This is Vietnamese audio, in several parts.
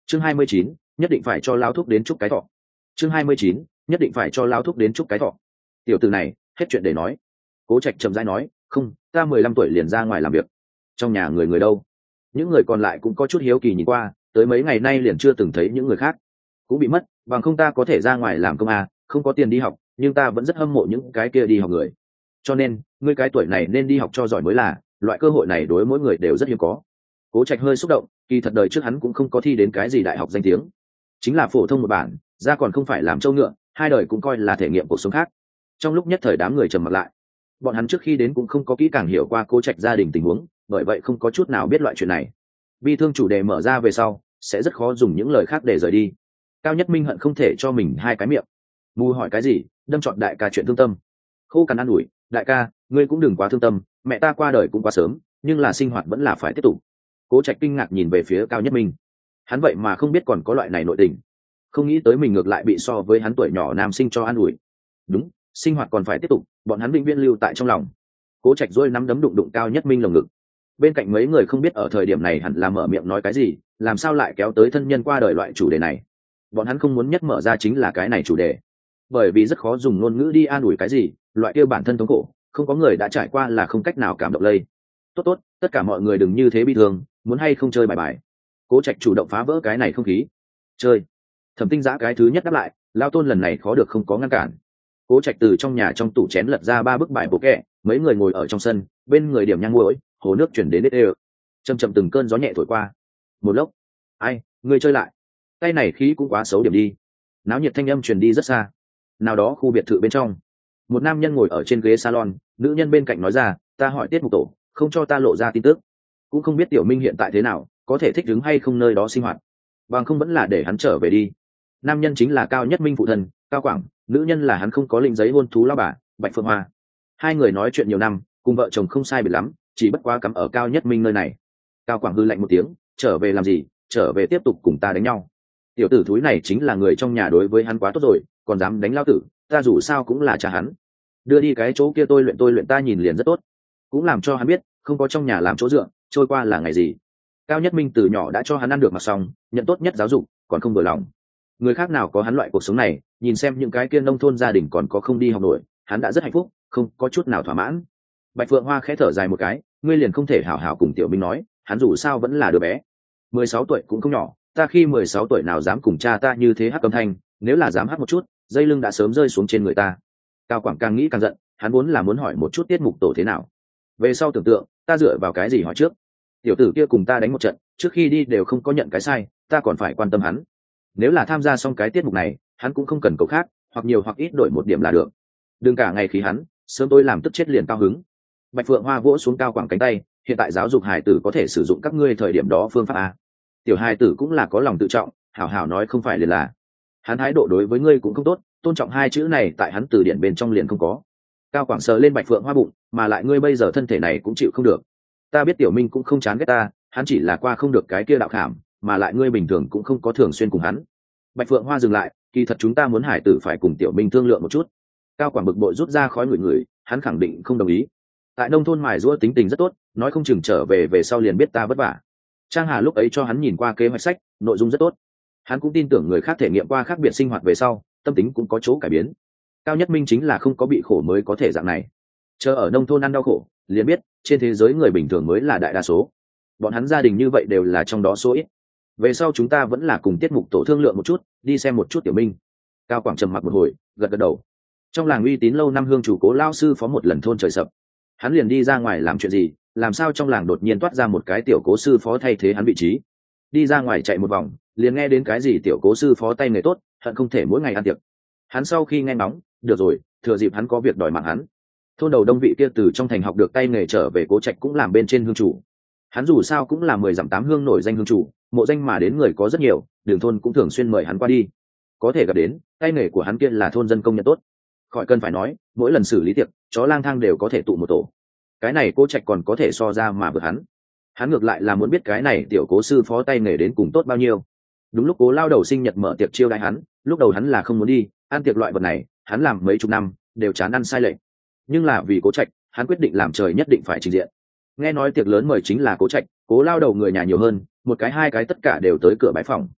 chương 29, nhất định phải cho lão thúc đến chúc cái thọ. chương 29, nhất định phải cho lão thúc đến chúc cái thọ. Tiểu tử này hết chuyện để nói. Cố Trạch chậm rãi nói, không, ta 15 tuổi liền ra ngoài làm việc. Trong nhà người đâu? Những người còn lại cũng có chút hiếu kỳ nhìn qua, tới mấy ngày nay liền chưa từng thấy những người khác. Cũng bị mất, bằng không ta có thể ra ngoài làm công à, không có tiền đi học, nhưng ta vẫn rất hâm mộ những cái kia đi học người. Cho nên, ngươi cái tuổi này nên đi học cho giỏi mới là, loại cơ hội này đối mỗi người đều rất hiếm có. Cố Trạch hơi xúc động, kỳ thật đời trước hắn cũng không có thi đến cái gì đại học danh tiếng, chính là phổ thông một bản, ra còn không phải làm trâu ngựa, hai đời cũng coi là thể nghiệm cuộc sống khác. Trong lúc nhất thời đám người trầm mặc lại, bọn hắn trước khi đến cũng không có kỹ càng hiểu qua Cố Trạch gia đình tình huống, bởi vậy không có chút nào biết loại chuyện này. Bi thương chủ đề mở ra về sau, sẽ rất khó dùng những lời khác để rời đi. Cao Nhất Minh hận không thể cho mình hai cái miệng. Mù hỏi cái gì, đâm trọn đại ca chuyện thương tâm. Khô cằn an ủi, đại ca, ngươi cũng đừng quá thương tâm, mẹ ta qua đời cũng quá sớm, nhưng là sinh hoạt vẫn là phải tiếp tục. Cố Trạch kinh ngạc nhìn về phía Cao Nhất Minh, hắn vậy mà không biết còn có loại này nội tình, không nghĩ tới mình ngược lại bị so với hắn tuổi nhỏ nam sinh cho an ủi. Đúng, sinh hoạt còn phải tiếp tục, bọn hắn vĩnh viễn lưu tại trong lòng. Cố Trạch rôi nắm đấm đụng đụng Cao Nhất Minh lồng ngực. Bên cạnh mấy người không biết ở thời điểm này hẳn là mở miệng nói cái gì, làm sao lại kéo tới thân nhân qua đời loại chủ đề này. Bọn hắn không muốn nhất mở ra chính là cái này chủ đề, bởi vì rất khó dùng ngôn ngữ đi an ủi cái gì, loại kia bản thân thống khổ không có người đã trải qua là không cách nào cảm động lây. Tốt, tất cả mọi người đừng như thế bi thương, muốn hay không chơi bài bài. Cố Trạch chủ động phá vỡ cái này không khí. Chơi. Thẩm Tinh Giã cái thứ nhất đáp lại, Lao Tôn lần này khó được không có ngăn cản. Cố Trạch từ trong nhà trong tủ chén lật ra 3 bức bài bộ kẹ, mấy người ngồi ở trong sân, bên người điểm nhang muối, hồ nước chuyển đến đết ê. Chậm từng cơn gió nhẹ thổi qua. Một lốc. Ai, ngươi chơi lại. Tay này khí cũng quá xấu điểm đi. Náo nhiệt thanh âm truyền đi rất xa. Nào đó khu biệt thự bên trong, một nam nhân ngồi ở trên ghế salon, nữ nhân bên cạnh nói ra, ta hỏi tiết mục tổ, không cho ta lộ ra tin tức, cũng không biết Tiểu Minh hiện tại thế nào, có thể thích ứng hay không nơi đó sinh hoạt, bằng không vẫn là để hắn trở về đi. Nam nhân chính là Cao Nhất Minh phụ thân Cao Quảng, nữ nhân là hắn không có lệnh giấy hôn thú lao bà Bạch Phượng Hoa. Hai người nói chuyện nhiều năm, cùng vợ chồng không sai biệt lắm, chỉ bất quá cắm ở Cao Nhất Minh nơi này. Cao Quảng hư lạnh một tiếng, trở về làm gì, trở về tiếp tục cùng ta đánh nhau. Tiểu tử thúi này chính là người trong nhà, đối với hắn quá tốt rồi, còn dám đánh lao tử, ta dù sao cũng là cha hắn, đưa đi cái chỗ kia tôi luyện ta nhìn liền rất tốt, cũng làm cho hắn biết không có trong nhà làm chỗ dựa, trôi qua là ngày gì. Cao Nhất Minh từ nhỏ đã cho hắn ăn được mặc xong, nhận tốt nhất giáo dục, còn không vừa lòng. Người khác nào có hắn loại cuộc sống này, nhìn xem những cái kia nông thôn gia đình còn có không đi học nổi, hắn đã rất hạnh phúc, không có chút nào thỏa mãn. Bạch Phượng Hoa khẽ thở dài một cái, ngươi liền không thể hảo hảo cùng Tiểu Minh nói, hắn dù sao vẫn là đứa bé, 16 tuổi cũng không nhỏ, ta khi 16 tuổi nào dám cùng cha ta như thế hát âm thanh, nếu là dám hát một chút, dây lưng đã sớm rơi xuống trên người ta. Cao Quảng càng nghĩ càng giận, hắn vốn là muốn hỏi một chút tiết mục tổ thế nào, về sau tưởng tượng, ta dựa vào cái gì hỏi trước. Tiểu tử kia cùng ta đánh một trận, trước khi đi đều không có nhận cái sai, ta còn phải quan tâm hắn. Nếu là tham gia xong cái tiết mục này, hắn cũng không cần cầu khác, hoặc nhiều hoặc ít đổi một điểm là được, đừng cả ngày khí hắn, sớm tôi làm tức chết liền cao hứng. Bạch Phượng Hoa vỗ xuống Cao Quảng cánh tay, hiện tại giáo dục hài tử có thể sử dụng các ngươi thời điểm đó phương pháp a. Tiểu hài tử cũng là có lòng tự trọng, hảo hảo nói không phải liền là. Hắn thái độ đối với ngươi cũng không tốt, tôn trọng hai chữ này tại hắn từ điển bên trong liền không có. Cao Quảng sờ lên Bạch Phượng Hoa bụng, mà lại ngươi bây giờ thân thể này cũng chịu không được. Ta biết Tiểu Minh cũng không chán ghét ta, hắn chỉ là qua không được cái kia đạo khảm, mà lại ngươi bình thường cũng không có thường xuyên cùng hắn. Bạch Phượng Hoa dừng lại, kỳ thật chúng ta muốn hải tử phải cùng Tiểu Minh thương lượng một chút. Cao Quảng bực bội rút ra khói người, hắn khẳng định không đồng ý. Tại nông thôn mài giũa tính tình rất tốt, nói không chừng trở về sau liền biết ta vất vả. Trang Hà lúc ấy cho hắn nhìn qua kế hoạch sách, nội dung rất tốt. Hắn cũng tin tưởng người khác thể nghiệm qua khác biệt sinh hoạt về sau, tâm tính cũng có chỗ cải biến. Cao Nhất Minh chính là không có bị khổ mới có thể dạng này. Chờ ở nông thôn ăn đau khổ, liền biết trên thế giới người bình thường mới là đại đa số. Bọn hắn gia đình như vậy đều là trong đó số ít. Về sau chúng ta vẫn là cùng tiết mục tổ thương lượng một chút, đi xem một chút Tiểu Minh. Cao Quảng trầm mặc một hồi, gật đầu. Trong làng uy tín lâu năm hương chủ Cố lao sư phó một lần thôn trời sập, hắn liền đi ra ngoài làm chuyện gì, làm sao trong làng đột nhiên toát ra một cái tiểu Cố sư phó thay thế hắn vị trí. Đi ra ngoài chạy một vòng, liền nghe đến cái gì tiểu Cố sư phó tay nghề tốt, hận không thể mỗi ngày ăn tiệc. Hắn sau khi nghe ngóng, được rồi, thừa dịp hắn có việc đòi mạng hắn. Thôn đầu đông vị kia từ trong thành học được tay nghề trở về Cố Trạch cũng làm bên trên hương chủ. Hắn dù sao cũng là 10 dặm 8 hương nổi danh hương chủ, mộ danh mà đến người có rất nhiều, đường thôn cũng thường xuyên mời hắn qua đi. Có thể gặp đến, tay nghề của hắn kia là thôn dân công nhận tốt. Khỏi cần phải nói, mỗi lần xử lý tiệc, chó lang thang đều có thể tụ một tổ. Cái này Cố Trạch còn có thể so ra mà vượt hắn. Hắn ngược lại là muốn biết cái này tiểu Cố sư phó tay nghề đến cùng tốt bao nhiêu. Đúng lúc Cố lao đầu sinh nhật mở tiệc chiêu đãi hắn, lúc đầu hắn là không muốn đi, ăn tiệc loại vật này, hắn làm mấy chục năm, đều chán ăn sai lệch. Nhưng là vì Cố Trạch, hắn quyết định làm trời nhất định phải trình diện. Nghe nói tiệc lớn mời chính là Cố Trạch, Cố lao đầu người nhà nhiều hơn, một cái hai cái tất cả đều tới cửa bái phòng.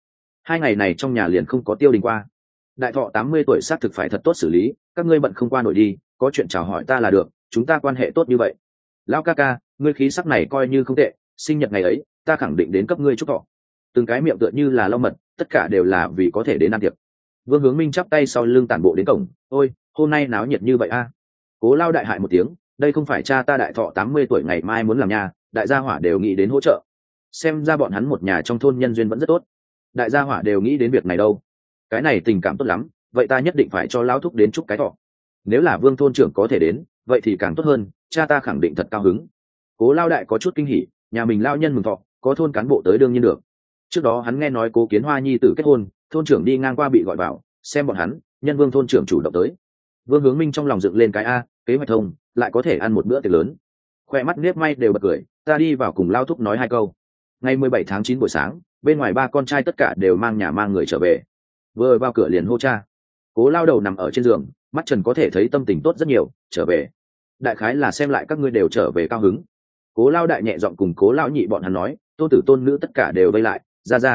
2 ngày này trong nhà liền không có tiêu đình qua. Đại thọ 80 tuổi xác thực phải thật tốt xử lý, các ngươi bận không qua nổi đi, có chuyện chào hỏi ta là được, chúng ta quan hệ tốt như vậy. Lão ca ca, ngươi khí sắc này coi như không tệ, sinh nhật ngày ấy ta khẳng định đến cấp ngươi chúc thọ. Từng cái miệng tựa như là lau mật, tất cả đều là vì có thể đến ăn tiệc. Vương Hướng Minh chắp tay sau lưng tản bộ đến cổng. Ôi, hôm nay náo nhiệt như vậy a. Cố Lao đại hại một tiếng, đây không phải cha ta đại thọ 80 tuổi ngày mai muốn làm nhà, đại gia hỏa đều nghĩ đến hỗ trợ. Xem ra bọn hắn một nhà trong thôn nhân duyên vẫn rất tốt. Đại gia hỏa đều nghĩ đến việc này đâu. Cái này tình cảm tốt lắm, vậy ta nhất định phải cho lão thúc đến chúc cái thọ. Nếu là Vương thôn trưởng có thể đến, vậy thì càng tốt hơn, cha ta khẳng định thật cao hứng. Cố Lao đại có chút kinh hỉ, nhà mình lao nhân mừng thọ, có thôn cán bộ tới đương nhiên được. Trước đó hắn nghe nói Cố Kiến Hoa nhi tử kết hôn, thôn trưởng đi ngang qua bị gọi vào, xem bọn hắn, nhân Vương thôn trưởng chủ động tới. Vương Hướng Minh trong lòng dựng lên cái a, kế hoạch thông, lại có thể ăn một bữa tiệc lớn. Khoe mắt nếp may đều bật cười, ta đi vào cùng lao thúc nói 2 câu. Ngày 17 tháng 9 buổi sáng, bên ngoài 3 con trai tất cả đều mang nhà mang người trở về. Vừa vào cửa liền hô cha. Cố Lao đầu nằm ở trên giường, mắt trần có thể thấy tâm tình tốt rất nhiều, trở về. Đại khái là xem lại các ngươi đều trở về cao hứng. Cố Lao đại nhẹ giọng cùng Cố Lao nhị bọn hắn nói, tôn tử tôn nữ tất cả đều vây lại,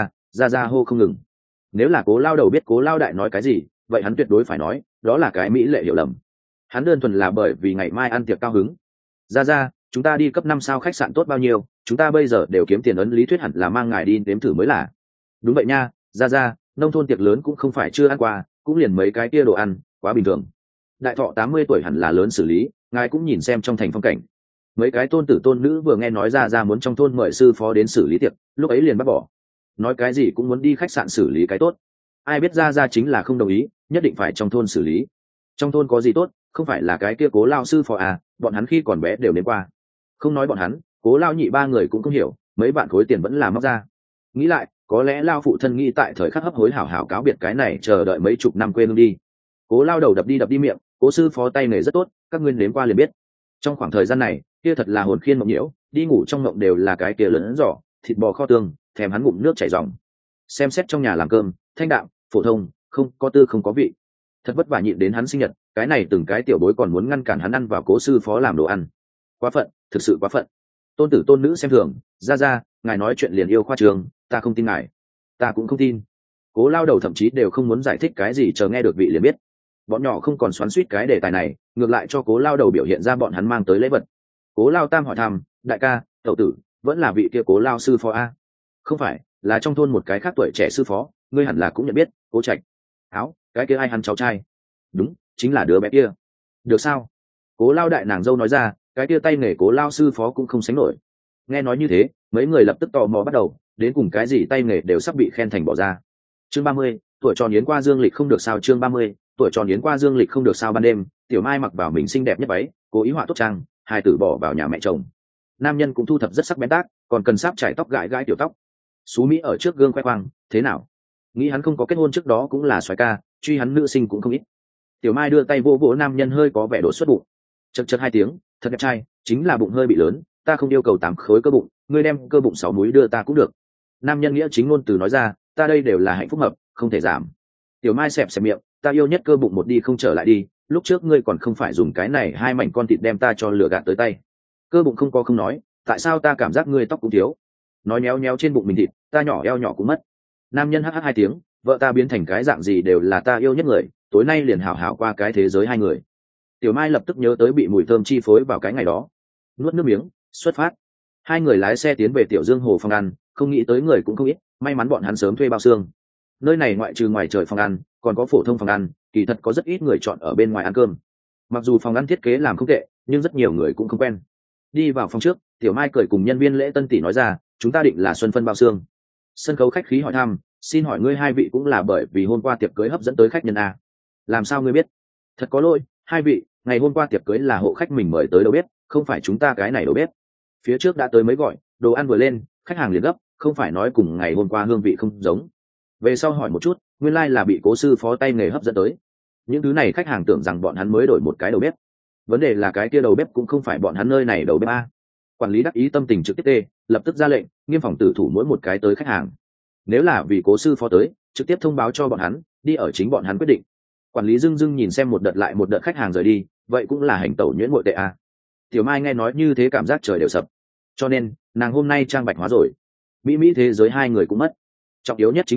ra hô không ngừng. Nếu là Cố Lao đầu biết Cố Lao đại nói cái gì, vậy hắn tuyệt đối phải nói, đó là cái mỹ lệ hiểu lầm. Hắn đơn thuần là bởi vì ngày mai ăn tiệc cao hứng. Ra, chúng ta đi cấp 5 sao khách sạn tốt bao nhiêu, chúng ta bây giờ đều kiếm tiền, ấn lý thuyết hẳn là mang ngài đi nếm thử mới là. Đúng vậy nha, ra, nông thôn tiệc lớn cũng không phải chưa ăn qua, cũng liền mấy cái kia đồ ăn, quá bình thường. Đại thọ 80 tuổi hẳn là lớn xử lý, ngài cũng nhìn xem trong thành phong cảnh. Mấy cái tôn tử tôn nữ vừa nghe nói ra muốn trong thôn mời sư phó đến xử lý tiệc, lúc ấy liền bác bỏ. Nói cái gì cũng muốn đi khách sạn xử lý cái tốt. Ai biết ra chính là không đồng ý, nhất định phải trong thôn xử lý. Trong thôn có gì tốt, không phải là cái kia Cố Lao sư phó à, bọn hắn khi còn bé đều đến qua. Không nói bọn hắn, Cố Lao nhị 3 người cũng không hiểu, mấy bạn khối tiền vẫn là móc ra. Nghĩ lại, có lẽ Lao phụ thân nghĩ tại thời khắc hấp hối hảo hảo cáo biệt cái này, chờ đợi mấy chục năm quê hương đi. Cố Lao đầu đập đi miệng, Cố sư phó tay nghề rất tốt, các ngươi nếm qua liền biết. Trong khoảng thời gian này, kia thật là hồn khiên mộng nhiễu, đi ngủ trong mộng đều là cái kia lớn giỏ, thịt bò kho tương, thèm hắn ngụm nước chảy ròng. Xem xét trong nhà làm cơm, thanh đạm, phổ thông, không có tư không có vị. Thật vất vả nhịn đến hắn sinh nhật, cái này từng cái tiểu bối còn muốn ngăn cản hắn ăn vào Cố sư phó làm đồ ăn. Quá phận, thực sự quá phận. Tôn tử tôn nữ xem thường, ra, ngài nói chuyện liền yêu khoa trường, ta không tin ngài. Ta cũng không tin. Cố Lao đầu thậm chí đều không muốn giải thích cái gì, chờ nghe được vị liền biết. Bọn nhỏ không còn xoắn xuýt cái đề tài này, ngược lại cho Cố Lao đầu biểu hiện ra bọn hắn mang tới lễ vật. Cố Lao tam hỏi thăm, đại ca, tẩu tử, vẫn là vị kia Cố Lao sư phó a? Không phải, là trong thôn một cái khác tuổi trẻ sư phó, ngươi hẳn là cũng nhận biết, Cố Trạch. Áo, cái kia ai hắn cháu trai? Đúng, chính là đứa bé kia. Được sao? Cố Lao đại nàng dâu nói ra, cái kia tay nghề Cố Lao sư phó cũng không sánh nổi. Nghe nói như thế, mấy người lập tức tò mò bắt đầu, đến cùng cái gì tay nghề đều sắp bị khen thành bỏ ra. Chương 30, tuổi tròn yến qua dương lịch không được sao. Chương 30, tuổi tròn yến qua dương lịch không được sao. Ban đêm, Tiểu Mai mặc vào mình xinh đẹp nhất váy, cố ý họa tốt trang, hai tử bỏ vào nhà mẹ chồng. Nam nhân cũng thu thập rất sắc bén tác, còn cần sáp trải tóc gãi gãi tiểu tóc. Sú Mỹ ở trước gương khoe khoang, thế nào? Nghĩ hắn không có kết hôn trước đó cũng là soái ca, truy hắn nữ sinh cũng không ít. Tiểu Mai đưa tay vỗ vỗ nam nhân hơi có vẻ đổ xuất bụng. Chật 2 tiếng, thật đẹp trai, chính là bụng hơi bị lớn, ta không yêu cầu 8 khối cơ bụng, ngươi đem cơ bụng 6 múi đưa ta cũng được. Nam nhân nghĩa chính ngôn từ nói ra, ta đây đều là hạnh phúc mập, không thể giảm. Tiểu Mai xẹp miệng, ta yêu nhất cơ bụng một đi không trở lại đi, lúc trước ngươi còn không phải dùng cái này 2 mảnh con thịt đem ta cho lừa gạt tới tay. Cơ bụng không có không nói, tại sao ta cảm giác ngươi tóc cũng thiếu? Nói nhéo nhéo trên bụng mình thịt, ta nhỏ eo nhỏ cũng mất. Nam nhân hắc 2 tiếng, vợ ta biến thành cái dạng gì đều là ta yêu nhất người, tối nay liền hảo hảo qua cái thế giới 2 người. Tiểu Mai lập tức nhớ tới bị mùi thơm chi phối vào cái ngày đó, nuốt nước miếng, xuất phát. 2 người lái xe tiến về Tiểu Dương Hồ phòng ăn, không nghĩ tới người cũng không ít, may mắn bọn hắn sớm thuê bao xương. Nơi này ngoại trừ ngoài trời phòng ăn, còn có phổ thông phòng ăn, kỳ thật có rất ít người chọn ở bên ngoài ăn cơm. Mặc dù phòng ăn thiết kế làm không tệ, nhưng rất nhiều người cũng không quen. Đi vào phòng trước, Tiểu Mai cười cùng nhân viên lễ tân tỷ nói ra, chúng ta định là xuân phân bao xương. Sân khấu khách khí hỏi thăm, xin hỏi ngươi 2 vị cũng là bởi vì hôm qua tiệc cưới hấp dẫn tới khách nhân à? Làm sao ngươi biết? Thật có lỗi, 2 vị, ngày hôm qua tiệc cưới là hộ khách mình mời tới đầu bếp, không phải chúng ta cái này đầu bếp. Phía trước đã tới mới gọi, đồ ăn vừa lên, khách hàng liền gấp, không phải nói cùng ngày hôm qua hương vị không giống. Về sau hỏi một chút, nguyên lai là bị Cố sư phó tay nghề hấp dẫn tới. Những thứ này khách hàng tưởng rằng bọn hắn mới đổi một cái đầu bếp. Vấn đề là cái kia đầu bếp cũng không phải bọn hắn nơi này đầu bếp a. Quản lý đắc ý tâm tình trực tiếp tê, lập tức ra lệnh, nghiêm phòng tử thủ mỗi một cái tới khách hàng. Nếu là vì Cố sư phó tới, trực tiếp thông báo cho bọn hắn, đi ở chính bọn hắn quyết định. Quản lý dưng nhìn xem một đợt lại một đợt khách hàng rời đi, vậy cũng là hành tẩu nhuyễn ngội tệ a. Tiểu Mai nghe nói như thế cảm giác trời đều sập, cho nên nàng hôm nay trang bạch hóa rồi. Mỹ thế giới 2 người cũng mất, trọng yếu nhất chính là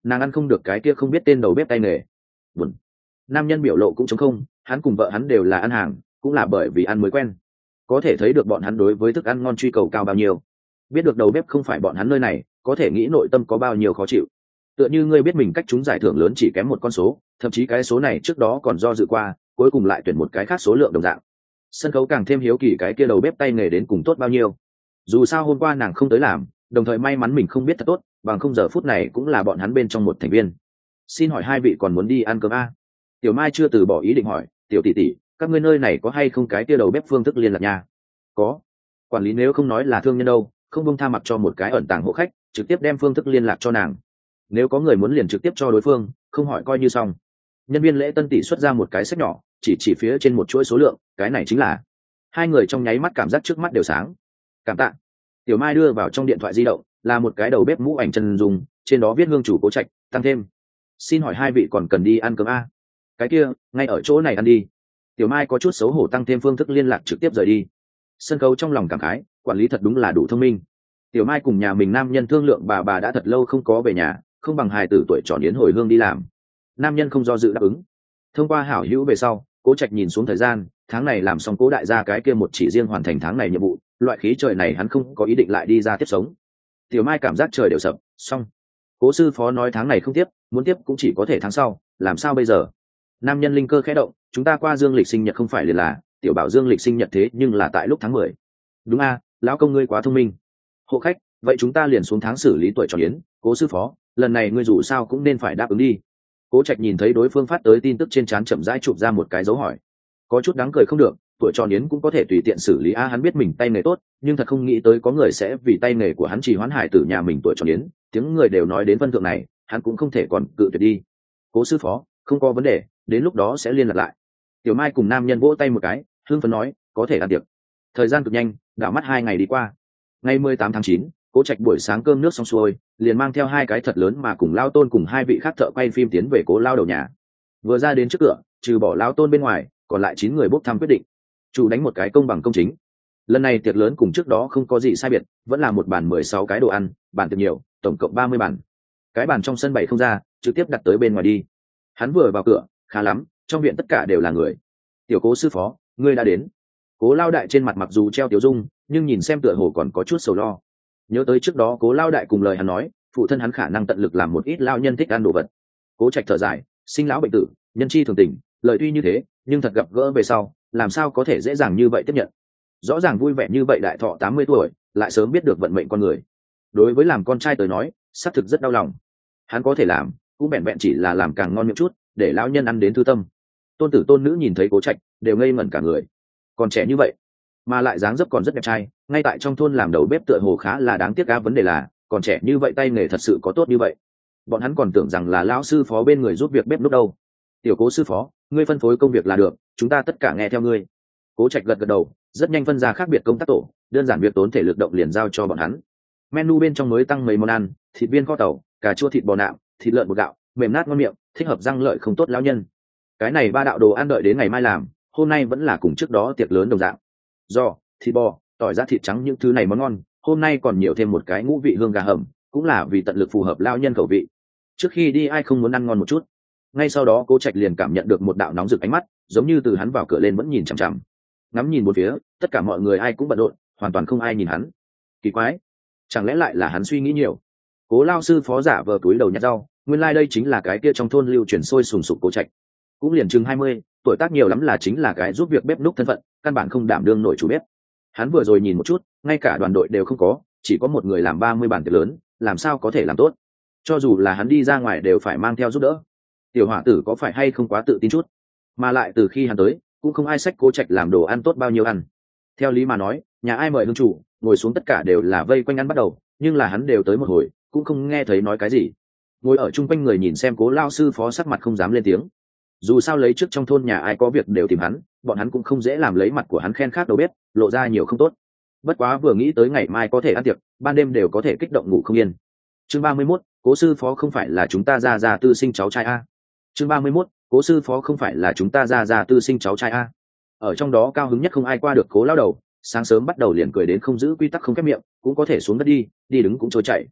nàng ăn không được cái kia không biết tên đầu bếp tay nghề. Buồn. Nam nhân biểu lộ cũng trống không, hắn cùng vợ hắn đều là ăn hàng, cũng là bởi vì ăn mới quen. Có thể thấy được bọn hắn đối với thức ăn ngon truy cầu cao bao nhiêu. Biết được đầu bếp không phải bọn hắn nơi này, có thể nghĩ nội tâm có bao nhiêu khó chịu. Tựa như ngươi biết mình cách trúng giải thưởng lớn chỉ kém một con số, thậm chí cái số này trước đó còn do dự qua, cuối cùng lại tuyển một cái khác số lượng đồng dạng. Sân khấu càng thêm hiếu kỳ cái kia đầu bếp tay nghề đến cùng tốt bao nhiêu. Dù sao hôm qua nàng không tới làm, đồng thời may mắn mình không biết thật tốt, bằng không giờ phút này cũng là bọn hắn bên trong một thành viên. Xin hỏi hai vị còn muốn đi ăn cơm a? Tiểu Mai chưa từ bỏ ý định hỏi, tiểu tỷ tỷ, các ngươi nơi này có hay không cái kia đầu bếp phương thức liên lạc nha? Có. Quản lý nếu không nói là thương nhân đâu, không buông tha mặc cho một cái ẩn tàng hộ khách, trực tiếp đem phương thức liên lạc cho nàng. Nếu có người muốn liền trực tiếp cho đối phương, không hỏi coi như xong. Nhân viên lễ tân tỷ xuất ra một cái sách nhỏ, chỉ phía trên một chuỗi số lượng, cái này chính là. Hai người trong nháy mắt cảm giác trước mắt đều sáng. Cảm tạ. Tiểu Mai đưa vào trong điện thoại di động là một cái đầu bếp mũ ảnh chân dung, trên đó viết hương chủ Cố Trạch, tăng thêm. Xin hỏi hai vị còn cần đi ăn cơm a? Cái kia, ngay ở chỗ này ăn đi. Tiểu Mai có chút xấu hổ tăng thêm phương thức liên lạc trực tiếp rời đi. Sân khấu trong lòng cảm khái, quản lý thật đúng là đủ thông minh. Tiểu Mai cùng nhà mình nam nhân thương lượng bà đã thật lâu không có về nhà, không bằng hài tử tuổi tròn yến hồi hương đi làm. Nam nhân không do dự đáp ứng. Thông qua hảo hữu về sau, Cố Trạch nhìn xuống thời gian, tháng này làm xong Cố đại gia cái kia một chỉ riêng hoàn thành tháng này nhiệm vụ, loại khí trời này hắn không có ý định lại đi ra tiếp sống. Tiểu Mai cảm giác trời đều sập, xong. Cố sư phó nói tháng này không tiếp, muốn tiếp cũng chỉ có thể tháng sau, làm sao bây giờ? Nam nhân linh cơ khẽ động, chúng ta qua dương lịch sinh nhật không phải liền là, tiểu bảo dương lịch sinh nhật thế nhưng là tại lúc tháng 10. Đúng a, lão công ngươi quá thông minh. Hộ khách, vậy chúng ta liền xuống tháng xử lý tuổi tròn yến, Cố sư phó, lần này ngươi dù sao cũng nên phải đáp ứng đi. Cố Trạch nhìn thấy đối phương phát tới tin tức trên trán chậm rãi chụp ra một cái dấu hỏi. Có chút đáng cười không được, tuổi tròn yến cũng có thể tùy tiện xử lý a, hắn biết mình tay nghề tốt, nhưng thật không nghĩ tới có người sẽ vì tay nghề của hắn trì hoãn hải tử nhà mình tuổi tròn yến, tiếng người đều nói đến phân thượng này, hắn cũng không thể còn cự tuyệt đi. Cố sư phó, không có vấn đề, đến lúc đó sẽ liên lạc lại. Tiểu Mai cùng nam nhân vỗ tay một cái, hưng phấn nói, có thể ăn tiệc. Thời gian cực nhanh, đảo mắt 2 ngày đi qua. Ngày 18 tháng 9, Cố Trạch buổi sáng cơm nước xong xuôi, liền mang theo 2 cái thật lớn mà cùng Lao Tôn cùng 2 vị khác thợ quay phim tiến về Cố Lao đầu nhà. Vừa ra đến trước cửa, trừ bỏ Lao Tôn bên ngoài, còn lại 9 người bốc thăm quyết định. Chủ đánh một cái công bằng công chính. Lần này tiệc lớn cùng trước đó không có gì sai biệt, vẫn là một bàn 16 cái đồ ăn, bàn tiệc nhiều, tổng cộng 30 bàn. Cái bàn trong sân bày không ra, trực tiếp đặt tới bên ngoài đi. Hắn vừa vào cửa, khá lắm, trong viện tất cả đều là người. Tiểu Cố sư phó, ngươi đã đến. Cố Lao đại trên mặt mặc dù treo tiểu dung, nhưng nhìn xem tựa hồ còn có chút sầu lo. Nhớ tới trước đó Cố Lao đại cùng lời hắn nói, phụ thân hắn khả năng tận lực làm một ít lao nhân thích ăn đồ vật. Cố Trạch thở dài, sinh lão bệnh tử, nhân chi thường tình, lời tuy như thế, nhưng thật gặp gỡ về sau, làm sao có thể dễ dàng như vậy tiếp nhận. Rõ ràng vui vẻ như vậy đại thọ 80 tuổi, lại sớm biết được vận mệnh con người. Đối với làm con trai tới nói, xác thực rất đau lòng. Hắn có thể làm, cũng vẹn vẹn chỉ là làm càng ngon miệng chút, để lão nhân ăn đến thư tâm. Tôn tử tôn nữ nhìn thấy Cố Trạch, đều ngây ngẩn cả người. Còn trẻ như vậy, mà lại dáng dấp còn rất đẹp trai, ngay tại trong thôn làm đầu bếp tựa hồ khá là đáng tiếc. Á vấn đề là, còn trẻ như vậy tay nghề thật sự có tốt như vậy. Bọn hắn còn tưởng rằng là lão sư phó bên người giúp việc bếp lúc đâu. Tiểu Cố sư phó, ngươi phân phối công việc là được, chúng ta tất cả nghe theo ngươi. Cố Trạch gật gật đầu, rất nhanh phân ra khác biệt công tác tổ, đơn giản việc tốn thể lực động liền giao cho bọn hắn. Menu bên trong mới tăng mấy món ăn, thịt viên kho tàu, cà chua thịt bò nạm, thịt lợn bột gạo, mềm nát ngon miệng, thích hợp răng lợi không tốt lão nhân. Cái này 3 đạo đồ ăn đợi đến ngày mai làm, hôm nay vẫn là cùng trước đó tiệc lớn đồng dạng. Giò, thịt bò, tỏi ra thịt trắng những thứ này món ngon, hôm nay còn nhiều thêm một cái ngũ vị hương gà hầm, cũng là vì tận lực phù hợp lão nhân khẩu vị. Trước khi đi ai không muốn ăn ngon một chút. Ngay sau đó Cố Trạch liền cảm nhận được một đạo nóng rực ánh mắt, giống như từ hắn vào cửa lên vẫn nhìn chằm chằm. Ngắm nhìn bốn phía, tất cả mọi người ai cũng bận rộn, hoàn toàn không ai nhìn hắn. Kỳ quái, chẳng lẽ lại là hắn suy nghĩ nhiều? Cố Lao sư phó giả vờ túi đầu nhặt rau, nguyên lai đây chính là cái kia trong thôn lưu truyền sôi sùng sục Cố Trạch. Cũng liền chừng 20, tuổi tác nhiều lắm là chính là cái giúp việc bếp núc thân phận, căn bản không đảm đương nổi chủ bếp. Hắn vừa rồi nhìn một chút, ngay cả đoàn đội đều không có, chỉ có một người làm 30 bàn tiệc lớn, làm sao có thể làm tốt? Cho dù là hắn đi ra ngoài đều phải mang theo giúp đỡ. Tiểu hỏa tử có phải hay không quá tự tin chút? Mà lại từ khi hắn tới, cũng không ai xách Cố Trạch làm đồ ăn tốt bao nhiêu ăn. Theo lý mà nói, nhà ai mời hương chủ, ngồi xuống tất cả đều là vây quanh ăn bắt đầu, nhưng là hắn đều tới một hồi, cũng không nghe thấy nói cái gì. Ngồi ở chung quanh người nhìn xem Cố Lao sư phó sắc mặt không dám lên tiếng. Dù sao lấy trước trong thôn nhà ai có việc đều tìm hắn, bọn hắn cũng không dễ làm lấy mặt của hắn khen khác đầu bếp, lộ ra nhiều không tốt. Bất quá vừa nghĩ tới ngày mai có thể ăn tiệc, ban đêm đều có thể kích động ngủ không yên. Chương 31, Cố sư phó không phải là chúng ta ra tư sinh cháu trai a. Chương 31, Cố sư phó không phải là chúng ta ra tư sinh cháu trai a. Ở trong đó cao hứng nhất không ai qua được Cố lao đầu, sáng sớm bắt đầu liền cười đến không giữ quy tắc không khép miệng, cũng có thể xuống đất đi, đi đứng cũng trôi chảy.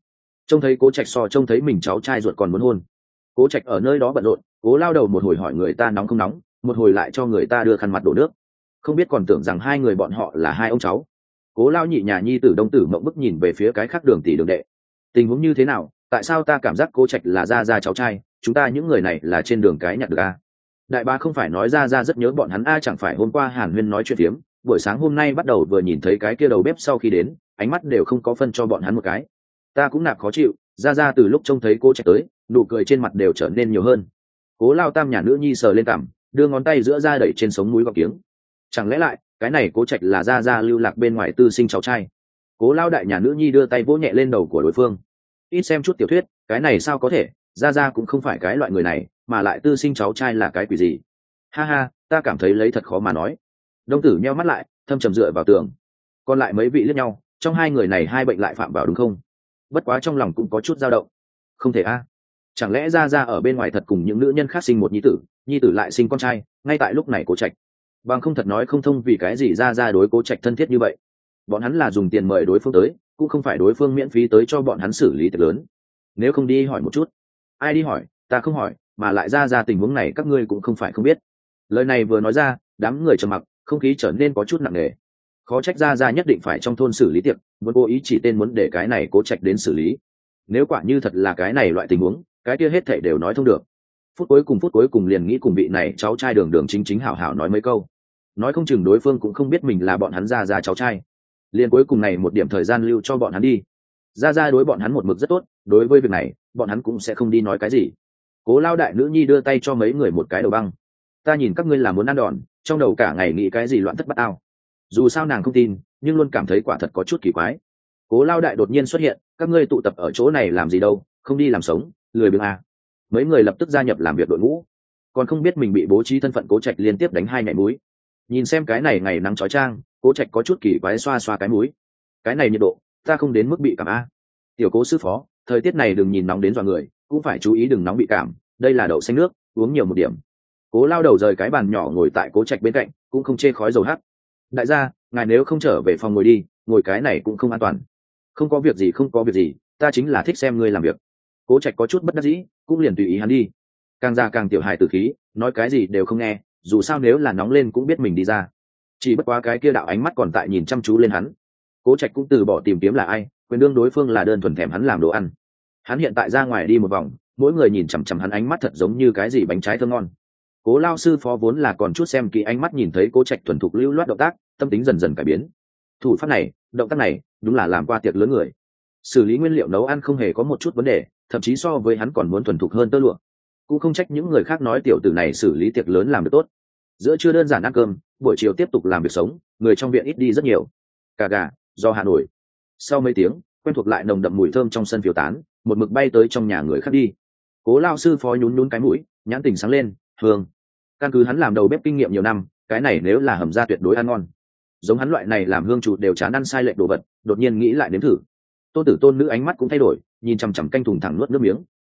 Trông thấy Cố Trạch so trông thấy mình cháu trai ruột còn muốn hôn. Cố Trạch ở nơi đó bận rộn, Cố lao đầu một hồi hỏi người ta nóng không nóng, một hồi lại cho người ta đưa khăn mặt đổ nước, không biết còn tưởng rằng hai người bọn họ là hai ông cháu. Cố lao nhị nhà nhi tử Đông Tử mộng bức nhìn về phía cái khác Đường tỷ Đường đệ. Tình huống như thế nào, tại sao ta cảm giác Cố Trạch là gia cháu trai, chúng ta những người này là trên đường cái nhặt được a? Đại bá không phải nói gia rất nhớ bọn hắn a? Chẳng phải hôm qua Hàn Huyên nói chuyện tiếm, buổi sáng hôm nay bắt đầu vừa nhìn thấy cái kia đầu bếp sau khi đến, ánh mắt đều không có phân cho bọn hắn một cái. Ta cũng nạp khó chịu, gia từ lúc trông thấy Cố Trạch tới, nụ cười trên mặt đều trở nên nhiều hơn. Cố lao tam nhà nữ nhi sờ lên cằm, đưa ngón tay giữa da đẩy trên sống mũi gọc kiếng. Chẳng lẽ lại cái này Cố Trạch là gia lưu lạc bên ngoài tư sinh cháu trai? Cố lao đại nhà nữ nhi đưa tay vỗ nhẹ lên đầu của đối phương. Ít xem chút tiểu thuyết, cái này sao có thể, gia cũng không phải cái loại người này, mà lại tư sinh cháu trai là cái quỷ gì? Ha ha, ta cảm thấy lấy thật khó mà nói. Đông Tử nheo mắt lại, thâm trầm dựa vào tường. Còn lại mấy vị liếc nhau, trong hai người này hai bệnh lại phạm vào đúng không? Bất quá trong lòng cũng có chút dao động. Không thể a, chẳng lẽ gia ở bên ngoài thật cùng những nữ nhân khác sinh một nhi tử lại sinh con trai, ngay tại lúc này Cố Trạch. Bằng không thật nói không thông vì cái gì gia đối Cố Trạch thân thiết như vậy. Bọn hắn là dùng tiền mời đối phương tới, cũng không phải đối phương miễn phí tới cho bọn hắn xử lý tiệc lớn. Nếu không đi hỏi một chút. Ai đi hỏi, ta không hỏi, mà lại ra tình huống này các ngươi cũng không phải không biết. Lời này vừa nói ra, đám người trầm mặc, không khí trở nên có chút nặng nề. Khó trách ra nhất định phải trong thôn xử lý tiệc, muốn cố ý chỉ tên muốn để cái này Cố Trạch đến xử lý. Nếu quả như thật là cái này loại tình huống, cái kia hết thảy đều nói thông được. Phút cuối cùng liền nghĩ cùng vị này cháu trai đường chính hảo hảo nói mấy câu. Nói không chừng đối phương cũng không biết mình là bọn hắn ra cháu trai. Liền cuối cùng này một điểm thời gian lưu cho bọn hắn đi. Ra đối bọn hắn một mực rất tốt, đối với việc này bọn hắn cũng sẽ không đi nói cái gì. Cố lao đại nữ nhi đưa tay cho mấy người một cái đầu băng. Ta nhìn các ngươi là muốn ăn đòn, trong đầu cả ngày nghĩ cái gì loạn thất bát ao. Dù sao nàng không tin, nhưng luôn cảm thấy quả thật có chút kỳ quái. Cố lao đại đột nhiên xuất hiện, các ngươi tụ tập ở chỗ này làm gì đâu, không đi làm sống, lười biếng à. Mấy người lập tức gia nhập làm việc đội ngũ, còn không biết mình bị bố trí thân phận Cố Trạch liên tiếp đánh hai nhảy mũi. Nhìn xem cái này ngày nắng chói chang, Cố Trạch có chút kỳ quái xoa xoa cái mũi. Cái này nhiệt độ, ta không đến mức bị cảm a. Tiểu Cố sư phó, thời tiết này đừng nhìn nóng đến dọa người, cũng phải chú ý đừng nóng bị cảm, đây là đậu xanh nước, uống nhiều một điểm. Cố lao đầu rời cái bàn nhỏ ngồi tại Cố Trạch bên cạnh, cũng không chê khói dầu hắt. Đại gia, ngài nếu không trở về phòng ngồi đi, ngồi cái này cũng không an toàn. Không có việc gì, ta chính là thích xem ngươi làm việc. Cố Trạch có chút bất đắc dĩ, cũng liền tùy ý hắn đi. Càng già càng tiểu hài tử khí, nói cái gì đều không nghe, dù sao nếu là nóng lên cũng biết mình đi ra. Chỉ bất quá cái kia đạo ánh mắt còn tại nhìn chăm chú lên hắn. Cố Trạch cũng từ bỏ tìm kiếm là ai, quyền đương đối phương là đơn thuần thèm hắn làm đồ ăn. Hắn hiện tại ra ngoài đi một vòng, mỗi người nhìn chằm chằm hắn ánh mắt thật giống như cái gì bánh trái thơm ngon. Cố lao sư phó vốn là còn chút xem kỹ ánh mắt nhìn thấy Cố Trạch thuần thục lưu loát động tác, tâm tính dần dần cải biến. Thủ pháp này, động tác này, đúng là làm qua tiệc lớn người. Xử lý nguyên liệu nấu ăn không hề có một chút vấn đề, thậm chí so với hắn còn muốn thuần thục hơn tơ lụa. Cũng không trách những người khác nói tiểu tử này xử lý tiệc lớn làm được tốt. Giữa trưa đơn giản ăn cơm, buổi chiều tiếp tục làm việc sống, người trong viện ít đi rất nhiều. Cà gà, do Hà Nội. Sau mấy tiếng, quen thuộc lại nồng đậm mùi thơm trong sân phiêu tán, một mực bay tới trong nhà người khác đi. Cố lao sư phó nhún nhún cái mũi, nhãn tình sáng lên, hương. Căn cứ hắn làm đầu bếp kinh nghiệm nhiều năm, cái này nếu là hầm ra tuyệt đối ăn ngon. Giống hắn loại này làm hương chủ đều chán ăn sai lệch đồ vật, đột nhiên nghĩ lại nếm thử. Tôn tử tôn nữ ánh mắt cũng thay đổi, nhìn chằm chằm canh thùng thẳng nuốt nước miếng.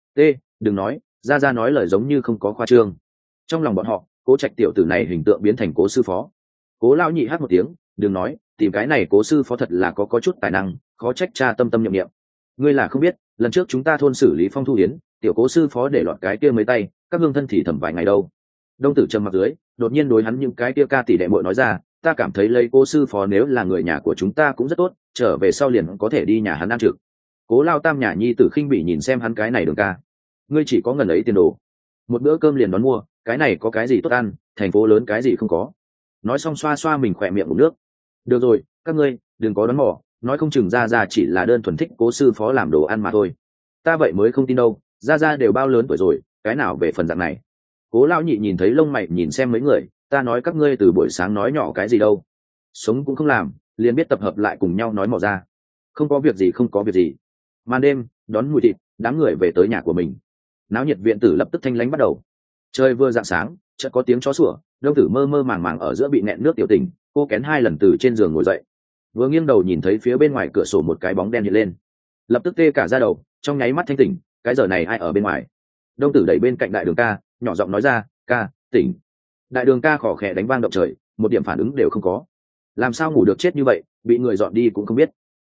Đừng nói, ra nói lời giống như không có khoa trương. Trong lòng bọn họ, Cố Trạch tiểu tử này hình tượng biến thành Cố sư phó. Cố lao nhị hát một tiếng, đừng nói, tìm cái này Cố sư phó thật là có chút tài năng, khó trách cha tâm tâm nhậm nghiệm. Ngươi là không biết, lần trước chúng ta thôn xử lý phong thu yến, tiểu Cố sư phó để lọt cái kia mấy tay, các hương thân thì thầm vài ngày đâu. Đông tử trầm mặt dưới, đột nhiên đối hắn những cái kia ca tỷ đệ muội nói ra, ta cảm thấy lấy Cố sư phó nếu là người nhà của chúng ta cũng rất tốt, trở về sau liền có thể đi nhà hắn ăn trực. Cố lao tam nhà nhi tử khinh bỉ nhìn xem hắn cái này đường ca. Ngươi chỉ có ngần ấy tiền đồ, một bữa cơm liền đón mua, cái này có cái gì tốt ăn, thành phố lớn cái gì không có. Nói xong xoa xoa mình khỏe miệng một nước. Được rồi, các ngươi đừng có đón mỏ, nói không chừng ra chỉ là đơn thuần thích Cố sư phó làm đồ ăn mà thôi. Ta vậy mới không tin đâu, ra đều bao lớn tuổi rồi, cái nào về phần dạng này. Cố lao nhị nhìn thấy lông mày nhìn xem mấy người, ta nói các ngươi từ buổi sáng nói nhỏ cái gì đâu, sống cũng không làm, liền biết tập hợp lại cùng nhau nói mỏ ra. Không có việc gì. Màn đêm đón mùi thịt, đám người về tới nhà của mình. Náo nhiệt viện tử lập tức thanh lánh bắt đầu. Trời vừa rạng sáng, chợt có tiếng chó sủa, Đông tử mơ mơ màng màng ở giữa bị nẹn nước tiểu tình, cô kén hai lần từ trên giường ngồi dậy, vừa nghiêng đầu nhìn thấy phía bên ngoài cửa sổ một cái bóng đen hiện lên, lập tức tê cả da đầu, trong nháy mắt thanh tỉnh, cái giờ này ai ở bên ngoài. Đông tử đẩy bên cạnh đại đường ca, nhỏ giọng nói ra, ca, tỉnh. Đại đường ca khỏ khẽ đánh vang động trời, một điểm phản ứng đều không có. Làm sao ngủ được chết như vậy, bị người dọn đi cũng không biết.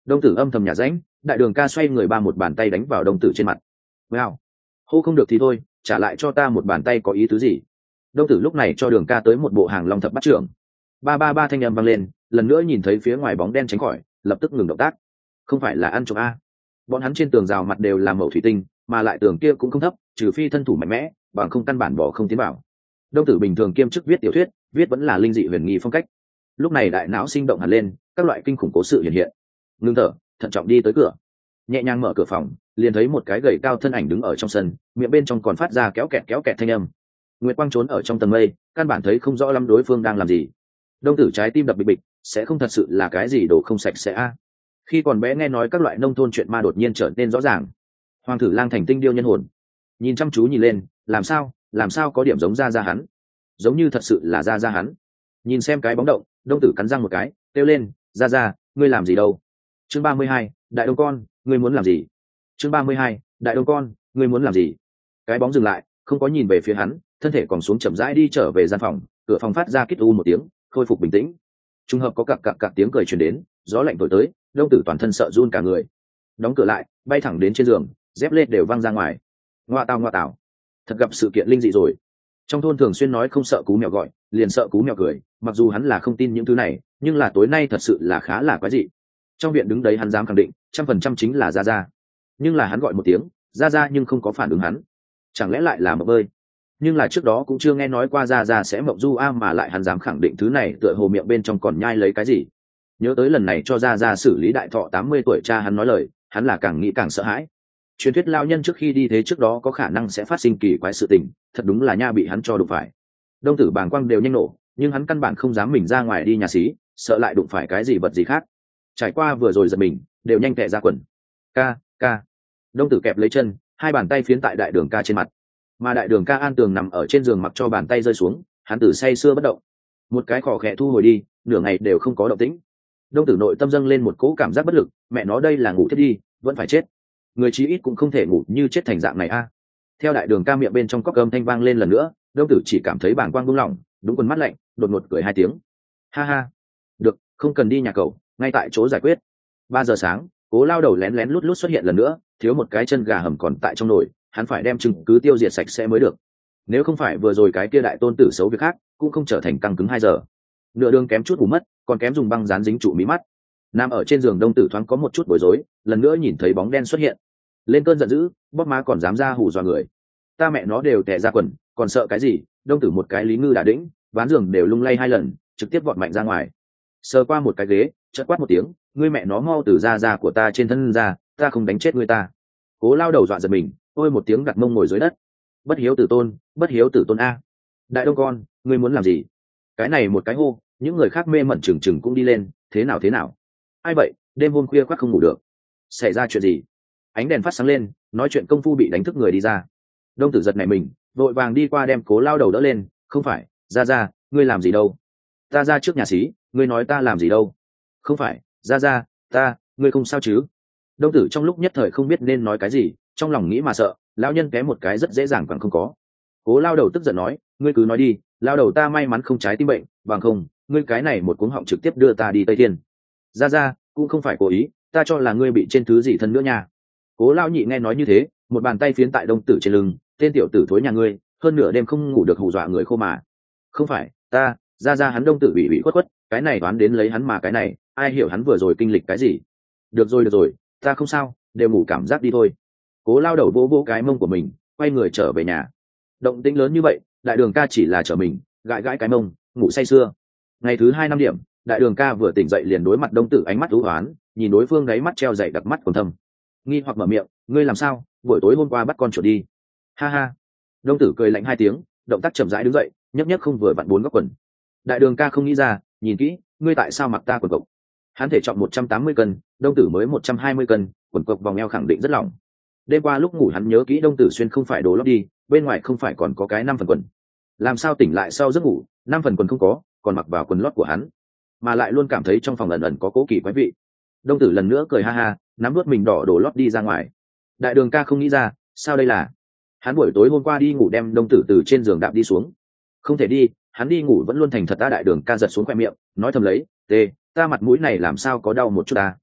Đông tử âm thầm nhả rãnh, đại đường ca xoay người ba một bàn tay đánh vào đông tử trên mặt. Wow, hô không được thì thôi, trả lại cho ta một bàn tay có ý tứ gì? Đông tử lúc này cho đường ca tới một bộ hàng long thập bắt trưởng. Ba ba ba thanh âm vang lên, lần nữa nhìn thấy phía ngoài bóng đen tránh khỏi, lập tức ngừng động tác. Không phải là ăn trộm a? Bọn hắn trên tường rào mặt đều là mẩu thủy tinh, mà lại tường kia cũng không thấp, trừ phi thân thủ mạnh mẽ, bằng không căn bản bỏ không tiến vào. Đông tử bình thường kiêm chức viết tiểu thuyết, viết vẫn là linh dị huyền nghi phong cách. Lúc này đại não sinh động hẳn lên, các loại kinh khủng cố sự hiện hiện. Ngưng thở, thận trọng đi tới cửa, nhẹ nhàng mở cửa phòng, liền thấy một cái gầy cao thân ảnh đứng ở trong sân, miệng bên trong còn phát ra kéo kẹt thanh âm. Nguyệt Quang trốn ở trong tầng mây, căn bản thấy không rõ lắm đối phương đang làm gì. Đông tử trái tim đập bịch bịch, sẽ không thật sự là cái gì đồ không sạch sẽ a. Khi còn bé nghe nói các loại nông thôn chuyện ma đột nhiên trở nên rõ ràng. Hoàng thử lang thành tinh điêu nhân hồn, nhìn chăm chú nhìn lên, làm sao có điểm giống ra hắn, giống như thật sự là ra hắn. Nhìn xem cái bóng động, đông tử cắn răng một cái, kêu lên, ra, ngươi làm gì đâu? Chương 32, đại đông con, ngươi muốn làm gì? Chương 32, đại đông con, ngươi muốn làm gì? Cái bóng dừng lại, không có nhìn về phía hắn, thân thể còn xuống chậm rãi đi trở về gian phòng, cửa phòng phát ra kít u một tiếng, khôi phục bình tĩnh. Trùng hợp có cặc tiếng cười truyền đến, gió lạnh thổi tới, đông tử toàn thân sợ run cả người. Đóng cửa lại, bay thẳng đến trên giường, dép lê đều văng ra ngoài. Ngoa tào, thật gặp sự kiện linh dị rồi. Trong thôn thường xuyên nói không sợ cú mèo gọi, liền sợ cú mèo cười, mặc dù hắn là không tin những thứ này, nhưng là tối nay thật sự là khá là quái dị. Trong viện đứng đấy hắn dám khẳng định, 100% chính là ra. Nhưng là hắn gọi một tiếng, ra nhưng không có phản ứng hắn. Chẳng lẽ lại là mộng bơi? Nhưng là trước đó cũng chưa nghe nói qua ra sẽ mộng du a, mà lại hắn dám khẳng định thứ này tựa hồ miệng bên trong còn nhai lấy cái gì. Nhớ tới lần này cho ra xử lý đại thọ 80 tuổi cha hắn nói lời, hắn là càng nghĩ càng sợ hãi. Truyền thuyết lao nhân trước khi đi thế trước đó có khả năng sẽ phát sinh kỳ quái sự tình, thật đúng là nha bị hắn cho đụng phải. Đông tử bàng quang đều nhanh nổ, nhưng hắn căn bản không dám mình ra ngoài đi nhà xí, sợ lại đụng phải cái gì vật gì khác. Trải qua vừa rồi giật mình, đều nhanh tệ ra quần. Ca. Đông tử kẹp lấy chân, hai bàn tay phiến tại đại đường ca trên mặt, mà đại đường ca an tường nằm ở trên giường mặc cho bàn tay rơi xuống, hắn tử say sưa bất động. Một cái khò khẽ thu hồi đi, nửa ngày đều không có động tĩnh. Đông tử nội tâm dâng lên một cỗ cảm giác bất lực, mẹ nó đây là ngủ thiết đi, vẫn phải chết. Người chí ít cũng không thể ngủ như chết thành dạng này a. Theo đại đường ca miệng bên trong cốc âm thanh vang lên lần nữa, đông tử chỉ cảm thấy bàng quang buông lỏng, đúng quần mắt lạnh, đột ngột cười hai tiếng. Ha, được, không cần đi nhà cậu, ngay tại chỗ giải quyết. 3 giờ sáng, Cố lao đầu lén lén lút lút xuất hiện lần nữa, thiếu một cái chân gà hầm còn tại trong nồi, hắn phải đem chứng cứ tiêu diệt sạch sẽ mới được. Nếu không phải vừa rồi cái kia đại tôn tử xấu việc khác, cũng không trở thành căng cứng 2 giờ. Nửa đường kém chút ngủ mất, còn kém dùng băng dán dính trụ mí mắt. Nằm ở trên giường đông tử thoáng có một chút bối rối, lần nữa nhìn thấy bóng đen xuất hiện, lên cơn giận dữ, bóp má còn dám ra hù dọa người. Ta mẹ nó đều tè ra quần, còn sợ cái gì? Đông tử một cái lý ngư đả đĩnh, ván giường đều lung lay 2 lần, trực tiếp vọt mạnh ra ngoài. Sờ qua một cái ghế, chợt quát một tiếng, ngươi mẹ nó mau từ da của ta trên thân ra, ta không đánh chết ngươi ta. Cố lao đầu dọa giật mình, ôi một tiếng đặt mông ngồi dưới đất. Bất hiếu tử tôn a. Đại đông con, ngươi muốn làm gì? Cái này một cái hô, những người khác mê mẩn chừng chừng cũng đi lên, thế nào? Ai vậy, đêm hôm khuya khoác không ngủ được. Xảy ra chuyện gì? Ánh đèn phát sáng lên, nói chuyện công phu bị đánh thức người đi ra. Đông tử giật nảy mình, vội vàng đi qua đem cố lao đầu đỡ lên, không phải, ra, ngươi làm gì đâu? Ta ra trước nhà xí, ngươi nói ta làm gì đâu? Không phải, ra, ngươi không sao chứ? Đông tử trong lúc nhất thời không biết nên nói cái gì, trong lòng nghĩ mà sợ, lão nhân kém một cái rất dễ dàng còn không có. Cố lao đầu tức giận nói, ngươi cứ nói đi, lao đầu ta may mắn không trái tim bệnh, bằng không, ngươi cái này một cuống họng trực tiếp đưa ta đi Tây Thiên. Ra, cũng không phải cố ý, ta cho là ngươi bị trên thứ gì thân nữa nha. Cố lao nhị nghe nói như thế, một bàn tay phiến tại đông tử trên lưng, tên tiểu tử thối nhà ngươi, hơn nửa đêm không ngủ được hù dọa người khô mà. Không phải, ta, ra hắn đông tử bị khuất, cái này đoán đến lấy hắn mà cái này, ai hiểu hắn vừa rồi kinh lịch cái gì. Được rồi, ta không sao, đều ngủ cảm giác đi thôi. Cố lao đầu vỗ cái mông của mình, quay người trở về nhà. Động tĩnh lớn như vậy, đại đường ca chỉ là trở mình, gãi cái mông, ngủ say sưa. Ngày thứ 2 5 điểm, đại đường ca vừa tỉnh dậy liền đối mặt đông tử ánh mắt thú hoán, nhìn đối phương đáy mắt treo dày đặc mắt còn thâm. Nghi hoặc mở miệng, ngươi làm sao, buổi tối hôm qua bắt con chuột đi. Ha. Đông tử cười lạnh 2 tiếng, động tác chậm rãi đứng dậy, nhấc không vừa vặn 4 góc quần. Đại đường ca không nghĩ ra, nhìn kỹ, ngươi tại sao mặc ta quần cộc? Hắn thể trọng 180 cân, đông tử mới 120 cân, quần cộc vòng eo khẳng định rất lỏng. Đêm qua lúc ngủ hắn nhớ kỹ đông tử xuyên không phải đồ lót đi, bên ngoài không phải còn có cái 5 phần quần. Làm sao tỉnh lại sau giấc ngủ, 5 phần quần không có, còn mặc vào quần lót của hắn, mà lại luôn cảm thấy trong phòng ẩn ẩn có cố kỳ quái vị. Đông tử lần nữa cười ha, nắm nuốt mình đỏ đồ lót đi ra ngoài. Đại đường ca không nghĩ ra, sao đây là? Hắn buổi tối hôm qua đi ngủ đem đông tử từ trên giường đạp đi xuống. Không thể đi, hắn đi ngủ vẫn luôn thành thật ta. Đại đường ca giật xuống khoe miệng, nói thầm lấy, ta mặt mũi này làm sao có đau một chút ta.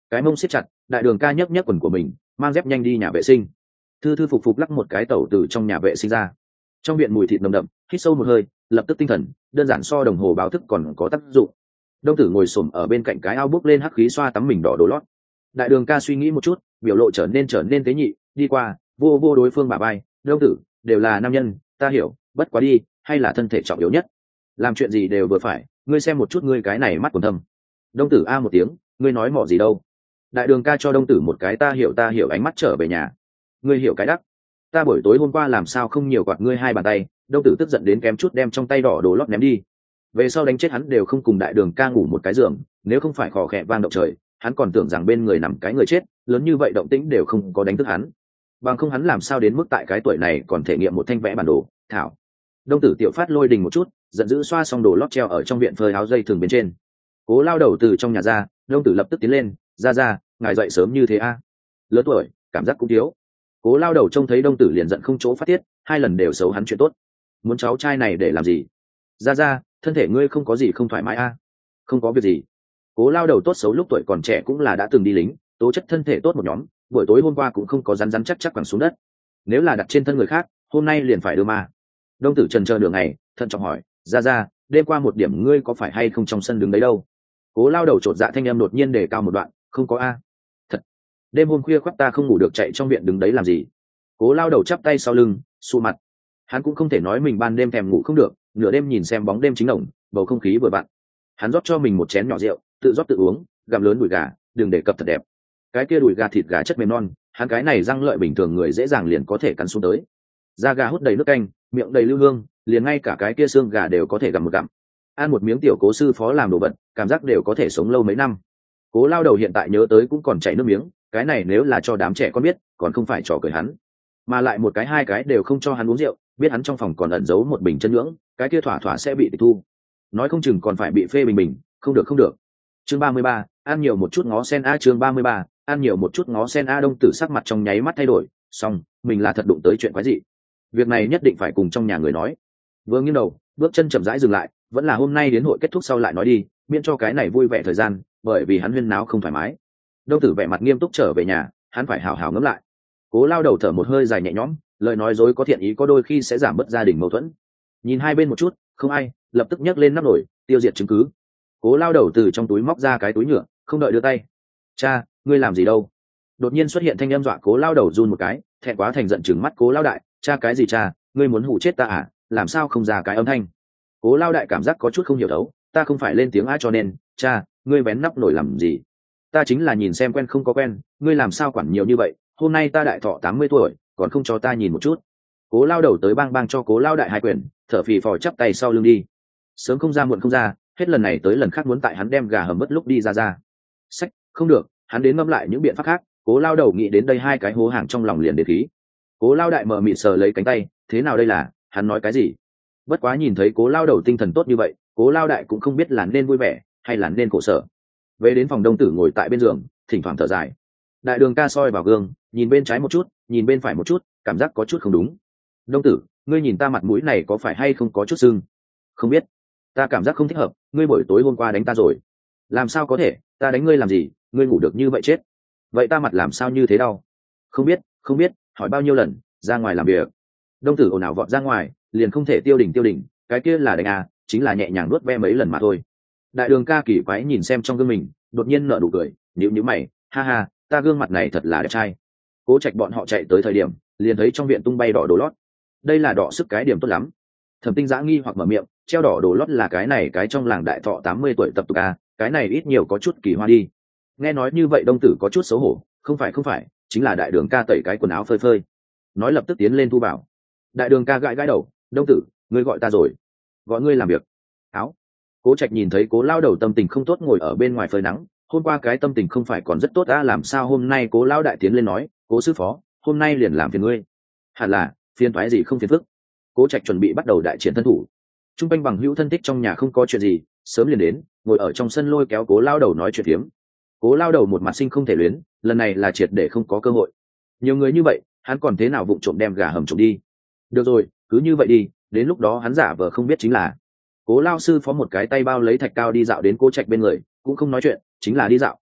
cái mông siết chặt, đại đường ca nhấc nhấc quần của mình, mang dép nhanh đi nhà vệ sinh. Thư thư phục phục lắc một cái tẩu từ trong nhà vệ sinh ra. Trong viện mùi thịt nồng đậm, hít sâu một hơi, lập tức tinh thần, đơn giản so đồng hồ báo thức còn có tác dụng. Đông tử ngồi xổm ở bên cạnh cái ao bốc lên hắc khí xoa tắm mình đỏ đồ lót. Đại đường ca suy nghĩ một chút, biểu lộ trở nên tế nhị, đi qua, vô vô đối phương bả vai. Đông tử, đều là nam nhân, ta hiểu, bất quá đi, hay là thân thể trọng yếu nhất. Làm chuyện gì đều vừa phải, ngươi xem một chút ngươi cái này mắt còn thâm. Đông tử a một tiếng, ngươi nói mọ gì đâu. Đại đường ca cho đông tử một cái ta hiểu ánh mắt trở về nhà. Ngươi hiểu cái đắc. Ta buổi tối hôm qua làm sao không nhiều quạt ngươi hai bàn tay. Đông tử tức giận đến kém chút đem trong tay đỏ đồ lót ném đi. Về sau đánh chết hắn đều không cùng đại đường ca ngủ một cái giường, nếu không phải khò khẽ vang động trời, hắn còn tưởng rằng bên người nằm cái người chết, lớn như vậy động tĩnh đều không có đánh thức hắn. Bằng không hắn làm sao đến mức tại cái tuổi này còn thể nghiệm một thanh vẽ bản đồ. Thảo. Đông tử tiểu phát lôi đình một chút, giận dữ xoa xong đồ lót treo ở trong viện phơi áo dây thường bên trên. Cố lao đầu từ trong nhà ra, đông tử lập tức tiến lên, ra ngài dậy sớm như thế a. Lớn tuổi cảm giác cũng thiếu. Cố lao đầu trông thấy đông tử liền giận không chỗ phát tiết, hai lần đều xấu hắn chuyện tốt. Muốn cháu trai này để làm gì? Ra thân thể ngươi không có gì không thoải mái a. Không có việc gì. Cố lao đầu tốt xấu lúc tuổi còn trẻ cũng là đã từng đi lính, tố chất thân thể tốt một nhóm, buổi tối hôm qua cũng không có rắn chắc quẳng xuống đất. Nếu là đặt trên thân người khác, hôm nay liền phải đưa ma. Đông tử trần chờ nửa ngày, thận trọng hỏi, ra đêm qua một điểm ngươi có phải hay không trong sân đứng đấy đâu? Cố lao đầu chột dạ thanh em đột nhiên đề cao một đoạn, không có a. Thật. Đêm hôm khuya khoác ta không ngủ được chạy trong viện đứng đấy làm gì? Cố lao đầu chắp tay sau lưng, sụ mặt. Hắn cũng không thể nói mình ban đêm thèm ngủ không được, nửa đêm nhìn xem bóng đêm chính đồng, bầu không khí vừa vặn. Hắn rót cho mình một chén nhỏ rượu, tự rót tự uống, gặm lớn đùi gà, đừng để cập thật đẹp. Cái kia đùi gà thịt gà chất mềm non, hắn cái này răng lợi bình thường người dễ dàng liền có thể cắn xuống tới. Da gà hút đầy nước canh, miệng đầy lưu hương, liền ngay cả cái kia xương gà đều có thể gặm một gặm. Ăn một miếng tiểu cố sư phó làm đồ vật, cảm giác đều có thể sống lâu mấy năm. Cố lao đầu hiện tại nhớ tới cũng còn chảy nước miếng, cái này nếu là cho đám trẻ con biết, còn không phải trò cười hắn. Mà lại một cái hai cái đều không cho hắn uống rượu, biết hắn trong phòng còn ẩn giấu một bình chân nhưỡng, cái kia thỏa sẽ bị tịch thu. Nói không chừng còn phải bị phê bình, không được. Chương 33, ăn nhiều một chút ngó sen a. Chương 33, ăn nhiều một chút ngó sen a. Đông tử sắc mặt trong nháy mắt thay đổi, xong, mình là thật đụng tới chuyện quái dị. Việc này nhất định phải cùng trong nhà người nói. Vừa nghiêng đầu, bước chân chậm rãi dừng lại, vẫn là hôm nay đến hội kết thúc sau lại nói đi, miễn cho cái này vui vẻ thời gian, bởi vì hắn huyên náo không thoải mái. Đông tử vẻ mặt nghiêm túc trở về nhà, hắn phải hào hào ngẫm lại. Cố lao đầu thở một hơi dài nhẹ nhõm, lời nói dối có thiện ý có đôi khi sẽ giảm bớt gia đình mâu thuẫn. Nhìn hai bên một chút, không ai, lập tức nhấc lên nắp nổi, tiêu diệt chứng cứ. Cố lao đầu từ trong túi móc ra cái túi nhựa, không đợi đưa tay. Cha, ngươi làm gì đâu? Đột nhiên xuất hiện thanh âm dọa cố lao đầu run một cái, thẹn quá thành giận chừng mắt cố lao đại. Cha cái gì cha, ngươi muốn hù chết ta à? Làm sao không ra cái âm thanh? Cố lao đại cảm giác có chút không hiểu đấu, ta không phải lên tiếng ai cho nên, cha, ngươi vén nắp nổi làm gì? Ta chính là nhìn xem quen không có quen, ngươi làm sao quản nhiều như vậy? Hôm nay ta đại thọ 80 tuổi, còn không cho ta nhìn một chút. Cố lao đầu tới bang cho cố lao đại hai quyền, thở phì phò chắp tay sau lưng đi. Sớm không ra muộn không ra, hết lần này tới lần khác muốn tại hắn đem gà hầm mất lúc đi ra. Sách, không được, hắn đến ngâm lại những biện pháp khác. Cố lao đầu nghĩ đến đây hai cái hố hàng trong lòng liền để khí. Cố lao đại mờ mịt sờ lấy cánh tay, thế nào đây là, hắn nói cái gì? Bất quá nhìn thấy cố lao đầu tinh thần tốt như vậy, cố lao đại cũng không biết là nên vui vẻ hay là nên khổ sở. Về đến phòng đông tử ngồi tại bên giường, thỉnh thoảng thở dài. Đại đường ca soi vào gương, nhìn bên trái một chút, nhìn bên phải một chút, cảm giác có chút không đúng. Đông tử, ngươi nhìn ta mặt mũi này có phải hay không có chút sưng? Không biết, ta cảm giác không thích hợp, ngươi buổi tối hôm qua đánh ta rồi. Làm sao có thể, ta đánh ngươi làm gì, ngươi ngủ được như vậy chết. Vậy ta mặt làm sao như thế đau? Không biết, hỏi bao nhiêu lần, ra ngoài làm việc. Đông tử ồn ào vọt ra ngoài, liền không thể tiêu đỉnh, cái kia là đánh à, chính là nhẹ nhàng nuốt ve mấy lần mà thôi. Đại đường ca kỳ quái nhìn xem trong gương mình, đột nhiên nở nụ cười, nhíu mày, ha ha, ta gương mặt này thật là đẹp trai. Cố Trạch bọn họ chạy tới thời điểm, liền thấy trong viện tung bay đỏ đồ lót. Đây là đỏ sức cái điểm tốt lắm. Thẩm Tinh Dã nghi hoặc mở miệng, treo đỏ đồ lót là cái này cái trong làng đại thọ 80 tuổi tập tục à, cái này ít nhiều có chút kỳ hoa đi. Nghe nói như vậy Đông tử có chút xấu hổ, không phải, chính là đại đường ca tẩy cái quần áo phơi phơi. Nói lập tức tiến lên thu bảo. Đại đường ca gãi đầu, Đông tử, ngươi gọi ta rồi. Gọi ngươi làm việc. Áo. Cố Trạch nhìn thấy cố lao đầu tâm tình không tốt ngồi ở bên ngoài phơi nắng, hôm qua cái tâm tình không phải còn rất tốt à, làm sao hôm nay cố lao đại tiến lên nói, cố sư phó, hôm nay liền làm phiền ngươi. Hẳn là phiền toái gì không phiền phức. Cố Trạch chuẩn bị bắt đầu đại triển thân thủ. Trung quanh bằng hữu thân thích trong nhà không có chuyện gì, sớm liền đến, ngồi ở trong sân lôi kéo cố lao đầu nói chuyện phiếm. Cố lao đầu một mặt sinh không thể luyến, lần này là triệt để không có cơ hội. Nhiều người như vậy, hắn còn thế nào vụng trộm đem gà hầm trộm đi. Được rồi, cứ như vậy đi, đến lúc đó hắn giả vờ không biết chính là. Cố lao sư phó một cái tay bao lấy thạch cao đi dạo đến Cố Trạch bên người, cũng không nói chuyện, chính là đi dạo.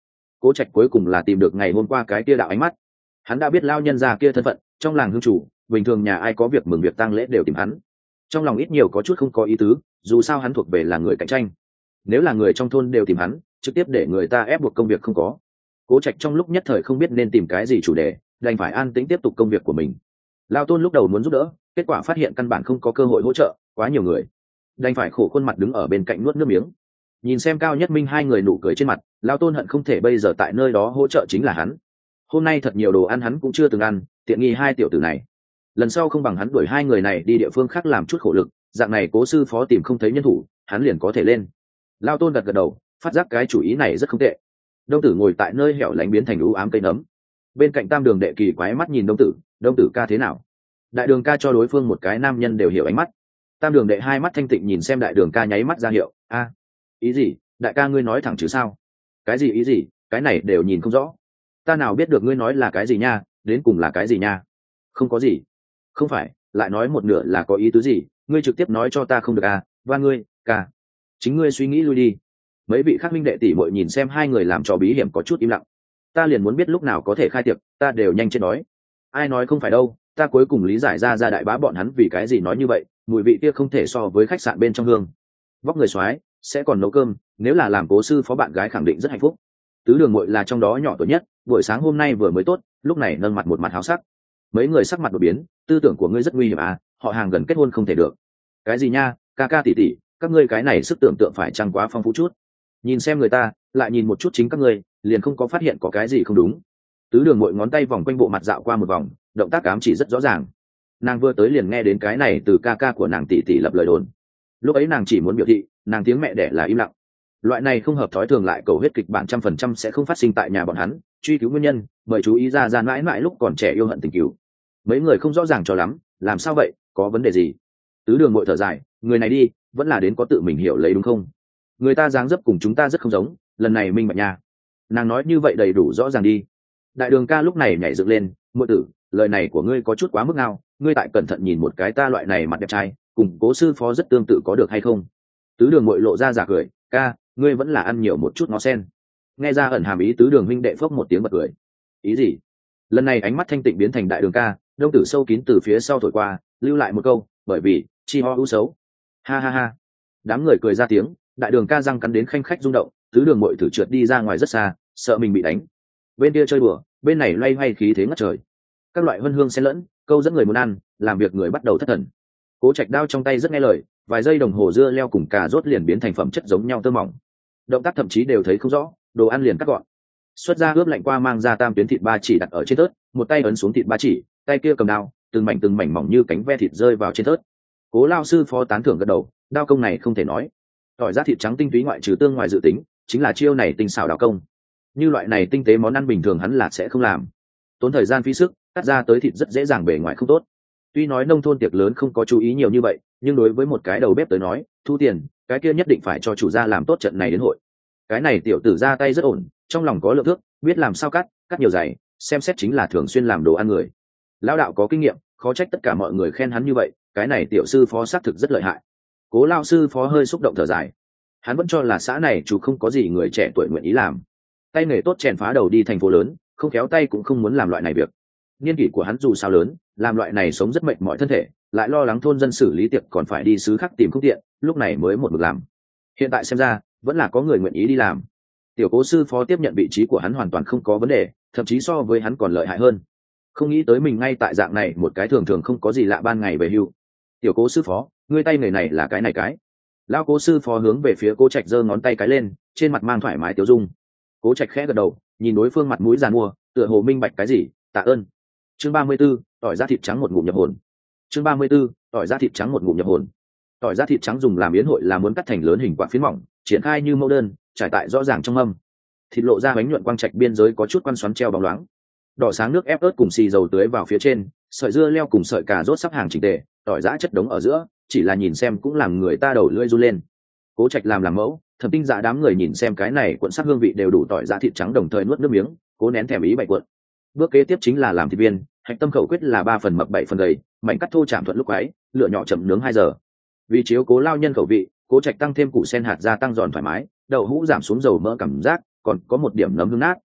Cố Trạch cuối cùng là tìm được ngày hôm qua cái kia đạo ánh mắt. Hắn đã biết lao nhân già kia thân phận, trong làng hương chủ bình thường nhà ai có việc mừng việc tang lễ đều tìm hắn. Trong lòng ít nhiều có chút không có ý tứ, dù sao hắn thuộc về là người cạnh tranh. Nếu là người trong thôn đều tìm hắn, trực tiếp để người ta ép buộc công việc không có. Cố Trạch trong lúc nhất thời không biết nên tìm cái gì chủ đề, đành phải an tĩnh tiếp tục công việc của mình. Lao Tôn lúc đầu muốn giúp đỡ, kết quả phát hiện căn bản không có cơ hội hỗ trợ, quá nhiều người, đành phải khổ khuôn mặt đứng ở bên cạnh nuốt nước miếng. Nhìn xem Cao Nhất Minh hai người nụ cười trên mặt, Lao Tôn hận không thể bây giờ tại nơi đó hỗ trợ chính là hắn. Hôm nay thật nhiều đồ ăn hắn cũng chưa từng ăn, tiện nghi hai tiểu tử này. Lần sau không bằng hắn đuổi hai người này đi địa phương khác làm chút khổ lực, dạng này Cố sư phó tìm không thấy nhân thủ, hắn liền có thể lên. Lao Tôn gật gật đầu, phát giác cái chủ ý này rất không tệ. Đông Tử ngồi tại nơi hẻo lánh biến thành u ám cây nấm. Bên cạnh Tam Đường đệ kỳ quái mắt nhìn Đông Tử ca thế nào? Đại Đường ca cho đối phương một cái nam nhân đều hiểu ánh mắt. Tam Đường đệ hai mắt thanh tịnh nhìn xem Đại Đường ca nháy mắt ra hiệu, a, ý gì? Đại ca ngươi nói thẳng chứ sao? Cái gì ý gì? Cái này đều nhìn không rõ. Ta nào biết được ngươi nói là cái gì nha, đến cùng là cái gì nha? Không có gì. Không phải, lại nói một nửa là có ý tứ gì, ngươi trực tiếp nói cho ta không được à, và ngươi, ca. Chính ngươi suy nghĩ lui đi. Mấy vị khác minh đệ tỷ muội nhìn xem hai người làm trò bí hiểm có chút im lặng. Ta liền muốn biết lúc nào có thể khai tiệc, ta đều nhanh chết đói. Ai nói không phải đâu, ta cuối cùng lý giải ra đại bá bọn hắn vì cái gì nói như vậy, mùi vị kia không thể so với khách sạn bên trong hương. Vóc người soái sẽ còn nấu cơm, nếu là làm Cố sư phó bạn gái khẳng định rất hạnh phúc. Tứ Đường muội là trong đó nhỏ tuổi nhất, buổi sáng hôm nay vừa mới tốt, lúc này nâng mặt một mặt háo sắc. Mấy người sắc mặt đột biến, tư tưởng của ngươi rất nguy hiểm à, họ hàng gần kết hôn không thể được. Cái gì nha, ca ca tỷ tỷ, các ngươi cái này sức tưởng tượng phải chăng quá phong phú chút. Nhìn xem người ta, lại nhìn một chút chính các ngươi, liền không có phát hiện có cái gì không đúng. Tứ Đường muội ngón tay vòng quanh bộ mặt dạo qua một vòng, động tác ám chỉ rất rõ ràng. Nàng vừa tới liền nghe đến cái này từ ca ca của nàng tỷ tỷ lập lời đồn. Lúc ấy nàng chỉ muốn biểu thị, nàng tiếng mẹ đẻ là im lặng. Loại này không hợp thói thường lại cầu huyết kịch bản 100% sẽ không phát sinh tại nhà bọn hắn. Truy cứu nguyên nhân, mời chú ý ra mãi mãi lúc còn trẻ yêu hận tình cứu. Mấy người không rõ ràng cho lắm, làm sao vậy, có vấn đề gì? Tứ Đường muội thở dài, người này đi, vẫn là đến có tự mình hiểu lấy đúng không? Người ta dáng dấp cùng chúng ta rất không giống, lần này minh bạch nha. Nàng nói như vậy đầy đủ rõ ràng đi. Đại Đường ca lúc này nhảy dựng lên, muội tử, lời này của ngươi có chút quá mức ngao, ngươi tại cẩn thận nhìn một cái ta loại này mặt đẹp trai, cùng Cố sư phó rất tương tự có được hay không? Tứ Đường muội lộ ra giả cười, ca, ngươi vẫn là ăn nhiều một chút ngó sen. Nghe ra ẩn hàm ý Tứ Đường huynh đệ phốc một tiếng bật cười. Ý gì? Lần này ánh mắt thanh tịnh biến thành Đại Đường ca, Đông Tử sâu kín từ phía sau thổi qua, lưu lại một câu, bởi vì chi ho ưu xấu. Ha ha ha. Đám người cười ra tiếng, Đại Đường ca răng cắn đến khanh khách rung động, Tứ Đường muội thử trượt đi ra ngoài rất xa, sợ mình bị đánh. Bên kia chơi đùa, bên này loay hoay khí thế ngất trời. Các loại hương hương xen lẫn, câu dẫn người muốn ăn, làm việc người bắt đầu thất thần. Cố Trạch đao trong tay rất nghe lời, vài giây đồng hồ dưa leo cùng cà rốt liền biến thành phẩm chất giống nhau tơ mỏng. Động tác thậm chí đều thấy không rõ, đồ ăn liền cắt gọn. Xuất ra ướp lạnh qua mang ra tam tuyến thịt ba chỉ đặt ở trên tớt, một tay ấn xuống thịt ba chỉ, tay kia cầm đao, từng mảnh mỏng như cánh ve thịt rơi vào trên tớt. Cố lao sư phó tán thưởng gật đầu, đao công này không thể nói. Tỏi ra thịt trắng tinh túy ngoại trừ tương ngoài dự tính, chính là chiêu này tinh xảo đao công. Như loại này tinh tế món ăn bình thường hắn là sẽ không làm. Tốn thời gian phí sức, cắt ra tới thịt rất dễ dàng bề ngoài không tốt. Tuy nói nông thôn tiệc lớn không có chú ý nhiều như vậy, nhưng đối với một cái đầu bếp tới nói, thu tiền, cái kia nhất định phải cho chủ gia làm tốt trận này đến hội. Cái này tiểu tử ra tay rất ổn, trong lòng có lượng thước, biết làm sao cắt nhiều dày, xem xét chính là thường xuyên làm đồ ăn người. Lão đạo có kinh nghiệm, khó trách tất cả mọi người khen hắn như vậy, cái này tiểu sư phó xác thực rất lợi hại. Cố lao sư phó hơi xúc động thở dài, hắn vẫn cho là xã này chủ không có gì người trẻ tuổi nguyện ý làm. Tay nghề tốt chèn phá đầu đi thành phố lớn, không khéo tay cũng không muốn làm loại này việc. Niên kỷ của hắn dù sao lớn, làm loại này sống rất mệt mỏi thân thể, lại lo lắng thôn dân xử lý tiệc còn phải đi xứ khác tìm không tiện, lúc này mới một mực làm. Hiện tại xem ra, vẫn là có người nguyện ý đi làm. Tiểu Cố sư phó tiếp nhận vị trí của hắn hoàn toàn không có vấn đề, thậm chí so với hắn còn lợi hại hơn. Không nghĩ tới mình ngay tại dạng này một cái thường thường không có gì lạ ban ngày về hưu. Tiểu Cố sư phó, ngươi tay nghề này là cái này cái. Lão Cố sư phó hướng về phía Cố Trạch giơ ngón tay cái lên, trên mặt mang thoải mái tiêu dung. Cố Trạch khẽ gật đầu, nhìn đối phương mặt mũi giàn mua, tựa hồ minh bạch cái gì, tạ ơn. Chương 34, tỏi ra thịt trắng một ngụm nhập hồn. Chương 34, tỏi ra thịt trắng một ngụm nhập hồn. Tỏi ra thịt trắng dùng làm yến hội là muốn cắt thành lớn hình quả phiến mỏng, triển khai như mẫu đơn, trải tại rõ ràng trong mâm. Thịt lộ ra bánh nhuận quang trạch biên giới có chút quan xoắn treo bóng loáng. Đỏ sáng nước ép ớt cùng xì dầu tưới vào phía trên, sợi dưa leo cùng sợi cà rốt sắp hàng chỉnh tề, tỏi giã chất đống ở giữa, chỉ là nhìn xem cũng làm người ta đầu lưỡi run lên. Cố Trạch làm mẫu, Thẩm Tinh Dạ đám người nhìn xem cái này cuộn sắc hương vị đều đủ tỏi giã thịt trắng đồng thời nuốt nước miếng, cố nén thèm ý bậy cuộn. Bước kế tiếp chính là làm thịt viên, hạch tâm khẩu quyết là 3 phần mập 7 phần gầy, mảnh cắt thô chạm thuận lúc ấy, lửa nhỏ chậm nướng 2 giờ. Vì chiếu cố lao nhân khẩu vị, Cố Trạch tăng thêm củ sen hạt gia tăng giòn thoải mái, đậu hũ giảm xuống dầu mỡ cảm giác, còn có một điểm nấm hương nát,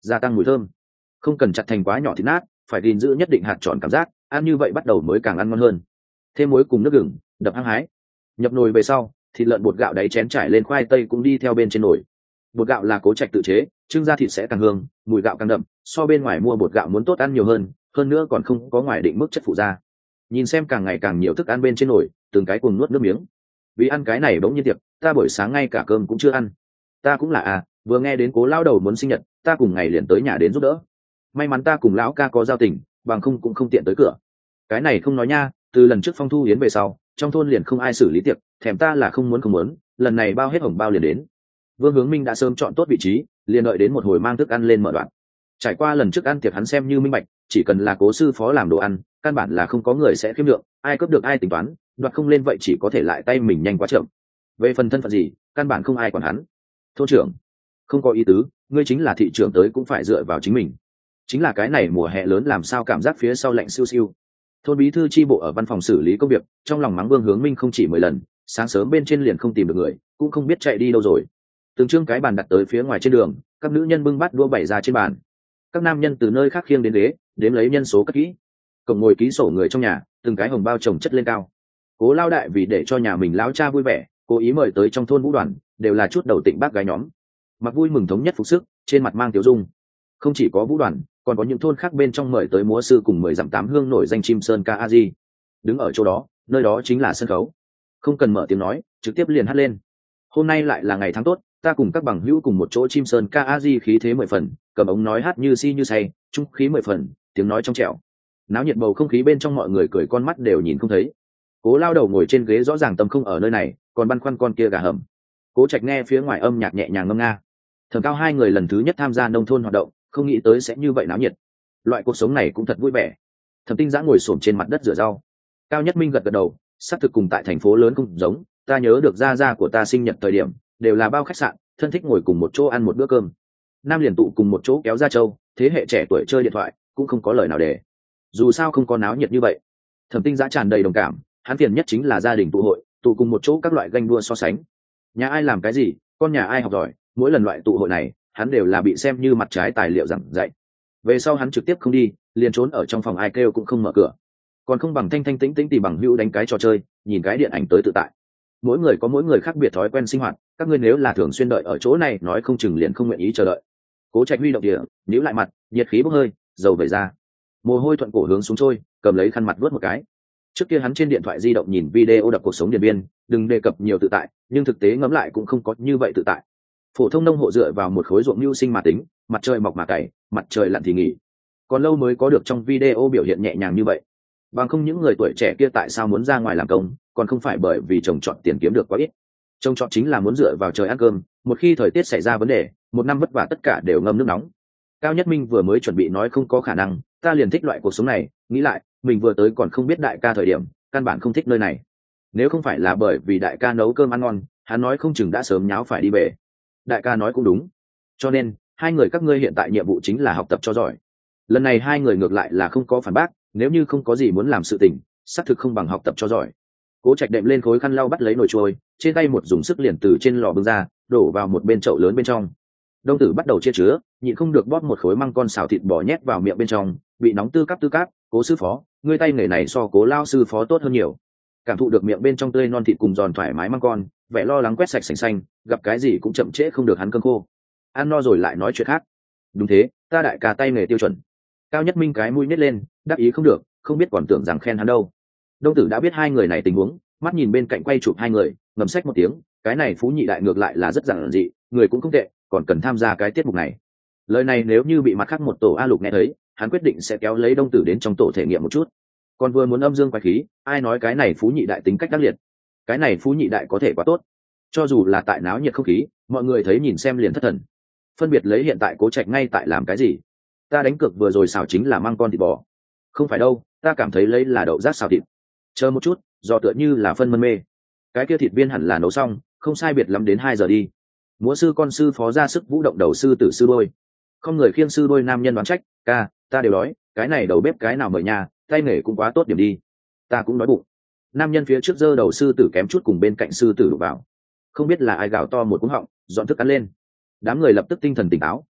gia tăng mùi thơm. Không cần chặt thành quá nhỏ thịt nát, phải gìn giữ nhất định hạt tròn cảm giác, ăn như vậy bắt đầu mới càng ăn ngon hơn. Thêm muối cùng nước gừng, đập hăng hái. Nhập nồi về sau, thịt lợn bột gạo đáy chén trải lên khoai tây cũng đi theo bên trên nồi. Bột gạo là Cố Trạch tự chế, trưng ra thịt sẽ càng hương, mùi gạo càng đậm, so bên ngoài mua bột gạo muốn tốt ăn nhiều hơn nữa còn không có ngoài định mức chất phụ gia. Nhìn xem càng ngày càng nhiều thức ăn bên trên nồi, từng cái cuồng nuốt nước miếng. Vì ăn cái này bỗng nhiên tiệc, ta buổi sáng ngay cả cơm cũng chưa ăn. Ta cũng là vừa nghe đến Cố lão đầu muốn sinh nhật, ta cùng ngày liền tới nhà đến giúp đỡ. May mắn ta cùng lão ca có giao tình, bằng không cũng không tiện tới cửa. Cái này không nói nha, từ lần trước phong thu yến về sau, trong thôn liền không ai xử lý tiệc, thèm ta là không muốn, lần này bao hết hồng bao liền đến. Vương Hướng Minh đã sớm chọn tốt vị trí, liền đợi đến một hồi mang thức ăn lên mở đoạn. Trải qua lần trước ăn tiệc hắn xem như minh bạch, chỉ cần là Cố sư phó làm đồ ăn, căn bản là không có người sẽ khiêm lượng, ai cướp được ai tính toán, đoạt không lên vậy chỉ có thể lại tay mình nhanh quá chậm. Về phần thân phận gì, căn bản không ai quản hắn. Thôn trưởng, không có ý tứ, ngươi chính là thị trưởng tới cũng phải dựa vào chính mình. Chính là cái này mùa hè lớn làm sao cảm giác phía sau lạnh siêu siêu. Thôn bí thư chi bộ ở văn phòng xử lý công việc, trong lòng mắng Vương Hướng Minh không chỉ 10 lần, sáng sớm bên trên liền không tìm được người, cũng không biết chạy đi đâu rồi. Từng trương cái bàn đặt tới phía ngoài trên đường, các nữ nhân bưng bát đũa bày ra trên bàn, các nam nhân từ nơi khác khiêng đến ghế, đếm lấy nhân số cất kỹ. Cổng ngồi ký sổ người trong nhà, từng cái hồng bao chồng chất lên cao. Cố lao đại vì để cho nhà mình lão cha vui vẻ, cố ý mời tới trong thôn vũ đoàn, đều là chút đầu tịnh bác gái nhóm, mặc vui mừng thống nhất phục sức, trên mặt mang tiểu dung. Không chỉ có vũ đoàn, còn có những thôn khác bên trong mời tới múa sư cùng 10 dặm 8 hương nổi danh chim sơn ca a di. Đứng ở chỗ đó, nơi đó chính là sân khấu, không cần mở tiếng nói, trực tiếp liền hát lên. Hôm nay lại là ngày tháng tốt, ta cùng các bằng hữu cùng một chỗ chim sơn ca a di khí thế 10 phần, cầm ống nói hát như si như say, trung khí 10 phần, tiếng nói trong trẻo. Náo nhiệt bầu không khí bên trong mọi người cười con mắt đều nhìn không thấy. Cố lao đầu ngồi trên ghế rõ ràng tâm không ở nơi này, còn băn khoăn con kia gà hầm. Cố Trạch nghe phía ngoài âm nhạc nhẹ nhàng ngâm nga. Thẩm Cao hai người lần thứ nhất tham gia nông thôn hoạt động, không nghĩ tới sẽ như vậy náo nhiệt. Loại cuộc sống này cũng thật vui vẻ. Thẩm Tinh Giã ngồi xổm trên mặt đất rửa rau. Cao Nhất Minh gật gật đầu, xác thực cùng tại thành phố lớn không giống, ta nhớ được gia của ta sinh nhật thời điểm, đều là bao khách sạn, thân thích ngồi cùng một chỗ ăn một bữa cơm. Nam liền tụ cùng một chỗ kéo ra châu, thế hệ trẻ tuổi chơi điện thoại, cũng không có lời nào để. Dù sao không có náo nhiệt như vậy. Thẩm Tinh Giã tràn đầy đồng cảm, hắn phiền nhất chính là gia đình tụ hội, tụ cùng một chỗ các loại ganh đua so sánh. Nhà ai làm cái gì, con nhà ai học giỏi, mỗi lần loại tụ hội này, hắn đều là bị xem như mặt trái tài liệu giảng dạy. Về sau hắn trực tiếp không đi, liền trốn ở trong phòng, ai kêu cũng không mở cửa. Còn không bằng thanh thanh tĩnh tĩnh tìm bằng hữu đánh cái trò chơi, nhìn cái điện ảnh tới tự tại. Mỗi người có mỗi người khác biệt thói quen sinh hoạt, các ngươi nếu là thường xuyên đợi ở chỗ này nói không chừng liền không nguyện ý chờ đợi. Cố Trạch huy động địa, nhíu lại mặt, nhiệt khí bốc hơi, dầu vẩy ra. Mồ hôi thuận cổ hướng xuống trôi, cầm lấy khăn mặt vuốt một cái. Trước kia hắn trên điện thoại di động nhìn video đập cuộc sống điện biên, đừng đề cập nhiều tự tại, nhưng thực tế ngẫm lại cũng không có như vậy tự tại. Phổ thông nông hộ dựa vào một khối ruộng mưu sinh mà tính, mặt trời mọc mà cày, mặt trời lặn thì nghỉ. Còn lâu mới có được trong video biểu hiện nhẹ nhàng như vậy. Bằng không những người tuổi trẻ kia tại sao muốn ra ngoài làm công, còn không phải bởi vì trồng trọt tiền kiếm được quá ít. Trồng trọt chính là muốn dựa vào trời ăn cơm, một khi thời tiết xảy ra vấn đề, một năm vất vả tất cả đều ngâm nước nóng. Cao Nhất Minh vừa mới chuẩn bị nói không có khả năng, ta liền thích loại cuộc sống này, nghĩ lại, mình vừa tới còn không biết đại ca thời điểm, căn bản không thích nơi này. Nếu không phải là bởi vì đại ca nấu cơm ăn ngon, hắn nói không chừng đã sớm nháo phải đi về. Đại ca nói cũng đúng, cho nên hai người các ngươi hiện tại nhiệm vụ chính là học tập cho giỏi. Lần này hai người ngược lại là không có phản bác, nếu như không có gì muốn làm sự tình, xác thực không bằng học tập cho giỏi. Cố Trạch đệm lên khối khăn lau bắt lấy nồi trôi, trên tay một dùng sức liền từ trên lò bưng ra, đổ vào một bên chậu lớn bên trong. Đông Tử bắt đầu chia chứa, nhịn không được bóp một khối măng con xào thịt bò nhét vào miệng bên trong, bị nóng tư cáp. Cố sư phó, ngươi tay nghề này so Cố lao sư phó tốt hơn nhiều. Cảm thụ được miệng bên trong tươi non thịt cùng giòn thoải mái măng con, vẻ lo lắng quét sạch sành xanh, gặp cái gì cũng chậm trễ không được hắn cơm khô. Ăn no rồi lại nói chuyện khác. Đúng thế, ta đại ca tay nghề tiêu chuẩn. Cao Nhất Minh cái mũi nhếch lên, đáp ý không được, không biết còn tưởng rằng khen hắn đâu. Đông Tử đã biết hai người này tình huống, mắt nhìn bên cạnh quay chụp hai người, ngầm xách một tiếng, cái này Phú Nhị Đại ngược lại là rất giản dị, người cũng không tệ, còn cần tham gia cái tiết mục này. Lời này nếu như bị mặt khác một tổ A Lục nghe thấy, hắn quyết định sẽ kéo lấy Đông Tử đến trong tổ thể nghiệm một chút. Còn vừa muốn âm dương quái khí, ai nói cái này Phú Nhị Đại tính cách đắc liệt, cái này Phú Nhị Đại có thể quá tốt. Cho dù là tại náo nhiệt không khí, mọi người thấy nhìn xem liền thất thần. Phân biệt lấy hiện tại Cố Trạch ngay tại làm cái gì. Ta đánh cược vừa rồi xào chính là măng con thịt bò. Không phải đâu, ta cảm thấy lấy là đậu rác xào thịt. Chờ một chút, do tựa như là phân mân mê. Cái kia thịt viên hẳn là nấu xong, không sai biệt lắm đến 2 giờ đi. Múa sư con sư phó ra sức vũ động đầu sư tử sư đôi. Không người khiêng sư đôi nam nhân đoán trách, ca, ta đều đói, cái này đầu bếp cái nào mời nhà, tay nghề cũng quá tốt điểm đi. Ta cũng đói bụng. Nam nhân phía trước giơ đầu sư tử kém chút cùng bên cạnh sư tử đụng vào. Không biết là ai gào to một cú họng, dọn thức ăn lên. Đám người lập tức tinh thần tỉnh táo,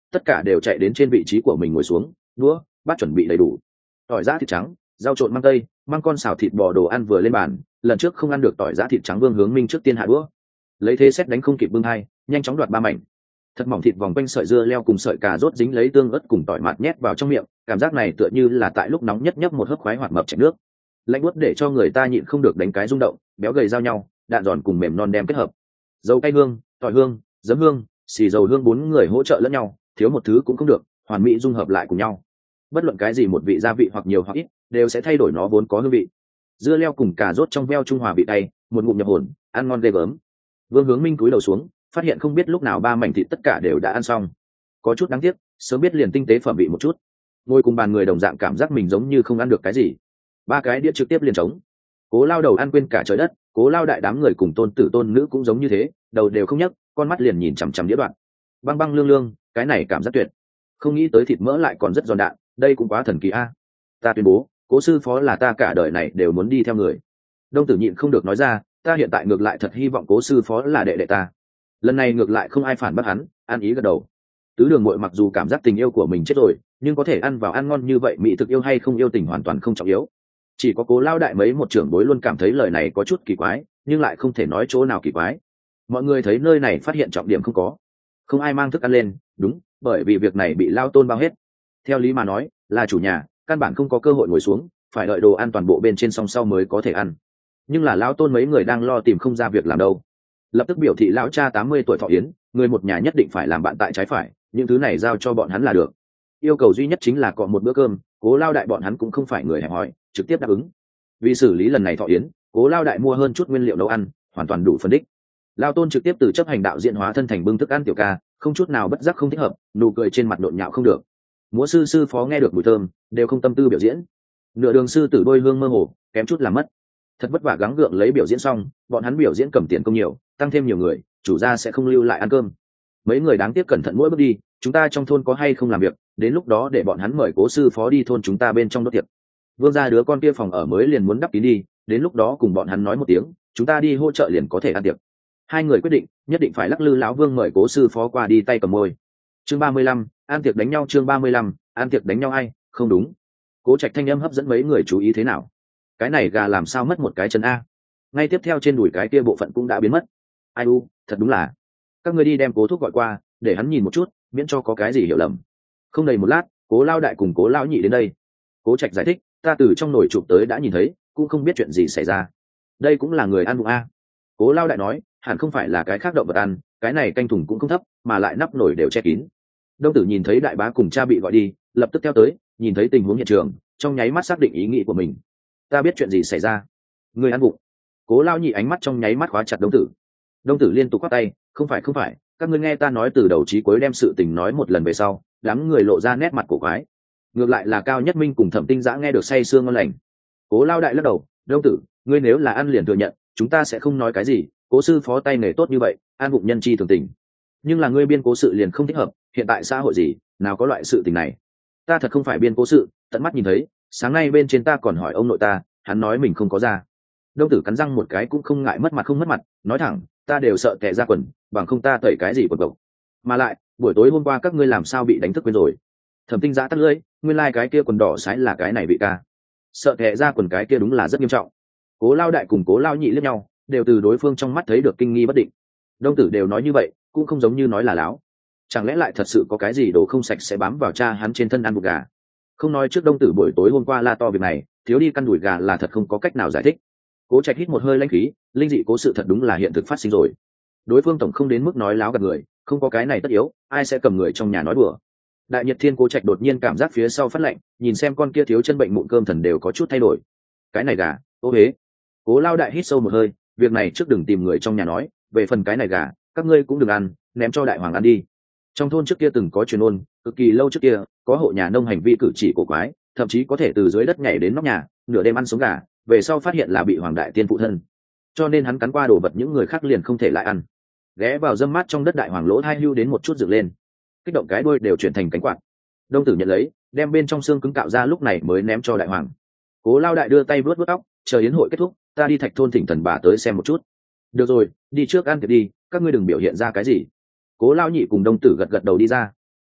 tất cả đều chạy đến trên vị trí của mình ngồi xuống, đũa bát chuẩn bị đầy đủ. Tỏi giã thịt trắng, rau trộn măng tây, măng con xào thịt bò đồ ăn vừa lên bàn. Lần trước không ăn được tỏi giã thịt trắng, Vương Hướng Minh trước tiên hạ đũa, lấy thế xét đánh không kịp bưng hai, nhanh chóng đoạt ba mảnh. Thật mỏng thịt vòng quanh sợi dưa leo cùng sợi cà rốt dính lấy tương ớt cùng tỏi mạt nhét vào trong miệng, cảm giác này tựa như là tại lúc nóng nhất nhấp một hớp khoái hoạt mập chảy nước. Lạnh buốt để cho người ta nhịn không được đánh cái rung động, béo gầy giao nhau, đạn giòn cùng mềm non đem kết hợp. Dầu cay hương, tỏi hương, giấm hương, xì dầu hương, bốn người hỗ trợ lẫn nhau, thiếu một thứ cũng không được, hoàn mỹ dung hợp lại cùng nhau. Bất luận cái gì một vị gia vị hoặc nhiều hoặc ít, đều sẽ thay đổi nó vốn có hương vị. Dưa leo cùng cà rốt trong veo trung hòa vị tay, một ngụm nhập hồn, ăn ngon ghê gớm. Vương Hướng Minh cúi đầu xuống, phát hiện không biết lúc nào ba mảnh thịt tất cả đều đã ăn xong. Có chút đáng tiếc, sớm biết liền tinh tế phẩm vị một chút. Ngồi cùng bàn người đồng dạng cảm giác mình giống như không ăn được cái gì. Ba cái đĩa trực tiếp liền trống. Cố Lao đầu ăn quên cả trời đất, Cố Lao đại đám người cùng tôn tử tôn nữ cũng giống như thế, đầu đều không nhấc, con mắt liền nhìn chằm chằm đĩa đoạn. Băng băng lương lương, cái này cảm giác tuyệt. Không nghĩ tới thịt mỡ lại còn rất giòn đạn, đây cũng quá thần kỳ a. Ta tuyên bố, Cố sư phó là ta cả đời này đều muốn đi theo người. Đông tử nhịn không được nói ra, ta hiện tại ngược lại thật hy vọng Cố sư phó là đệ đệ ta. Lần này ngược lại không ai phản bác hắn, ăn ý gật đầu. Tứ đường muội mặc dù cảm giác tình yêu của mình chết rồi, nhưng có thể ăn vào ăn ngon như vậy, mỹ thực yêu hay không yêu tình hoàn toàn không trọng yếu. Chỉ có Cố Lao đại mấy một trưởng bối luôn cảm thấy lời này có chút kỳ quái, nhưng lại không thể nói chỗ nào kỳ quái. Mọi người thấy nơi này phát hiện trọng điểm không có, không ai mang thức ăn lên, đúng, bởi vì việc này bị Lao tôn bao hết. Theo lý mà nói, là chủ nhà, căn bản không có cơ hội ngồi xuống, phải đợi đồ ăn toàn bộ bên trên xong sau mới có thể ăn. Nhưng là Lao tôn mấy người đang lo tìm không ra việc làm đâu, lập tức biểu thị lão cha 80 tuổi thọ yến, người một nhà nhất định phải làm bạn tại trái phải, những thứ này giao cho bọn hắn là được. Yêu cầu duy nhất chính là cọ một bữa cơm. Cố Lao đại bọn hắn cũng không phải người hẹp hòi, trực tiếp đáp ứng. Vì xử lý lần này thọ yến, Cố Lao đại mua hơn chút nguyên liệu nấu ăn, hoàn toàn đủ phân đích. Lao tôn trực tiếp từ chấp hành đạo diễn hóa thân thành bưng thức ăn tiểu ca, không chút nào bất giác không thích hợp, nụ cười trên mặt nhộn nhạo không được. Múa sư phó nghe được mùi thơm, đều không tâm tư biểu diễn. Nửa đường sư tử đôi hương mơ hồ, kém chút làm mất. Thật vất vả gắng gượng lấy biểu diễn xong, bọn hắn biểu diễn cầm tiền công nhiều, tăng thêm nhiều người, chủ gia sẽ không lưu lại ăn cơm. Mấy người đáng tiếc cẩn thận mỗi bước đi, chúng ta trong thôn có hay không làm việc, đến lúc đó để bọn hắn mời Cố sư phó đi thôn chúng ta bên trong đốt tiệc. Vương gia đứa con kia phòng ở mới liền muốn đắp kín đi, đến lúc đó cùng bọn hắn nói một tiếng, chúng ta đi hỗ trợ liền có thể ăn tiệc. Hai người quyết định, nhất định phải lắc lư lão Vương mời Cố sư phó qua đi tay cầm môi. Chương 35, ăn tiệc đánh nhau. Chương 35, ăn tiệc đánh nhau. Ai, không đúng. Cố Trạch thanh âm hấp dẫn mấy người chú ý. Thế nào? Cái này gà làm sao mất một cái chân a? Ngay tiếp theo trên đùi cái kia bộ phận cũng đã biến mất. Ai u, thật đúng là. Các người đi đem Cố thúc gọi qua, để hắn nhìn một chút, miễn cho có cái gì hiểu lầm. Không đầy một lát, Cố Lao đại cùng Cố Lao nhị đến đây. Cố Trạch giải thích, ta từ trong nồi chụp tới đã nhìn thấy, cũng không biết chuyện gì xảy ra. Đây cũng là người ăn bụng a. Cố Lao đại nói, hẳn không phải là cái khác động vật ăn, cái này canh thùng cũng không thấp, mà lại nắp nồi đều che kín. Đông tử nhìn thấy đại bá cùng cha bị gọi đi, lập tức theo tới, nhìn thấy tình huống hiện trường, trong nháy mắt xác định ý nghĩ của mình. Ta biết chuyện gì xảy ra. Người ăn bụng. Cố Lao nhị ánh mắt trong nháy mắt khóa chặt Đông tử. Đông tử liên tục quát tay, không phải, các ngươi nghe ta nói từ đầu chí cuối đem sự tình nói một lần về sau. Đám người lộ ra nét mặt cổ quái. Ngược lại là Cao Nhất Minh cùng Thẩm Tinh Dã nghe được say sương ngon lành. Cố Lao đại lắc đầu, Đông tử, ngươi nếu là ăn liền thừa nhận, chúng ta sẽ không nói cái gì. Cố sư phó tay nghề tốt như vậy, an bụng nhân chi thường tình. Nhưng là ngươi biên cố sự liền không thích hợp, hiện tại xã hội gì nào có loại sự tình này. Ta thật không phải biên cố sự, tận mắt nhìn thấy, sáng nay bên trên ta còn hỏi ông nội ta, hắn nói mình không có ra. Đông tử cắn răng một cái cũng không ngại mất mặt không mất mặt, nói thẳng, ta đều sợ tè ra quần, bằng không ta tẩy cái gì quần cộc. Mà lại, buổi tối hôm qua các ngươi làm sao bị đánh thức quên rồi. Thẩm Tinh Dã tắt lưỡi, nguyên lai cái kia quần đỏ sái là cái này bị ca. Sợ tè ra quần cái kia đúng là rất nghiêm trọng. Cố Lao đại cùng Cố Lao nhị liếc nhau, đều từ đối phương trong mắt thấy được kinh nghi bất định. Đông tử đều nói như vậy, cũng không giống như nói là láo. Chẳng lẽ lại thật sự có cái gì đồ không sạch sẽ bám vào cha hắn trên thân ăn bụng gà? Không nói trước Đông tử buổi tối hôm qua la to việc này, thiếu đi căn đùi gà là thật không có cách nào giải thích. Cố Trạch hít một hơi lãnh khí, linh dị cố sự thật đúng là hiện thực phát sinh rồi. Đối phương tổng không đến mức nói láo gạt người, không có cái này tất yếu, ai sẽ cầm người trong nhà nói đùa. Đại Nhật Thiên Cố Trạch đột nhiên cảm giác phía sau phát lạnh, nhìn xem con kia thiếu chân bệnh mụn cơm thần đều có chút thay đổi. Cái này gà, ô hế. Cố Lao đại hít sâu một hơi, việc này trước đừng tìm người trong nhà nói, về phần cái này gà, các ngươi cũng đừng ăn, ném cho đại hoàng ăn đi. Trong thôn trước kia từng có truyền ôn, cực kỳ lâu trước kia, có hộ nhà nông hành vi cử chỉ cổ quái, thậm chí có thể từ dưới đất nhảy đến nóc nhà, nửa đêm ăn sống gà, về sau phát hiện là bị hoàng đại tiên phụ thân, cho nên hắn cắn qua đồ vật những người khác liền không thể lại ăn. Ghé vào dâm mát trong đất đại hoàng lỗ hai hưu đến một chút dựng lên, kích động cái đuôi đều chuyển thành cánh quạt. Đông tử nhận lấy, đem bên trong xương cứng cạo ra, lúc này mới ném cho đại hoàng. Cố Lao đại đưa tay vuốt vuốt tóc, chờ yến hội kết thúc, ta đi Thạch thôn thỉnh thần bà tới xem một chút. Được rồi, đi trước ăn tiệc đi, các ngươi đừng biểu hiện ra cái gì. Cố Lao nhị cùng Đông tử gật gật đầu đi ra.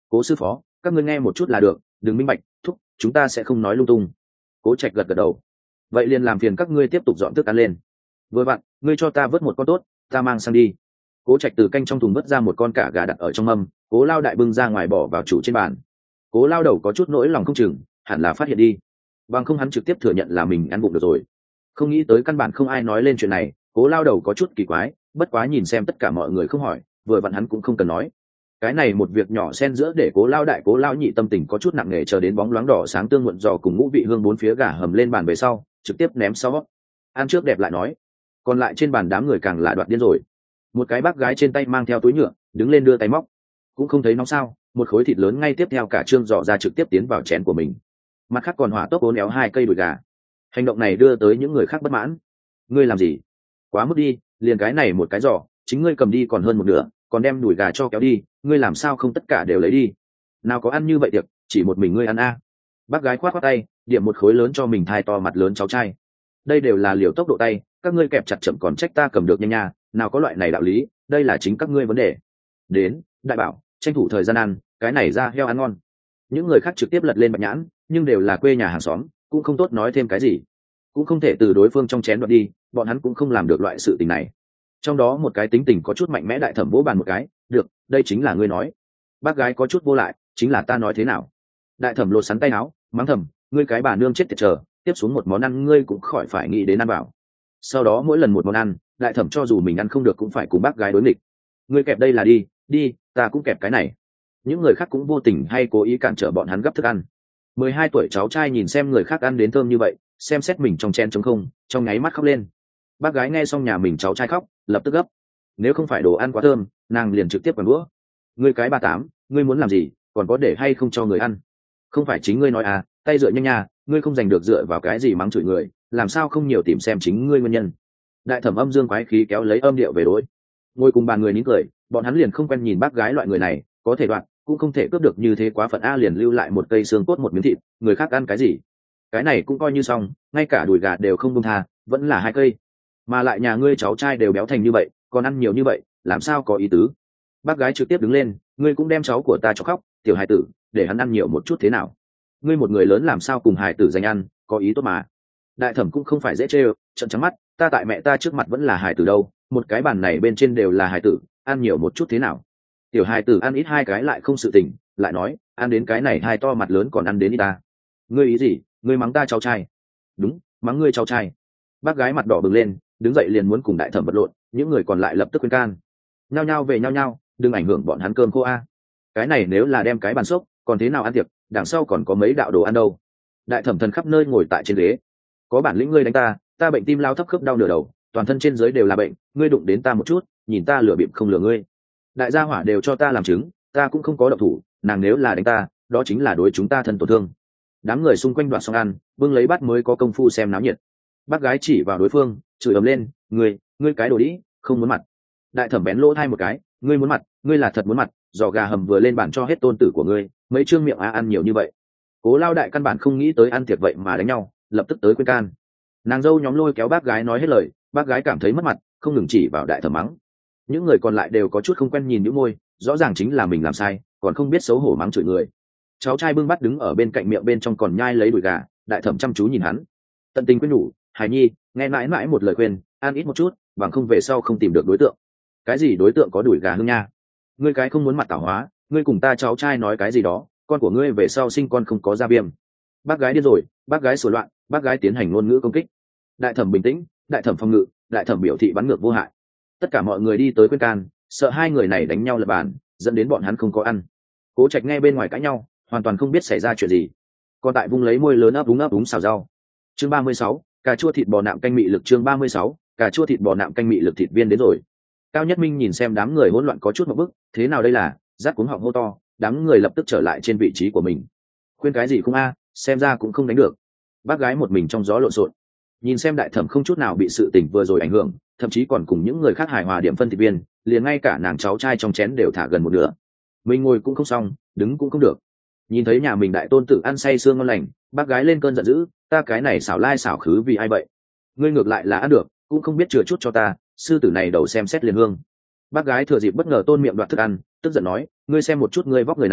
Cố sư phó, các ngươi nghe một chút là được, đừng minh bạch thúc, chúng ta sẽ không nói lung tung. Cố Trạch gật gật đầu. Vậy liền làm phiền các ngươi tiếp tục dọn thức ăn lên. Vừa vặn, ngươi cho ta vớt một con tốt, ta mang sang đi. Cố Trạch từ canh trong thùng vớt ra một con cả gà đặt ở trong mâm, Cố Lao đại bưng ra ngoài bỏ vào chủ trên bàn. Cố Lao đầu có chút nỗi lòng không chừng, hẳn là phát hiện đi, bằng không hắn trực tiếp thừa nhận là mình ăn bụng được rồi. Không nghĩ tới căn bản không ai nói lên chuyện này, Cố Lao đầu có chút kỳ quái, bất quá nhìn xem tất cả mọi người không hỏi, vừa vặn hắn cũng không cần nói. Cái này một việc nhỏ xen giữa để Cố Lao đại Cố Lao nhị tâm tình có chút nặng nề, chờ đến bóng loáng đỏ sáng tương muộn giò cùng ngũ vị hương bốn phía gà hầm lên bàn về sau, trực tiếp ném sau. Ăn trước đẹp lại nói. Còn lại trên bàn đám người càng là đoạt điên rồi. Một cái bác gái trên tay mang theo túi nhựa, đứng lên đưa tay móc, cũng không thấy nóng sao, một khối thịt lớn ngay tiếp theo cả trương giò ra trực tiếp tiến vào chén của mình. Mặt khác còn hỏa tốc uốn éo hai cây đùi gà. Hành động này đưa tới những người khác bất mãn. Ngươi làm gì? Quá mức đi, liền cái này một cái giò, chính ngươi cầm đi còn hơn một nửa, còn đem đùi gà cho kéo đi, ngươi làm sao không tất cả đều lấy đi? Nào có ăn như vậy tiệc, chỉ một mình ngươi ăn a? Bác gái khoát khoát tay, điểm một khối lớn cho mình thai to mặt lớn cháu trai. Đây đều là liều tốc độ tay, các ngươi kẹp chặt chậm còn trách ta cầm được nhanh nha, nào có loại này đạo lý, đây là chính các ngươi vấn đề. Đến, đại bảo, tranh thủ thời gian ăn, cái này ra heo ăn ngon. Những người khác trực tiếp lật lên bạch nhãn, nhưng đều là quê nhà hàng xóm, cũng không tốt nói thêm cái gì, cũng không thể từ đối phương trong chén đoạt đi, bọn hắn cũng không làm được loại sự tình này. Trong đó một cái tính tình có chút mạnh mẽ đại thẩm vỗ bàn một cái, được, đây chính là ngươi nói. Bác gái có chút vô lại, chính là ta nói thế nào? Đại thẩm lột sắn tay áo, mắng thầm, ngươi cái bà nương chết tiệt, chờ tiếp xuống một món ăn ngươi cũng khỏi phải nghĩ đến ăn bảo. Sau đó mỗi lần một món ăn, đại thẩm cho dù mình ăn không được cũng phải cùng bác gái đối nghịch. Ngươi kẹp đây là đi, đi, ta cũng kẹp cái này. Những người khác cũng vô tình hay cố ý cản trở bọn hắn gấp thức ăn. 12 tuổi cháu trai nhìn xem người khác ăn đến thơm như vậy, xem xét mình trong chen trống không, trong nháy mắt khóc lên. Bác gái nghe xong nhà mình cháu trai khóc, lập tức gấp. Nếu không phải đồ ăn quá thơm, nàng liền trực tiếp quẳng đũa. Ngươi cái bà tám, ngươi muốn làm gì, còn có để hay không cho người ăn? Không phải chính ngươi nói à, tay dựa nhanh nha, ngươi không giành được dựa vào cái gì mắng chửi người, làm sao không nhiều tìm xem chính ngươi nguyên nhân. Đại thẩm âm dương quái khí kéo lấy âm điệu về đối. Ngồi cùng bàn người nín cười, bọn hắn liền không quen nhìn bác gái loại người này, có thể đoạn cũng không thể cướp được như thế quá phận a, liền lưu lại một cây xương cốt một miếng thịt, người khác ăn cái gì? Cái này cũng coi như xong, ngay cả đùi gà đều không buông tha, vẫn là hai cây. Mà lại nhà ngươi cháu trai đều béo thành như vậy, còn ăn nhiều như vậy, làm sao có ý tứ? Bác gái trực tiếp đứng lên, ngươi cũng đem cháu của ta cho khóc, tiểu hài tử, để hắn ăn nhiều một chút thế nào? Ngươi một người lớn làm sao cùng hài tử dành ăn, có ý tốt mà. Đại thẩm cũng không phải dễ chê, trợn trắng mắt, ta tại mẹ ta trước mặt vẫn là hài tử đâu, một cái bàn này bên trên đều là hài tử, ăn nhiều một chút thế nào? Tiểu hài tử ăn ít hai cái lại không sự tình, lại nói ăn đến cái này hai to mặt lớn còn ăn đến ít ta. Ngươi ý gì? Ngươi mắng ta cháu trai? Đúng, mắng ngươi cháu trai. Bác gái mặt đỏ bừng lên, đứng dậy liền muốn cùng đại thẩm vật lộn, những người còn lại lập tức khuyên can. Nhao nhao về nhao nhao, đừng ảnh hưởng bọn hắn cơm khô a. Cái này nếu là đem cái bàn xốc, còn thế nào ăn tiệc, đằng sau còn có mấy đạo đồ ăn đâu. Đại thẩm thần khắp nơi ngồi tại trên ghế. Có bản lĩnh ngươi đánh ta, ta bệnh tim lao thấp khớp đau nửa đầu, toàn thân trên dưới đều là bệnh, ngươi đụng đến ta một chút, nhìn ta lừa bịp không lừa ngươi. Đại gia hỏa đều cho ta làm chứng, ta cũng không có động thủ, nàng nếu là đánh ta, đó chính là đối chúng ta thân tổn thương. Đám người xung quanh đoạt xong ăn, bưng lấy bát mới có công phu xem náo nhiệt. Bác gái chỉ vào đối phương, chửi ầm lên, ngươi cái đồ đĩ, không muốn mặt. Đại thẩm bén lỗ thai một cái, ngươi muốn mặt, ngươi là thật muốn mặt, giò gà hầm vừa lên bàn cho hết tôn tử của ngươi, mấy trương miệng ăn nhiều như vậy. Cố Lao đại căn bản không nghĩ tới ăn tiệc vậy mà đánh nhau, lập tức tới khuyên can. Nàng dâu nhóm lôi kéo bác gái nói hết lời, bác gái cảm thấy mất mặt, không ngừng chỉ vào đại thẩm mắng. Những người còn lại đều có chút không quen nhìn những môi, rõ ràng chính là mình làm sai, còn không biết xấu hổ mắng chửi người. Cháu trai bưng bát đứng ở bên cạnh miệng bên trong còn nhai lấy đùi gà, đại thẩm chăm chú nhìn hắn, tận tình khuyên nhủ, Hải Nhi, nghe mãi mãi một lời khuyên, ăn ít một chút, bằng không về sau không tìm được đối tượng. Cái gì đối tượng có đùi gà hương nha? Ngươi cái không muốn mặt tảo hóa, ngươi cùng ta cháu trai nói cái gì đó, con của ngươi về sau sinh con không có da viêm. Bác gái điên rồi, bác gái sửa loạn, bác gái tiến hành ngôn ngữ công kích. Đại thẩm bình tĩnh, đại thẩm phòng ngự, đại thẩm biểu thị bắn ngược vô hại. Tất cả mọi người đi tới khuyên can, sợ hai người này đánh nhau lật bàn, dẫn đến bọn hắn không có ăn. Cố Trạch nghe bên ngoài cãi nhau, hoàn toàn không biết xảy ra chuyện gì. Còn tại vung lấy môi lớn ấp úng xào rau. Chương 36, cà chua thịt bò nạm canh mị lực. Chương 36, cà chua thịt bò nạm canh mị lực thịt viên đến rồi. Cao Nhất Minh nhìn xem đám người hỗn loạn có chút một bức, thế nào đây là, rát cuống họng hô to, đám người lập tức trở lại trên vị trí của mình. Khuyên cái gì không a, xem ra cũng không đánh được. Bác gái một mình trong gió lộn xộn, nhìn xem đại thẩm không chút nào bị sự tình vừa rồi ảnh hưởng, thậm chí còn cùng những người khác hài hòa điểm phân thịt viên, liền ngay cả nàng cháu trai trong chén đều thả gần một nửa. Mình ngồi cũng không xong, đứng cũng không được. Nhìn thấy nhà mình đại tôn tử ăn say sương ngon lành, bác gái lên cơn giận dữ, ta cái này xảo lai xảo khứ vì ai vậy? Ngươi ngược lại là ăn được, cũng không biết chừa chút cho ta, sư tử này đầu xem xét liền hương. Bác gái thừa dịp bất ngờ tôn miệng đoạt thức ăn, tức giận nói, ngươi xem một chút ngươi vóc người này,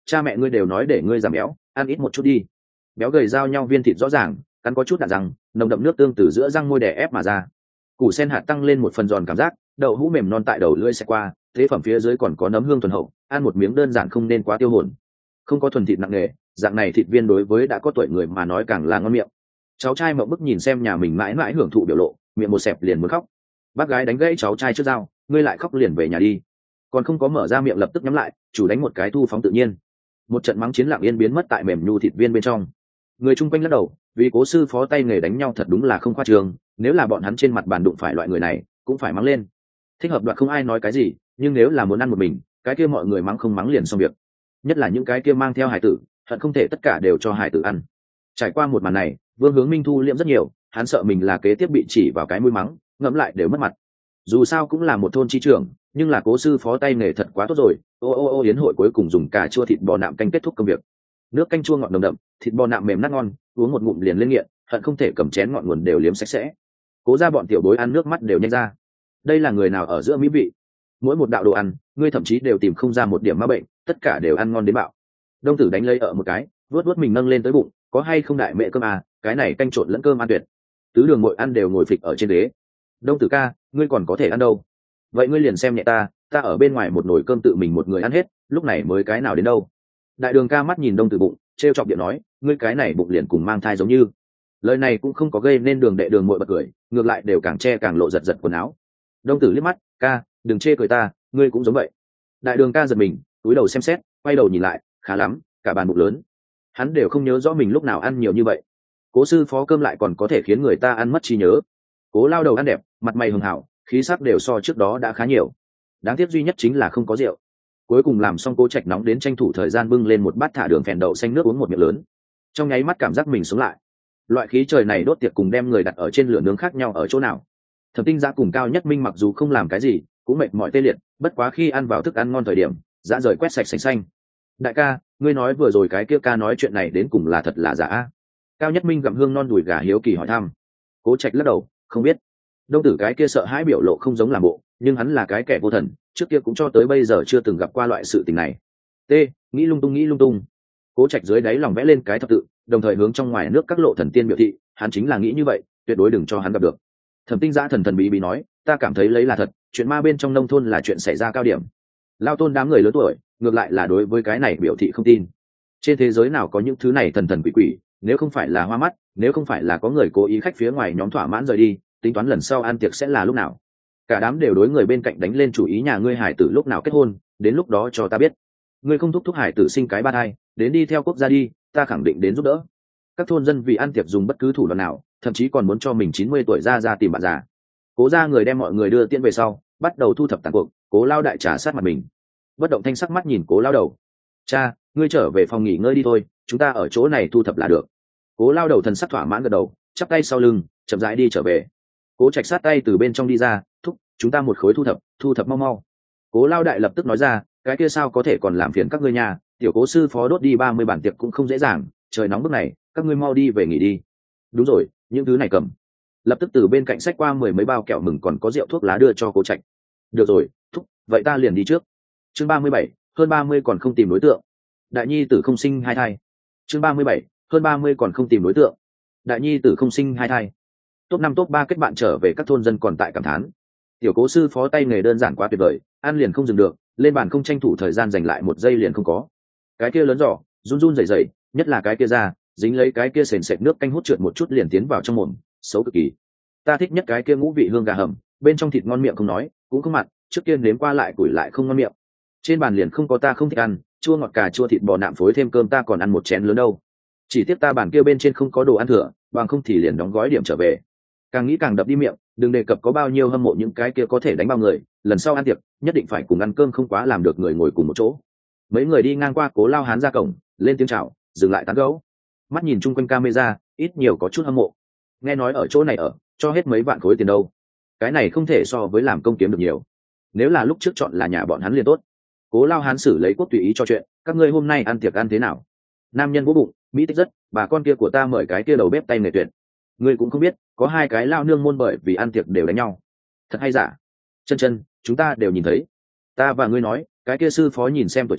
cha mẹ ngươi đều nói để ngươi giảm béo, ăn ít một chút đi. Béo gầy giao nhau viên thịt rõ ràng, cắn có chút đạn răng, nồng đậm nước tương từ giữa răng môi đè ép mà ra. Củ sen hạt tăng lên một phần giòn cảm giác, đậu hũ mềm non tại đầu lưỡi sẽ qua, thế phẩm phía dưới còn có nấm hương thuần hậu, ăn một miếng đơn giản không nên quá tiêu hồn. Không có thuần thịt nặng nề, dạng này thịt viên đối với đã có tuổi người mà nói càng là ngon miệng. Cháu trai mộng bức nhìn xem nhà mình mãi mãi hưởng thụ biểu lộ, miệng một xẹp liền muốn khóc. Bác gái đánh gãy cháu trai trước dao, ngươi lại khóc liền về nhà đi. Còn không có mở ra miệng lập tức nhắm lại, chủ đánh một cái thu phóng tự nhiên. Một trận mắng chiến lặng yên biến mất tại mềm nhu thịt viên bên trong. Người chung quanh lắc đầu, vì cố sư phó tay nghề đánh nhau thật đúng là không khoa trương, nếu là bọn hắn trên mặt bàn đụng phải loại người này cũng phải mắng lên. Thích hợp đoạn không ai nói cái gì, nhưng nếu là muốn ăn một mình, cái kia mọi người mắng không mắng liền xong việc. Nhất là những cái kia mang theo hải tử, hận không thể tất cả đều cho hải tử ăn. Trải qua một màn này, Vương Hướng Minh thu liễm rất nhiều, hắn sợ mình là kế tiếp bị chỉ vào cái mũi mắng, ngẫm lại đều mất mặt. Dù sao cũng là một thôn chi trưởng, nhưng là cố sư phó tay nghề thật quá tốt rồi. Ô yến hội cuối cùng dùng cà chua thịt bò nạm canh kết thúc công việc. Nước canh chua ngọt nồng đậm, thịt bò nạm mềm nát ngon, uống một ngụm liền lên nghiện, hận không thể cầm chén ngọn nguồn đều liếm sạch sẽ. Cố ra bọn tiểu bối ăn nước mắt đều nhanh ra. Đây là người nào ở giữa mỹ vị? Mỗi một đạo đồ ăn, ngươi thậm chí đều tìm không ra một điểm ma bệnh, tất cả đều ăn ngon đến bạo. Đông Tử đánh lấy ở một cái, vuốt mình nâng lên tới bụng, có hay không đại mẹ cơm à, cái này canh trộn lẫn cơm ăn tuyệt. Tứ đường ngồi ăn đều ngồi phịch ở trên ghế. Đông Tử ca, ngươi còn có thể ăn đâu? Vậy ngươi liền xem nhẹ ta ở bên ngoài một nồi cơm tự mình một người ăn hết, lúc này mới cái nào đến đâu? Đại đường ca mắt nhìn Đông Tử bụng, trêu chọc điện nói, ngươi cái này bụng liền cùng mang thai giống như. Lời này cũng không có gây nên đường đệ đường muội bật cười, ngược lại đều càng che càng lộ giật giật quần áo. Đông Tử liếc mắt, ca, đừng chê cười ta, ngươi cũng giống vậy. Đại đường ca giật mình, túi đầu xem xét, quay đầu nhìn lại, khá lắm, cả bàn bụng lớn. Hắn đều không nhớ rõ mình lúc nào ăn nhiều như vậy. Cố sư phó cơm lại còn có thể khiến người ta ăn mất trí nhớ. Cố lao đầu ăn đẹp, mặt mày hường hảo, khí sắc đều so trước đó đã khá nhiều. Đáng tiếc duy nhất chính là không có rượu. Cuối cùng làm xong Cố Trạch nóng đến tranh thủ thời gian bưng lên một bát thả đường phèn đậu xanh nước uống một miệng lớn. Trong nháy mắt cảm giác mình sống lại. Loại khí trời này đốt tiệc cùng đem người đặt ở trên lửa nướng khác nhau ở chỗ nào? Thẩm Tinh Dã cùng Cao Nhất Minh mặc dù không làm cái gì, cũng mệt mỏi tê liệt, bất quá khi ăn vào thức ăn ngon thời điểm, dã rời quét sạch sành xanh. Đại ca, ngươi nói vừa rồi cái kia ca nói chuyện này đến cùng là thật là giả? Cao Nhất Minh gặm hương non đùi gà hiếu kỳ hỏi thăm. Cố Trạch lắc đầu, không biết. Đông Tử cái kia sợ hãi biểu lộ không giống làm bộ, nhưng hắn là cái kẻ vô thần, trước kia cũng cho tới bây giờ chưa từng gặp qua loại sự tình này. T, nghĩ lung tung. Cố Trạch dưới đáy lòng vẽ lên cái thập tự, đồng thời hướng trong ngoài nước các lộ thần tiên biểu thị, hắn chính là nghĩ như vậy, tuyệt đối đừng cho hắn gặp được. Thẩm Tinh Dã thần thần bí bí nói, ta cảm thấy lấy là thật, chuyện ma bên trong nông thôn là chuyện xảy ra cao điểm. Lao Tôn đám người lớn tuổi, ngược lại là đối với cái này biểu thị không tin. Trên thế giới nào có những thứ này thần thần quỷ quỷ, nếu không phải là hoa mắt, nếu không phải là có người cố ý khách phía ngoài nhóm thỏa mãn rời đi, tính toán lần sau ăn tiệc sẽ là lúc nào. Cả đám đều đối người bên cạnh đánh lên chủ ý nhà ngươi hải tử lúc nào kết hôn, đến lúc đó cho ta biết. Ngươi không thúc hải tử sinh cái ba thai, đến đi theo quốc gia đi, ta khẳng định đến giúp đỡ. Các thôn dân vì ăn tiệc dùng bất cứ thủ đoạn nào, thậm chí còn muốn cho mình 90 tuổi ra tìm bạn già. Cố ra người đem mọi người đưa tiễn về sau, bắt đầu thu thập tàn cuộc. Cố lao đại trả sát mặt mình, bất động thanh sắc mắt nhìn Cố lao đầu. Cha, ngươi trở về phòng nghỉ ngơi đi thôi, chúng ta ở chỗ này thu thập là được. Cố lao đầu thần sắc thỏa mãn gật đầu, chắp tay sau lưng, chậm rãi đi trở về. Cố Trạch sát tay từ bên trong đi ra, thúc, chúng ta một khối thu thập mau. Cố lao đại lập tức nói ra, cái kia sao có thể còn làm phiền các ngươi nhà, tiểu Cố sư phó đốt đi 30 bản tiệc cũng không dễ dàng, trời nóng bức này, các ngươi mau đi về nghỉ đi. Đúng rồi, những thứ này cầm. Lập tức từ bên cạnh xách qua 10 mấy bao kẹo mừng còn có rượu thuốc lá đưa cho Cố Trạch. Được rồi, thúc, vậy ta liền đi trước. Chương 37, hơn 30 còn không tìm đối tượng. Đại nhi tử không sinh hai thai. Chương 37, hơn 30 còn không tìm đối tượng. Đại nhi tử không sinh hai thai. Top 5 top 3 kết bạn trở về các thôn dân còn tại cảm thán. Tiểu Cố sư phó tay nghề đơn giản quá tuyệt vời, ăn liền không dừng được, lên bàn không tranh thủ thời gian dành lại một giây liền không có. Cái kia lớn giỏ, run rẩy, nhất là cái kia ra, dính lấy cái kia sền sệt nước canh hút trượt một chút liền tiến vào trong mồm, xấu cực kỳ. Ta thích nhất cái kia ngũ vị hương gà hầm, bên trong thịt ngon miệng không nói, cũng không mặn, trước kia nếm qua lại củi lại không ngon miệng. Trên bàn liền không có ta không thích ăn, chua ngọt cà chua thịt bò nạm phối thêm cơm ta còn ăn một chén lớn đâu. Chỉ tiếc ta bàn kia bên trên không có đồ ăn thừa, bằng không thì liền đóng gói điểm trở về. Càng nghĩ càng đập đi miệng, đừng đề cập có bao nhiêu hâm mộ những cái kia có thể đánh bao người, lần sau ăn tiệc nhất định phải cùng ăn cơm không quá làm được người ngồi cùng một chỗ. Mấy người đi ngang qua Cố lao hán ra cổng, lên tiếng chào, dừng lại tán gẫu. Mắt nhìn chung quanh camera, ít nhiều có chút hâm mộ. Nghe nói ở chỗ này ở, cho hết mấy vạn khối tiền đâu. Cái này không thể so với làm công kiếm được nhiều. Nếu là lúc trước chọn là nhà bọn hắn liền tốt. Cố lao hán xử lấy quốc tùy ý cho chuyện, các ngươi hôm nay ăn tiệc ăn thế nào? Nam nhân vỗ bụng, mỹ tích rất, bà con kia của ta mời cái kia đầu bếp tay nghề tuyệt. Ngươi cũng không biết, có hai cái lao nương môn bởi vì ăn tiệc đều đánh nhau. Thật hay giả? Chân, chúng ta đều nhìn thấy. Ta và ngươi nói, cái kia sư phó nhìn xem tuổi trẻ,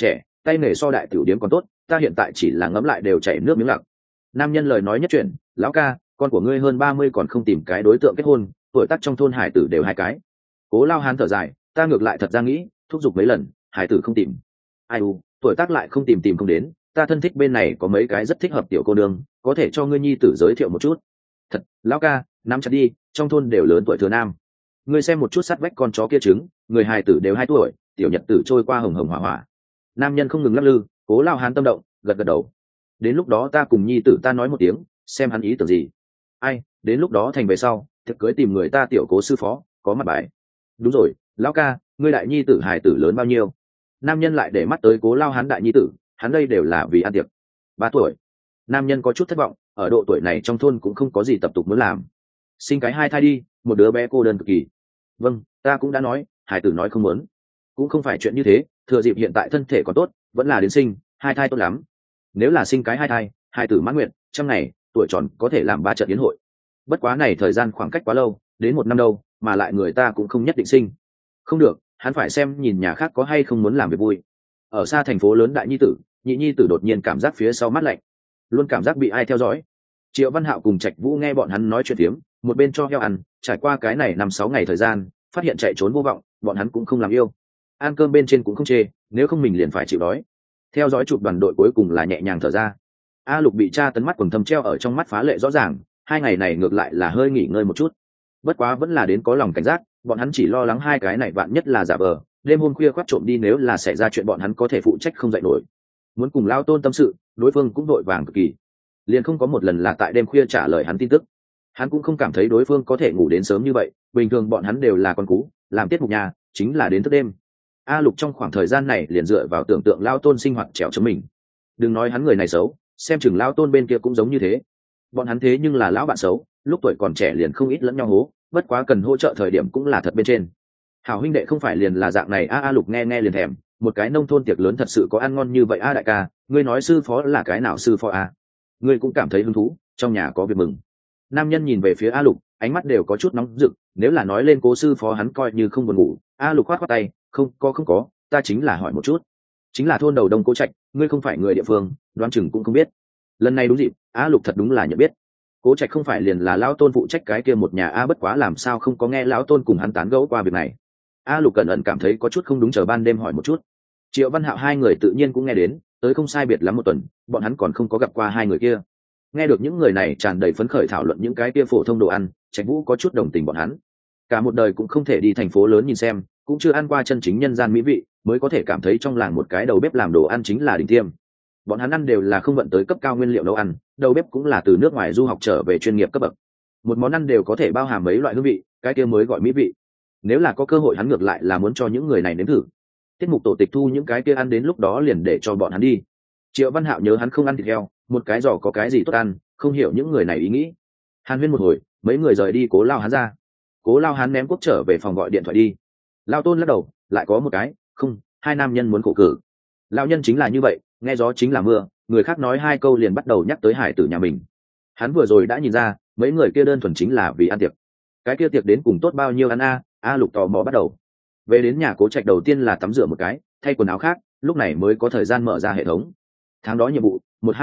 tay nghề so đại tiểu điếm còn tốt, ta hiện tại chỉ là ngẫm lại đều chảy nước miếng lặng. Nam nhân lời nói nhất chuyển, lão ca, con của ngươi hơn 30 còn không tìm cái đối tượng kết hôn, tuổi tác trong thôn hải tử đều hai cái. Cố Lao Hán thở dài, ta ngược lại thật ra nghĩ, thúc giục mấy lần, hải tử không tìm. Ai u, tuổi tác lại không tìm không đến, ta thân thích bên này có mấy cái rất thích hợp tiểu cô nương, có thể cho ngươi nhi tử giới thiệu một chút. Thật, lão ca, nắm chặt đi, trong thôn đều lớn tuổi thừa nam. Ngươi xem một chút sát vách con chó kia trứng, người hài tử đều 2 tuổi, tiểu nhật tử trôi qua hồng hồng hỏa hỏa. Nam nhân không ngừng lắc lư, Cố Lao Hán tâm động, gật gật đầu. Đến lúc đó ta cùng nhi tử ta nói một tiếng, xem hắn ý tưởng gì. Ai, đến lúc đó thành về sau, thực cưới tìm người ta tiểu Cố sư phó, có mặt bài. Đúng rồi, lão ca, ngươi đại nhi tử hài tử lớn bao nhiêu? Nam nhân lại để mắt tới Cố Lao Hán đại nhi tử, hắn đây đều là vì ăn tiệc. 3 tuổi. Nam nhân có chút thất vọng, ở độ tuổi này trong thôn cũng không có gì tập tục muốn làm. Sinh cái 2 thai đi, một đứa bé cô đơn cực kỳ. Vâng, ta cũng đã nói, hải tử nói không muốn. Cũng không phải chuyện như thế, thừa dịp hiện tại thân thể còn tốt, vẫn là đến sinh 2 thai tốt lắm. Nếu là sinh cái 2 thai, hải tử mãn nguyện, 100 ngày, tuổi tròn có thể làm 3 trận yến hội. Bất quá này thời gian khoảng cách quá lâu, đến 1 năm đâu, mà lại người ta cũng không nhất định sinh. Không được, hắn phải xem nhìn nhà khác có hay không muốn làm việc vui. Ở xa thành phố lớn đại nhi tử, nhị nhi tử đột nhiên cảm giác phía sau mắt lạnh, luôn cảm giác bị ai theo dõi. Triệu Văn Hạo cùng Trạch Vũ nghe bọn hắn nói chuyện tiếm, một bên cho heo ăn, trải qua cái này 5-6 ngày thời gian, phát hiện chạy trốn vô vọng, bọn hắn cũng không làm yêu. Ăn cơm bên trên cũng không chê, nếu không mình liền phải chịu đói. Theo dõi chụp đoàn đội cuối cùng là nhẹ nhàng thở ra. A Lục bị tra tấn mắt quầng thâm treo ở trong mắt phá lệ rõ ràng, 2 ngày này ngược lại là hơi nghỉ ngơi một chút. Bất quá vẫn là đến có lòng cảnh giác, bọn hắn chỉ lo lắng 2 cái này vạn nhất là giả vờ, đêm hôm khuya khoắt trộm đi nếu là xảy ra chuyện bọn hắn có thể phụ trách không dậy nổi. Muốn cùng Lao Tôn tâm sự, đối phương cũng vội vàng cực kỳ, liền không có một lần là tại đêm khuya trả lời hắn tin tức. Hắn cũng không cảm thấy đối phương có thể ngủ đến sớm như vậy, bình thường bọn hắn đều là con cú, làm tiết mục nhà chính là đến thức đêm. A Lục trong khoảng thời gian này liền dựa vào tưởng tượng Lao Tôn sinh hoạt trèo chống mình. Đừng nói hắn người này xấu, xem chừng Lao Tôn bên kia cũng giống như thế. Bọn hắn thế nhưng là lão bạn xấu, lúc tuổi còn trẻ liền không ít lẫn nhau hố, bất quá cần hỗ trợ thời điểm cũng là thật bên trên. Hảo huynh đệ không phải liền là dạng này A Lục nghe nghe liền thèm, một cái nông thôn tiệc lớn thật sự có ăn ngon như vậy đại ca, ngươi nói sư phó là cái nào sư phó a? Ngươi cũng cảm thấy hứng thú, trong nhà có việc mừng. Nam nhân nhìn về phía A Lục, ánh mắt đều có chút nóng rực, nếu là nói lên cố sư phó hắn coi như không buồn ngủ. A Lục khoát khoát tay, không có, ta chính là hỏi một chút. Chính là thôn đầu Đông Cố Trạch, ngươi không phải người địa phương, đoán chừng cũng không biết. Lần này đúng dịp, A Lục thật đúng là nhận biết. Cố Trạch không phải liền là lão Tôn phụ trách cái kia một nhà a, bất quá làm sao không có nghe lão Tôn cùng hắn tán gẫu qua việc này. A Lục cẩn ẩn cảm thấy có chút không đúng, chờ ban đêm hỏi một chút. Triệu Văn Hạo 2 người tự nhiên cũng nghe đến, tới không sai biệt lắm 1 tuần, bọn hắn còn không có gặp qua 2 người kia. Nghe được những người này tràn đầy phấn khởi thảo luận những cái kia phổ thông đồ ăn, Trạch Vũ có chút đồng tình bọn hắn. Cả một đời cũng không thể đi thành phố lớn nhìn xem, cũng chưa ăn qua chân chính nhân gian mỹ vị, mới có thể cảm thấy trong làng một cái đầu bếp làm đồ ăn chính là đỉnh tiêm. Bọn hắn ăn đều là không vận tới cấp cao nguyên liệu nấu ăn, đầu bếp cũng là từ nước ngoài du học trở về chuyên nghiệp cấp bậc. Một món ăn đều có thể bao hàm mấy loại hương vị, cái kia mới gọi mỹ vị. Nếu là có cơ hội hắn ngược lại là muốn cho những người này nếm thử. Tiết mục tổ tịch thu những cái kia ăn đến lúc đó liền để cho bọn hắn đi. Triệu Văn Hạo nhớ hắn không ăn thịt heo, một cái giò có cái gì tốt ăn, không hiểu những người này ý nghĩ. Hàn huyên một hồi, mấy người rời đi Cố Lao Hán ra. Cố Lao Hán ném cuốc trở về phòng gọi điện thoại đi. Lao Tôn lắc đầu, lại có một cái, không, 2 nam nhân muốn khổ cử. Lão nhân chính là như vậy, nghe gió chính là mưa, người khác nói 2 câu liền bắt đầu nhắc tới hải tử nhà mình. Hắn vừa rồi đã nhìn ra, mấy người kia đơn thuần chính là vì ăn tiệc. Cái kia tiệc đến cùng tốt bao nhiêu ăn a? A Lục tò mò bắt đầu. Về đến nhà Cố Trạch đầu tiên là tắm rửa một cái, thay quần áo khác, lúc này mới có thời gian mở ra hệ thống. Tháng đó nhiệm vụ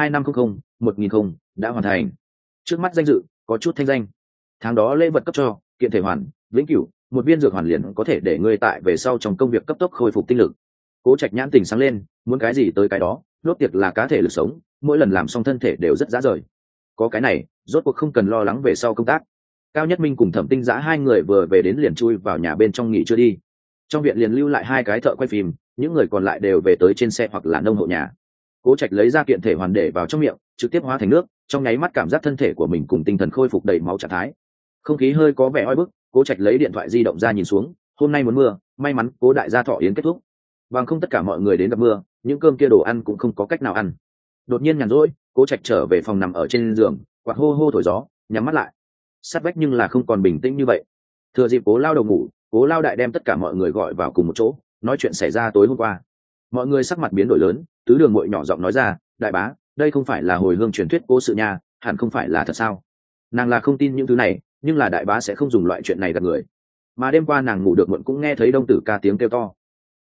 12500-1000 đã hoàn thành. Trước mắt danh dự có chút thanh danh. Tháng đó lễ vật cấp cho kiện thể hoàn vĩnh cửu, 1 viên dược hoàn liền có thể để ngươi tại về sau trong công việc cấp tốc khôi phục tinh lực. Cố Trạch nhãn tình sáng lên, muốn cái gì tới cái đó, đốt tiệc là cá thể lực sống, mỗi lần làm xong thân thể đều rất dã rời. Có cái này, rốt cuộc không cần lo lắng về sau công tác. Cao Nhất Minh cùng Thẩm Tinh Dã 2 người vừa về đến liền chui vào nhà bên trong nghỉ chưa đi. Trong viện liền lưu lại 2 cái thợ quay phim, những người còn lại đều về tới trên xe hoặc là nông hộ nhà. Cố Trạch lấy ra kiện thể hoàn để vào trong miệng, trực tiếp hóa thành nước, trong nháy mắt cảm giác thân thể của mình cùng tinh thần khôi phục đầy máu trạng thái. Không khí hơi có vẻ oi bức, Cố Trạch lấy điện thoại di động ra nhìn xuống, hôm nay muốn mưa, may mắn Cố đại gia thọ yến kết thúc. Bằng không tất cả mọi người đến gặp mưa, những cơm kia đồ ăn cũng không có cách nào ăn. Đột nhiên nhàn rỗi, Cố Trạch trở về phòng nằm ở trên giường, quạt hô hô thổi gió, nhắm mắt lại. Sát vách nhưng là không còn bình tĩnh như vậy. Thừa dịp Cố Lao đầu ngủ, Cố Lao đại đem tất cả mọi người gọi vào cùng một chỗ, nói chuyện xảy ra tối hôm qua. Mọi người sắc mặt biến đổi lớn, Tứ Đường Muội nhỏ giọng nói ra, đại bá, đây không phải là hồi hương truyền thuyết cố sự nha, hẳn không phải là thật sao? Nàng là không tin những thứ này, nhưng là đại bá sẽ không dùng loại chuyện này gạt người. Mà đêm qua nàng ngủ được muộn cũng nghe thấy Đông Tử ca tiếng kêu to.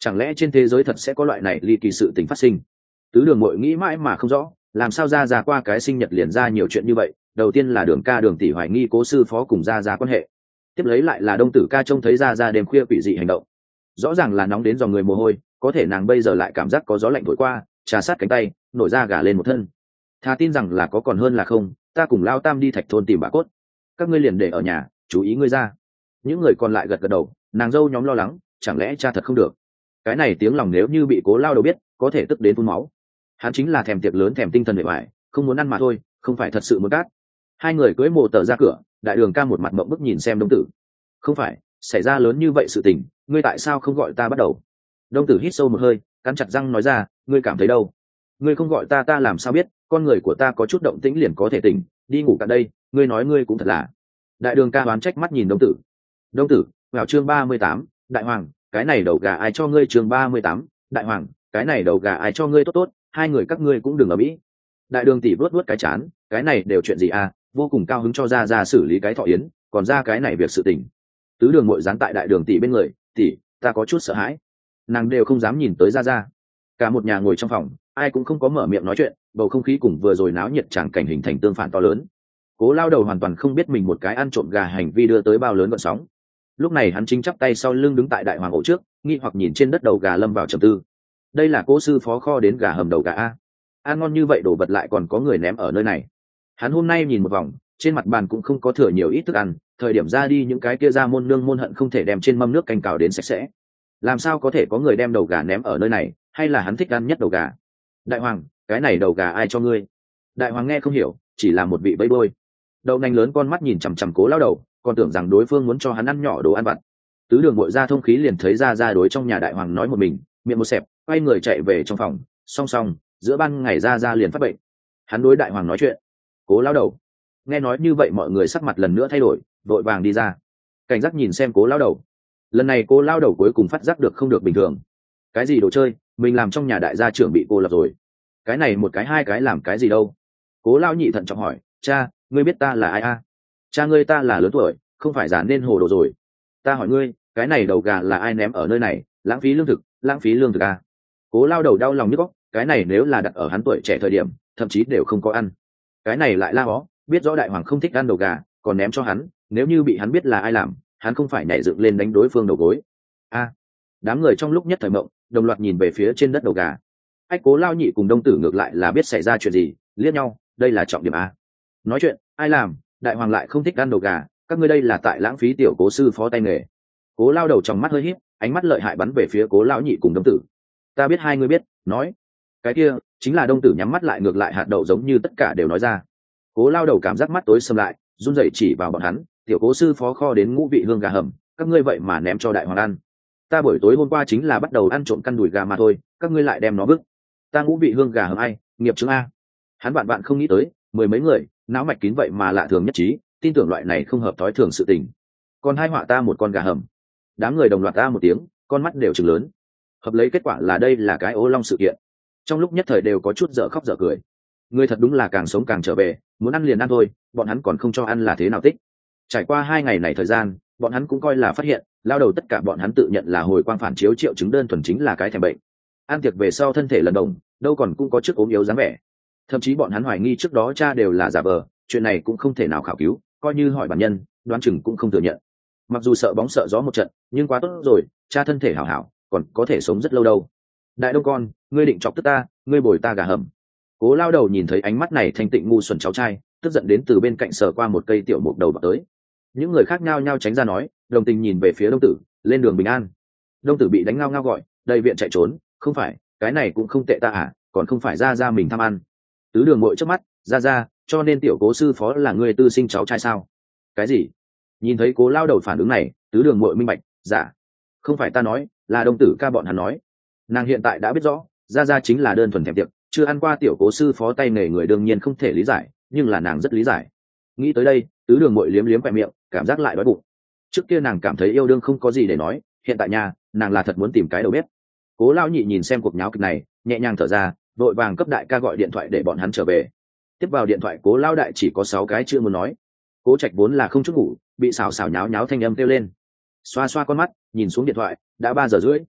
Chẳng lẽ trên thế giới thật sẽ có loại này ly kỳ sự tình phát sinh? Tứ Đường Muội nghĩ mãi mà không rõ, làm sao ra qua cái sinh nhật liền ra nhiều chuyện như vậy. Đầu tiên là Đường ca Đường tỷ hoài nghi cố sư phó cùng ra quan hệ, tiếp lấy lại là Đông Tử ca trông thấy ra đêm khuya quỷ dị hành động, rõ ràng là nóng đến dòng người mồ hôi, có thể nàng bây giờ lại cảm giác có gió lạnh thổi qua, trà sát cánh tay, nổi da gà lên một thân. Thà tin rằng là có còn hơn là không, ta cùng Lao Tam đi Thạch thôn tìm bà cốt, các ngươi liền để ở nhà, chú ý ngươi ra. Những người còn lại gật gật đầu. Nàng dâu nhóm lo lắng, chẳng lẽ cha thật không được? Cái này tiếng lòng nếu như bị Cố Lao Đầu biết, có thể tức đến phun máu. Hắn chính là thèm tiệc lớn, thèm tinh thần bề ngoài, không muốn ăn mà thôi, không phải thật sự muốn cát. Hai người cưỡi mộ tờ ra cửa, Đại Đường ca một mặt mộng bức nhìn xem Đông Tử. Không phải, xảy ra lớn như vậy sự tình, ngươi tại sao không gọi ta bắt đầu? Đông Tử hít sâu một hơi, cắn chặt răng nói ra, ngươi cảm thấy đâu? Ngươi không gọi ta làm sao biết? Con người của ta có chút động tĩnh liền có thể tỉnh, đi ngủ cả đây, ngươi nói ngươi cũng thật là. Đại Đường ca đoán trách mắt nhìn Đông Tử. Đông Tử, vào chương 38, Đại Hoàng, cái này đầu gà ai cho ngươi? Chương 38, Đại Hoàng, cái này đầu gà ai cho ngươi? Tốt, hai người các ngươi cũng đừng ở mỹ. Đại Đường tỷ vuốt cái chán, cái này đều chuyện gì à? Vô cùng cao hứng cho ra xử lý cái thọ yến, còn ra cái này việc sự tình. Tứ Đường Muội dán tại Đại Đường tỷ bên người, tỷ, ta có chút sợ hãi. Nàng đều không dám nhìn tới ra. Cả một nhà ngồi trong phòng, ai cũng không có mở miệng nói chuyện, bầu không khí cùng vừa rồi náo nhiệt chẳng cảnh hình thành tương phản to lớn. Cố Lao Đầu hoàn toàn không biết mình một cái ăn trộm gà hành vi đưa tới bao lớn gợn sóng. Lúc này hắn chính chắp tay sau lưng đứng tại Đại Hoàng ổ trước, nghi hoặc nhìn trên đất đầu gà lâm vào trầm tư. Đây là Cố sư phó kho đến gà hầm đầu gà a. Ăn ngon như vậy đồ vật lại còn có người ném ở nơi này. Hắn hôm nay nhìn một vòng, trên mặt bàn cũng không có thừa nhiều ít thức ăn, thời điểm ra đi những cái kia ra môn nương môn hận không thể đem trên mâm nước canh cào đến sạch sẽ. Làm sao có thể có người đem đầu gà ném ở nơi này, hay là hắn thích ăn nhất đầu gà? Đại Hoàng, cái này đầu gà ai cho ngươi? Đại Hoàng nghe không hiểu, chỉ là một vị bẫy đôi. Đậu nành lớn con mắt nhìn chằm chằm Cố Lao Đầu, còn tưởng rằng đối phương muốn cho hắn ăn nhỏ đồ ăn vặt. Tứ Đường Muội ra thông khí liền thấy ra đối trong nhà Đại Hoàng nói một mình, miệng một xẹp, quay người chạy về trong phòng. Song giữa ban ngày ra liền phát bệnh. Hắn đối Đại Hoàng nói chuyện. Cố Lao Đầu nghe nói như vậy, mọi người sắc mặt lần nữa thay đổi, vội vàng đi ra, cảnh giác nhìn xem Cố Lao Đầu. Lần này Cố Lao Đầu cuối cùng phát giác được không được bình thường. Cái gì đồ chơi, mình làm trong nhà đại gia trưởng bị cô lập rồi. Cái này một cái hai cái làm cái gì đâu? Cố Lao Nhị thận trọng hỏi, cha, ngươi biết ta là ai a? Cha ngươi ta là lớn tuổi, không phải già nên hồ đồ rồi. Ta hỏi ngươi, cái này đầu gà là ai ném ở nơi này? Lãng phí lương thực a. Cố Lao Đầu đau lòng nhức óc, cái này nếu là đặt ở hắn tuổi trẻ thời điểm, thậm chí đều không có ăn. Cái này lại la hó, biết rõ Đại Hoàng không thích ăn đầu gà, còn ném cho hắn, nếu như bị hắn biết là ai làm, hắn không phải nhảy dựng lên đánh đối phương đầu gối. A. Đám người trong lúc nhất thời mộng, đồng loạt nhìn về phía trên đất đầu gà. Ách Cố Lao Nhị cùng Đông Tử ngược lại là biết xảy ra chuyện gì, liếc nhau, đây là trọng điểm a. Nói chuyện, ai làm? Đại Hoàng lại không thích ăn đầu gà, các ngươi đây là tại lãng phí tiểu Cố sư phó tay nghề. Cố Lao Đầu trong mắt hơi híp, ánh mắt lợi hại bắn về phía Cố Lão Nhị cùng Đông Tử. Ta biết hai người biết, nói. Cái kia chính là Đông Tử nhắm mắt lại, ngược lại hạt đậu giống như tất cả đều nói ra. Cố Lao Đầu cảm giác mắt tối sầm lại, run rẩy chỉ vào bọn hắn, tiểu Cố sư phó kho đến ngũ vị hương gà hầm, các ngươi vậy mà ném cho Đại Hoàng ăn. Ta buổi tối hôm qua chính là bắt đầu ăn trộm căn đùi gà mà thôi, các ngươi lại đem nó vứt. Ta ngũ vị hương gà hầm ai, nghiệp chứng a. Hắn bạn không nghĩ tới, mười mấy người, não mạch kín vậy mà lạ thường nhất trí, tin tưởng loại này không hợp thói thường sự tình. Còn hai họa ta một con gà hầm. Đám người đồng loạt ta một tiếng, con mắt đều trừng lớn. Hợp lấy kết quả là đây là cái ố long sự kiện. Trong lúc nhất thời đều có chút dở khóc dở cười. Người thật đúng là càng sống càng trở về, muốn ăn liền ăn thôi, bọn hắn còn không cho ăn là thế nào tích. Trải qua 2 ngày này thời gian, bọn hắn cũng coi là phát hiện, lao đầu tất cả bọn hắn tự nhận là hồi quang phản chiếu triệu chứng đơn thuần chính là cái thèm bệnh. Ăn tiệc về sau thân thể lần đồng, đâu còn cũng có chức ốm yếu dáng vẻ. Thậm chí bọn hắn hoài nghi trước đó cha đều là giả vờ, chuyện này cũng không thể nào khảo cứu, coi như hỏi bản nhân, đoán chừng cũng không thừa nhận. Mặc dù sợ bóng sợ gió một trận, nhưng quá tốt rồi, cha thân thể hảo hảo, còn có thể sống rất lâu đâu. Đại Đông con, ngươi định chọc tức ta, ngươi bồi ta gà hầm. Cố lao đầu nhìn thấy ánh mắt này thanh tịnh ngu xuẩn cháu trai, tức giận đến từ bên cạnh sờ qua một cây tiểu mục đầu bạc tới. Những người khác nhao nhao tránh ra nói, đồng tình nhìn về phía Đông Tử, lên đường bình an. Đông Tử bị đánh ngao ngao gọi, đầy viện chạy trốn, không phải, cái này cũng không tệ ta à, còn không phải ra mình tham ăn. Tứ Đường ngội trước mắt, ra, cho nên tiểu Cố sư phó là người tư sinh cháu trai sao? Cái gì? Nhìn thấy Cố lao đầu phản ứng này, Tứ Đường ngội minh bạch, dạ, không phải ta nói, là Đông Tử ca bọn hắn nói. Nàng hiện tại đã biết rõ, ra chính là đơn thuần thèm tiệc, chưa ăn qua tiểu Cố sư phó tay nghề người đương nhiên không thể lý giải, nhưng là nàng rất lý giải. Nghĩ tới đây, Tứ Đường ngội liếm liếm quẹt miệng, cảm giác lại đói bụng. Trước kia nàng cảm thấy yêu đương không có gì để nói, hiện tại nhà nàng là thật muốn tìm cái đầu bếp. Cố lao nhị nhìn xem cuộc nháo kịch này, nhẹ nhàng thở ra, vội vàng cấp đại ca gọi điện thoại để bọn hắn trở về. Tiếp vào điện thoại, Cố lao đại chỉ có 6 cái chưa muốn nói. Cố Trạch vốn là không chút ngủ, bị xào nháo thanh âm kêu lên, xoa xoa con mắt, nhìn xuống điện thoại, đã 3 giờ rưỡi.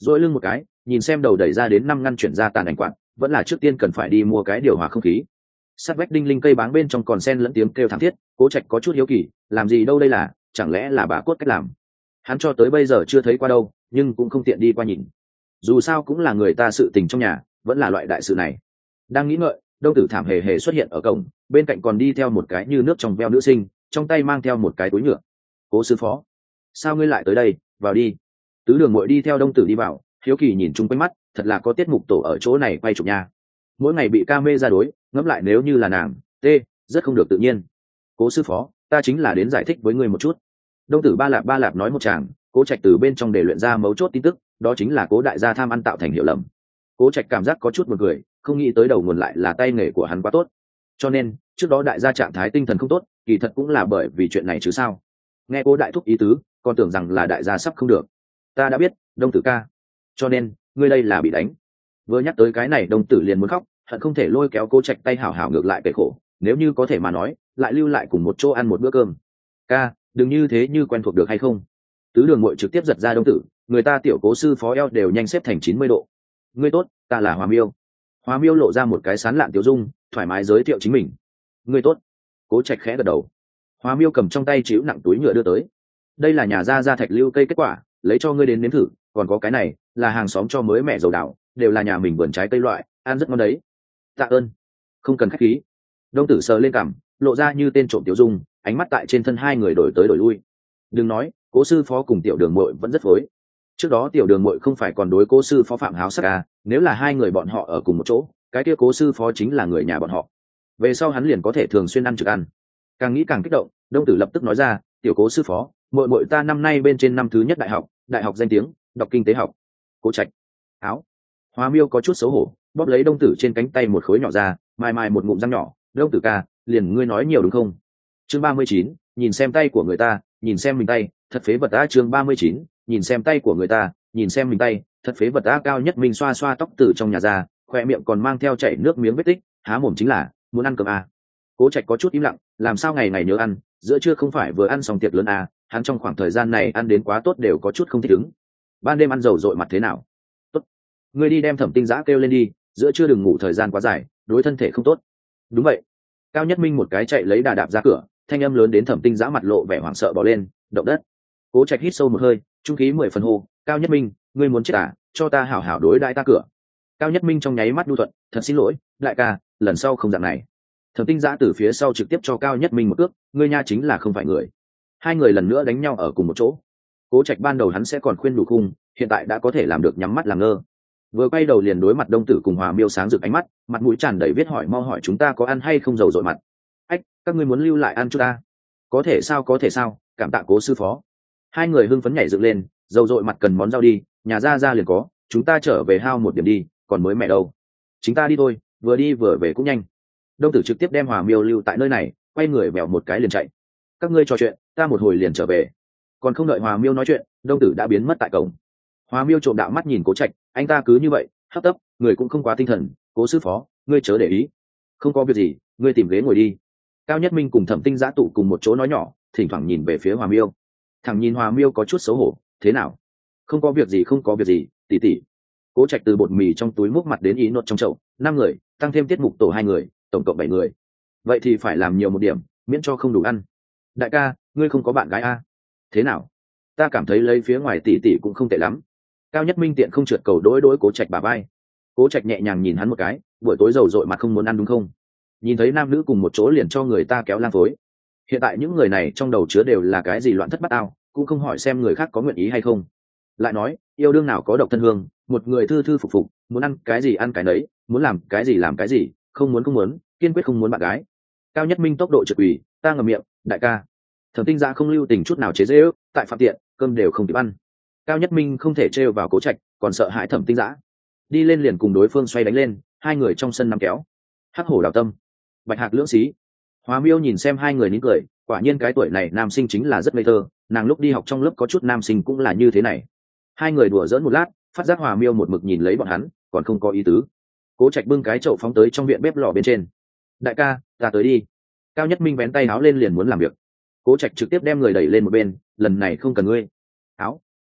dỗi lưng một cái, nhìn xem đầu đẩy ra đến 5 ngăn chuyển ra tàn ảnh quạt, vẫn là trước tiên cần phải đi mua cái điều hòa không khí. Sát vách đinh linh cây báng bên trong còn sen lẫn tiếng kêu thảm thiết, Cố Trạch có chút hiếu kỳ, làm gì đâu đây là, chẳng lẽ là bà cốt cách làm? Hắn cho tới bây giờ chưa thấy qua đâu, nhưng cũng không tiện đi qua nhìn. Dù sao cũng là người ta sự tình trong nhà, vẫn là loại đại sự này. Đang nghĩ ngợi, Đông Tử Thảm hề hề xuất hiện ở cổng, bên cạnh còn đi theo một cái như nước trong veo nữ sinh, trong tay mang theo một cái túi nhựa. Cố sư phó, sao ngươi lại tới đây? Vào đi. Tứ Đường Muội đi theo Đông Tử đi vào, hiếu kỳ nhìn chung quanh mắt, thật là có tiết mục tổ ở chỗ này quay chụp nha. Mỗi ngày bị ca mê ra đối, ngẫm lại nếu như là nàng, rất không được tự nhiên. Cố sư phó, ta chính là đến giải thích với ngươi một chút. Đông Tử ba lạp nói một tràng, Cố Trạch từ bên trong để luyện ra mấu chốt tin tức, đó chính là Cố đại gia tham ăn tạo thành hiểu lầm. Cố Trạch cảm giác có chút buồn cười, không nghĩ tới đầu nguồn lại là tay nghề của hắn quá tốt. Cho nên, trước đó đại gia trạng thái tinh thần không tốt, kỳ thật cũng là bởi vì chuyện này chứ sao. Nghe Cố đại thúc ý tứ, còn tưởng rằng là đại gia sắp không được. Ta đã biết, Đông Tử ca. Cho nên, ngươi đây là bị đánh. Vừa nhắc tới cái này Đông Tử liền muốn khóc, hận không thể lôi kéo Cố Trạch tay hảo hảo ngược lại kể khổ, nếu như có thể mà nói, lại lưu lại cùng một chỗ ăn một bữa cơm. Ca, đừng như thế, như quen thuộc được hay không? Tứ Đường Muội trực tiếp giật ra Đông Tử, người ta tiểu Cố sư phó eo đều nhanh xếp thành 90 độ. Ngươi tốt, ta là Hoa Miêu. Hoa Miêu lộ ra một cái sán lạn tiểu dung, thoải mái giới thiệu chính mình. Ngươi tốt. Cố Trạch khẽ gật đầu. Hoa Miêu cầm trong tay chịu nặng túi nhựa đưa tới. Đây là nhà gia thạch lưu cây kết quả, lấy cho ngươi đến nếm thử, còn có cái này là hàng xóm cho mới mẹ dầu đào, đều là nhà mình vườn trái cây loại, ăn rất ngon đấy. Tạ ơn. Không cần khách khí. Đông Tử sờ lên cằm, lộ ra như tên trộm tiểu dung, ánh mắt tại trên thân hai người đổi tới đổi lui. Đừng nói, Cố sư phó cùng Tiểu Đường Muội vẫn rất phối. Trước đó Tiểu Đường Muội không phải còn đối Cố sư phó phạm háo sắc à, nếu là hai người bọn họ ở cùng một chỗ, cái kia Cố sư phó chính là người nhà bọn họ. Về sau hắn liền có thể thường xuyên ăn trực ăn. Càng nghĩ càng kích động, Đông Tử lập tức nói ra, tiểu Cố sư phó, muội muội ta năm nay bên trên năm thứ nhất đại học danh tiếng, đọc kinh tế học. Cố Trạch. Áo. Hoa Miêu có chút xấu hổ, bóp lấy Đông Tử trên cánh tay một khối nhỏ ra, mài một ngụm răng nhỏ. Đông Tử ca, liền ngươi nói nhiều đúng không? Chương 39, nhìn xem tay của người ta, nhìn xem mình tay, thật phế vật á. Chương 39, nhìn xem tay của người ta, nhìn xem mình tay, thật phế vật á. Cao Nhất Minh xoa xoa tóc từ trong nhà ra, khoe miệng còn mang theo chảy nước miếng vết tích, há mồm chính là muốn ăn cơm à. Cố Trạch có chút im lặng, làm sao ngày ngày nhớ ăn, giữa trưa không phải vừa ăn xong tiệc lớn à, hắn trong khoảng thời gian này ăn đến quá tốt đều có chút không thích ứng. Ban đêm ăn dầu dội mặt thế nào? Tốt. Ngươi đi đem Thẩm Tinh Dã kêu lên đi, giữa trưa đừng ngủ thời gian quá dài, đối thân thể không tốt. Đúng vậy. Cao Nhất Minh một cái chạy lấy đà đạp ra cửa, thanh âm lớn đến Thẩm Tinh Dã mặt lộ vẻ hoảng sợ bỏ lên, động đất. Cố Trạch hít sâu một hơi, trung khí 10 phần hô, Cao Nhất Minh, ngươi muốn chết à, cho ta hảo hảo đối đãi ta cửa. Cao Nhất Minh trong nháy mắt nhu thuận, thật xin lỗi, đại ca, lần sau không dạng này. Thẩm Tinh Dã từ phía sau trực tiếp cho Cao Nhất Minh một cước, ngươi nha chính là không phải người. Hai người lần nữa đánh nhau ở cùng một chỗ. Cố Trạch ban đầu hắn sẽ còn khuyên đủ khung, hiện tại đã có thể làm được nhắm mắt làm ngơ. Vừa quay đầu liền đối mặt Đông Tử cùng Hòa Miêu sáng rực ánh mắt, mặt mũi tràn đầy viết hỏi, mau hỏi chúng ta có ăn hay không dầu dội mặt. Ách, các ngươi muốn lưu lại ăn chút ta? Có thể sao, cảm tạ Cố sư phó. Hai người hưng phấn nhảy dựng lên, dầu dội mặt cần món rau đi, nhà ra liền có, chúng ta trở về hao một điểm đi, còn mới mẹ đâu. Chúng ta đi thôi, vừa đi vừa về cũng nhanh. Đông Tử trực tiếp đem Hòa Miêu lưu tại nơi này, quay người vèo một cái liền chạy. Các ngươi trò chuyện, ta một hồi liền trở về. Còn không đợi Hòa Miêu nói chuyện, Đông Tử đã biến mất tại cổng. Hòa Miêu trộm đạo mắt nhìn Cố Trạch, anh ta cứ như vậy hấp tấp, người cũng không quá tinh thần. Cố sư phó, ngươi chớ để ý, không có việc gì, ngươi tìm ghế ngồi đi. Cao Nhất Minh cùng Thẩm Tinh Dã tụ cùng một chỗ nói nhỏ, thỉnh thoảng nhìn về phía Hòa Miêu. Thằng nhìn Hòa Miêu có chút xấu hổ, thế nào? Không có việc gì, tỷ tỷ. Cố Trạch từ bột mì trong túi múc mặt đến ý nốt trong chậu, 5 người, tăng thêm tiết mục tổ 2 người, tổng cộng 7 người. Vậy thì phải làm nhiều một điểm, miễn cho không đủ ăn. Đại ca, ngươi không có bạn gái à? Thế nào? Ta cảm thấy lấy phía ngoài tỷ tỷ cũng không tệ lắm. Cao Nhất Minh tiện không trượt cầu đối Cố Trạch bả vai. Cố Trạch nhẹ nhàng nhìn hắn một cái, buổi tối dầu dội mặt không muốn ăn đúng không? Nhìn thấy nam nữ cùng một chỗ liền cho người ta kéo lang phối. Hiện tại những người này trong đầu chứa đều là cái gì loạn thất bát ao, cũng không hỏi xem người khác có nguyện ý hay không. Lại nói, yêu đương nào có độc thân hương, một người thư thư phục phục, muốn ăn cái gì ăn cái nấy, muốn làm cái gì, không muốn, kiên quyết không muốn bạn gái. Cao Nhất Minh tốc độ trực ủy, ta ngậm miệng, đại ca. Thẩm Tinh Dã không lưu tình chút nào chế giễu, tại phạm tiện, cơm đều không kịp ăn. Cao Nhất Minh không thể trêu vào Cố Trạch, còn sợ hãi Thẩm Tinh Dã, đi lên liền cùng đối phương xoay đánh lên, hai người trong sân nắm kéo. Hắc hổ đào tâm, bạch hạc lưỡng xí. Hóa Miêu nhìn xem hai người nín cười, quả nhiên cái tuổi này nam sinh chính là rất ngây thơ, nàng lúc đi học trong lớp có chút nam sinh cũng là như thế này. Hai người đùa giỡn một lát, phát giác Hòa Miêu một mực nhìn lấy bọn hắn, còn không có ý tứ. Cố Trạch bưng cái chậu phóng tới trong viện bếp lò bên trên. Đại ca, ta tới đi. Cao Nhất Minh vén tay áo lên liền muốn làm việc. Cố Trạch trực tiếp đem người đẩy lên một bên, lần này không cần ngươi. Áo.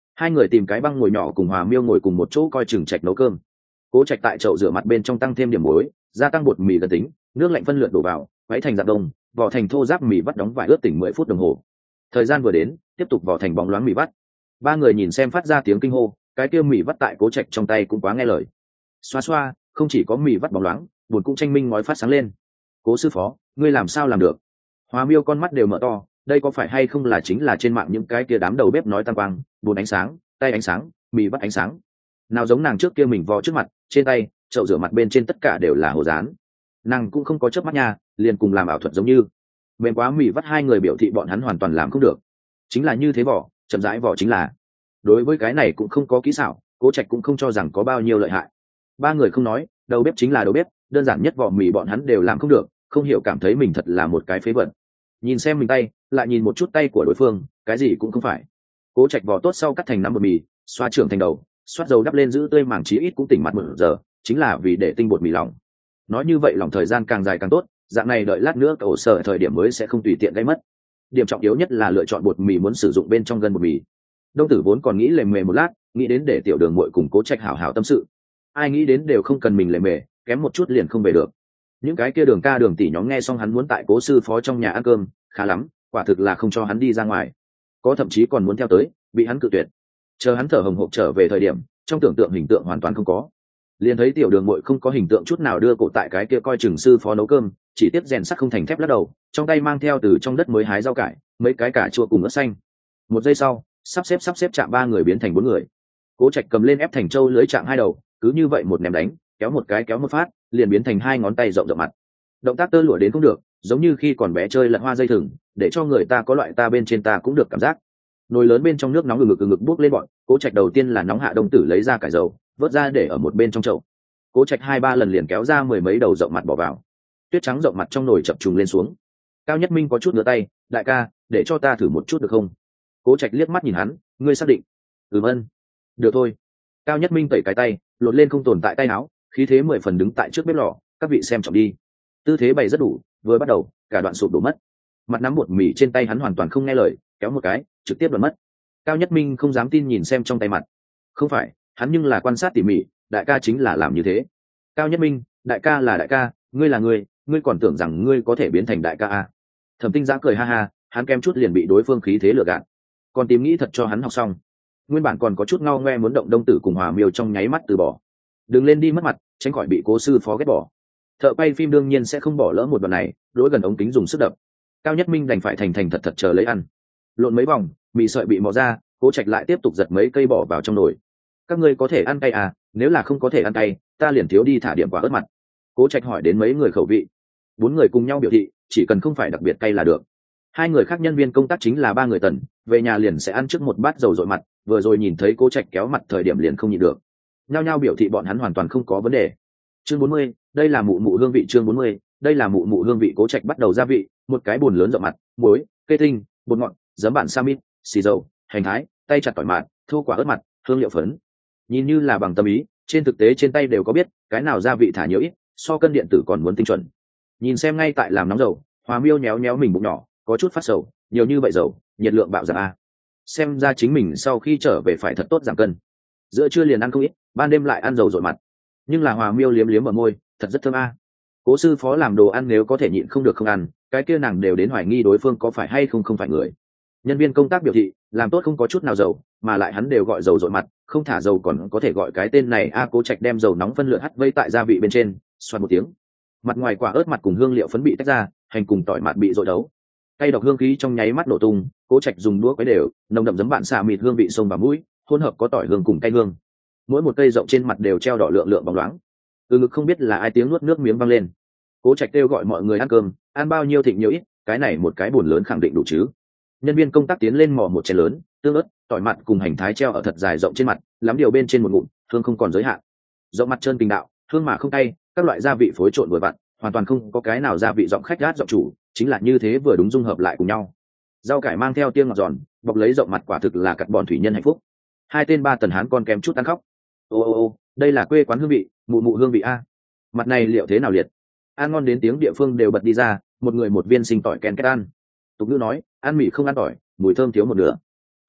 Hai người tìm cái băng ngồi nhỏ cùng Hòa Miêu ngồi cùng một chỗ coi chừng Trạch nấu cơm. Cố Trạch tại chậu rửa mặt bên trong tăng thêm điểm muối, gia tăng bột mì gần tính, nước lạnh phân lượt đổ vào, quấy thành dạng đông, vỏ thành thô ráp mì vắt đóng vải ướt tỉnh 10 phút đồng hồ. Thời gian vừa đến, tiếp tục vỏ thành bóng loáng mì vắt. Ba người nhìn xem phát ra tiếng kinh hô, cái kia mì vắt tại Cố Trạch trong tay cũng quá nghe lời. Xoa xoa, không chỉ có mì vắt bóng loáng, buồn cũng tranh minh ngói phát sáng lên. Cố sư phó, ngươi làm sao làm được? Hòa Miêu con mắt đều mở to, đây có phải hay không là chính là trên mạng những cái kia đám đầu bếp nói tăng quang, buồn ánh sáng, tay ánh sáng, mì vắt ánh sáng. Nào giống nàng trước kia mình vò trước mặt, trên tay, chậu rửa mặt bên trên tất cả đều là hồ dán. Nàng cũng không có chớp mắt nha, liền cùng làm ảo thuật giống như. Mềm quá mì vắt hai người biểu thị bọn hắn hoàn toàn làm không được. Chính là như thế vỏ, chậm rãi vỏ chính là. Đối với cái này cũng không có kỹ xảo, Cố Trạch cũng không cho rằng có bao nhiêu lợi hại. Ba người không nói, đầu bếp chính là đầu bếp, đơn giản nhất vỏ mì bọn hắn đều làm không được, không hiểu cảm thấy mình thật là một cái phế vật. Nhìn xem mình tay, lại nhìn một chút tay của đối phương, cái gì cũng không phải. Cố Trạch vỏ tốt sau cắt thành 5 bột mì, xoa trưởng thành đầu, xoát dầu đắp lên giữ tươi màng chí ít cũng tỉnh mặt 1 giờ, chính là vì để tinh bột mì lỏng. Nói như vậy lỏng thời gian càng dài càng tốt, dạng này đợi lát nữa ổ sở thời điểm mới sẽ không tùy tiện gây mất. Điểm trọng yếu nhất là lựa chọn bột mì muốn sử dụng bên trong gân bột mì. Đông Tử vốn còn nghĩ lề mề một lát, nghĩ đến để Tiểu Đường muội cùng Cố Trạch hảo hảo tâm sự. Ai nghĩ đến đều không cần mình lề mề, kém một chút liền không về được. Những cái kia Đường ca Đường tỷ nhóm nghe xong hắn muốn tại Cố sư phó trong nhà ăn cơm, khá lắm, quả thực là không cho hắn đi ra ngoài. Có thậm chí còn muốn theo tới, bị hắn cự tuyệt. Chờ hắn thở hồng hộc trở về thời điểm, trong tưởng tượng hình tượng hoàn toàn không có. Liền thấy Tiểu Đường muội không có hình tượng chút nào đưa cổ tại cái kia coi chừng sư phó nấu cơm, chỉ tiếp rèn sắt không thành thép lắc đầu, trong tay mang theo từ trong đất mới hái rau cải, mấy cái cà chua cùng ớt xanh. Một giây sau, sắp xếp chạm 3 người biến thành 4 người. Cố Trạch cầm lên ép thành trâu lưới chạm 2 đầu, cứ như vậy một ném đánh, kéo một cái kéo một phát, liền biến thành 2 ngón tay rộng rộng mặt. Động tác tơ lụa đến cũng được, giống như khi còn bé chơi lật hoa dây thừng, để cho người ta có loại ta bên trên ta cũng được cảm giác. Nồi lớn bên trong nước nóng ngực bốc lên bọn, Cố Trạch đầu tiên là nóng hạ Đông Tử lấy ra cải dầu, vớt ra để ở một bên trong chậu. Cố Trạch 2-3 lần liền kéo ra 10 mấy đầu rộng mặt bỏ vào. Tuyết trắng rộng mặt trong nồi chập trùng lên xuống. Cao Nhất Minh có chút ngửa tay, đại ca, để cho ta thử một chút được không? Cố Trạch liếc mắt nhìn hắn, ngươi xác định? Ân. Được thôi. Cao Nhất Minh tẩy cái tay, lột lên không tồn tại tay áo, khí thế 10 phần đứng tại trước bếp lò, các vị xem trọng đi. Tư thế bày rất đủ, vừa bắt đầu, cả đoạn sụp đổ mất. Mặt nắm bột mì trên tay hắn hoàn toàn không nghe lời, kéo một cái, trực tiếp đoạn mất. Cao Nhất Minh không dám tin nhìn xem trong tay mặt. Không phải, hắn nhưng là quan sát tỉ mỉ, đại ca chính là làm như thế. Cao Nhất Minh, đại ca là đại ca, ngươi là ngươi còn tưởng rằng ngươi có thể biến thành đại ca à? Thẩm Tinh Giã cười ha ha, hắn kem chút liền bị đối phương khí thế lừa gạt. Còn tìm nghĩ thật cho hắn học xong. Nguyên bản còn có chút ngao ngoe muốn động Đông Tử cùng Hòa Miêu trong nháy mắt từ bỏ. Đừng lên đi mất mặt, tránh khỏi bị Cố sư phó ghét bỏ. Thợ quay phim đương nhiên sẽ không bỏ lỡ một đoạn này, đối gần ống kính dùng sức đập. Cao Nhất Minh đành phải thành thật chờ lấy ăn. Lộn mấy vòng, mì sợi bị mò ra, Cố Trạch lại tiếp tục giật mấy cây bỏ vào trong nồi. Các ngươi có thể ăn cay à? Nếu là không có thể ăn cay, ta liền thiếu đi thả điểm quả ớt mặt. Cố Trạch hỏi đến mấy người khẩu vị. 4 người cùng nhau biểu thị, chỉ cần không phải đặc biệt cay là được. 2 người khác nhân viên công tác chính là 3 người tần, về nhà liền sẽ ăn trước một bát dầu dội mặt, vừa rồi nhìn thấy Cố Trạch kéo mặt thời điểm liền không nhịn được. Nhao nhao biểu thị bọn hắn hoàn toàn không có vấn đề. Chương 40, đây là mụ hương vị. Chương 40, đây là mụ hương vị. Cố Trạch bắt đầu gia vị, một cái bồn lớn rộng mặt, muối, cây tinh, bột ngọt, giấm bản sa mít, xì dầu, hành thái, tay chặt tỏi mạt, thô quả ớt mặt, hương liệu phấn. Nhìn như là bằng tâm ý, trên thực tế trên tay đều có biết, cái nào gia vị thả nhiều ít, so cân điện tử còn muốn tinh chuẩn. Nhìn xem ngay tại làm nóng dầu, Hòa Miêu nhéo mình bụng nhỏ, có chút phát sầu, nhiều như vậy dầu, nhiệt lượng bạo giảm a. Xem ra chính mình sau khi trở về phải thật tốt giảm cân. Giữa trưa liền ăn không ít, ban đêm lại ăn dầu dội mặt. Nhưng là Hòa Miêu liếm liếm ở môi, thật rất thơm a. Cố sư phó làm đồ ăn nếu có thể nhịn không được không ăn, cái kia nàng đều đến hoài nghi đối phương có phải hay không phải người. Nhân viên công tác biểu thị, làm tốt không có chút nào dầu, mà lại hắn đều gọi dầu dội mặt, không thả dầu còn có thể gọi cái tên này a. Cố Trạch đem dầu nóng phân lượt hắt vây tại gia vị bên trên, xoạt một tiếng. Mặt ngoài quả ớt mặt cùng hương liệu phấn bị tách ra, hành cùng tỏi mạt bị dội đấu. Cay độc hương khí trong nháy mắt nổ tung, Cố Trạch dùng đũa quấy đều, nồng đậm giấm bạn xạ mịt hương vị sông vào mũi, hỗn hợp có tỏi hương cùng cay hương. Mỗi một cây rộng trên mặt đều treo đỏ lượng bóng loáng. Từ ngực không biết là ai tiếng nuốt nước miếng văng lên. Cố Trạch kêu gọi mọi người ăn cơm, ăn bao nhiêu thịnh nhiều ít, cái này một cái bồn lớn khẳng định đủ chứ. Nhân viên công tác tiến lên mò một chén lớn, tương ớt, tỏi mặn cùng hành thái treo ở thật dài rộng trên mặt, lắm điều bên trên một ngụm, hương không còn giới hạn. Rộng mặt trơn kinh đạo, hương mà không cay, các loại gia vị phối trộn vừa vặn, hoàn toàn không có cái nào gia vị giọng khách gát giọng chủ, chính là như thế vừa đúng dung hợp lại cùng nhau. Rau cải mang theo tiếng ngọt giòn, bọc lấy rộng mặt quả thực là cắt bọn thủy nhân hạnh phúc. 2 tên 3 tần hán con kém chút ăn khóc. Ô, đây là quê quán hương vị, mụ hương vị a. Mặt này liệu thế nào liệt? Ăn ngon đến tiếng địa phương đều bật đi ra, một người một viên sinh tỏi ken kết ăn. Tục ngữ nói, ăn mì không ăn tỏi, mùi thơm thiếu một nửa.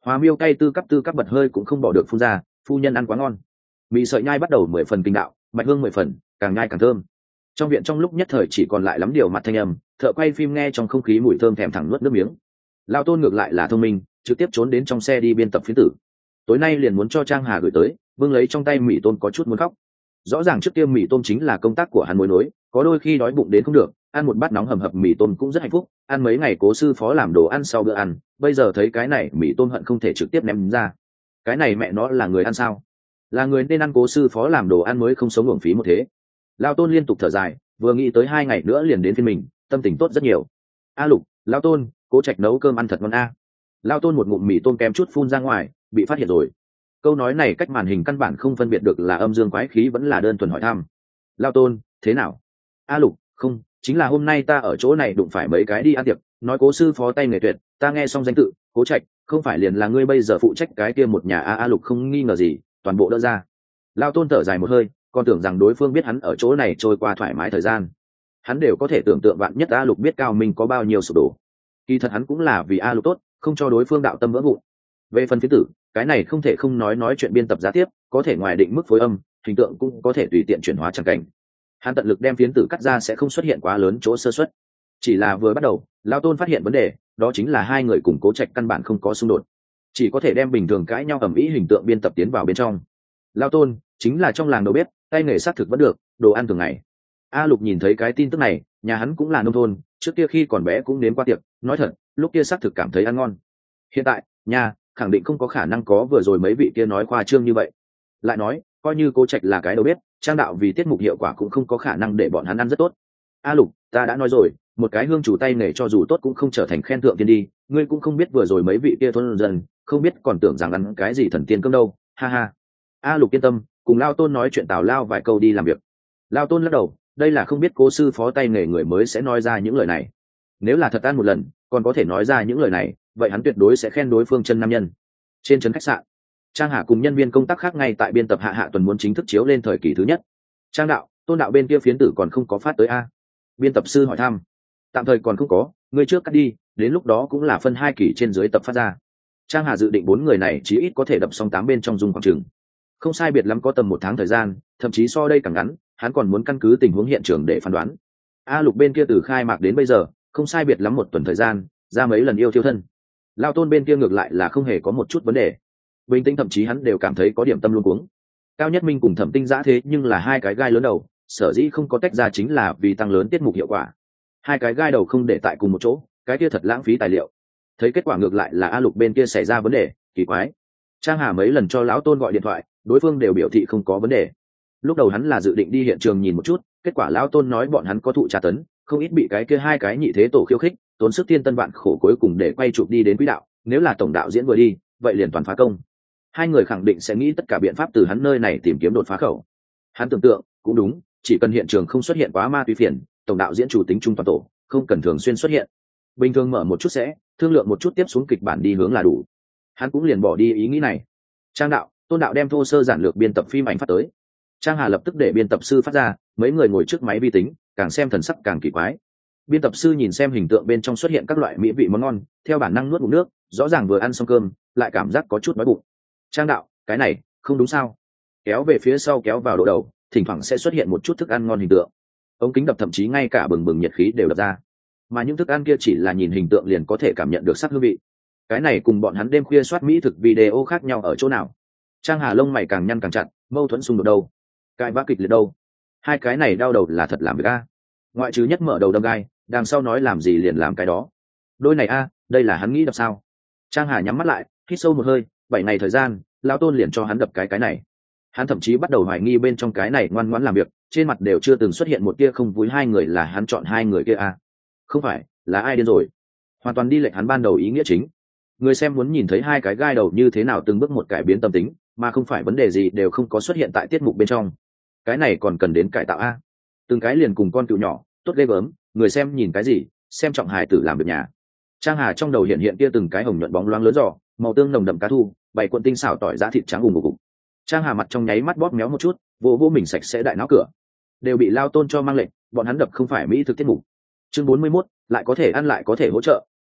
Hòa miêu cay tư cấp bật hơi cũng không bỏ được phun ra, phu nhân ăn quá ngon. Mì sợi nhai bắt đầu 10 phần kinh đạo, mạch hương 10 phần, càng nhai càng thơm. Trong viện trong lúc nhất thời chỉ còn lại lắm điều mặt thanh âm, thợ quay phim nghe trong không khí mùi thơm thèm thẳng nuốt nước miếng. Lao Tôn ngược lại là thông minh, trực tiếp trốn đến trong xe đi biên tập phiến tử. Tối nay liền muốn cho Trang Hà gửi tới, vương lấy trong tay mì tôm có chút muốn khóc. Rõ ràng trước kia mì tôm chính là công tác của hắn mối nối, có đôi khi đói bụng đến không được, ăn một bát nóng hầm hập mì tôm cũng rất hạnh phúc, ăn mấy ngày cố sư phó làm đồ ăn sau bữa ăn, bây giờ thấy cái này mì tôm hận không thể trực tiếp ném ra. Cái này mẹ nó là người ăn sao? Là người nên ăn cố sư phó làm đồ ăn mới không sống uổng phí một thế. Lao Tôn liên tục thở dài, vừa nghĩ tới 2 ngày nữa liền đến phiên mình, tâm tình tốt rất nhiều. A Lục, Lao Tôn, Cố Trạch nấu cơm ăn thật ngon a. Lao Tôn một ngụm mì tôm kém chút phun ra ngoài, bị phát hiện rồi. Câu nói này cách màn hình căn bản không phân biệt được là âm dương quái khí vẫn là đơn thuần hỏi thăm. Lao Tôn, thế nào? A Lục, không, chính là hôm nay ta ở chỗ này đụng phải mấy cái đi ăn tiệc, nói cố sư phó tay nghề tuyệt, ta nghe xong danh tự, Cố Trạch, không phải liền là ngươi bây giờ phụ trách cái kia một nhà A Lục không nghi ngờ gì, toàn bộ đỡ ra. Lao Tôn thở dài một hơi, còn tưởng rằng đối phương biết hắn ở chỗ này trôi qua thoải mái thời gian. Hắn đều có thể tưởng tượng vạn nhất A Lục biết Cao Minh có bao nhiêu sụp đổ. Kỳ thật hắn cũng là vì A Lục tốt, không cho đối phương đạo tâm vỡ vụn. Về phần phiến tử, cái này không thể không nói chuyện biên tập giá tiếp, có thể ngoài định mức phối âm, hình tượng cũng có thể tùy tiện chuyển hóa chẳng cảnh. Hắn tận lực đem phiến tử cắt ra sẽ không xuất hiện quá lớn chỗ sơ suất. Chỉ là vừa bắt đầu, Lao Tôn phát hiện vấn đề, đó chính là hai người cùng Cố Trạch căn bản không có xung đột, chỉ có thể đem bình thường cãi nhau ầm ĩ hình tượng biên tập tiến vào bên trong. Lao Tôn chính là trong làng đầu bếp, tay nghề xác thực vẫn được, đồ ăn thường ngày. A Lục nhìn thấy cái tin tức này, nhà hắn cũng là nông thôn, trước kia khi còn bé cũng nếm qua tiệc, nói thật, lúc kia xác thực cảm thấy ăn ngon. Hiện tại, nhà khẳng định không có khả năng có vừa rồi mấy vị kia nói khoa trương như vậy. Lại nói, coi như Cố Trạch là cái đầu bếp, Trang đạo vì tiết mục hiệu quả cũng không có khả năng để bọn hắn ăn rất tốt. A Lục, ta đã nói rồi, một cái hương chủ tay nghề cho dù tốt cũng không trở thành khen thượng tiên đi, ngươi cũng không biết vừa rồi mấy vị kia thôn dân, không biết còn tưởng rằng ăn cái gì thần tiên cơm đâu, ha ha. A Lục yên tâm, cùng Lao Tôn nói chuyện tào lao vài câu đi làm việc. Lao Tôn lắc đầu, đây là không biết cố sư phó tay nghề người mới sẽ nói ra những lời này. Nếu là thật ăn một lần, còn có thể nói ra những lời này, vậy hắn tuyệt đối sẽ khen đối phương chân nam nhân. Trên trấn khách sạn, Trang Hà cùng nhân viên công tác khác ngay tại biên tập hạ tuần muốn chính thức chiếu lên thời kỳ thứ nhất. Trang đạo, Tôn đạo bên kia phiến tử còn không có phát tới a? Biên tập sư hỏi thăm. Tạm thời còn không có, ngươi trước cắt đi, đến lúc đó cũng là phân 2 kỳ trên dưới tập phát ra. Trang Hà dự định 4 người này chí ít có thể đập xong 8 bên trong dung khoảng chừng. Không sai biệt lắm có tầm 1 tháng thời gian, thậm chí so đây càng ngắn, hắn còn muốn căn cứ tình huống hiện trường để phán đoán. A Lục bên kia từ khai mạc đến bây giờ, không sai biệt lắm 1 tuần thời gian, ra mấy lần yêu thiêu thân. Lao Tôn bên kia ngược lại là không hề có một chút vấn đề. Bình tĩnh, thậm chí hắn đều cảm thấy có điểm tâm luống cuống. Cao Nhất Minh cùng Thẩm Tinh Dã thế nhưng là 2 cái gai lớn đầu, sở dĩ không có tách ra chính là vì tăng lớn tiết mục hiệu quả. 2 cái gai đầu không để tại cùng một chỗ, cái kia thật lãng phí tài liệu. Thấy kết quả ngược lại là A Lục bên kia xảy ra vấn đề, kỳ quái. Trang Hà mấy lần cho lão Tôn gọi điện thoại, đối phương đều biểu thị không có vấn đề. Lúc đầu hắn là dự định đi hiện trường nhìn một chút, kết quả lão Tôn nói bọn hắn có thụ tra tấn, không ít bị cái kia 2 cái nhị thế tổ khiêu khích, tốn sức thiên tân vạn khổ cuối cùng để quay chụp đi đến quỹ đạo, nếu là tổng đạo diễn vừa đi, vậy liền toàn phá công. 2 người khẳng định sẽ nghĩ tất cả biện pháp từ hắn nơi này tìm kiếm đột phá khẩu. Hắn tưởng tượng, cũng đúng, chỉ cần hiện trường không xuất hiện quá ma túy phiền, tổng đạo diễn chủ tính trung toàn tổ, không cần thường xuyên xuất hiện. Bình thường mở một chút sẽ, thương lượng một chút tiếp xuống kịch bản đi hướng là đủ. Hắn cũng liền bỏ đi ý nghĩ này. Trang đạo, Tôn đạo đem thô sơ giản lược biên tập phim ảnh phát tới. Trang Hà lập tức để biên tập sư phát ra, mấy người ngồi trước máy vi tính, càng xem thần sắc càng kỳ quái. Biên tập sư nhìn xem hình tượng bên trong xuất hiện các loại mỹ vị món ngon, theo bản năng nuốt ngụm nước, rõ ràng vừa ăn xong cơm, lại cảm giác có chút đói bụng. Trang đạo, cái này không đúng sao? Kéo về phía sau kéo vào độ đầu, thỉnh thoảng sẽ xuất hiện một chút thức ăn ngon hình tượng. Ống kính đập thậm chí ngay cả bừng bừng nhiệt khí đều đập ra. Mà những thức ăn kia chỉ là nhìn hình tượng liền có thể cảm nhận được sắc hương vị. Cái này cùng bọn hắn đêm khuya soát mỹ thực video khác nhau ở chỗ nào? Trang Hà lông mày càng nhăn càng chặt, mâu thuẫn xung đột đâu? Cãi vã kịch liệt đâu? 2 cái này đau đầu là thật làm việc a. Ngoại trừ nhất mở đầu đâm gai, đằng sau nói làm gì liền làm cái đó. Đôi này a, đây là hắn nghĩ đập sao? Trang Hà nhắm mắt lại, hít sâu một hơi, 7 ngày thời gian, lão Tôn liền cho hắn đập cái này. Hắn thậm chí bắt đầu hoài nghi bên trong cái này ngoan ngoãn làm việc, trên mặt đều chưa từng xuất hiện một tia không vui 2 người là hắn chọn 2 người kia a. Không phải, là ai điên rồi? Hoàn toàn đi lệch hắn ban đầu ý nghĩa chính. Người xem muốn nhìn thấy 2 cái gai đầu như thế nào từng bước một cải biến tâm tính, mà không phải vấn đề gì đều không có xuất hiện tại tiết mục bên trong. Cái này còn cần đến cải tạo a. Từng cái liền cùng con cừu nhỏ, tốt ghê gớm, người xem nhìn cái gì, xem trọng hài tử làm việc nhà. Trang Hà trong đầu hiện hiện kia từng cái hồng nhuận bóng loáng lớn giò, màu tương nồng đậm cá thu, 7 cuộn tinh xảo tỏi giá thịt trắng ùng ục. Trang Hà mặt trong nháy mắt bóp méo một chút, vô mình sạch sẽ đại não cửa. Đều bị Lao Tôn cho mang lệnh, bọn hắn đập không phải mỹ thực tiết mục. Chương 41, lại có thể ăn lại có thể hỗ trợ,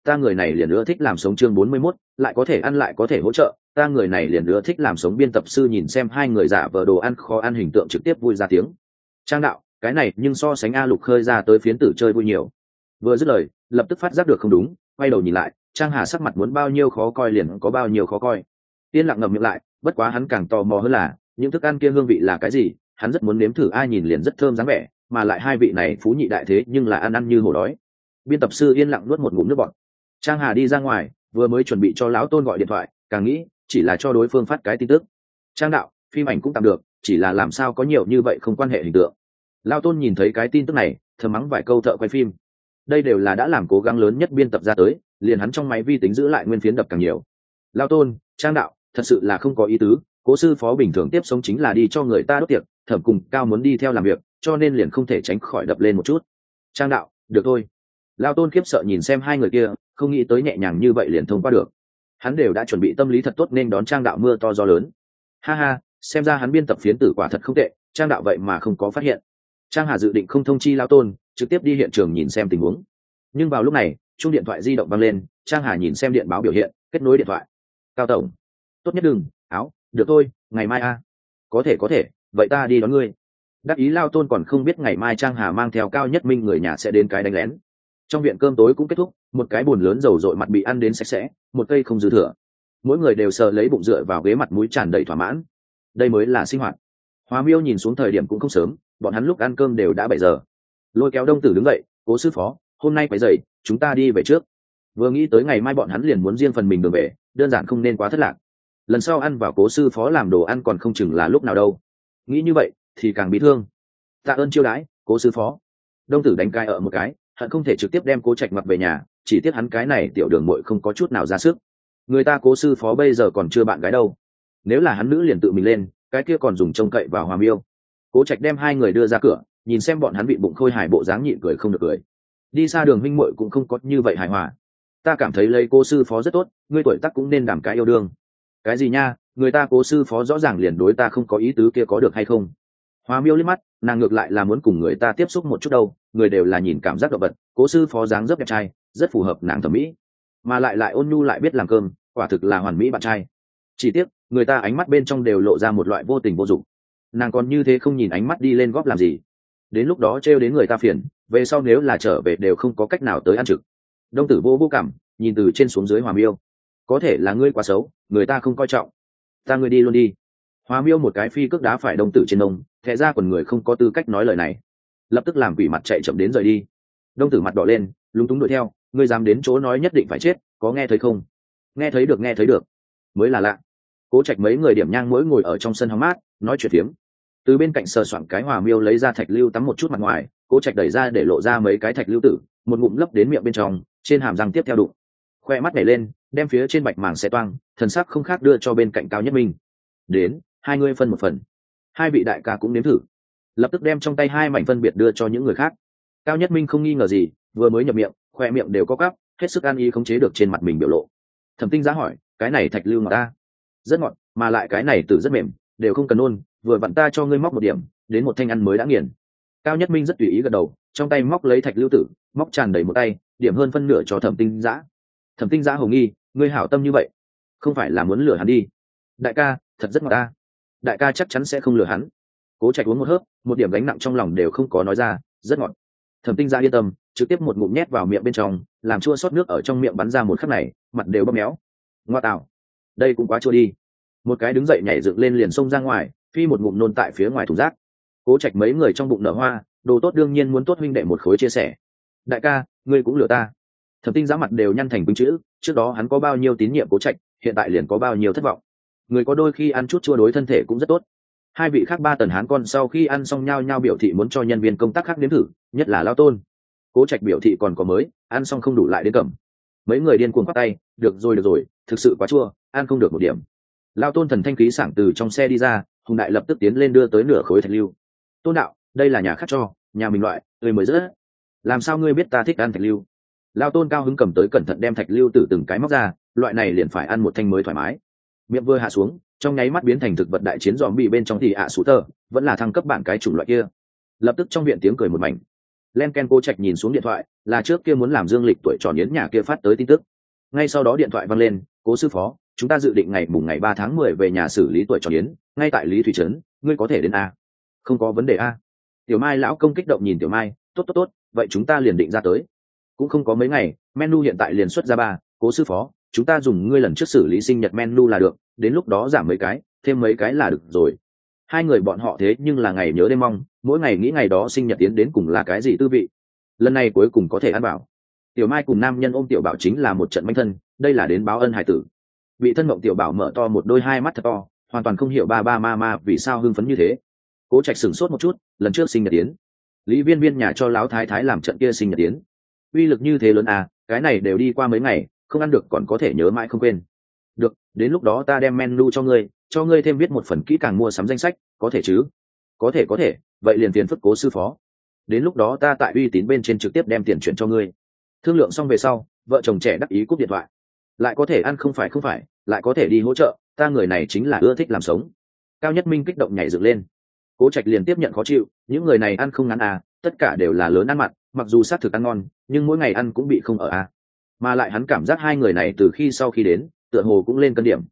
ta người này liền nữa thích làm sống chương 41, lại có thể ăn lại có thể hỗ trợ, ta người này liền nữa thích làm sống biên tập sư nhìn xem hai người giả vờ đồ ăn khó ăn hình tượng trực tiếp vui ra tiếng. Trang đạo, cái này nhưng so sánh A Lục khơi ra tới phiến tử chơi vui nhiều. Vừa dứt lời, lập tức phát giác được không đúng, quay đầu nhìn lại, Trang Hà sắc mặt muốn bao nhiêu khó coi liền có bao nhiêu khó coi. Tiên lặng ngậm miệng lại, bất quá hắn càng tò mò hơn là, những thức ăn kia hương vị là cái gì, hắn rất muốn nếm thử, ai nhìn liền rất thơm dáng vẻ, mà lại hai vị này phú nhị đại thế nhưng là ăn như hổ đói. Biên tập sư yên lặng nuốt một ngụm nước bọt. Trang Hà đi ra ngoài, vừa mới chuẩn bị cho lão Tôn gọi điện thoại, càng nghĩ chỉ là cho đối phương phát cái tin tức. Trang đạo, phim ảnh cũng tạm được, chỉ là làm sao có nhiều như vậy không quan hệ hình tượng. Lão Tôn nhìn thấy cái tin tức này, thầm mắng vài câu thợ quay phim. Đây đều là đã làm cố gắng lớn nhất biên tập ra tới, liền hắn trong máy vi tính giữ lại nguyên phiến đập càng nhiều. Lão Tôn, Trang đạo, thật sự là không có ý tứ, Cố sư phó bình thường tiếp sống chính là đi cho người ta đốt tiệc, Thẩm cùng Cao muốn đi theo làm việc, cho nên liền không thể tránh khỏi đập lên một chút. Trang đạo, được thôi. Lão Tôn khiếp sợ nhìn xem hai người kia, không nghĩ tới nhẹ nhàng như vậy liền thông qua được. Hắn đều đã chuẩn bị tâm lý thật tốt nên đón Trang đạo mưa to gió lớn. Ha ha, xem ra hắn biên tập phiến tử quả thật không tệ, Trang đạo vậy mà không có phát hiện. Trang Hà dự định không thông chi Lão Tôn, trực tiếp đi hiện trường nhìn xem tình huống. Nhưng vào lúc này, chuông điện thoại di động vang lên, Trang Hà nhìn xem điện báo biểu hiện, kết nối điện thoại. Cao tổng, tốt nhất đừng, được thôi, ngày mai a. Có thể, vậy ta đi đón ngươi. Đắc ý Lão Tôn còn không biết ngày mai Trang Hà mang theo Cao Nhất Minh người nhà sẽ đến cái đánh lén. Trong viện cơm tối cũng kết thúc, một cái bồn lớn dầu dội mặt bị ăn đến sạch sẽ, một cây không dư thừa. Mỗi người đều sờ lấy bụng dựa vào ghế, mặt mũi tràn đầy thỏa mãn. Đây mới là sinh hoạt. Hoa Miêu nhìn xuống thời điểm cũng không sớm, bọn hắn lúc ăn cơm đều đã 7 giờ. Lôi kéo Đông Tử đứng dậy, Cố sư phó, hôm nay phải dậy, chúng ta đi về trước. Vừa nghĩ tới ngày mai bọn hắn liền muốn riêng phần mình đường về, đơn giản không nên quá thất lạc. Lần sau ăn vào Cố sư phó làm đồ ăn còn không chừng là lúc nào đâu. Nghĩ như vậy thì càng bị thương. Tạ ơn chiêu đãi, Cố sư phó. Đông Tử đánh cai ở một cái, hận không thể trực tiếp đem Cố Trạch mặc về nhà, chỉ tiếc hắn cái này tiểu đường muội không có chút nào ra sức. Người ta Cố sư phó bây giờ còn chưa bạn gái đâu, nếu là hắn nữ liền tự mình lên, cái kia còn dùng trông cậy vào Hoa Miêu. Cố Trạch đem hai người đưa ra cửa, nhìn xem bọn hắn bị bụng khôi hài bộ dáng nhịn cười không được cười. Đi xa đường huynh muội cũng không có như vậy hài hòa. Ta cảm thấy lấy Cố sư phó rất tốt, ngươi tuổi tác cũng nên đảm cái yêu đương. Cái gì nha, người ta Cố sư phó rõ ràng liền đối ta không có ý tứ kia có được hay không? Hoa Miêu liếc mắt, nàng ngược lại là muốn cùng người ta tiếp xúc một chút đâu, người đều là nhìn cảm giác động vật, Cố sư phó dáng dấp đẹp trai, rất phù hợp nàng thẩm mỹ, mà lại ôn nhu lại biết làm cơm, quả thực là hoàn mỹ bạn trai. Chỉ tiếc, người ta ánh mắt bên trong đều lộ ra một loại vô tình vô dụng. Nàng còn như thế không nhìn ánh mắt đi lên góp làm gì? Đến lúc đó trêu đến người ta phiền, về sau nếu là trở về đều không có cách nào tới ăn trực. Đông Tử vô cảm, nhìn từ trên xuống dưới Hoa Miêu. Có thể là ngươi quá xấu, người ta không coi trọng. Ta ngươi đi luôn đi. Hoa Miêu một cái phi cước đá phải Đông Tử trên nông, thẻ ra quần người không có tư cách nói lời này. Lập tức làm quỷ mặt chạy chậm đến rời đi. Đông Tử mặt đỏ lên, lúng túng đuổi theo, ngươi dám đến chỗ nói nhất định phải chết, có nghe thấy không? Nghe thấy được. Mới là lạ. Cố Trạch mấy người điểm nhang mỗi ngồi ở trong sân hóng mát, nói chuyện phiếm. Từ bên cạnh sờ soạng cái Hoa Miêu lấy ra thạch lưu tắm một chút mặt ngoài, Cố Trạch đẩy ra để lộ ra mấy cái thạch lưu tử, một ngụm lấp đến miệng bên trong, trên hàm răng tiếp theo đụng. Khoe mắt nhảy lên, đem phía trên bạch màng xé toang, thần sắc không khác đưa cho bên cạnh Cao Nhất Minh. Đến, hai người phân một phần. Hai vị đại ca cũng nếm thử. Lập tức đem trong tay hai mảnh phân biệt đưa cho những người khác. Cao Nhất Minh không nghi ngờ gì, vừa mới nhập miệng, khoe miệng đều có cắp, hết sức ăn ý khống chế được trên mặt mình biểu lộ. Thẩm Tinh Giá hỏi, cái này thạch lưu ngọt ta? Rất ngọt, mà lại cái này tử rất mềm, đều không cần nôn, vừa vặn ta cho ngươi móc một điểm, đến một thanh ăn mới đã nghiền. Cao Nhất Minh rất tùy ý gật đầu, trong tay móc lấy thạch lưu tử, móc tràn đầy một tay, điểm hơn phân nửa cho Thẩm Tinh Giá. Thẩm Tinh Giá hồ nghi, ngươi hảo tâm như vậy, không phải là muốn lừa hắn đi? Đại ca, thật rất ngọt ta. Đại ca chắc chắn sẽ không lừa hắn. Cố Trạch uống một hớp, một điểm gánh nặng trong lòng đều không có nói ra, rất ngọt. Thẩm Tinh Giá yên tâm, trực tiếp một ngụm nhét vào miệng bên trong, làm chua xót nước ở trong miệng bắn ra một khắc này, mặt đều bóp méo. Ngoa tạo, đây cũng quá chua đi. Một cái đứng dậy nhảy dựng lên liền xông ra ngoài, phi một ngụm nôn tại phía ngoài thùng rác. Cố Trạch mấy người trong bụng nở hoa, đồ tốt đương nhiên muốn tốt huynh đệ một khối chia sẻ. Đại ca, ngươi cũng lừa ta. Thẩm Tinh Giá mặt đều nhăn thành quýnh chữ, trước đó hắn có bao nhiêu tín nhiệm Cố Trạch, hiện tại liền có bao nhiêu thất vọng. Người có đôi khi ăn chút chua đối thân thể cũng rất tốt. Hai vị khác ba tần hán con sau khi ăn xong nhau biểu thị muốn cho nhân viên công tác khác nếm thử, nhất là Lão Tôn. Cố Trạch biểu thị còn có mới, ăn xong không đủ lại đến cầm. Mấy người điên cuồng quát tay, được rồi, thực sự quá chua, ăn không được một điểm. Lão Tôn thần thanh khí sảng từ trong xe đi ra, Hùng Đại lập tức tiến lên đưa tới nửa khối thạch lưu. Tôn đạo, đây là nhà khác cho, nhà mình loại, người mới rất. Làm sao ngươi biết ta thích ăn thạch lưu? Lão Tôn cao hứng cầm tới cẩn thận đem thạch lưu từ từng cái móc ra, loại này liền phải ăn một thanh mới thoải mái. Miệng vừa hạ xuống, trong nháy mắt biến thành thực vật đại chiến zombie bên trong thì sủ tơ, vẫn là thăng cấp bản cái chủng loại kia. Lập tức trong viện tiếng cười một mảnh. Len Ken Cố Trạch nhìn xuống điện thoại, là trước kia muốn làm dương lịch tuổi tròn yến nhà kia phát tới tin tức. Ngay sau đó điện thoại vang lên, cố sư phó, chúng ta dự định ngày mùng ngày 3 tháng 10 về nhà xử lý tuổi tròn yến, ngay tại Lý Thủy Trấn, ngươi có thể đến a? Không có vấn đề a. Tiểu Mai lão công kích động nhìn Tiểu Mai, tốt, vậy chúng ta liền định ra tới. Cũng không có mấy ngày, menu hiện tại liền xuất ra 3, cố sư phó, chúng ta dùng ngươi lần trước xử lý sinh nhật menu là được, đến lúc đó giảm mấy cái, thêm mấy cái là được rồi. Hai người bọn họ thế nhưng là ngày nhớ đêm mong, mỗi ngày nghĩ ngày đó sinh nhật tiến đến cùng là cái gì tư vị. Lần này cuối cùng có thể ăn bảo. Tiểu Mai cùng nam nhân ôm Tiểu Bảo chính là một trận manh thân, đây là đến báo ân hải tử. Bị thân mộng Tiểu Bảo mở to một đôi hai mắt thật to, hoàn toàn không hiểu ba ma vì sao hưng phấn như thế. Cố Trạch sửng sốt một chút, lần trước sinh nhật tiến, Lý Viên Viên nhà cho Láo Thái Thái làm trận kia sinh nhật tiến, uy lực như thế lớn à, cái này đều đi qua mấy ngày, không ăn được còn có thể nhớ mãi không quên. Được, đến lúc đó ta đem menu cho ngươi thêm viết một phần kỹ càng mua sắm danh sách, có thể chứ? Có thể, vậy liền tiền phức cố sư phó. Đến lúc đó ta tại uy tín bên trên trực tiếp đem tiền chuyển cho ngươi. Thương lượng xong về sau, vợ chồng trẻ đắc ý cúp điện thoại. Lại có thể ăn không phải, lại có thể đi hỗ trợ, ta người này chính là ưa thích làm sống. Cao Nhất Minh kích động nhảy dựng lên. Cố Trạch liền tiếp nhận khó chịu, những người này ăn không ngắn à, tất cả đều là lớn ăn mặn, mặc dù xác thực ăn ngon, nhưng mỗi ngày ăn cũng bị không ở à. Mà lại hắn cảm giác hai người này từ khi sau khi đến, tựa hồ cũng lên cân điểm.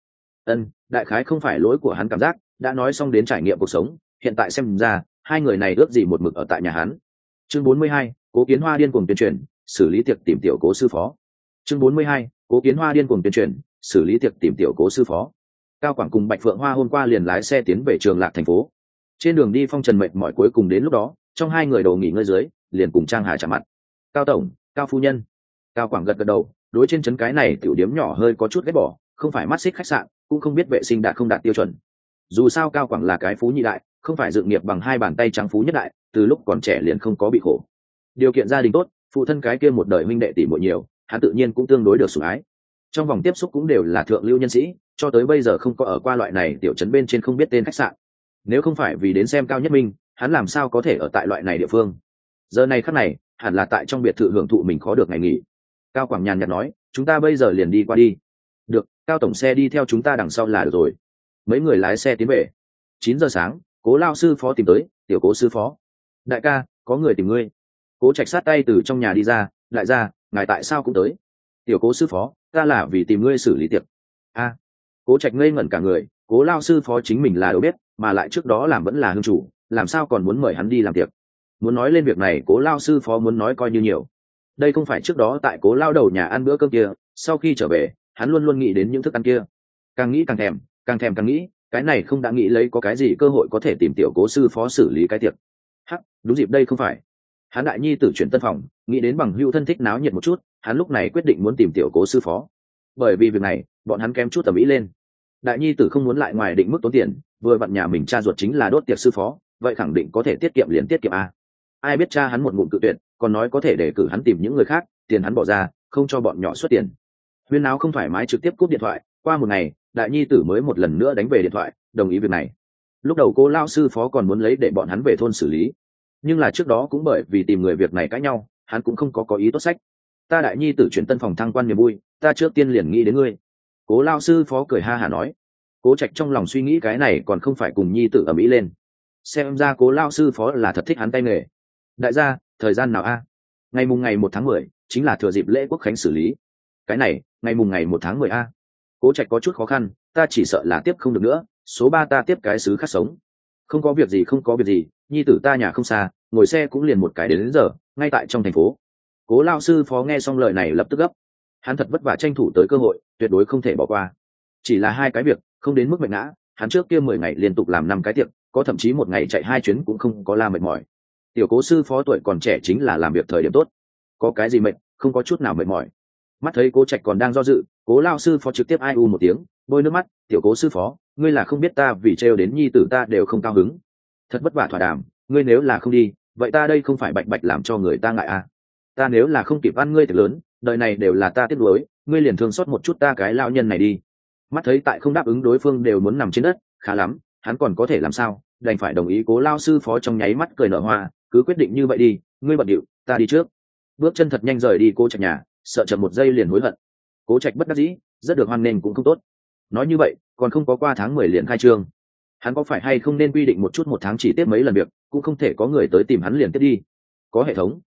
Đại khái không phải lỗi của hắn cảm giác, đã nói xong đến trải nghiệm cuộc sống, hiện tại xem ra, hai người này ước gì một mực ở tại nhà hắn. Chương 42, Cố Kiến Hoa điên cuồng tuyên truyền, xử lý tiệc tìm tiểu Cố sư phó. Chương 42, Cố Kiến Hoa điên cuồng tuyên truyền, xử lý tiệc tìm tiểu Cố sư phó. Cao Quảng cùng Bạch Phượng Hoa hôm qua liền lái xe tiến về Trường Lạc thành phố. Trên đường đi Phong Trần mệt mỏi, cuối cùng đến lúc đó, trong hai người đầu nghỉ ngơi dưới, liền cùng Trang Hà chạm mặt. Cao tổng, Cao phu nhân. Cao Quảng gật đầu, đối trên trấn cái này tiểu điếm nhỏ hơi có chút ghét bỏ, không phải mắt xích khách sạn, cũng không biết vệ sinh đạt không đạt tiêu chuẩn. Dù sao Cao Quảng là cái phú nhị đại, không phải dựng nghiệp bằng hai bàn tay trắng phú nhất đại, từ lúc còn trẻ liền không có bị khổ. Điều kiện gia đình tốt, phụ thân cái kia một đời huynh đệ tỷ muội nhiều, hắn tự nhiên cũng tương đối được sủng ái. Trong vòng tiếp xúc cũng đều là thượng lưu nhân sĩ, cho tới bây giờ không có ở qua loại này tiểu trấn bên trên không biết tên khách sạn. Nếu không phải vì đến xem Cao Nhất Minh, hắn làm sao có thể ở tại loại này địa phương. Giờ này khắc này, hẳn là tại trong biệt thự hưởng thụ mình khó được ngày nghỉ. Cao Quảng nhàn nhạt nói, chúng ta bây giờ liền đi qua đi. Được, Cao tổng xe đi theo chúng ta đằng sau là được rồi. Mấy người lái xe tiến về. 9 giờ sáng, Cố lao sư phó tìm tới, tiểu Cố sư phó. Đại ca, có người tìm ngươi. Cố Trạch sát tay từ trong nhà đi ra, đại gia, ngài tại sao cũng tới? Tiểu Cố sư phó, ta là vì tìm ngươi xử lý tiệc. A. Cố Trạch ngây ngẩn cả người, Cố lao sư phó chính mình là đâu biết, mà lại trước đó làm vẫn là hương chủ, làm sao còn muốn mời hắn đi làm tiệc? Muốn nói lên việc này, Cố lao sư phó muốn nói coi như nhiều. Đây không phải trước đó tại Cố lao đầu nhà ăn bữa cơm kia, sau khi trở về, hắn luôn luôn nghĩ đến những thức ăn kia. Càng nghĩ càng thèm, càng nghĩ, cái này không đã nghĩ lấy có cái gì cơ hội có thể tìm tiểu Cố sư phó xử lý cái tiệc. Hắc, đúng dịp đây không phải. Hắn đại nhi tử chuyển tân phòng, nghĩ đến bằng hữu thân thích náo nhiệt một chút, hắn lúc này quyết định muốn tìm tiểu Cố sư phó. Bởi vì việc này, bọn hắn kém chút tầm ý lên. Đại nhi tử không muốn lại ngoài định mức tốn tiền, vừa vặn nhà mình cha ruột chính là đốt tiệc sư phó, vậy khẳng định có thể tiết kiệm liền tiết kiệm a. Ai biết cha hắn một ngụm cự tuyệt, còn nói có thể để cử hắn tìm những người khác, tiền hắn bỏ ra, không cho bọn nhỏ xuất tiền. Huyên náo không thoải mái trực tiếp cúp điện thoại, qua một ngày, đại nhi tử mới một lần nữa đánh về điện thoại, đồng ý việc này. Lúc đầu Cố lao sư phó còn muốn lấy để bọn hắn về thôn xử lý, nhưng là trước đó cũng bởi vì tìm người việc này cãi nhau, hắn cũng không có ý tốt sách. Ta đại nhi tử chuyển tân phòng thăng quan niềm vui, ta trước tiên liền nghĩ đến ngươi. Cố lao sư phó cười ha hả nói. Cố Trạch trong lòng suy nghĩ cái này còn không phải cùng nhi tử ở mỹ lên. Xem ra Cố lao sư phó là thật thích hắn tay nghề. Đại gia, thời gian nào a? Ngày mùng ngày 1 tháng 10, chính là thừa dịp lễ quốc khánh xử lý. Cái này, ngày mùng ngày 1 tháng 10 a. Cố Trạch có chút khó khăn, ta chỉ sợ là tiếp không được nữa, số 3 ta tiếp cái xứ khác sống. Không có việc gì, nhi tử ta nhà không xa, ngồi xe cũng liền một cái đến giờ, ngay tại trong thành phố. Cố lao sư phó nghe xong lời này lập tức gấp. Hắn thật vất vả tranh thủ tới cơ hội, tuyệt đối không thể bỏ qua. Chỉ là 2 cái việc, không đến mức mệt ngã, hắn trước kia 10 ngày liên tục làm 5 cái tiệc, có thậm chí một ngày chạy 2 chuyến cũng không có la mệt mỏi. Tiểu Cố sư phó tuổi còn trẻ chính là làm việc thời điểm tốt. Có cái gì mệt, không có chút nào mệt mỏi. Mắt thấy Cố Trạch còn đang do dự, Cố lao sư phó trực tiếp ai u một tiếng, bôi nước mắt, tiểu Cố sư phó, ngươi là không biết ta vì trêu đến nhi tử ta đều không cao hứng. Thật vất vả thỏa đàm, ngươi nếu là không đi, vậy ta đây không phải bạch bạch làm cho người ta ngại à? Ta nếu là không kịp ăn ngươi tiệc lớn, đời này đều là ta tiếc nuối, ngươi liền thương xót một chút ta cái lao nhân này đi. Mắt thấy tại không đáp ứng đối phương đều muốn nằm trên đất, khá lắm, hắn còn có thể làm sao, đành phải đồng ý. Cố lao sư phó trong nháy mắt cười nở hoa, cứ quyết định như vậy đi, ngươi bận điệu, ta đi trước. Bước chân thật nhanh rời đi Cố Trạch nhà, sợ chậm một giây liền hối hận. Cố Trạch bất đắc dĩ, rất được hoan nghênh cũng không tốt. Nói như vậy, còn không có qua tháng 10 liền khai trương. Hắn có phải hay không nên quy định một chút một tháng chỉ tiếp mấy lần việc, cũng không thể có người tới tìm hắn liền tiếp đi. Có hệ thống,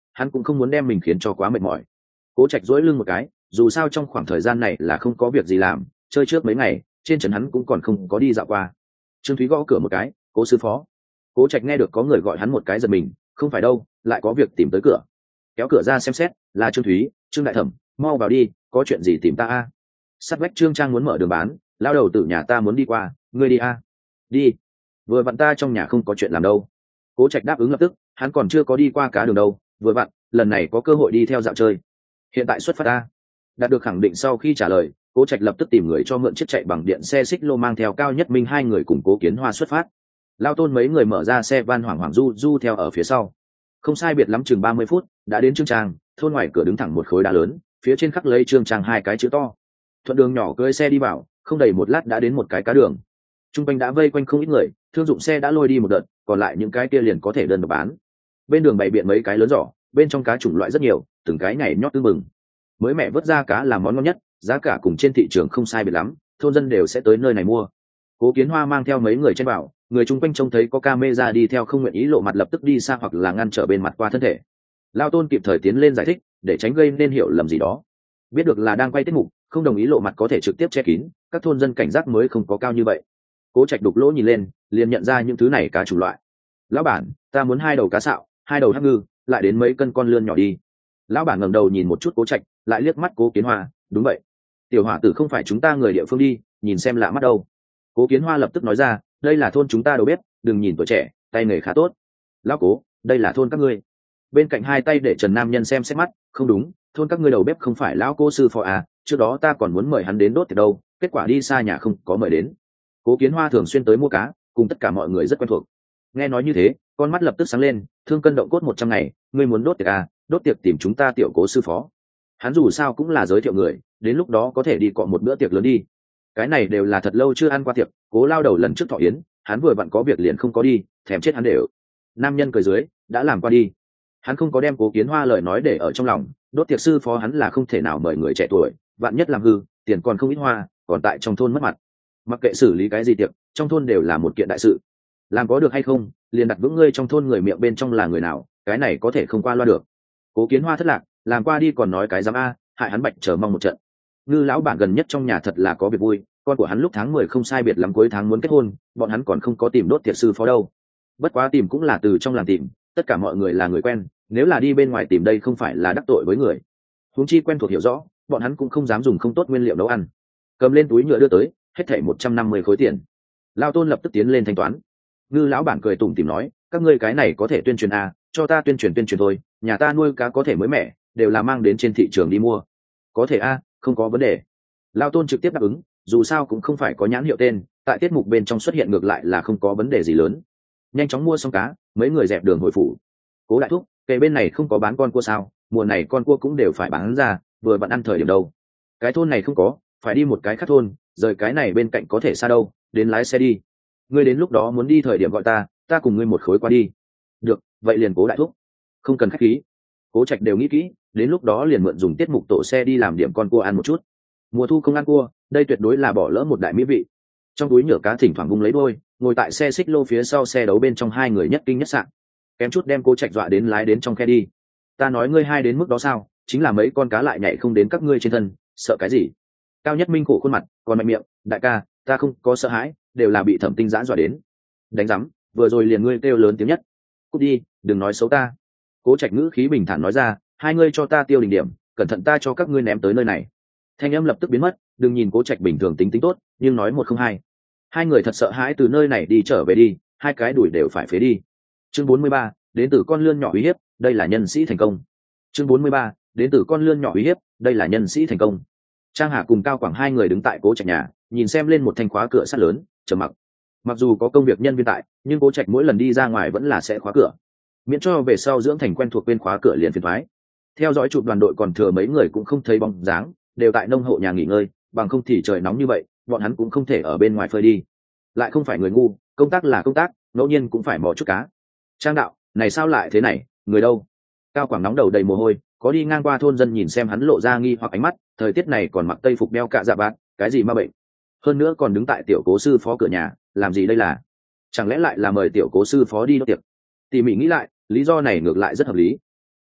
hắn cũng không muốn đem mình khiến cho quá mệt mỏi. Cố Trạch duỗi lưng một cái, dù sao trong khoảng thời gian này là không có việc gì làm, chơi trước mấy ngày trên trấn hắn cũng còn không có đi dạo qua. Trương Thúy gõ cửa một cái, Cố sư phó. Cố Trạch nghe được có người gọi hắn một cái giật mình, không phải đâu, lại có việc tìm tới cửa. Kéo cửa ra xem xét, là Trương Thúy. Trương đại thẩm, mau vào đi, có chuyện gì tìm ta a? Sát vách Trương Trang muốn mở đường bán, lao đầu tử nhà ta muốn đi qua, ngươi đi a? Đi. Vừa vặn ta trong nhà không có chuyện làm đâu. Cố Trạch đáp ứng lập tức, hắn còn chưa có đi qua cá đường đâu, vừa vặn lần này có cơ hội đi theo dạo chơi. Hiện tại xuất phát ta. Đạt được khẳng định sau khi trả lời, Cố Trạch lập tức tìm người cho mượn chiếc chạy bằng điện xe xích lô mang theo Cao Nhất Minh hai người cùng Cố Kiến Hoa xuất phát. Lao Tôn mấy người mở ra xe van hoảng hoảng du du theo ở phía sau. Không sai biệt lắm chừng 30 phút, đã đến Trương Trang, thôn ngoài cửa đứng thẳng một khối đá lớn, phía trên khắc lấy Trương Trang hai cái chữ to. Thuận đường nhỏ cưỡi xe đi vào, không đầy một lát đã đến một cái cá đường. Trung quanh đã vây quanh không ít người, thương dụng xe đã lôi đi một đợt, còn lại những cái kia liền có thể đơn độc bán. Bên đường bày biện mấy cái lớn giỏ, bên trong cá chủng loại rất nhiều, từng cái nhảy nhót tưng bừng. Mới mẹ vớt ra cá là món ngon nhất, giá cả cùng trên thị trường không sai biệt lắm, thôn dân đều sẽ tới nơi này mua. Cố Kiến Hoa mang theo mấy người trên bảo, người chung quanh trông thấy có camera đi theo không nguyện ý lộ mặt lập tức đi xa hoặc là ngăn trở bên mặt qua thân thể. Lao Tôn kịp thời tiến lên giải thích, để tránh gây nên hiểu lầm gì đó. Biết được là đang quay tiết mục, không đồng ý lộ mặt có thể trực tiếp che kín, các thôn dân cảnh giác mới không có cao như vậy. Cố Trạch đục lỗ nhìn lên, liền nhận ra những thứ này cá chủng loại. Lão bản, ta muốn 2 đầu cá sạo, 2 đầu hắc ngư, lại đến mấy cân con lươn nhỏ đi. Lão bản ngẩng đầu nhìn một chút Cố Trạch, lại liếc mắt Cố Kiến Hoa, đúng vậy. Tiểu hỏa tử không phải chúng ta người địa phương đi, nhìn xem lạ mắt đâu. Cố Kiến Hoa lập tức nói ra, đây là thôn chúng ta đầu bếp, đừng nhìn tuổi trẻ, tay nghề khá tốt. Lão Cố, đây là thôn các ngươi. Bên cạnh hai tay để Trần Nam Nhân xem xét mắt, không đúng, thôn các ngươi đầu bếp không phải lão Cố sư phó à, trước đó ta còn muốn mời hắn đến đốt tiệc đâu, kết quả đi xa nhà không có mời đến. Cố Kiến Hoa thường xuyên tới mua cá, cùng tất cả mọi người rất quen thuộc. Nghe nói như thế, con mắt lập tức sáng lên, thương cân động cốt 100 ngày, ngươi muốn đốt tiệc à, đốt tiệc tìm chúng ta Tiểu Cố sư phó. Hắn dù sao cũng là giới thiệu người, đến lúc đó có thể đi cọ một bữa tiệc lớn đi. Cái này đều là thật lâu chưa ăn qua tiệc, Cố lao đầu lần trước thọ yến, hắn vừa vặn có việc liền không có đi, thèm chết hắn đều. Nam Nhân cười dưới, đã làm qua đi. Hắn không có đem Cố Kiến Hoa lời nói để ở trong lòng, đốt tiệc sư phó hắn là không thể nào mời người trẻ tuổi, vạn nhất làm hư, tiền còn không ít hoa, còn tại trong thôn mất mặt. Mặc kệ xử lý cái gì tiệc, trong thôn đều là một kiện đại sự. Làm có được hay không, liền đặt vững ngươi trong thôn người miệng bên trong là người nào, cái này có thể không qua loa được. Cố Kiến Hoa thất lạc, làm qua đi còn nói cái dám a, hại hắn bạch chờ mong một trận. Ngư lão bản gần nhất trong nhà thật là có việc vui, con của hắn lúc tháng 10 không sai biệt lắm cuối tháng muốn kết hôn, bọn hắn còn không có tìm đốt tiệc sư phó đâu. Bất quá tìm cũng là từ trong làng tìm, tất cả mọi người là người quen, nếu là đi bên ngoài tìm đây không phải là đắc tội với người. Huống chi quen thuộc hiểu rõ, bọn hắn cũng không dám dùng không tốt nguyên liệu nấu ăn. Cầm lên túi nhựa đưa tới, hết thảy 150 khối tiền. Lao Tôn lập tức tiến lên thanh toán. Ngư lão bản cười tủm tỉm nói, các ngươi cái này có thể tuyên truyền à, cho ta tuyên truyền thôi, nhà ta nuôi cá có thể mới mẻ, đều là mang đến trên thị trường đi mua. Có thể a, không có vấn đề. Lao Tôn trực tiếp đáp ứng, dù sao cũng không phải có nhãn hiệu tên, tại tiết mục bên trong xuất hiện ngược lại là không có vấn đề gì lớn. Nhanh chóng mua xong cá, mấy người dẹp đường hồi phủ. Cố đại thúc, kề bên này không có bán con cua sao, mùa này con cua cũng đều phải bán ra, vừa vặn ăn thời điểm đâu. Cái thôn này không có, phải đi một cái khác thôn, rời cái này bên cạnh có thể xa đâu, đến lái xe đi. Ngươi đến lúc đó muốn đi thời điểm gọi ta cùng ngươi một khối qua đi. Được, vậy liền Cố đại thúc. Không cần khách khí. Cố Trạch đều nghĩ kỹ, đến lúc đó liền mượn dùng tiết mục tổ xe đi làm điểm con cua ăn một chút. Mùa thu không ăn cua, đây tuyệt đối là bỏ lỡ một đại mỹ vị. Trong túi nhựa cá thỉnh thoảng vung lấy đôi, ngồi tại xe xích lô phía sau xe đấu bên trong hai người nhất kinh nhất sạn. Kém chút đem Cố Trạch dọa đến lái đến trong khe đi. Ta nói ngươi hai đến mức đó sao, chính là mấy con cá lại nhảy không đến các ngươi trên thân, sợ cái gì? Cao Nhất Minh khổ khuôn mặt, còn mạnh miệng, đại ca, ta không có sợ hãi, đều là bị Thẩm Tinh Giã dọa đến. Đánh rắm, vừa rồi liền ngươi kêu lớn tiếng nhất. Cút đi, đừng nói xấu ta. Cố Trạch ngữ khí bình thản nói ra, hai ngươi cho ta tiêu đỉnh điểm, cẩn thận ta cho các ngươi ném tới nơi này. Thanh âm lập tức biến mất, đừng nhìn Cố Trạch bình thường tính tốt, nhưng nói một không hai. Hai người thật sợ hãi từ nơi này đi trở về đi, hai cái đuổi đều phải phế đi. Chương 43, đến từ con lươn nhỏ uy hiếp, đây là nhân sĩ thành công. Chương 43, đến từ con lươn nhỏ uy hiếp, đây là nhân sĩ thành công. Trang Hà cùng Cao Quảng hai người đứng tại Cố Trạch nhà, nhìn xem lên một thanh khóa cửa sắt lớn, trầm mặc. Mặc dù có công việc nhân viên tại, nhưng Cố Trạch mỗi lần đi ra ngoài vẫn là sẽ khóa cửa, miễn cho về sau dưỡng thành quen thuộc bên khóa cửa liền phiền thoái. Theo dõi chụp đoàn đội còn thừa mấy người cũng không thấy bóng dáng, đều tại nông hộ nhà nghỉ ngơi, bằng không thì trời nóng như vậy, bọn hắn cũng không thể ở bên ngoài phơi đi. Lại không phải người ngu, công tác là công tác, ngẫu nhiên cũng phải mò chút cá. Trang đạo, này sao lại thế này, người đâu? Cao Quảng nóng đầu đầy mồ hôi, có đi ngang qua thôn dân nhìn xem hắn lộ ra nghi hoặc ánh mắt, thời tiết này còn mặc tây phục đeo cạ dạ bạt, cái gì ma bệnh? Hơn nữa còn đứng tại Tiểu Cố sư phó cửa nhà, làm gì đây là? Chẳng lẽ lại là mời Tiểu Cố sư phó đi đốt tiệc? Tỉ mỉ nghĩ lại, lý do này ngược lại rất hợp lý.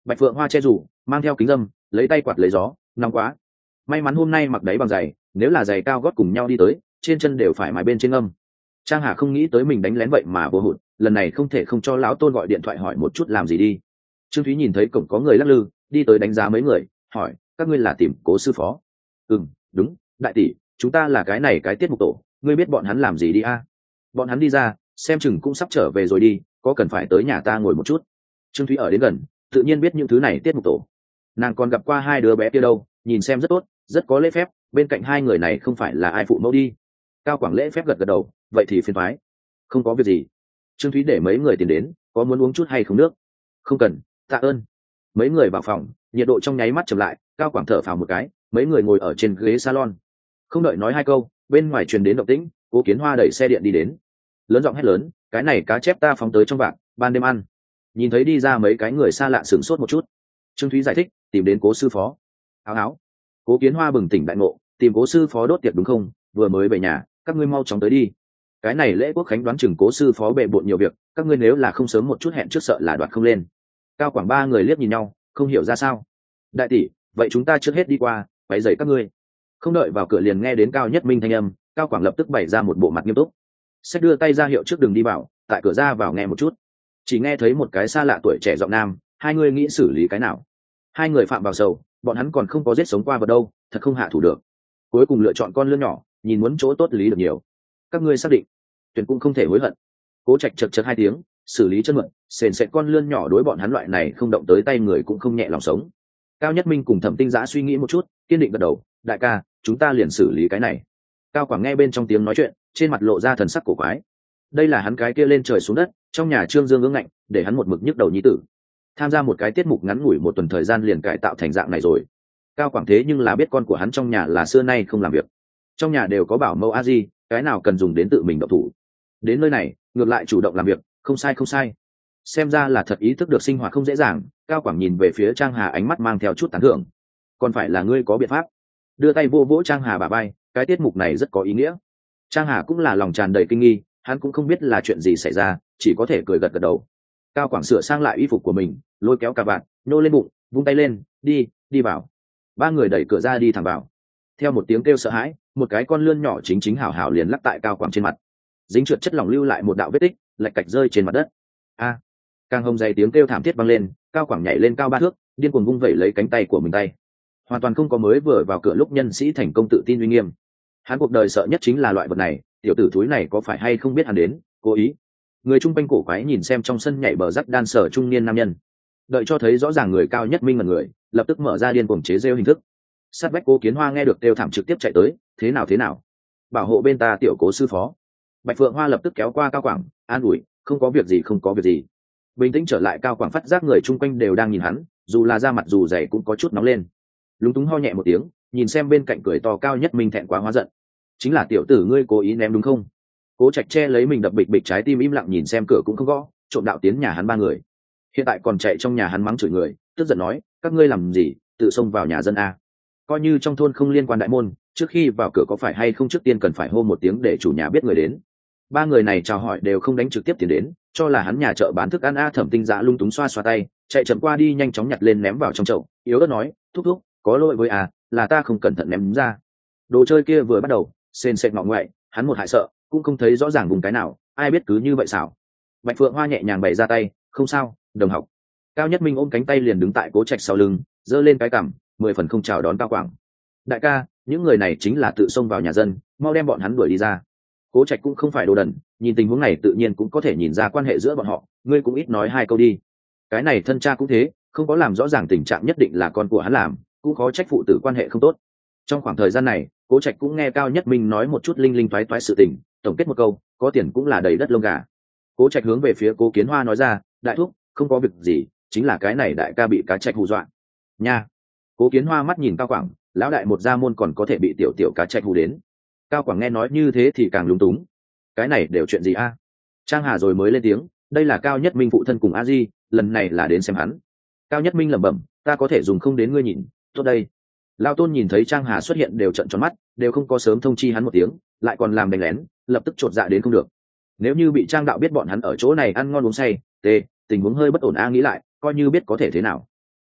Bạch Phượng Hoa che rủ, mang theo kính dâm, lấy tay quạt lấy gió, nóng quá. May mắn hôm nay mặc đáy bằng giày, nếu là giày cao gót cùng nhau đi tới, trên chân đều phải mài bên trên âm. Trang Hà không nghĩ tới mình đánh lén vậy mà vô hụt, lần này không thể không cho lão Tôn gọi điện thoại hỏi một chút làm gì đi. Trương Thúy nhìn thấy cổng có người lắc lư, đi tới đánh giá mấy người, hỏi: các ngươi là tìm Cố sư phó? Đúng, đại tỷ, chúng ta là cái tiết mục tổ, ngươi biết bọn hắn làm gì đi a? Bọn hắn đi ra, xem chừng cũng sắp trở về rồi đi, có cần phải tới nhà ta ngồi một chút? Trương Thúy ở đến gần, tự nhiên biết những thứ này tiết mục tổ. Nàng còn gặp qua hai đứa bé kia đâu, nhìn xem rất tốt, rất có lễ phép, bên cạnh hai người này không phải là ai phụ mẫu đi. Cao Quảng lễ phép gật gật đầu, vậy thì phiền toái. Không có việc gì. Trương Thúy để mấy người tiền đến, có muốn uống chút hay không nước? Không cần, tạ ơn. Mấy người vào phòng, nhiệt độ trong nháy mắt chậm lại, Cao Quảng thở phào một cái, mấy người ngồi ở trên ghế salon. Không đợi nói hai câu, bên ngoài truyền đến động tĩnh, Cố Kiến Hoa đẩy xe điện đi đến, lớn giọng hét lớn: cái này cá chép ta phóng tới trong vạc, ban đêm ăn. Nhìn thấy đi ra mấy cái người xa lạ sửng sốt một chút. Trương Thúy giải thích: tìm đến Cố sư phó. Áo. Cố Kiến Hoa bừng tỉnh đại ngộ: tìm Cố sư phó đốt tiệc đúng không? Vừa mới về nhà, các ngươi mau chóng tới đi. Cái này lễ quốc khánh đoán chừng Cố sư phó bệ bộn nhiều việc, các ngươi nếu là không sớm một chút hẹn trước sợ là đoạt không lên. Cao Quảng ba người liếc nhìn nhau, không hiểu ra sao. Đại tỷ, vậy chúng ta trước hết đi qua, váy giày các ngươi. Không đợi vào cửa liền nghe đến Cao Nhất Minh thanh âm, Cao Quảng lập tức bày ra một bộ mặt nghiêm túc. Sẽ đưa tay ra hiệu trước đường đi vào, tại cửa ra vào nghe một chút. Chỉ nghe thấy một cái xa lạ tuổi trẻ giọng nam: hai người nghĩ xử lý cái nào? Hai người phạm vào sầu, bọn hắn còn không có giết sống qua vật đâu, thật không hạ thủ được. Cuối cùng lựa chọn con lươn nhỏ, nhìn muốn chỗ tốt lý được nhiều. Các ngươi xác định, tuyển cũng không thể hối hận. Cố Trạch chật chật hai tiếng, xử lý chân mượn, sền sệt con lươn nhỏ đối bọn hắn loại này không động tới tay người cũng không nhẹ lòng sống. Cao Nhất Minh cùng Thẩm Tinh Giã suy nghĩ một chút, kiên định gật đầu: đại ca, chúng ta liền xử lý cái này. Cao Quảng nghe bên trong tiếng nói chuyện, trên mặt lộ ra thần sắc cổ quái. Đây là hắn cái kia lên trời xuống đất, trong nhà Trương Dương ương ngạnh, để hắn một mực nhức đầu nhi tử. Tham gia một cái tiết mục ngắn ngủi một tuần thời gian liền cải tạo thành dạng này rồi. Cao Quảng thế nhưng là biết con của hắn trong nhà là xưa nay không làm việc, trong nhà đều có bảo mẫu a di, cái nào cần dùng đến tự mình động thủ. Đến nơi này ngược lại chủ động làm việc, không sai. Xem ra là thật ý thức được sinh hoạt không dễ dàng. Cao Quảng nhìn về phía Trang Hà, ánh mắt mang theo chút tán thưởng. Còn phải là ngươi có biện pháp. Đưa tay vô vỗ Trang Hà bả vai, cái tiết mục này rất có ý nghĩa. Trang Hà cũng là lòng tràn đầy kinh nghi, hắn cũng không biết là chuyện gì xảy ra, chỉ có thể cười gật gật đầu. Cao Quảng sửa sang lại y phục của mình, lôi kéo cà vạt, nhô lên bụng, vung tay lên: đi vào. Ba người đẩy cửa ra đi thẳng vào. Theo một tiếng kêu sợ hãi, một cái con lươn nhỏ chính hảo hảo liền lắc tại Cao Quảng trên mặt, dính trượt chất lỏng lưu lại một đạo vết tích, lạch cạch rơi trên mặt đất. A! Càng hồng dày tiếng kêu thảm thiết vang lên, Cao Quảng nhảy lên cao 3 thước, điên cuồng vung vẩy lấy cánh tay của mình tay, hoàn toàn không có mới vừa vào cửa lúc nhân sĩ thành công tự tin uy nghiêm. Hắn cuộc đời sợ nhất chính là loại vật này, tiểu tử thúi này có phải hay không biết hắn đến, cố ý. Người trung quanh cổ quái nhìn xem trong sân nhảy bờ rắc đan sở trung niên nam nhân, đợi cho thấy rõ ràng người Cao Nhất Minh là người, lập tức mở ra điên cuồng chế rêu hình thức. Sát vách Cố Kiến Hoa nghe được kêu thảm trực tiếp chạy tới: thế nào, bảo hộ bên ta tiểu Cố sư phó. Bạch Phượng Hoa lập tức kéo qua Cao Quảng, an ủi: không có việc gì. Bình tĩnh trở lại. Cao Quảng phát giác người chung quanh đều đang nhìn hắn, dù là da mặt dù dày cũng có chút nóng lên. Lúng túng ho nhẹ một tiếng, nhìn xem bên cạnh cười to Cao Nhất Minh thẹn quá hóa giận: chính là tiểu tử ngươi cố ý ném đúng không? Cố Trạch che lấy mình đập bịch bịch trái tim im lặng nhìn xem cửa cũng không gõ, trộm đạo tiến nhà hắn ba người, hiện tại còn chạy trong nhà hắn mắng chửi người, tức giận nói: các ngươi làm gì, tự xông vào nhà dân a? Coi như trong thôn không liên quan đại môn, trước khi vào cửa có phải hay không trước tiên cần phải hô một tiếng để chủ nhà biết người đến. Ba người này chào hỏi đều không đánh trực tiếp tiền đến, cho là hắn nhà chợ bán thức ăn a. Thẩm Tinh Giã lung túng xoa xoa tay, chạy chậm qua đi nhanh chóng nhặt lên ném vào trong chậu, yếu ớt nói: thúc, có lỗi với là ta không cẩn thận ném ra. Đồ chơi kia vừa bắt đầu sền sệt ngọ ngoại, hắn một hại sợ, cũng không thấy rõ ràng vùng cái nào, ai biết cứ như vậy xảo. Bạch Phượng Hoa nhẹ nhàng bày ra tay: không sao, đồng học. Cao Nhất Minh ôm cánh tay liền đứng tại Cố Trạch sau lưng, giơ lên cái cằm, 10 phần không chào đón Cao Quảng. Đại ca, những người này chính là tự xông vào nhà dân, mau đem bọn hắn đuổi đi ra. Cố Trạch cũng không phải đồ đần, nhìn tình huống này tự nhiên cũng có thể nhìn ra quan hệ giữa bọn họ, ngươi cũng ít nói hai câu đi. Cái này thân cha cũng thế, không có làm rõ ràng tình trạng nhất định là con của hắn làm, cũng khó trách phụ tử quan hệ không tốt. Trong khoảng thời gian này, Cố Trạch cũng nghe Cao Nhất Minh nói một chút linh linh toái toái sự tình, tổng kết một câu: có tiền cũng là đầy đất lông gà. Cố Trạch hướng về phía Cố Kiến Hoa nói ra: đại thúc, không có việc gì, chính là cái này đại ca bị cá trạch hù dọa nha. Cố Kiến Hoa mắt nhìn Cao Quảng, lão đại một gia môn còn có thể bị tiểu cá trạch hù đến. Cao Quảng nghe nói như thế thì càng lúng túng, cái này đều chuyện gì a? Trang Hà rồi mới lên tiếng: đây là Cao Nhất Minh phụ thân cùng a di, lần này là đến xem hắn. Cao Nhất Minh lẩm bẩm: ta có thể dùng không đến ngươi nhìn, tốt đây. Lão Tôn nhìn thấy Trang Hà xuất hiện đều trợn tròn mắt, đều không có sớm thông chi hắn một tiếng, lại còn làm đánh lén, lập tức chột dạ đến không được. Nếu như bị Trang đạo biết bọn hắn ở chỗ này ăn ngon uống say, tình huống hơi bất ổn a. Nghĩ lại, coi như biết có thể thế nào.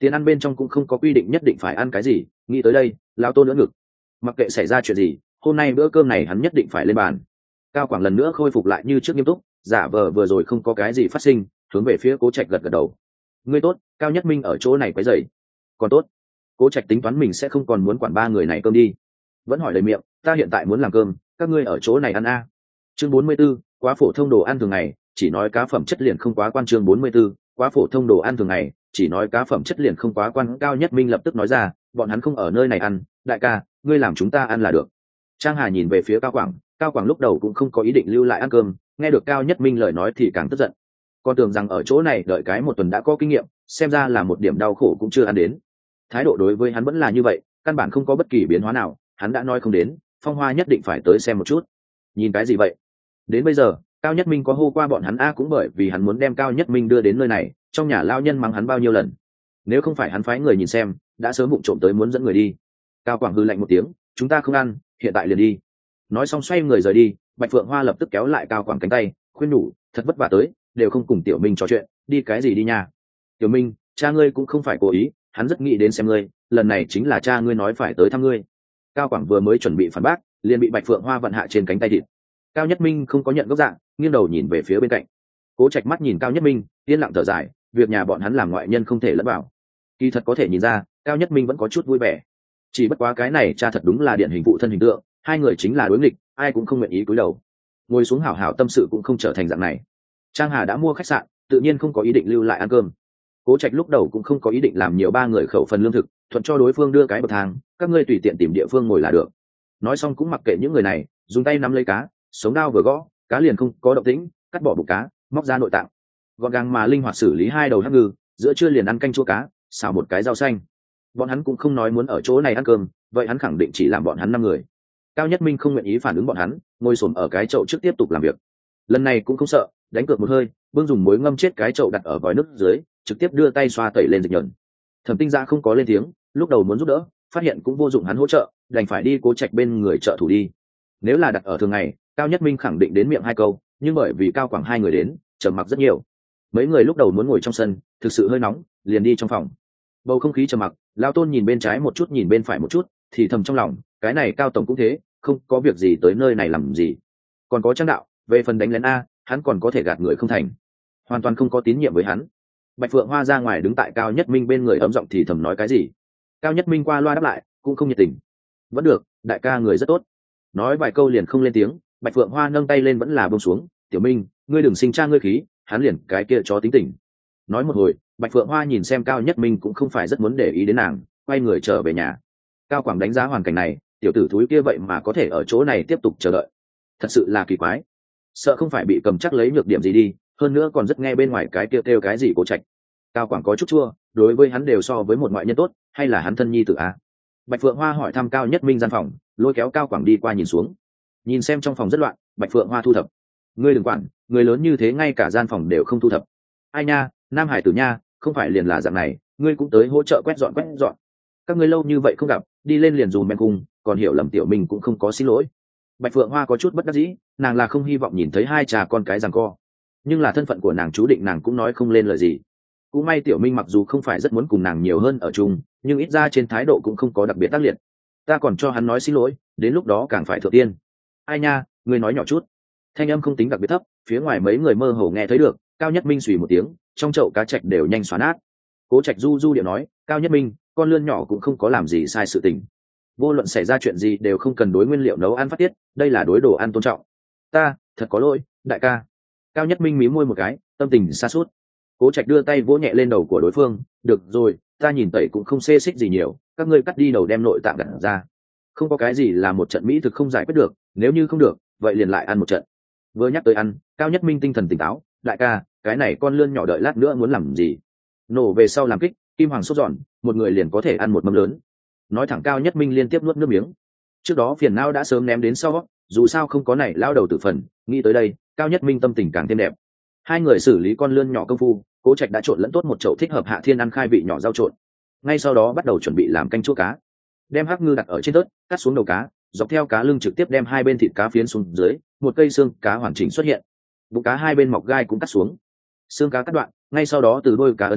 tiền ăn bên trong cũng không có quy định nhất định phải ăn cái gì. Nghĩ tới đây lão tôn đỡ ngực, mặc kệ xảy ra chuyện gì hôm nay bữa cơm này hắn nhất định phải lên bàn. Cao Quảng lần nữa khôi phục lại như trước nghiêm túc, giả vờ vừa rồi không có cái gì phát sinh, hướng về phía Cố Trạch gật gật đầu. Ngươi tốt. Cao Nhất Minh ở chỗ này quấy rầy. Còn tốt. Cố Trạch tính toán mình sẽ không còn muốn quản ba người này cơm đi, vẫn hỏi lời miệng, ta hiện tại muốn làm cơm, các ngươi ở chỗ này ăn a. Chương 44, quá phổ thông đồ ăn thường ngày, chỉ nói cá phẩm chất liền không quá quan. Chương 44, quá phổ thông đồ ăn thường ngày, chỉ nói cá phẩm chất liền không quá quan. Cao Nhất Minh lập tức nói ra, bọn hắn không ở nơi này ăn, đại ca, ngươi làm chúng ta ăn là được. Trang Hà nhìn về phía Cao Quảng, Cao Quảng lúc đầu cũng không có ý định lưu lại ăn cơm, nghe được Cao Nhất Minh lời nói thì càng tức giận. Con tưởng rằng ở chỗ này đợi cái một tuần đã có kinh nghiệm, xem ra là một điểm đau khổ cũng chưa ăn đến. Thái độ đối với hắn vẫn là như vậy, căn bản không có bất kỳ biến hóa nào. Hắn đã nói không đến, Phong Hoa nhất định phải tới xem một chút. Nhìn cái gì vậy? Đến bây giờ Cao Nhất Minh có hô qua bọn hắn a cũng bởi vì hắn muốn đem Cao Nhất Minh đưa đến nơi này, trong nhà lao nhân mắng hắn bao nhiêu lần. Nếu không phải hắn phái người nhìn xem, đã sớm vụng trộm tới muốn dẫn người đi. Cao Quảng hư lạnh một tiếng, chúng ta không ăn, hiện tại liền đi. Nói xong xoay người rời đi. Bạch Phượng Hoa lập tức kéo lại Cao Quảng cánh tay, khuyên nhủ, thật vất vả tới, đều không cùng Tiểu Minh trò chuyện, đi cái gì đi nha. Tiểu Minh, cha ngươi cũng không phải cố ý, hắn rất nghĩ đến xem ngươi, lần này chính là cha ngươi nói phải tới thăm ngươi. Cao Quảng vừa mới chuẩn bị phản bác, liền bị Bạch Phượng Hoa vận hạ trên cánh tay thịt. Cao Nhất Minh không có nhận gốc dạng, nghiêng đầu nhìn về phía bên cạnh. Cố Trạch mắt nhìn Cao Nhất Minh, yên lặng thở dài, việc nhà bọn hắn làm ngoại nhân không thể lẫn vào. Kỳ thật có thể nhìn ra, Cao Nhất Minh vẫn có chút vui vẻ. Chỉ bất quá cái này cha thật đúng là điển hình phụ thân hình tượng, hai người chính là đối nghịch, ai cũng không nguyện ý cúi đầu. Ngồi xuống hảo hảo tâm sự cũng không trở thành dạng này. Trang Hà đã mua khách sạn, tự nhiên không có ý định lưu lại ăn cơm. Cố Trạch lúc đầu cũng không có ý định làm nhiều ba người khẩu phần lương thực, thuận cho đối phương đưa cái bậc thang, các ngươi tùy tiện tìm địa phương ngồi là được. Nói xong cũng mặc kệ những người này, dùng tay nắm lấy cá, sống đao vừa gõ, cá liền không có động tĩnh, cắt bỏ bụng cá, móc ra nội tạng, gọn gàng mà linh hoạt xử lý hai đầu hắc ngư, giữa trưa liền ăn canh chua cá, xào một cái rau xanh. Bọn hắn cũng không nói muốn ở chỗ này ăn cơm, vậy hắn khẳng định chỉ làm bọn hắn 5 người. Cao Nhất Minh không nguyện ý phản ứng bọn hắn, ngồi xổm ở cái chậu trước tiếp tục làm việc. Lần này cũng không sợ, đánh cược một hơi, bưng dùng muối ngâm chết cái chậu đặt ở vòi nước dưới, trực tiếp đưa tay xoa tẩy lên dịch nhờn. Thẩm Tinh Dạ không có lên tiếng, lúc đầu muốn giúp đỡ, phát hiện cũng vô dụng hắn hỗ trợ, đành phải đi Cố Trạch bên người trợ thủ đi. Nếu là đặt ở thường ngày, Cao Nhất Minh khẳng định đến miệng 2 câu, nhưng bởi vì Cao Quảng 2 người đến, trầm mặc rất nhiều. Mấy người lúc đầu muốn ngồi trong sân, thực sự hơi nóng, liền đi trong phòng. Bầu không khí trầm mặc, Lão Tôn nhìn bên trái một chút nhìn bên phải một chút, thì thầm trong lòng, cái này Cao tổng cũng thế, không có việc gì tới nơi này làm gì. Còn có Trang đạo, về phần đánh lén a, hắn còn có thể gạt người không thành, hoàn toàn không có tín nhiệm với hắn. Bạch Phượng Hoa ra ngoài đứng tại Cao Nhất Minh bên người ấm giọng thì thầm nói cái gì. Cao Nhất Minh qua loa đáp lại, cũng không nhiệt tình. Vẫn được, đại ca người rất tốt. Nói vài câu liền không lên tiếng. Bạch Phượng Hoa nâng tay lên vẫn là buông xuống. Tiểu Minh, ngươi đừng sinh cha ngươi khí, hắn liền cái kia chó tính tình. Nói một hồi, Bạch Phượng Hoa nhìn xem Cao Nhất Minh cũng không phải rất muốn để ý đến nàng, quay người trở về nhà. Cao Quảng đánh giá hoàn cảnh này, tiểu tử thúi kia vậy mà có thể ở chỗ này tiếp tục chờ đợi, thật sự là kỳ quái. Sợ không phải bị cầm chắc lấy nhược điểm gì đi, hơn nữa còn rất nghe bên ngoài cái kêu cái gì Cố Trạch. Cao Quảng có chút chua, đối với hắn đều so với một ngoại nhân tốt, hay là hắn thân nhi tử a? Bạch Phượng Hoa hỏi thăm Cao Nhất Minh gian phòng, lôi kéo Cao Quảng đi qua nhìn xuống, nhìn xem trong phòng rất loạn. Bạch Phượng Hoa thu thập, ngươi đừng quản, người lớn như thế ngay cả gian phòng đều không thu thập. Ai nha, Nam Hải tử nha, không phải liền là dạng này, ngươi cũng tới hỗ trợ quét dọn. Các ngươi lâu như vậy không gặp, đi lên liền dùm men cung, còn hiểu lầm Tiểu Minh cũng không có xin lỗi. Bạch Phượng Hoa có chút bất đắc dĩ, nàng là không hy vọng nhìn thấy hai cha con cái giằng co, nhưng là thân phận của nàng chú định nàng cũng nói không lên lời gì. Cũng may Tiểu Minh mặc dù không phải rất muốn cùng nàng nhiều hơn ở chung, nhưng ít ra trên thái độ cũng không có đặc biệt tác liệt. Ta còn cho hắn nói xin lỗi, đến lúc đó càng phải thượng tiên. Ai nha, ngươi nói nhỏ chút. Thanh âm không tính đặc biệt thấp, phía ngoài mấy người mơ hồ nghe thấy được. Cao Nhất Minh xùy một tiếng, trong chậu cá trạch đều nhanh xoắn nát. Cố Trạch du điệu nói, Cao Nhất Minh, con lươn nhỏ cũng không có làm gì sai sự tình, vô luận xảy ra chuyện gì đều không cần đối nguyên liệu nấu ăn phát tiết, đây là đối đồ ăn tôn trọng. Ta thật có lỗi, đại ca. Cao Nhất Minh mím môi một cái, tâm tình sa sút. Cố Trạch đưa tay vỗ nhẹ lên đầu của đối phương, được rồi, ta nhìn tẩy cũng không xê xích gì nhiều, các ngươi cắt đi đầu đem nội tạng gặt ra. Không có cái gì là một trận mỹ thực không giải quyết được, nếu như không được vậy liền lại ăn một trận. Vừa nhắc tới ăn, Cao Nhất Minh tinh thần tỉnh táo, đại ca, cái này con lươn nhỏ đợi lát nữa muốn làm gì? Nổ về sau làm kích, kim hoàng sốt giòn, một người liền có thể ăn một mâm lớn. Nói thẳng Cao Nhất Minh liên tiếp nuốt nước miếng. Trước đó phiền não đã sớm ném đến sau, dù sao không có này lao đầu tử phần, nghĩ tới đây Cao Nhất Minh tâm tình càng thêm đẹp. Hai người xử lý con lươn nhỏ công phu, Cố Trạch đã trộn lẫn tốt một chậu thích hợp Hạ Thiên ăn khai vị nhỏ rau trộn, ngay sau đó bắt đầu chuẩn bị làm canh chua cá. Đem hắc ngư đặt ở trên tớt, cắt xuống đầu cá, dọc theo cá lưng trực tiếp đem hai bên thịt cá phiến xuống dưới, một cây xương cá hoàn chỉnh xuất hiện. Bụng cá hai bên mọc gai cũng cắt xuống, xương cá cắt đoạn, ngay sau đó từ đuôi cá ấn xuống,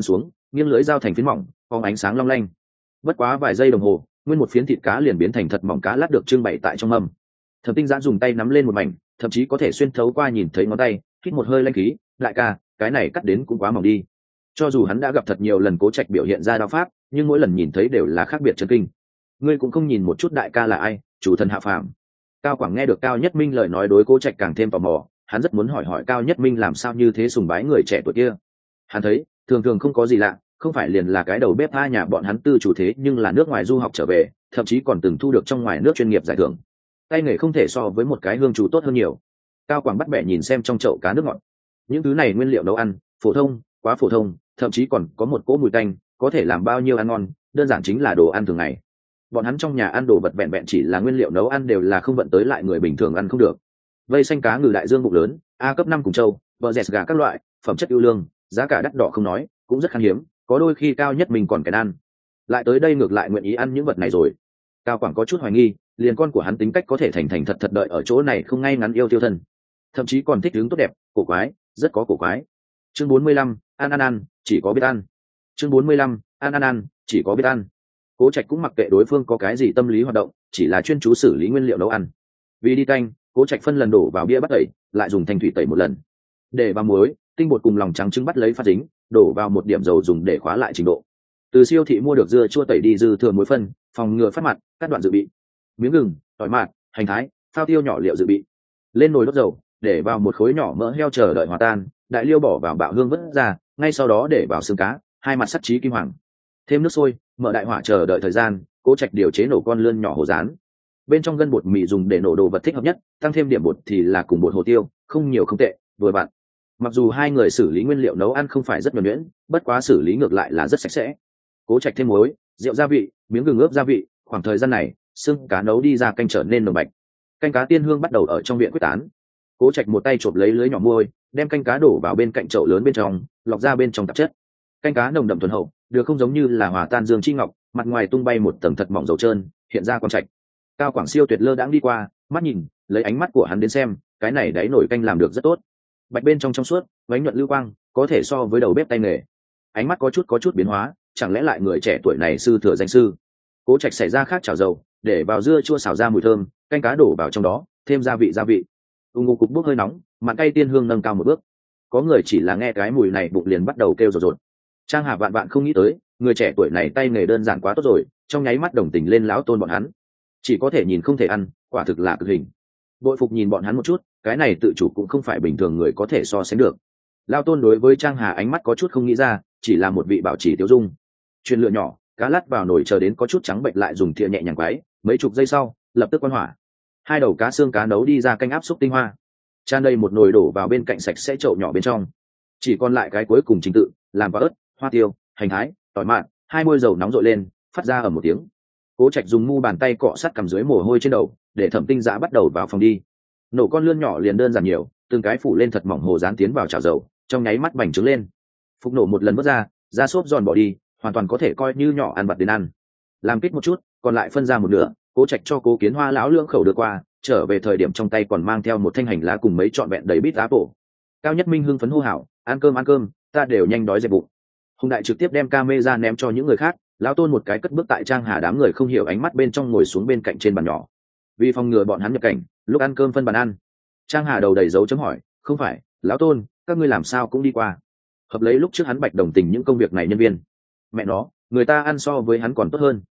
nghiêng lưỡi dao thành phiến mỏng phóng ánh sáng long lanh. Bất quá vài giây đồng hồ, nguyên một phiến thịt cá liền biến thành thật mỏng cá lát được trưng bày tại trong mâm. Thẩm Tinh Giã dùng tay nắm lên một mảnh, thậm chí có thể xuyên thấu qua nhìn thấy ngón tay, hít một hơi lanh khí. Đại ca, cái này cắt đến cũng quá mỏng đi. Cho dù hắn đã gặp thật nhiều lần Cố Trạch biểu hiện ra đao pháp, nhưng mỗi lần nhìn thấy đều là khác biệt chấn kinh. Ngươi cũng không nhìn một chút đại ca là ai, chủ thần hạ phàm. Cao Quảng nghe được Cao Nhất Minh lời nói đối Cố Trạch càng thêm tò mò, hắn rất muốn hỏi Cao Nhất Minh làm sao như thế sùng bái người trẻ tuổi kia. Hắn thấy thường thường không có gì lạ, không phải liền là cái đầu bếp tha nhà bọn hắn tư chủ thế, nhưng là nước ngoài du học trở về, thậm chí còn từng thu được trong ngoài nước chuyên nghiệp giải thưởng. Tay nghề không thể so với một cái hương chủ tốt hơn nhiều. Cao Quảng bắt bẻ nhìn xem trong chậu cá nước ngọt, những thứ này nguyên liệu nấu ăn phổ thông, quá phổ thông, thậm chí còn có một cỗ mùi tanh, có thể làm bao nhiêu ăn ngon, đơn giản chính là đồ ăn thường ngày. Bọn hắn trong nhà ăn đồ vật vẹn vẹn chỉ là nguyên liệu nấu ăn đều là không vận tới lại người bình thường ăn không được. Vây xanh cá ngừ đại dương bụng lớn, a cấp 5 cùng châu, bờ dẹt gà các loại, phẩm chất ưu lương, giá cả đắt đỏ không nói, cũng rất khan hiếm, có đôi khi Cao Nhất Minh còn kén ăn. Lại tới đây ngược lại nguyện ý ăn những vật này rồi. Cao Quảng có chút hoài nghi, liền con của hắn tính cách có thể thành thật đợi ở chỗ này không ngay ngắn yêu tiêu thân, thậm chí còn thích hướng tốt đẹp, cổ quái, rất có cổ quái. Chương 45, ăn, chỉ có biết ăn. Chương 45, ăn, chỉ có biết ăn. Cố Trạch cũng mặc kệ đối phương có cái gì tâm lý hoạt động, chỉ là chuyên chú xử lý nguyên liệu nấu ăn. Vì đi canh, Cố Trạch phân lần đổ vào bia bắt tẩy, lại dùng thanh thủy tẩy một lần. Để vào muối, tinh bột cùng lòng trắng trứng bắt lấy phát dính, đổ vào một điểm dầu dùng để khóa lại trình độ. Từ siêu thị mua được dưa chua tẩy đi dư thừa muối phân, phòng ngừa phát mặt, cắt đoạn dự bị. Miếng gừng, tỏi mạt, hành thái, phao tiêu nhỏ liệu dự bị. Lên nồi đốt dầu, để vào một khối nhỏ mỡ heo chờ đợi hòa tan, đại liêu bỏ vào bạo hương vớt ra, ngay sau đó để vào xương cá, hai mặt sắt chí kim hoàng. Thêm nước sôi, mở đại hỏa chờ đợi thời gian. Cố Trạch điều chế nổ con lươn nhỏ hồ rán, bên trong gân bột mì dùng để nổ đồ vật thích hợp nhất, tăng thêm điểm bột thì là cùng bột hồ tiêu, không nhiều không tệ, vừa vặn. Mặc dù hai người xử lý nguyên liệu nấu ăn không phải rất nhuần nhuyễn, bất quá xử lý ngược lại là rất sạch sẽ. Cố Trạch thêm muối, rượu gia vị, miếng gừng ướp gia vị, khoảng thời gian này xương cá nấu đi ra canh trở nên nồng bạch, canh cá tiên hương bắt đầu ở trong viện quyết tán. Cố Trạch một tay chộp lấy lưới nhỏ môi, đem canh cá đổ vào bên cạnh chậu lớn bên trong, lọc ra bên trong tạp chất. Canh cá nồng đậm thuần hậu, được không giống như là hòa tan dương chi ngọc, mặt ngoài tung bay một tầng thật mỏng dầu trơn, hiện ra quang trạch. Cao Quảng Siêu tuyệt lơ đãng đi qua, mắt nhìn, lấy ánh mắt của hắn đến xem, cái này đáy nổi canh làm được rất tốt. Bạch bên trong trong suốt, vánh nhuận lưu quang, có thể so với đầu bếp tay nghề. Ánh mắt có chút biến hóa, chẳng lẽ lại người trẻ tuổi này sư thừa danh sư. Cố Trạch xảy ra khác chảo dầu, để vào dưa chua xào ra mùi thơm, canh cá đổ vào trong đó, thêm gia vị. Ngục cục bốc hơi nóng, mặn cay tiên hương nâng cao một bước. Có người chỉ là nghe cái mùi này bụng liền bắt đầu kêu rột. Trang Hà vạn vạn không nghĩ tới, người trẻ tuổi này tay nghề đơn giản quá tốt rồi, trong nháy mắt đồng tình lên lão tôn bọn hắn. Chỉ có thể nhìn không thể ăn, quả thực là cực hình. Bội phục nhìn bọn hắn một chút, cái này tự chủ cũng không phải bình thường người có thể so sánh được. Lão tôn đối với Trang Hà ánh mắt có chút không nghĩ ra, chỉ là một vị bảo trì tiêu dung. Chuyên lựa nhỏ, cá lát vào nồi chờ đến có chút trắng bệnh lại dùng thìa nhẹ nhàng quấy, mấy chục giây sau, lập tức quan hỏa. Hai đầu cá xương cá nấu đi ra canh áp xúc tinh hoa. Tràn đầy một nồi đổ vào bên cạnh sạch sẽ chậu nhỏ bên trong. Chỉ còn lại cái cuối cùng trình tự, làm quả ớt, hoa tiêu, hành thái, tỏi mạt, hai môi dầu nóng rội lên, phát ra ở một tiếng. Cố Trạch dùng mu bàn tay cọ sát cầm dưới mồ hôi trên đầu, để Thẩm Tinh Giã bắt đầu vào phòng đi. Nổ con lươn nhỏ liền đơn giản nhiều, từng cái phủ lên thật mỏng hồ dán tiến vào chảo dầu, trong nháy mắt bành trướng lên. Phục nổ một lần vớt ra xốp giòn bỏ đi, hoàn toàn có thể coi như nhỏ ăn vặt đến ăn. Làm kít một chút, còn lại phân ra một nửa, Cố Trạch cho Cố Kiến Hoa lão lưỡng khẩu đưa qua, trở về thời điểm trong tay còn mang theo một thanh hành lá cùng mấy trọn vẹn đầy bít apple. Cao Nhất Minh hưng phấn hô hào, ăn cơm, ta đều nhanh đói dẹp bụng. Hùng Đại trực tiếp đem camera ném cho những người khác, lão tôn một cái cất bước tại Trang Hà đám người không hiểu ánh mắt bên trong ngồi xuống bên cạnh trên bàn nhỏ. Vì phòng ngừa bọn hắn nhập cảnh, lúc ăn cơm phân bàn ăn. Trang Hà đầu đầy dấu chấm hỏi, không phải, lão tôn, các ngươi làm sao cũng đi qua? Hợp lấy lúc trước hắn bạch đồng tình những công việc này nhân viên. Mẹ nó, người ta ăn so với hắn còn tốt hơn.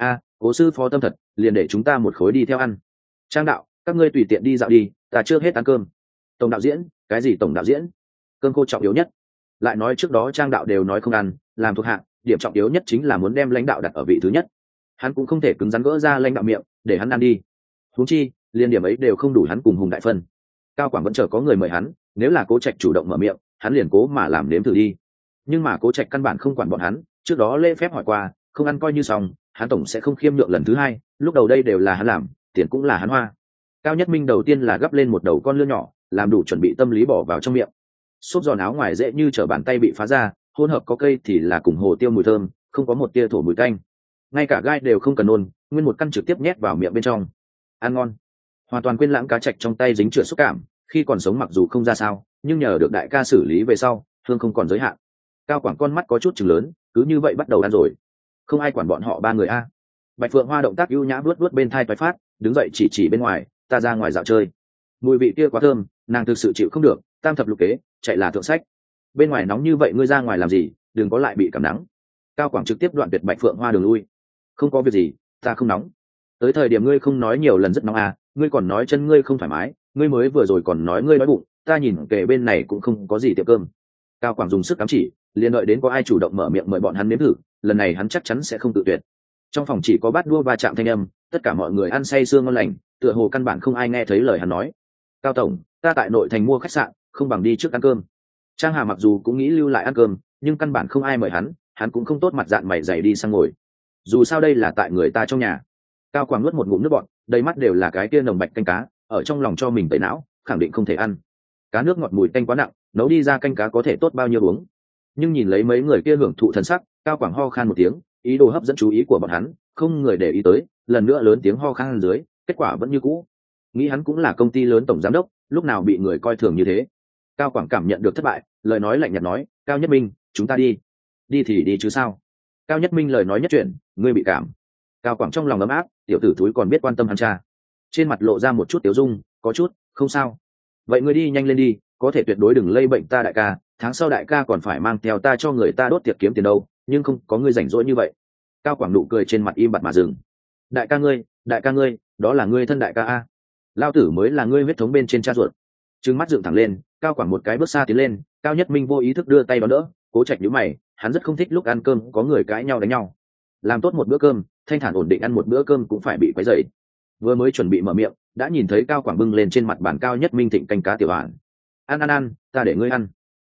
Cố sư phó tâm thật, liền để chúng ta một khối đi theo ăn. Trang đạo, các ngươi tùy tiện đi dạo đi, ta chưa hết ăn cơm. Tổng đạo diễn, cái gì tổng đạo diễn? Cơm khô trọng yếu nhất. Lại nói trước đó Trang đạo đều nói không ăn, làm thuộc hạ, điểm trọng yếu nhất chính là muốn đem lãnh đạo đặt ở vị thứ nhất. Hắn cũng không thể cứng rắn gỡ ra lãnh đạo miệng, để hắn ăn đi. Huống chi, liên điểm ấy đều không đủ hắn cùng Hùng Đại phân. Cao Quảng vẫn chờ có người mời hắn, nếu là Cố Trạch chủ động mở miệng, hắn liền cố mà làm nếm thử đi. Nhưng mà Cố Trạch căn bản không quản bọn hắn, trước đó lễ phép hỏi qua, không ăn coi như xong, hắn tổng sẽ không khiêm nhượng lần thứ hai, lúc đầu đây đều là hắn làm, tiền cũng là hắn hoa. Cao Nhất Minh đầu tiên là gắp lên một đầu con lươn nhỏ, làm đủ chuẩn bị tâm lý bỏ vào trong miệng. Xốp giòn áo ngoài dễ như trở bàn tay bị phá ra, hỗn hợp có cây thì là cùng hồ tiêu mùi thơm, không có một tia thổ mùi canh. Ngay cả gai đều không cần nôn, nguyên một căn trực tiếp nhét vào miệng bên trong. Ăn ngon. Hoàn toàn quên lãng cá trạch trong tay dính chữa xúc cảm, khi còn sống mặc dù không ra sao, nhưng nhờ được đại ca xử lý về sau, hương không còn giới hạn. Cao Quảng con mắt có chút chừng lớn, cứ như vậy bắt đầu ăn rồi. Không ai quản bọn họ ba người a. Bạch Phượng Hoa động tác ưu nhã vuốt vuốt bên thai toái phát, đứng dậy chỉ bên ngoài, ta ra ngoài dạo chơi. Mùi vị kia quá thơm, nàng thực sự chịu không được, tam thập lục kế, chạy là thượng sách. Bên ngoài nóng như vậy ngươi ra ngoài làm gì, đừng có lại bị cảm nắng. Cao Quảng trực tiếp đoạn tuyệt Bạch Phượng Hoa đường lui. Không có việc gì, ta không nóng. Tới thời điểm ngươi không nói nhiều lần rất nóng à, ngươi còn nói chân ngươi không thoải mái, ngươi mới vừa rồi còn nói ngươi đói bụng, ta nhìn kể bên này cũng không có gì tiệm cơm. Cao Quảng dùng sức cắm chỉ, liền đợi đến có ai chủ động mở miệng mời bọn hắn nếm thử, lần này hắn chắc chắn sẽ không tự tuyệt. Trong phòng chỉ có bát đua va chạm thanh âm, tất cả mọi người ăn say sưa ngon lành, tựa hồ căn bản không ai nghe thấy lời hắn nói. Cao tổng, ta tại nội thành mua khách sạn, không bằng đi trước ăn cơm. Trang Hà mặc dù cũng nghĩ lưu lại ăn cơm, nhưng căn bản không ai mời hắn cũng không tốt mặt dạn mày dày đi sang ngồi. Dù sao đây là tại người ta trong nhà. Cao Quảng nuốt một ngụm nước bọt, đầy mắt đều là cái kia nồng bạch canh cá, ở trong lòng cho mình tẩy não, khẳng định không thể ăn. Cá nước ngọt mùi tanh quá nặng, nấu đi ra canh cá có thể tốt bao nhiêu uống. Nhưng nhìn lấy mấy người kia hưởng thụ thần sắc, Cao Quảng ho khan một tiếng, ý đồ hấp dẫn chú ý của bọn hắn, không người để ý tới, lần nữa lớn tiếng ho khan dưới, kết quả vẫn như cũ. Nghĩ hắn cũng là công ty lớn tổng giám đốc, lúc nào bị người coi thường như thế. Cao Quảng cảm nhận được thất bại, lời nói lạnh nhạt nói, Cao Nhất Minh, chúng ta đi. Đi thì đi chứ sao. Cao Nhất Minh lời nói nhất chuyển, ngươi bị cảm. Cao Quảng trong lòng ấm áp, tiểu tử thúi còn biết quan tâm hắn cha. Trên mặt lộ ra một chút tiểu dung, có chút, không sao. Vậy ngươi đi nhanh lên đi, có thể tuyệt đối đừng lây bệnh ta đại ca, tháng sau đại ca còn phải mang theo ta cho người ta đốt tiệc kiếm tiền đâu, nhưng không có ngươi rảnh rỗi như vậy. Cao Quảng nụ cười trên mặt im bặt mà dừng. Đại ca ngươi, đó là ngươi thân đại ca a. Lao tử mới là ngươi huyết thống bên trên cha ruột. Trừng mắt dựng thẳng lên, Cao Quảng một cái bước xa tiến lên, Cao Nhất Minh vô ý thức đưa tay đón đỡ, Cố Trạch nhíu mày, hắn rất không thích lúc ăn cơm có người cãi nhau đánh nhau. Làm tốt một bữa cơm, thanh thản ổn định ăn một bữa cơm cũng phải bị quấy rầy. Vừa mới chuẩn bị mở miệng, đã nhìn thấy Cao Quảng bưng lên trên mặt bàn Cao Nhất Minh thịnh canh cá tiểu hoàn. Ăn, ta để ngươi ăn.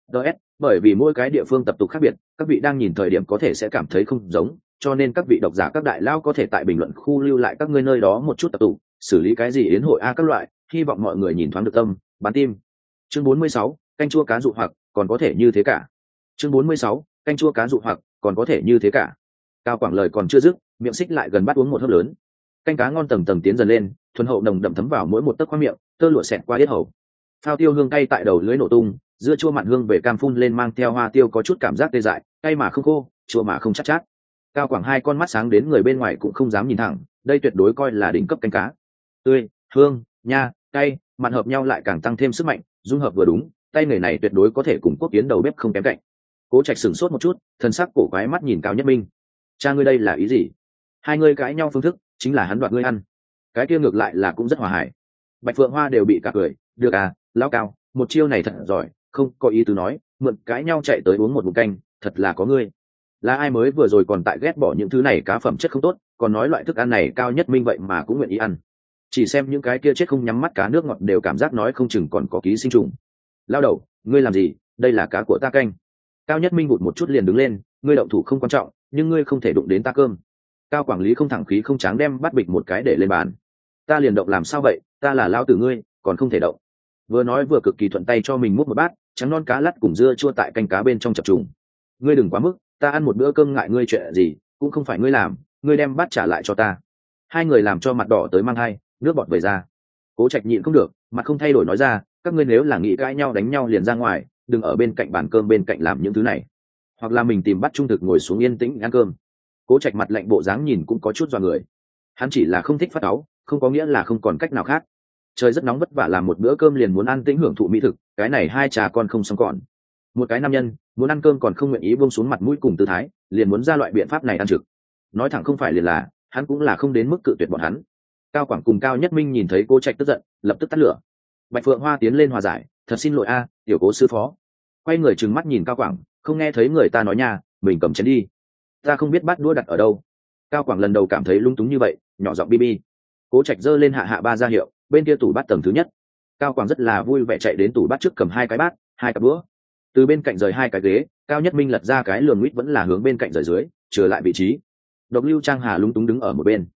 Bởi vì mỗi cái địa phương tập tục khác biệt, các vị đang nhìn thời điểm có thể sẽ cảm thấy không giống, cho nên các vị độc giả các đại lao có thể tại bình luận khu lưu lại các ngươi nơi đó một chút tập tục, xử lý cái gì yến hội a các loại, hy vọng mọi người nhìn thoáng được tâm, bán tim. Chương 46, canh chua cá dụ hoặc, còn có thể như thế cả. Chương 46, canh chua cá dụ hoặc, còn có thể như thế cả. Cao Quảng lời còn chưa dứt, miệng xích lại gần bắt uống một hớp lớn. Canh cá ngon tầng tầng tiến dần lên, thuần hậu nồng đậm thấm vào mỗi một tấc khoang miệng, tơ lụa xẹt qua yết hầu. Phao tiêu hương cay tại đầu lưỡi nổ tung, dưa chua mặn hương về cam phun lên mang theo hoa tiêu có chút cảm giác tê dại, cay mà không khô, chua mà không chắc chát. Cao Quảng hai con mắt sáng đến người bên ngoài cũng không dám nhìn thẳng, đây tuyệt đối coi là đỉnh cấp canh cá. Tươi, hương, nha, cay, mặn hợp nhau lại càng tăng thêm sức mạnh, dung hợp vừa đúng, tay nghề này tuyệt đối có thể cùng quốc tiến đầu bếp không kém cạnh. Cố Trạch sửng sốt một chút, thần sắc cổ quái mắt nhìn Cao Nhất Minh. Cha ngươi đây là ý gì? Hai ngươi cãi nhau phương thức, chính là hắn đoạt ngươi ăn. Cái kia ngược lại là cũng rất hòa hải. Bạch Phượng Hoa đều bị cả cười, được à, lão Cao, một chiêu này thật giỏi, không có ý tứ nói, mượn cãi nhau chạy tới uống một ngụm canh, thật là có ngươi. Là ai mới vừa rồi còn tại ghét bỏ những thứ này cá phẩm chất không tốt, còn nói loại thức ăn này Cao Nhất Minh vậy mà cũng nguyện ý ăn. Chỉ xem những cái kia chết không nhắm mắt cá nước ngọt đều cảm giác nói không chừng còn có ký sinh trùng. Lao đầu, ngươi làm gì, đây là cá của ta canh. Cao Nhất Minh vụt một chút liền đứng lên, ngươi động thủ không quan trọng, nhưng ngươi không thể đụng đến ta cơm. Cao Quảng Lý không thẳng khí không tráng đem bắt bịch một cái để lên bàn. Ta liền động làm sao vậy, ta là lao tử ngươi, còn không thể động. Vừa nói vừa cực kỳ thuận tay cho mình múc một bát trắng non cá lắt cùng dưa chua tại canh cá bên trong chập trùng. Ngươi đừng quá mức, ta ăn một bữa cơm ngại ngươi chuyện gì, cũng không phải ngươi làm, ngươi đem bát trả lại cho ta. Hai người làm cho mặt đỏ tới mang hai, nước bọt vẩy ra. Cố Trạch nhịn không được, mặt không thay đổi nói ra, các ngươi nếu là nghĩ cãi nhau đánh nhau liền ra ngoài, đừng ở bên cạnh bàn cơm bên cạnh làm những thứ này, hoặc là mình tìm bắt trung thực ngồi xuống yên tĩnh ăn cơm. Cố Trạch mặt lạnh bộ dáng nhìn cũng có chút dọa người. Hắn chỉ là không thích phát cáu, không có nghĩa là không còn cách nào khác. Trời rất nóng vất vả làm một bữa cơm liền muốn ăn tĩnh hưởng thụ mỹ thực, cái này hai cha con không xong còn. Một cái nam nhân muốn ăn cơm còn không nguyện ý buông xuống mặt mũi cùng tư thái, liền muốn ra loại biện pháp này ăn trực. Nói thẳng không phải liền là, hắn cũng là không đến mức cự tuyệt bọn hắn. Cao Quảng cùng Cao Nhất Minh nhìn thấy Cố Trạch tức giận, lập tức tắt lửa. Bạch Phượng Hoa tiến lên hòa giải, thật xin lỗi a, tiểu Cố sư phó. Quay người trừng mắt nhìn Cao Quảng, không nghe thấy người ta nói nha, mình cầm chén đi. Ta không biết bát đũa đặt ở đâu. Cao Quảng lần đầu cảm thấy lung túng như vậy, nhỏ giọng bi bi. Cố Trạch giơ lên hạ ba ra hiệu, bên kia tủ bát tầng thứ nhất. Cao Quảng rất là vui vẻ chạy đến tủ bát trước cầm hai cái bát, hai cặp đũa. Từ bên cạnh rời hai cái ghế, Cao Nhất Minh lật ra cái lườn nguyết vẫn là hướng bên cạnh rời dưới, trở lại vị trí. Độc Lưu Trang Hà lúng túng đứng ở một bên.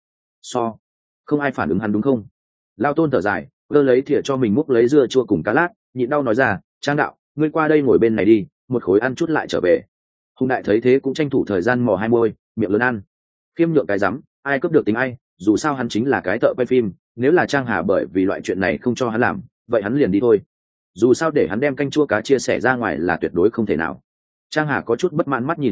Không ai phản ứng hắn đúng không? Lao Tôn thở dài, cơ lấy thìa cho mình múc lấy dưa chua cùng cá lát, nhịn đau nói ra, Trang đạo, ngươi qua đây ngồi bên này đi, một khối ăn chút lại trở về. Hùng Đại thấy thế cũng tranh thủ thời gian mò hai môi, miệng lớn ăn. Khiêm nhượng cái rắm, ai cướp được tính ai, dù sao hắn chính là cái thợ quay phim, nếu là Trang Hà bởi vì loại chuyện này không cho hắn làm, vậy hắn liền đi thôi. Dù sao để hắn đem canh chua cá chia sẻ ra ngoài là tuyệt đối không thể nào. Trang Hà có chút bất mãn mắt nhìn Hùng Đại,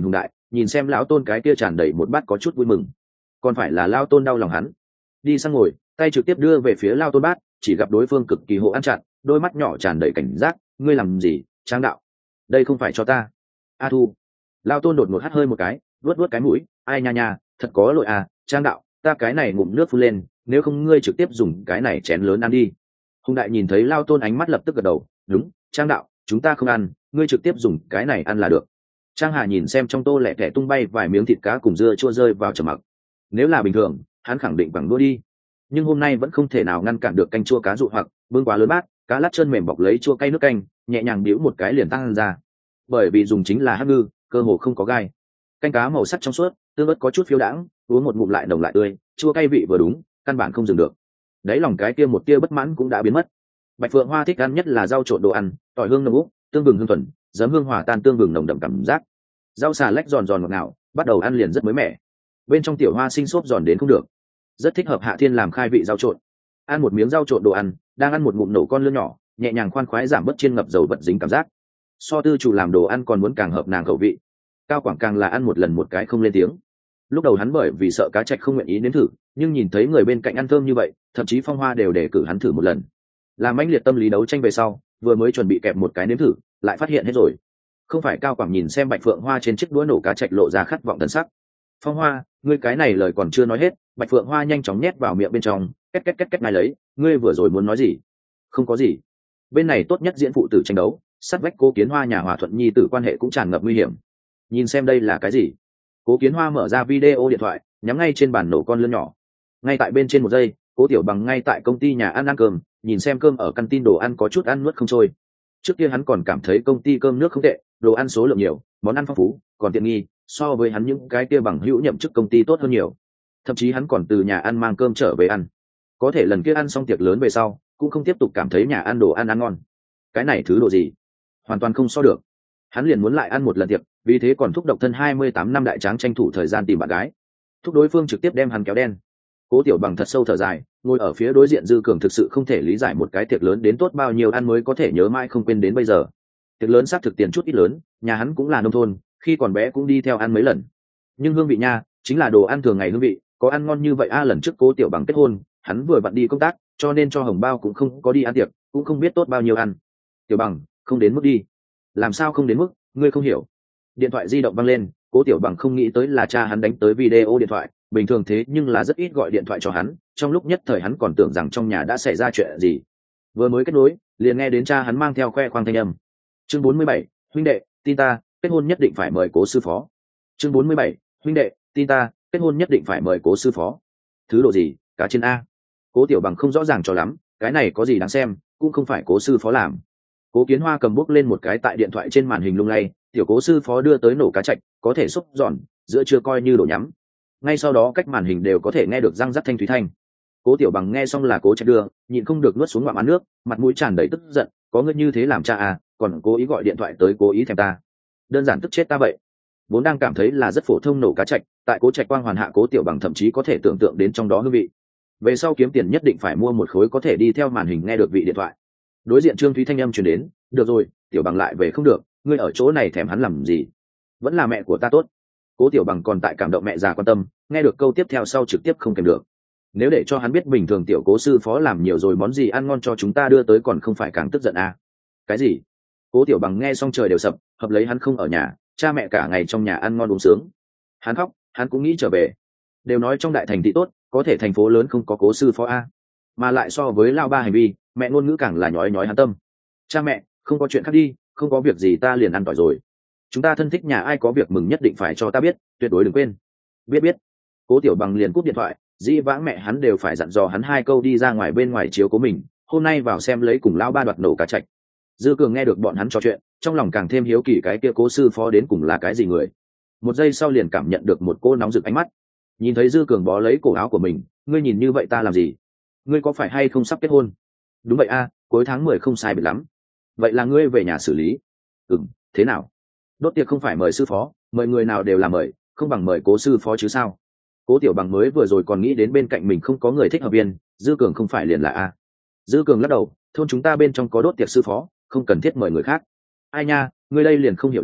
nhìn xem lão tôn cái kia tràn đầy một bát có chút vui mừng, còn phải là lao tôn đau lòng hắn. Đi sang ngồi, tay trực tiếp đưa về phía lao tôn bát, chỉ gặp đối phương cực kỳ hộ ăn chặn, đôi mắt nhỏ tràn đầy cảnh giác. Ngươi làm gì, Trang đạo? Đây không phải cho ta. A Thu. Lao tôn đột ngột hắt hơi một cái, vuốt vuốt cái mũi. Ai nha nha, thật có lỗi à, Trang đạo, ta cái này ngụm nước phun lên, nếu không ngươi trực tiếp dùng cái này chén lớn ăn đi. Hùng đại nhìn thấy lao tôn ánh mắt lập tức gật đầu. Đúng, Trang đạo, chúng ta không ăn, ngươi trực tiếp dùng cái này ăn là được. Trang Hà nhìn xem trong tô lẹ tẻ tung bay vài miếng thịt cá cùng dưa chua rơi vào trầm mặc. Nếu là bình thường, hắn khẳng định bằng đua đi, nhưng hôm nay vẫn không thể nào ngăn cản được canh chua cá dụ hoặc bưng quá lớn bát, cá lát chân mềm bọc lấy chua cay nước canh, nhẹ nhàng bĩu một cái liền tăng ra. Bởi vì dùng chính là hắc ngư, cơ hồ không có gai. Canh cá màu sắc trong suốt, tương ớt có chút phiêu đãng, uống một ngụm lại nồng lại tươi, chua cay vị vừa đúng, căn bản không dừng được. Đấy lòng cái kia một tia bất mãn cũng đã biến mất. Bạch Phượng Hoa thích ăn nhất là rau trộn đồ ăn, tỏi hương nồng úc, tương vừng hương thuần, giấm hương hòa tan tương vừng nồng đậm cảm giác. Rau xà lách giòn giòn ngọt ngào, bắt đầu ăn liền rất mới mẻ. Bên trong tiểu hoa sinh xốp giòn đến không được, rất thích hợp Hạ Thiên làm khai vị rau trộn. Ăn một miếng rau trộn đồ ăn, đang ăn một ngụm nổ con lươn nhỏ, nhẹ nhàng khoan khoái giảm bớt chiên ngập dầu vật dính cảm giác. So tư chủ làm đồ ăn còn muốn càng hợp nàng khẩu vị. Cao Quảng càng là ăn một lần một cái không lên tiếng. Lúc đầu hắn bởi vì sợ cá trạch không nguyện ý nếm thử, nhưng nhìn thấy người bên cạnh ăn thơm như vậy, thậm chí Phong Hoa đều đề cử hắn thử một lần. Làm mãnh liệt tâm lý đấu tranh về sau, vừa mới chuẩn bị kẹp một cái nếm thử, lại phát hiện hết rồi. Không phải. Cao Quảng nhìn xem Bạch Phượng Hoa trên chiếc đũa nổ cá trạch lộ ra khát vọng thần sắc. Phong Hoa, ngươi cái này lời còn chưa nói hết. Bạch Phượng Hoa nhanh chóng nhét vào miệng bên trong, két ngay lấy. Ngươi vừa rồi muốn nói gì? Không có gì. Bên này tốt nhất diễn phụ tử tranh đấu, sát vách Cố Kiến Hoa nhà Hòa Thuận nhi tử quan hệ cũng tràn ngập nguy hiểm. Nhìn xem đây là cái gì? Cố Kiến Hoa mở ra video điện thoại, nhắm ngay trên bàn nổ con lươn nhỏ. Ngay tại bên trên một giây, Cố Tiểu Bằng ngay tại công ty nhà ăn cơm, nhìn xem cơm ở căn tin đồ ăn có chút ăn nuốt không trôi. Trước kia hắn còn cảm thấy công ty cơm nước không tệ, đồ ăn số lượng nhiều, món ăn phong phú, còn tiện nghi, so với hắn những cái kia bằng hữu nhậm chức công ty tốt hơn nhiều. Thậm chí hắn còn từ nhà ăn mang cơm trở về ăn. Có thể lần kia ăn xong tiệc lớn về sau, cũng không tiếp tục cảm thấy nhà ăn đồ ăn ăn ngon. Cái này thứ đồ gì? Hoàn toàn không so được. Hắn liền muốn lại ăn một lần tiệc, vì thế còn thúc độc thân 28 năm đại tráng tranh thủ thời gian tìm bạn gái. Thúc đối phương trực tiếp đem hắn kéo đen. Cố Tiểu Bằng thật sâu thở dài, ngồi ở phía đối diện Dư Cường thực sự không thể lý giải một cái tiệc lớn đến tốt bao nhiêu ăn mới có thể nhớ mãi không quên đến bây giờ. Tiệc lớn xác thực tiền chút ít lớn, nhà hắn cũng là nông thôn, khi còn bé cũng đi theo ăn mấy lần. Nhưng hương vị nha, chính là đồ ăn thường ngày hương vị, có ăn ngon như vậy a. Lần trước Cố Tiểu Bằng kết hôn, hắn vừa vặn đi công tác, cho nên cho hồng bao cũng không có đi ăn tiệc, cũng không biết tốt bao nhiêu ăn. Tiểu Bằng, không đến mức đi. Làm sao không đến mức, ngươi không hiểu. Điện thoại di động vang lên, Cố Tiểu Bằng không nghĩ tới là cha hắn đánh tới video điện thoại, bình thường thế nhưng là rất ít gọi điện thoại cho hắn, trong lúc nhất thời hắn còn tưởng rằng trong nhà đã xảy ra chuyện gì. Vừa mới kết nối, liền nghe đến cha hắn mang theo khoe khoang thanh âm. Chương 47, huynh đệ, tin ta, kết hôn nhất định phải mời Cố sư phó. Chương 47, huynh đệ, tin ta, kết hôn nhất định phải mời Cố sư phó. Thứ độ gì, cá trên a? Cố Tiểu Bằng không rõ ràng cho lắm, cái này có gì đáng xem, cũng không phải Cố sư phó làm. Cố Kiến Hoa cầm bút lên một cái tại điện thoại trên màn hình lung lay, tiểu Cố sư phó đưa tới nổ cá trạch, có thể xúc giòn, giữa chưa coi như đồ nhắm. Ngay sau đó cách màn hình đều có thể nghe được răng rắc thanh thúy thanh. Cố Tiểu Bằng nghe xong là Cố Trạch đưa, nhịn không được nuốt xuống ngụm ăn nước, mặt mũi tràn đầy tức giận, có ngươi như thế làm cha à, còn cố ý gọi điện thoại tới cố ý thèm ta, đơn giản tức chết ta vậy. Vốn đang cảm thấy là rất phổ thông nổ cá trạch, tại Cố Trạch quang hoàn hạ Cố Tiểu Bằng thậm chí có thể tưởng tượng đến trong đó hương vị. Về sau kiếm tiền nhất định phải mua một khối có thể đi theo màn hình nghe được vị điện thoại. Đối diện Trương Thúy thanh âm truyền đến, được rồi, Tiểu Bằng lại về không được, ngươi ở chỗ này thèm hắn làm gì? Vẫn là mẹ của ta tốt. Cố Tiểu Bằng còn tại cảm động mẹ già quan tâm, nghe được câu tiếp theo sau trực tiếp không kèm được. Nếu để cho hắn biết bình thường tiểu Cố sư phó làm nhiều rồi món gì ăn ngon cho chúng ta đưa tới còn không phải càng tức giận à? Cái gì? Cố Tiểu Bằng nghe xong trời đều sập, hợp lấy hắn không ở nhà, cha mẹ cả ngày trong nhà ăn ngon uống sướng. Hắn khóc, hắn cũng nghĩ trở về. Đều nói trong đại thành thị tốt, có thể thành phố lớn không có Cố sư phó a. Mà lại so với lao ba hành vi, mẹ ngôn ngữ càng là nhói nhói hắn tâm. Cha mẹ, không có chuyện khác đi, không có việc gì ta liền ăn tỏi rồi. Chúng ta thân thích nhà ai có việc mừng nhất định phải cho ta biết, tuyệt đối đừng quên. Biết. Cố Tiểu Bằng liền cúp điện thoại, dĩ vãng mẹ hắn đều phải dặn dò hắn 2 câu đi ra ngoài bên ngoài chiếu cố mình, hôm nay vào xem lấy cùng lão ba đoạt nổ cá trạch. Dư Cường nghe được bọn hắn trò chuyện, trong lòng càng thêm hiếu kỳ cái kia Cố sư phó đến cùng là cái gì người. Một giây sau liền cảm nhận được một cô nóng rực ánh mắt. Nhìn thấy Dư Cường bó lấy cổ áo của mình, ngươi nhìn như vậy ta làm gì? Ngươi có phải hay không sắp kết hôn? Đúng vậy a, cuối tháng 10 không sai biệt lắm. Vậy là ngươi về nhà xử lý. Thế nào? Đốt tiệc không phải mời sư phó, mời người nào đều là mời, không bằng mời Cố sư phó chứ sao? Cố Tiểu Bằng mới vừa rồi còn nghĩ đến bên cạnh mình không có người thích hợp viên, Dư Cường không phải liền là a? Dư Cường lắc đầu, thôn chúng ta bên trong có đốt tiệc sư phó, không cần thiết mời người khác. Ai nha, ngươi đây liền không hiểu được,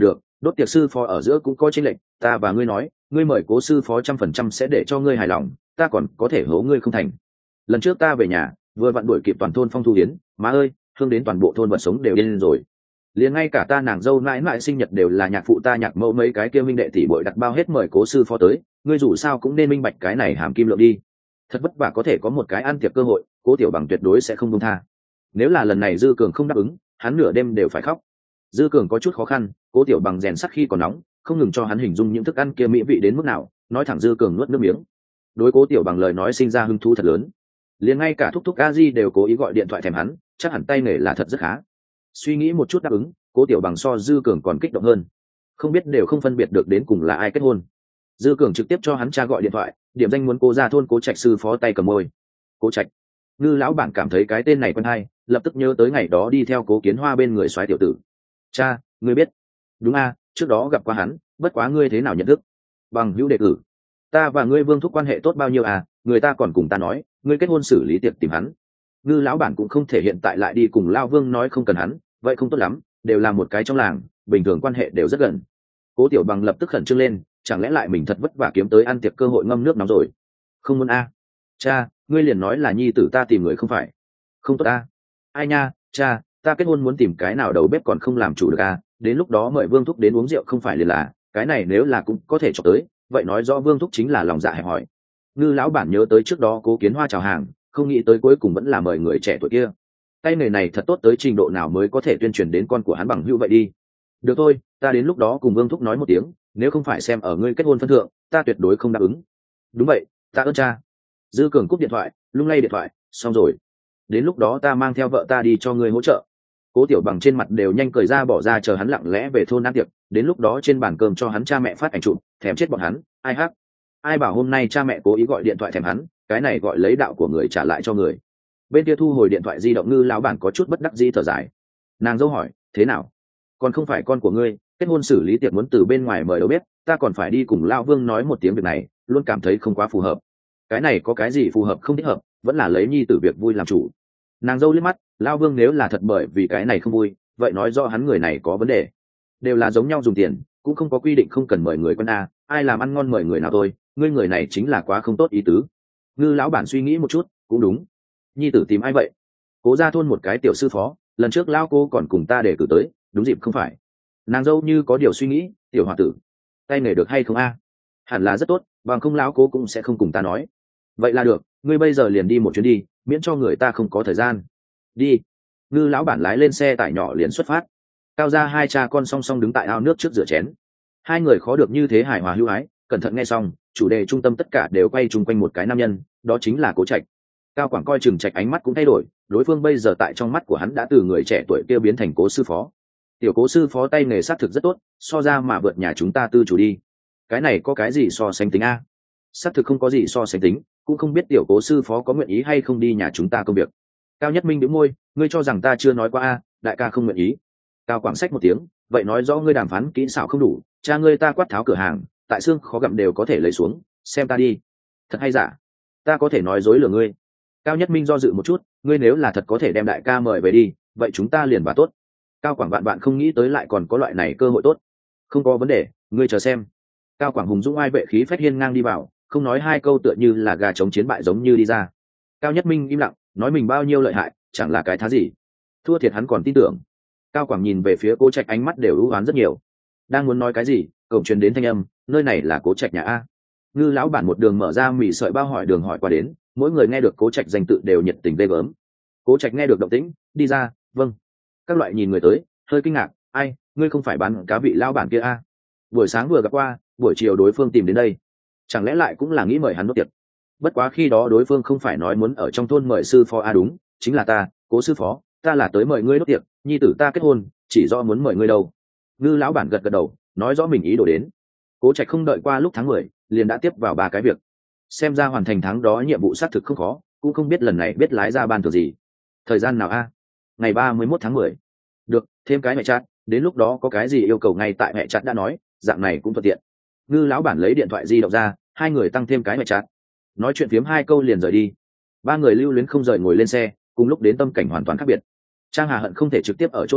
đốt tiệc sư phó ở giữa cũng có chênh lệch, ta và ngươi nói, ngươi mời cố sư phó 100% sẽ để cho ngươi hài lòng, ta còn có thể hố ngươi không thành. Lần trước ta về nhà vừa vặn đuổi kịp toàn thôn phong thu hiến, má ơi, hương đến toàn bộ thôn vật sống đều điên rồi. Liền ngay cả ta nàng dâu mãi mãi sinh nhật đều là nhạc phụ ta nhạc mẫu mấy cái kia minh đệ tỷ bội đặt bao hết mời cố sư phó tới, ngươi dù sao cũng nên minh bạch cái này hàm kim lượng đi. Thật vất vả có thể có một cái ăn tiệc cơ hội, cố tiểu bằng tuyệt đối sẽ không buông tha. Nếu là lần này dư cường không đáp ứng, hắn nửa đêm đều phải khóc. Dư cường có chút khó khăn, cố tiểu bằng rèn sắt khi còn nóng, không ngừng cho hắn hình dung những thức ăn kia mỹ vị đến mức nào, nói thẳng dư cường nuốt nước miếng. Đối cố tiểu bằng lời nói sinh ra hứng thú thật lớn, liền ngay cả thúc thúc a di đều cố ý gọi điện thoại thèm hắn, chắc hẳn tay nghề là thật rất khá. Suy nghĩ một chút đáp ứng, cố tiểu bằng so dư cường còn kích động hơn, không biết đều không phân biệt được đến cùng là ai kết hôn. Dư cường trực tiếp cho hắn cha gọi điện thoại, điểm danh muốn cố ra thôn cố trạch sư phó tay cầm môi. Cố trạch. Ngư lão bản cảm thấy cái tên này quen hay, lập tức nhớ tới ngày đó đi theo cố kiến hoa bên người soái tiểu tử. Cha, ngươi biết? Đúng a, trước đó gặp qua hắn, bất quá ngươi thế nào nhận thức? Bằng hữu đề cử. Ta và ngươi Vương thúc quan hệ tốt bao nhiêu à, người ta còn cùng ta nói ngươi kết hôn xử lý tiệc tìm hắn. Ngư lão bản cũng không thể hiện tại lại đi cùng Lao Vương nói không cần hắn, vậy không tốt lắm, đều là một cái trong làng, bình thường quan hệ đều rất gần. Cố tiểu bằng lập tức khẩn trương lên, chẳng lẽ lại mình thật vất vả kiếm tới ăn tiệc cơ hội ngâm nước nóng rồi? Không muốn a. Cha, ngươi liền nói là nhi tử ta tìm người không phải. Không tốt a. Ai nha, cha, ta kết hôn muốn tìm cái nào đầu bếp còn không làm chủ được a, đến lúc đó mời Vương thúc đến uống rượu không phải liền là, cái này nếu là cũng có thể cho tới, vậy nói rõ Vương thúc chính là lòng dạ hẹp hòi. Ngư lão bản nhớ tới trước đó cố kiến hoa chào hàng, không nghĩ tới cuối cùng vẫn là mời người trẻ tuổi kia. Tay nghề này thật tốt tới trình độ nào mới có thể tuyên truyền đến con của hắn bằng hữu vậy đi. Được thôi, ta đến lúc đó cùng Vương thúc nói một tiếng, nếu không phải xem ở ngươi kết hôn phân thượng, ta tuyệt đối không đáp ứng. Đúng vậy, ta ơn cha. Dư cường cúp điện thoại, lung lay điện thoại, xong rồi. Đến lúc đó ta mang theo vợ ta đi cho ngươi hỗ trợ. Cố tiểu bằng trên mặt đều nhanh cười ra bỏ ra chờ hắn lặng lẽ về thôn ăn tiệc, đến lúc đó trên bàn cơm cho hắn cha mẹ phát ảnh chụp, thèm chết bọn hắn, ai hắc. Ai bảo hôm nay cha mẹ cố ý gọi điện thoại thèm hắn, cái này gọi lấy đạo của người trả lại cho người. Bên kia thu hồi điện thoại di động, Ngư lão bản có chút bất đắc dĩ thở dài. Nàng dâu hỏi, thế nào? Còn không phải con của ngươi, kết hôn xử lý tiệc muốn từ bên ngoài mời đầu bếp, ta còn phải đi cùng Lao Vương nói một tiếng việc này, luôn cảm thấy không quá phù hợp. Cái này có cái gì phù hợp không thích hợp, vẫn là lấy nhi tử việc vui làm chủ. Nàng dâu liếc mắt, Lao Vương nếu là thật bởi vì cái này không vui, vậy nói do hắn người này có vấn đề. Đều là giống nhau dùng tiền, cũng không có quy định không cần mời người quân a, ai làm ăn ngon mời người nào thôi, ngươi người này chính là quá không tốt ý tứ. Ngư lão bản suy nghĩ một chút, cũng đúng. Nhi tử tìm ai vậy? Cố ra thôn một cái tiểu sư phó, lần trước Lao cô còn cùng ta đề cử tới, đúng dịp không phải? Nàng dâu như có điều suy nghĩ, tiểu hòa tử, tay nghề được hay không a? Hẳn là rất tốt, bằng không lão cố cũng sẽ không cùng ta nói. Vậy là được, ngươi bây giờ liền đi một chuyến đi, miễn cho người ta không có thời gian. Đi. Ngư lão bản lái lên xe tải nhỏ liền xuất phát. Cao ra hai cha con song song đứng tại ao nước trước rửa chén. Hai người khó được như thế hài hòa hữu ái, cẩn thận nghe xong, chủ đề trung tâm tất cả đều quay chung quanh một cái nam nhân, đó chính là Cố Trạch. Cao Quảng coi chừng Trạch ánh mắt cũng thay đổi, đối phương bây giờ tại trong mắt của hắn đã từ người trẻ tuổi kia biến thành Cố sư phó. Tiểu Cố sư phó tay nghề sát thực rất tốt, so ra mà vượt nhà chúng ta tư chủ đi. Cái này có cái gì so sánh tính a? Sát thực không có gì so sánh tính, cũng không biết tiểu Cố sư phó có nguyện ý hay không đi nhà chúng ta công việc. Cao Nhất Minh đĩu môi, ngươi cho rằng ta chưa nói qua a? Đại ca không nguyện ý. Cao Quảng xách một tiếng, vậy nói rõ ngươi đàm phán kỹ xảo không đủ, cha ngươi ta quát tháo cửa hàng, tại xương khó gặm đều có thể lấy xuống, xem ta đi. Thật hay giả? Ta có thể nói dối lừa ngươi. Cao Nhất Minh do dự một chút, ngươi nếu là thật có thể đem đại ca mời về đi, vậy chúng ta liền và tốt. Cao Quảng bạn không nghĩ tới lại còn có loại này cơ hội tốt. Không có vấn đề, ngươi chờ xem. Cao Quảng hùng dũng ai vệ khí phách hiên ngang đi vào, không nói hai câu tựa như là gà chống chiến bại giống như đi ra. Cao Nhất Minh im lặng, nói mình bao nhiêu lợi hại, chẳng là cái thá gì. Thua thiệt hắn còn tin tưởng. Cao Quảng nhìn về phía Cố Trạch ánh mắt đều ưu ám rất nhiều. Đang muốn nói cái gì, cổng truyền đến thanh âm, nơi này là Cố Trạch nhà a. Ngư lão bản một đường mở ra mì sợi bao hỏi đường hỏi qua đến, mỗi người nghe được Cố Trạch danh tự đều nhiệt tình ghê gớm. Cố Trạch nghe được động tĩnh, đi ra, vâng. Các loại nhìn người tới, hơi kinh ngạc, ai, ngươi không phải bán cá vị lão bản kia a? Buổi sáng vừa gặp qua, buổi chiều đối phương tìm đến đây, chẳng lẽ lại cũng là nghĩ mời hắn nốt tiệc? Bất quá khi đó đối phương không phải nói muốn ở trong thôn mời sư phó a? Đúng, chính là ta, Cố sư phó, ta là tới mời ngươi nốt tiệc, nhi tử ta kết hôn, chỉ do muốn mời ngươi đâu. Ngư lão bản gật gật đầu, nói rõ mình ý đồ đến. Cố Trạch không đợi qua lúc tháng 10, liền đã tiếp vào 3 cái việc. Xem ra hoàn thành tháng đó nhiệm vụ xác thực không khó, cũng không biết lần này biết lái ra ban thưởng gì. Thời gian nào a? Ngày 31 tháng 10. Được, thêm cái mẹ chat, đến lúc đó có cái gì yêu cầu ngay tại mẹ chat đã nói, dạng này cũng thuận tiện. Ngư lão bản lấy điện thoại di động ra, hai người tăng thêm cái mẹ chat. Nói chuyện phiếm 2 câu liền rời đi. 3 người lưu luyến không rời ngồi lên xe, cùng lúc đến tâm cảnh hoàn toàn khác biệt. Trang Hà hận không thể trực tiếp ở chỗ này,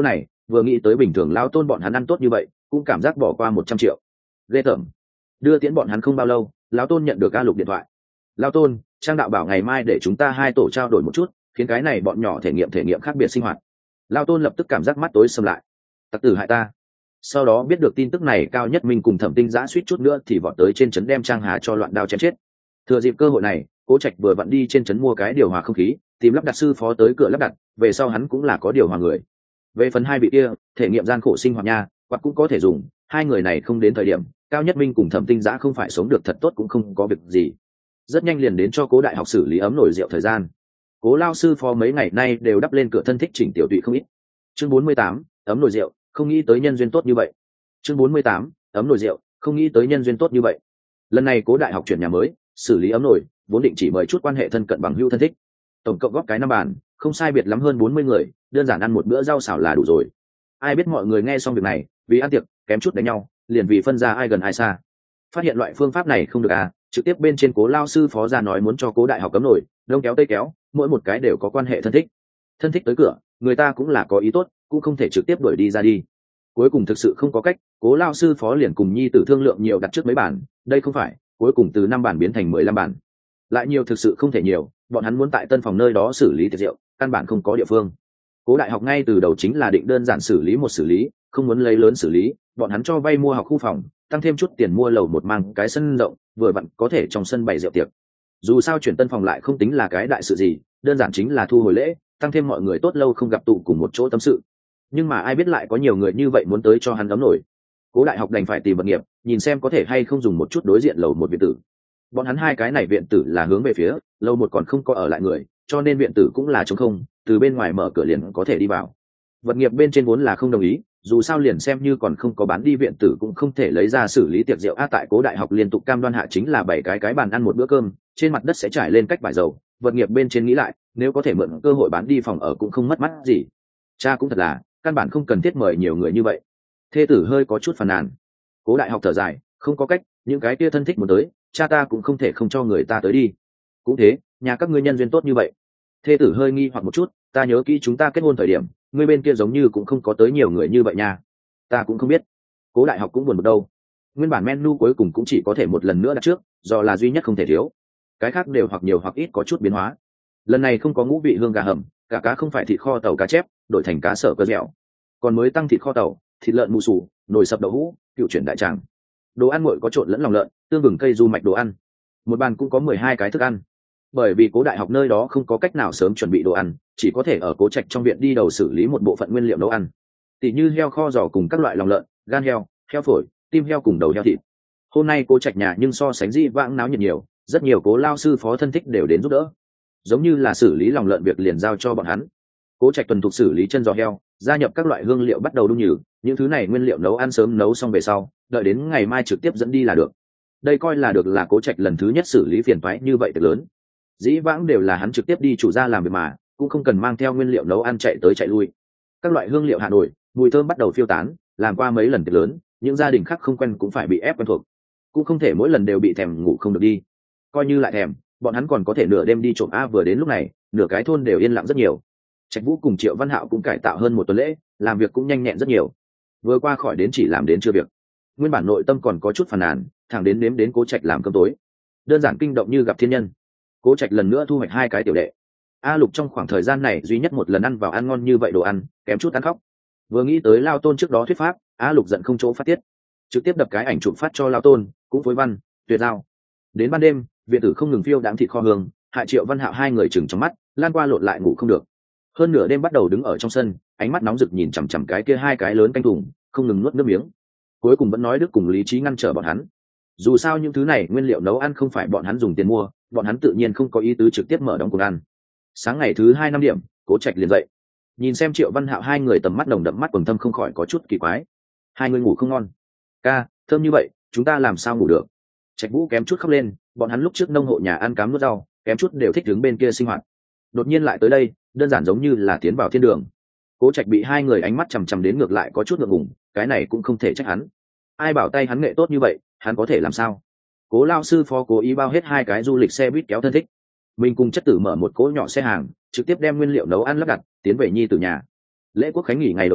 vừa nghĩ tới bình thường lao tôn bọn hắn ăn tốt như vậy cũng cảm giác bỏ qua 100 triệu. Ghê tởm. Đưa tiễn bọn hắn không bao lâu, lão tôn nhận được A Lục điện thoại. Lao tôn, Trang đạo bảo ngày mai để chúng ta hai tổ trao đổi một chút, khiến cái này bọn nhỏ thể nghiệm khác biệt sinh hoạt. Lao tôn lập tức cảm giác mắt tối sầm lại. Tặc tử hại ta. Sau đó biết được tin tức này, Cao Nhất Minh cùng Thẩm Tinh Giã suýt chút nữa thì vọt tới trên trấn đem Trang Hà cho loạn đao chém chết. Thừa dịp cơ hội này, Cố Trạch vừa vặn đi trên trấn mua cái điều hòa không khí, tìm lắp đặt sư phó tới cửa lắp đặt, về sau hắn cũng là có điều hòa người. Về phần hai vị kia, thể nghiệm gian khổ sinh hoạt nha, hoặc cũng có thể dùng, hai người này không đến thời điểm, Cao Nhất Minh cùng Thẩm Tinh Giã không phải sống được thật tốt cũng không có việc gì. Rất nhanh liền đến cho Cố đại học xử lý ấm nồi rượu thời gian. Cố lao sư phó mấy ngày nay đều đắp lên cửa thân thích chỉnh tiểu tụy không ít. Chương 48, ấm nồi rượu, không nghĩ tới nhân duyên tốt như vậy. Chương 48, ấm nồi rượu, không nghĩ tới nhân duyên tốt như vậy. Lần này Cố đại học chuyển nhà mới, xử lý ấm nồi, vốn định chỉ mời chút quan hệ thân cận bằng hữu thân thích. Tổng cộng góp cái 5 bàn, không sai biệt lắm hơn 40 người, đơn giản ăn một bữa rau xào là đủ rồi. Ai biết mọi người nghe xong việc này, vì ăn tiệc kém chút đánh nhau, liền vì phân ra ai gần ai xa. Phát hiện loại phương pháp này không được à, trực tiếp bên trên Cố lao sư phó ra nói muốn cho Cố đại học cấm nổi, đông kéo tây kéo, mỗi một cái đều có quan hệ thân thích tới cửa, người ta cũng là có ý tốt, cũng không thể trực tiếp đuổi đi ra đi. Cuối cùng thực sự không có cách, Cố lao sư phó liền cùng nhi tử thương lượng nhiều đặt trước mấy bản, đây không phải, cuối cùng từ 5 bản biến thành 15 bản. Lại nhiều thực sự không thể nhiều, bọn hắn muốn tại tân phòng nơi đó xử lý tiệc rượu, căn bản không có địa phương. Cố đại học ngay từ đầu chính là định đơn giản xử lý một xử lý, không muốn lấy lớn xử lý, bọn hắn cho vay mua học khu phòng, tăng thêm chút tiền mua lầu một mang cái sân rộng, vừa vặn có thể trong sân bày rượu tiệc. Dù sao chuyển tân phòng lại không tính là cái đại sự gì, đơn giản chính là thu hồi lễ, tăng thêm mọi người tốt lâu không gặp tụ cùng một chỗ tâm sự. Nhưng mà ai biết lại có nhiều người như vậy muốn tới cho hắn ấm nổi. Cố đại học đành phải tìm vật nghiệp, nhìn xem có thể hay không dùng một chút đối diện lầu một viện tử. Bọn hắn hai cái này viện tử là hướng về phía lầu một, còn không có ở lại người, cho nên viện tử cũng là trống không, từ bên ngoài mở cửa liền có thể đi vào. Vật nghiệp bên trên vốn là không đồng ý, dù sao liền xem như còn không có bán đi viện tử cũng không thể lấy ra xử lý tiệc rượu. Tại Cố đại học liên tục cam đoan hạ chính là 7 cái bàn ăn một bữa cơm, trên mặt đất sẽ trải lên cách vải dầu. Vật nghiệp bên trên nghĩ lại, nếu có thể mượn cơ hội bán đi phòng ở cũng không mất mắt gì. Cha cũng thật là, căn bản không cần thiết mời nhiều người như vậy. Thê tử hơi có chút phàn nàn. Cố đại học thở dài, không có cách, những cái kia thân thích muốn tới, cha ta cũng không thể không cho người ta tới đi. Cũng thế, nhà các ngươi nhân duyên tốt như vậy. Thê tử hơi nghi hoặc một chút, ta nhớ kỹ chúng ta kết hôn thời điểm, ngươi bên kia giống như cũng không có tới nhiều người như vậy nha. Ta cũng không biết. Cố đại học cũng buồn một đâu. Nguyên bản menu cuối cùng cũng chỉ có thể một lần nữa đặt trước, do là duy nhất không thể thiếu. Cái khác đều hoặc nhiều hoặc ít có chút biến hóa. Lần này không có ngũ vị hương gà hầm, cả cá không phải thịt kho tàu cá chép, đổi thành cá sở cơ dẻo. Còn mới tăng thịt kho tàu, thịt lợn mù sù, nồi sập đậu hũ, cựu chuyển đại tràng. Đồ ăn nguội có trộn lẫn lòng lợn, tương gừng cây du mạch đồ ăn. Một bàn cũng có 12 cái thức ăn. Bởi vì Cố đại học nơi đó không có cách nào sớm chuẩn bị đồ ăn, chỉ có thể ở Cố Trạch trong viện đi đầu xử lý một bộ phận nguyên liệu nấu ăn, tỉ như heo kho giò cùng các loại lòng lợn, gan heo, heo phổi, tim heo cùng đầu heo thịt. Hôm nay Cố Trạch nhà nhưng so sánh dĩ vãng náo nhiệt nhiều, rất nhiều Cố lao sư phó thân thích đều đến giúp đỡ, giống như là xử lý lòng lợn việc liền giao cho bọn hắn. Cố Trạch tuần thục xử lý chân giò heo, gia nhập các loại hương liệu bắt đầu đun nhừ, những thứ này nguyên liệu nấu ăn sớm nấu xong về sau, đợi đến ngày mai trực tiếp dẫn đi là được. Đây coi là được là Cố Trạch lần thứ nhất xử lý phiền toái như vậy thật lớn. Dĩ vãng đều là hắn trực tiếp đi chủ gia làm việc mà, cũng không cần mang theo nguyên liệu nấu ăn chạy tới chạy lui. Các loại hương liệu hạ nổi, mùi thơm bắt đầu phiêu tán, làm qua mấy lần tiệc lớn, những gia đình khác không quen cũng phải bị ép quen thuộc, cũng không thể mỗi lần đều bị thèm ngủ không được đi. Coi như lại thèm, bọn hắn còn có thể nửa đêm đi trộm. Vừa đến lúc này, nửa cái thôn đều yên lặng rất nhiều. Trạch Vũ cùng Triệu Văn Hạo cũng cải tạo hơn một tuần lễ, làm việc cũng nhanh nhẹn rất nhiều. Vừa qua khỏi đến chỉ làm đến trưa việc. Nguyên bản nội tâm còn có chút phàn nàn, thẳng đến nếm đến Cố Trạch làm cơm tối, đơn giản kinh động như gặp thiên nhân. Cố Trạch lần nữa thu hoạch 2 cái tiểu đệ. A Lục trong khoảng thời gian này duy nhất một lần ăn vào ăn ngon như vậy đồ ăn, kém chút ăn khóc. Vừa nghĩ tới Lao Tôn trước đó thuyết pháp, A Lục giận không chỗ phát tiết, trực tiếp đập cái ảnh chụp phát cho Lao Tôn, cũng phối văn, tuyệt giao. Đến ban đêm, viện tử không ngừng phiêu đãng thịt kho hương, hại Triệu Văn Hạo hai người chừng trong mắt, lan qua lộn lại ngủ không được. Hơn nửa đêm bắt đầu đứng ở trong sân, ánh mắt nóng rực nhìn chằm chằm cái kia 2 cái lớn canh thùng, không ngừng nuốt nước miếng. Cuối cùng vẫn nói đức cùng lý trí ngăn trở bọn hắn. Dù sao những thứ này nguyên liệu nấu ăn không phải bọn hắn dùng tiền mua, bọn hắn tự nhiên không có ý tứ trực tiếp mở đóng cùng ăn. Sáng ngày thứ 2 5 điểm, Cố Trạch liền dậy, nhìn xem Triệu Văn Hạo hai người tầm mắt nồng đậm mắt quầng thâm không khỏi có chút kỳ quái. Hai người ngủ không ngon? Ca, thơm như vậy, chúng ta làm sao ngủ được? Trạch Vũ kém chút khóc lên, bọn hắn lúc trước nông hộ nhà ăn cám nuốt rau, kém chút đều thích đứng bên kia sinh hoạt. Đột nhiên lại tới đây, đơn giản giống như là tiến vào thiên đường. Cố Trạch bị hai người ánh mắt chằm chằm đến ngược lại có chút ngượng ngùng, cái này cũng không thể trách hắn. Ai bảo tay hắn nghệ tốt như vậy, hắn có thể làm sao? Cố lao sư phó cố ý bao hết 2 cái du lịch xe buýt kéo thân thích, mình cùng chất tử mở một cỗ nhỏ xe hàng, trực tiếp đem nguyên liệu nấu ăn lắp đặt, tiến về nhi tử nhà. Lễ quốc khánh nghỉ ngày đầu tiên,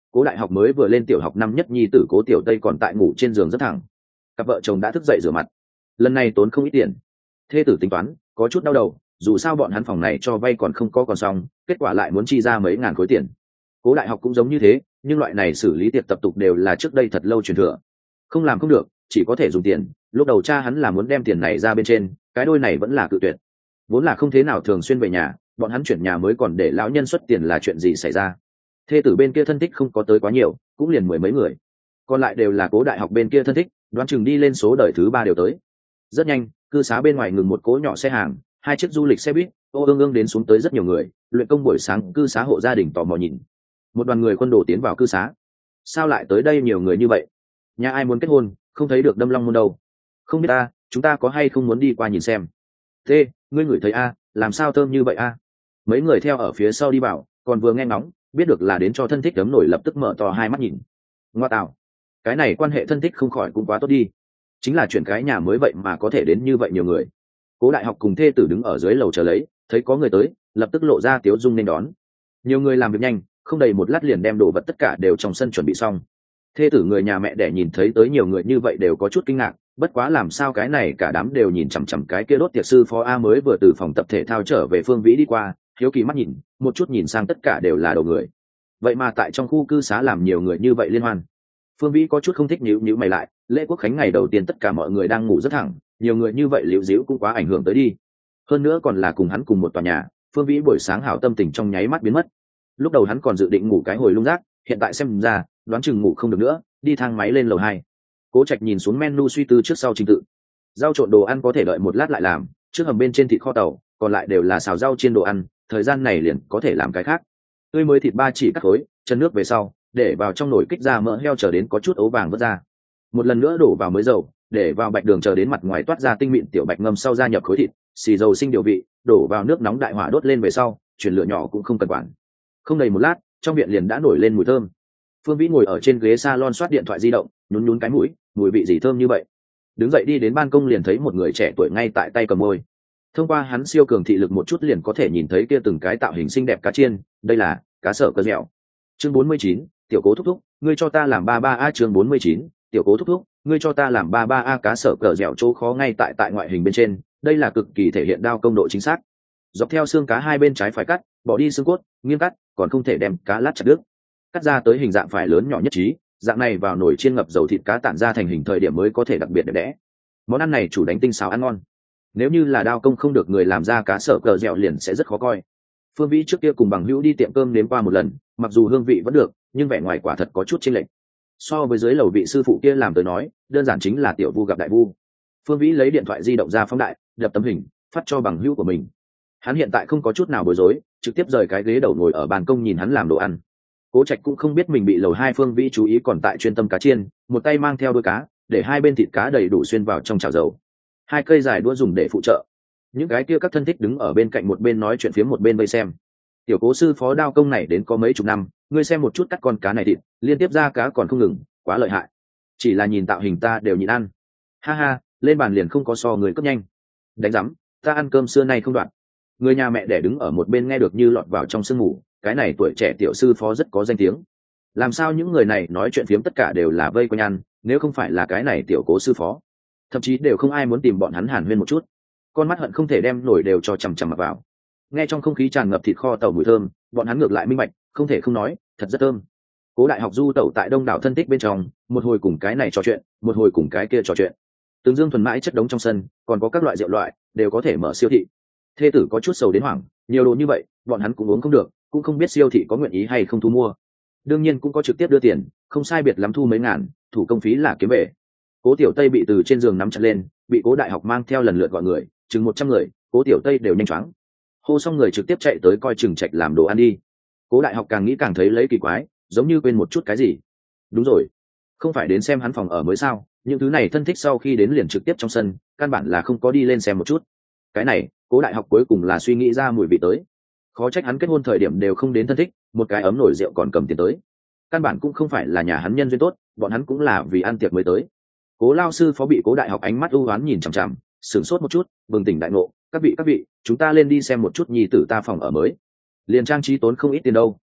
Cố đại học mới vừa lên tiểu học năm nhất nhi tử Cố Tiểu Tây còn tại ngủ trên giường rất thẳng. Cặp vợ chồng đã thức dậy rửa mặt, lần này tốn không ít tiền. Thê tử tính toán có chút đau đầu, dù sao bọn hắn phòng này cho vay còn không có còn xong, kết quả lại muốn chi ra mấy ngàn khối tiền. Cố đại học cũng giống như thế, nhưng loại này xử lý tiệc tập tục đều là trước đây thật lâu truyền thừa, không làm không được, chỉ có thể dùng tiền. Lúc đầu cha hắn là muốn đem tiền này ra bên trên, cái đôi này vẫn là cự tuyệt. Vốn là không thế nào thường xuyên về nhà, bọn hắn chuyển nhà mới còn để lão nhân xuất tiền là chuyện gì xảy ra. Thê tử bên kia thân thích không có tới quá nhiều, cũng liền mười mấy người, còn lại đều là Cố đại học bên kia thân thích, đoán chừng đi lên số đời thứ 3 đều tới. Rất nhanh, cư xá bên ngoài ngừng một cỗ nhỏ xe hàng, 2 chiếc du lịch xe buýt, ương đến xuống tới rất nhiều người. Luyện công buổi sáng cư xá hộ gia đình tò mò nhìn. Một đoàn người quân đồ tiến vào cư xá. Sao lại tới đây nhiều người như vậy? Nhà ai muốn kết hôn, không thấy được đâm long môn đâu? Không biết ta, chúng ta có hay không muốn đi qua nhìn xem? Thế, ngươi ngửi thấy a, làm sao thơm như vậy a? Mấy người theo ở phía sau đi vào, còn vừa nghe ngóng, biết được là đến cho thân thích đấm nổi, lập tức mở to hai mắt nhìn. Ngoa tạo, cái này quan hệ thân thích không khỏi cũng quá tốt đi. Chính là chuyện cái nhà mới vậy mà có thể đến như vậy nhiều người. Cố đại học cùng thê tử đứng ở dưới lầu chờ lấy, thấy có người tới, lập tức lộ ra tiếu dung nên đón. Nhiều người làm việc nhanh, không đầy một lát liền đem đồ vật tất cả đều trong sân chuẩn bị xong. Thê tử người nhà mẹ đẻ nhìn thấy tới nhiều người như vậy đều có chút kinh ngạc, bất quá làm sao cái này cả đám đều nhìn chằm chằm cái kia đốt tiệc sư phó A mới vừa từ phòng tập thể thao trở về Phương Vĩ đi qua, hiếu kỳ mắt nhìn, một chút nhìn sang tất cả đều là đầu người. Vậy mà tại trong khu cư xá làm nhiều người như vậy liên hoan. Phương Vĩ có chút không thích, nhíu mày lại, lễ quốc khánh ngày đầu tiên tất cả mọi người đang ngủ rất thẳng, nhiều người như vậy liễu díu cũng quá ảnh hưởng tới đi. Hơn nữa còn là cùng hắn cùng một tòa nhà, Phương Vĩ buổi sáng hảo tâm tình trong nháy mắt biến mất. Lúc đầu hắn còn dự định ngủ cái hồi lung rác, hiện tại xem ra đoán chừng ngủ không được nữa, đi thang máy lên lầu 2. Cố Trạch nhìn xuống menu suy tư trước sau trình tự. Rau trộn đồ ăn có thể đợi một lát lại làm, trước hầm bên trên thịt kho tàu, còn lại đều là xào rau chiên đồ ăn, thời gian này liền có thể làm cái khác. Tươi mới thịt ba chỉ cắt khối, chân nước về sau, để vào trong nồi kích ra mỡ heo chờ đến có chút ấu vàng vớt ra. Một lần nữa đổ vào mới dầu, để vào bạch đường chờ đến mặt ngoài toát ra tinh mịn tiểu bạch ngâm sau gia nhập khối thịt, xì dầu sinh điều vị, đổ vào nước nóng đại hỏa đốt lên về sau, chuyển lửa nhỏ cũng không cần quản. Không đầy một lát, trong viện liền đã nổi lên mùi thơm. Phương Vĩ ngồi ở trên ghế salon soát điện thoại di động, nhún cái mũi, mùi vị gì thơm như vậy. Đứng dậy đi đến ban công liền thấy một người trẻ tuổi ngay tại tay cầm môi. Thông qua hắn siêu cường thị lực một chút liền có thể nhìn thấy kia từng cái tạo hình xinh đẹp cá chiên, đây là cá sở cơ dẻo. Chương 49, tiểu Cố thúc thúc, ngươi cho ta làm 33A. Chương 49, tiểu Cố thúc thúc, ngươi cho ta làm 33A. Cá sở cờ dẻo chỗ khó ngay tại ngoại hình bên trên, đây là cực kỳ thể hiện đao công độ chính xác. Dọc theo xương cá hai bên trái phải cắt, bỏ đi xương cốt, nghiêng cắt, còn không thể đem cá lát chặt đứt. Cắt ra tới hình dạng phải lớn nhỏ nhất trí, dạng này vào nồi chiên ngập dầu thịt cá tản ra thành hình thời điểm mới có thể đặc biệt đẹp đẽ. Món ăn này chủ đánh tinh xào ăn ngon. Nếu như là đao công không được người làm ra cá sở cờ dẻo liền sẽ rất khó coi. Phương Vĩ trước kia cùng bằng hữu đi tiệm cơm nếm qua một lần, mặc dù hương vị vẫn được, nhưng vẻ ngoài quả thật có chút chênh lệch. So với dưới lầu vị sư phụ kia làm tới nói, đơn giản chính là tiểu vu gặp đại vu. Phương Vĩ lấy điện thoại di động ra phóng đại, đập tấm hình, phát cho bằng hữu của mình. Hắn hiện tại không có chút nào bối rối, trực tiếp rời cái ghế đầu ngồi ở ban công nhìn hắn làm đồ ăn. Cố Trạch cũng không biết mình bị lầu 2 Phương Vĩ chú ý còn tại chuyên tâm cá chiên, một tay mang theo đôi cá, để hai bên thịt cá đầy đủ xuyên vào trong chảo dầu. Hai cây dài đũa dùng để phụ trợ. Những cái kia các thân thích đứng ở bên cạnh một bên nói chuyện phiếm một bên vây xem. Tiểu Cố sư phó đao công này đến có mấy chục năm, ngươi xem một chút cắt con cá này thịt, liên tiếp ra cá còn không ngừng, quá lợi hại. Chỉ là nhìn tạo hình ta đều nhịn ăn. Ha ha, lên bàn liền không có so người cấp nhanh. Đánh rắm, ta ăn cơm xưa nay không đoạn. Người nhà mẹ đẻ đứng ở một bên nghe được như lọt vào trong sương mù, cái này tuổi trẻ tiểu sư phó rất có danh tiếng. Làm sao những người này nói chuyện phiếm tất cả đều là vây quanh ăn, nếu không phải là cái này tiểu Cố sư phó, thậm chí đều không ai muốn tìm bọn hắn hàn huyên một chút. Con mắt hận không thể đem nổi đều cho chằm chằm vào. Nghe trong không khí tràn ngập thịt kho tàu mùi thơm, bọn hắn ngược lại minh bạch, không thể không nói, thật rất thơm. Cố đại học du tẩu tại đông đảo thân thích bên trong, một hồi cùng cái này trò chuyện, một hồi cùng cái kia trò chuyện. Từng dương thuần mãi chất đống trong sân, còn có các loại rượu loại, đều có thể mở siêu thị. Thê tử có chút sầu đến hoảng, nhiều đồ như vậy, bọn hắn cũng uống không được, cũng không biết siêu thị có nguyện ý hay không thu mua. Đương nhiên cũng có trực tiếp đưa tiền, không sai biệt lắm thu mấy ngàn, thủ công phí là kiếm về. Cố Tiểu Tây bị từ trên giường nắm chặt lên, bị Cố đại học mang theo lần lượt gọi người, chừng 100 người, Cố Tiểu Tây đều nhanh choáng. Hô xong người trực tiếp chạy tới coi chừng Trạch làm đồ ăn đi. Cố đại học càng nghĩ càng thấy lấy kỳ quái, giống như quên một chút cái gì. Đúng rồi, không phải đến xem hắn phòng ở mới sao? Những thứ này thân thích sau khi đến liền trực tiếp trong sân, căn bản là không có đi lên xem một chút. Cái này, Cố đại học cuối cùng là suy nghĩ ra mùi vị tới. Khó trách hắn kết hôn thời điểm đều không đến thân thích, một cái ấm nổi rượu còn cầm tiền tới. Căn bản cũng không phải là nhà hắn nhân duyên tốt, bọn hắn cũng là vì ăn tiệc mới tới. Cố lao sư phó bị Cố đại học ánh mắt ưu ám nhìn chằm chằm, sửng sốt một chút, bừng tỉnh đại ngộ, các vị, chúng ta lên đi xem một chút nhi tử ta phòng ở mới. Liền trang trí tốn không ít tiền đâu,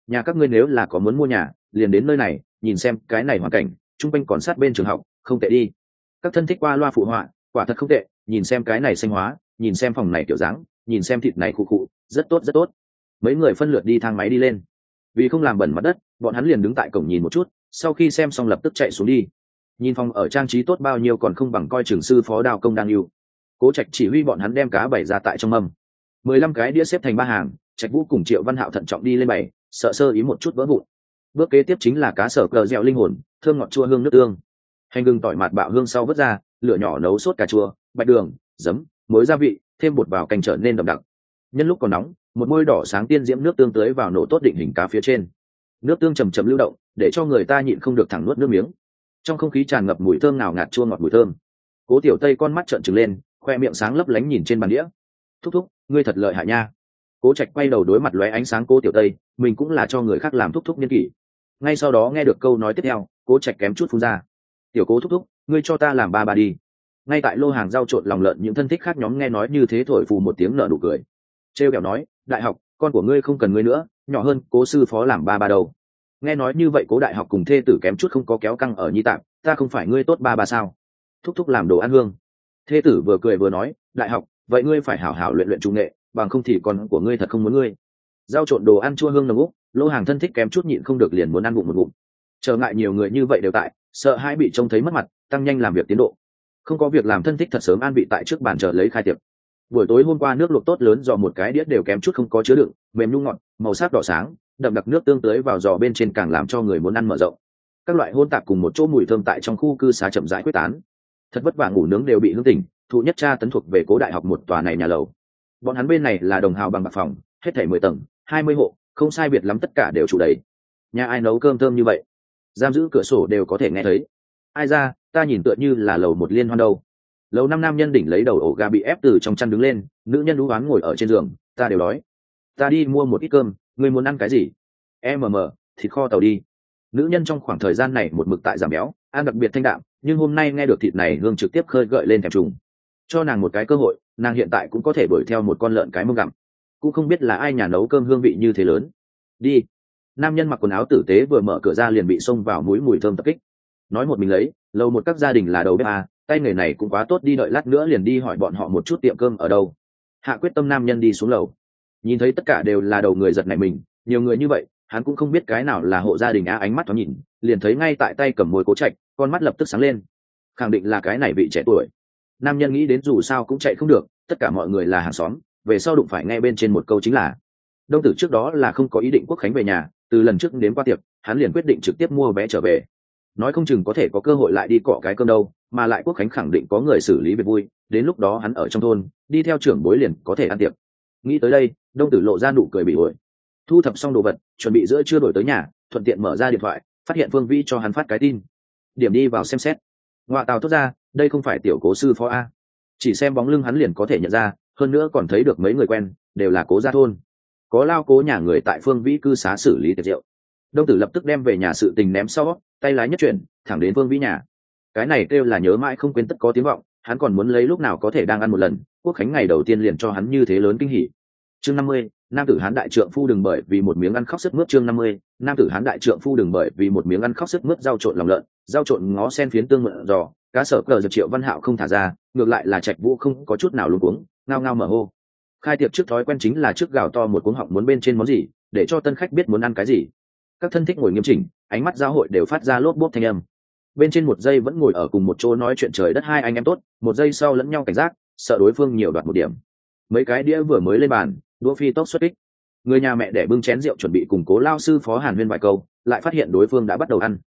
nhà các ngươi nếu là có muốn mua nhà liền đến nơi này, nhìn xem cái này hoàn cảnh chung quanh còn sát bên trường học, không tệ đi. Các thân thích qua loa phụ họa, quả thật không tệ, nhìn xem cái này xanh hóa, nhìn xem phòng này kiểu dáng, nhìn xem thịt này khụ khụ, rất tốt rất tốt. Mấy người phân lượt đi thang máy đi lên, vì không làm bẩn mặt đất bọn hắn liền đứng tại cổng nhìn một chút, sau khi xem xong lập tức chạy xuống đi. Nhìn phòng ở trang trí tốt bao nhiêu còn không bằng coi trường sư phó đao công đang yêu. Cố Trạch chỉ huy bọn hắn đem cá bày ra tại trong mâm, 15 cái đĩa xếp thành 3 hàng. Trạch Vũ cùng Triệu Văn Hạo thận trọng đi lên bày, sợ sơ ý một chút vỡ vụn. Bước kế tiếp chính là cá sở cờ dẻo linh hồn, thơm ngọt chua hương nước tương. Hành gừng tỏi mạt bạo hương sau vớt ra, lửa nhỏ nấu sốt cà chua, bạch đường, giấm, muối gia vị, thêm bột vào canh trở nên đậm đặc. Nhân lúc còn nóng, một môi đỏ sáng tiên diễm nước tương tưới vào nổ tốt định hình cá phía trên. Nước tương chầm chậm lưu động, để cho người ta nhịn không được thẳng nuốt nước miếng. Trong không khí tràn ngập mùi thơm nào ngạt chua ngọt mùi thơm. Cố Tiểu Tây con mắt trợn trừng lên, khoe miệng sáng lấp lánh nhìn trên bàn đĩa. Thúc thúc, ngươi thật lợi hại nha. Cố Trạch quay đầu đối mặt lóe ánh sáng Cố Tiểu Tây, mình cũng là cho người khác làm thúc thúc niên kỷ. Ngay sau đó nghe được câu nói tiếp theo, Cố Trạch kém chút phun ra. Tiểu Cố thúc thúc, ngươi cho ta làm ba đi. Ngay tại lô hàng rau trộn lòng lợn, những thân thích khác nhóm nghe nói như thế thổi phù một tiếng nở nụ cười. Trêu kẹo nói, đại học, con của ngươi không cần ngươi nữa, nhỏ hơn Cố sư phó làm ba đâu. Nghe nói như vậy Cố đại học cùng thê tử kém chút không có kéo căng ở nhi tạm, ta không phải ngươi tốt ba sao? Thúc thúc làm đồ ăn hương. Thê tử vừa cười vừa nói, đại học, vậy ngươi phải hảo hảo luyện luyện trung nghệ, bằng không thì con của ngươi thật không muốn ngươi. Rau trộn đồ ăn chua hương nồng úc, lô hàng thân thích kém chút nhịn không được liền muốn ăn bụng một bụng. Trở ngại nhiều người như vậy đều tại, sợ hai bị trông thấy mất mặt, tăng nhanh làm việc tiến độ. Không có việc làm thân thích thật sớm an vị tại trước bàn chờ lấy khai tiệc. Buổi tối hôm qua nước luộc tốt lớn giò một cái đĩa đều kém chút không có chứa đựng, mềm nhung ngọt, màu sắc đỏ sáng, đậm đặc nước tương tưới vào giò bên trên càng làm cho người muốn ăn mở rộng. Các loại hôn tạp cùng một chỗ mùi thơm tại trong khu cư xá chậm rãi quyết tán. Thật vất vả ngủ nướng đều bị hương tỉnh, thụ nhất cha tấn thuộc về Cố đại học một tòa này nhà lầu. Bọn hắn bên này là đồng hào bằng bạc phòng, hết thảy 10 tầng, 20 hộ, không sai biệt lắm tất cả đều chủ đầy. Nhà ai nấu cơm thơm như vậy, giam giữ cửa sổ đều có thể nghe thấy. Ai ra, ta nhìn tựa như là lầu một liên hoan đâu. Lầu 5 nam nhân đỉnh lấy đầu ổ gà bị ép từ trong chăn đứng lên, nữ nhân đú oán ngồi ở trên giường, ta đều đói. Ta đi mua một ít cơm, ngươi muốn ăn cái gì? Thịt kho tàu đi. Nữ nhân trong khoảng thời gian này một mực tại giảm béo, ăn đặc biệt thanh đạm, nhưng hôm nay nghe được thịt này hương trực tiếp khơi gợi lên thèm trùng. Cho nàng một cái cơ hội, nàng hiện tại cũng có thể đuổi theo một con lợn cái mông gặm. Cũng không biết là ai nhà nấu cơm hương vị như thế lớn. Đi. Nam nhân mặc quần áo tử tế vừa mở cửa ra liền bị xông vào mùi thơm tập kích. Nói một mình lấy, lầu một các gia đình là đầu bếp à, tay nghề này cũng quá tốt, đi đợi lát nữa liền đi hỏi bọn họ một chút tiệm cơm ở đâu. Hạ quyết tâm nam nhân đi xuống lầu, nhìn thấy tất cả đều là đầu người giật này mình, nhiều người như vậy, hắn cũng không biết cái nào là hộ gia đình á, ánh mắt thoáng nhìn, liền thấy ngay tại tay cầm môi Cố Trạch, con mắt lập tức sáng lên, khẳng định là cái này vị trẻ tuổi. Nam nhân nghĩ đến dù sao cũng chạy không được, tất cả mọi người là hàng xóm, về sau đụng phải nghe bên trên một câu chính là Đông Tử trước đó là không có ý định Quốc khánh về nhà, từ lần trước đến qua tiệc, hắn liền quyết định trực tiếp mua vé trở về, nói không chừng có thể có cơ hội lại đi cọ cái cơm đâu, mà lại Quốc khánh khẳng định có người xử lý việc vui, đến lúc đó hắn ở trong thôn đi theo trưởng bối liền có thể ăn tiệc. Nghĩ tới đây, Đông Tử lộ ra nụ cười bị ổi, thu thập xong đồ vật, chuẩn bị giữa trưa đổi tới nhà, thuận tiện mở ra điện thoại, phát hiện Phương Vĩ cho hắn phát cái tin, điểm đi vào xem xét. Ngoại tào thốt ra, đây không phải tiểu Cố sư phó a? Chỉ xem bóng lưng hắn liền có thể nhận ra, hơn nữa còn thấy được mấy người quen, đều là Cố gia thôn. Có lao Cố nhà người tại Phương Vĩ cư xá xử lý tiệc rượu. Đông Tử lập tức đem về nhà sự tình ném sau, tay lái nhất chuyển, thẳng đến Phương Vĩ nhà. Cái này kêu là nhớ mãi không quên tất có tiếng vọng, hắn còn muốn lấy lúc nào có thể đang ăn một lần, Quốc khánh ngày đầu tiên liền cho hắn như thế lớn kinh hỉ. Chương 50, nam tử hán đại trượng phu đừng bởi vì một miếng ăn khóc sức mướt. Chương 50, nam tử hán đại trượng phu đừng bởi vì một miếng ăn khóc sức mướt. Rau trộn lòng lợn, rau trộn ngó sen phiến tương mượn giò, cá sở cờ giật Triệu Văn Hạo không thả ra, ngược lại là Trạch Vũ không có chút nào luống cuống, ngao ngao mở hô. Khai tiệc trước thói quen chính là trước gào to một cuống họng muốn bên trên món gì, để cho tân khách biết muốn ăn cái gì. Các thân thích ngồi nghiêm chỉnh, ánh mắt giao hội đều phát ra lốp bốp thanh âm. Bên trên một giây vẫn ngồi ở cùng một chỗ nói chuyện trời đất hai anh em tốt, một giây sau lẫn nhau cảnh giác, sợ đối phương nhiều đoạt một điểm. Mấy cái đĩa vừa mới lên bàn, đũa phi tốc xuất kích. Người nhà mẹ để bưng chén rượu chuẩn bị cùng Cố lao sư phó hàn huyên vài câu, lại phát hiện đối phương đã bắt đầu ăn.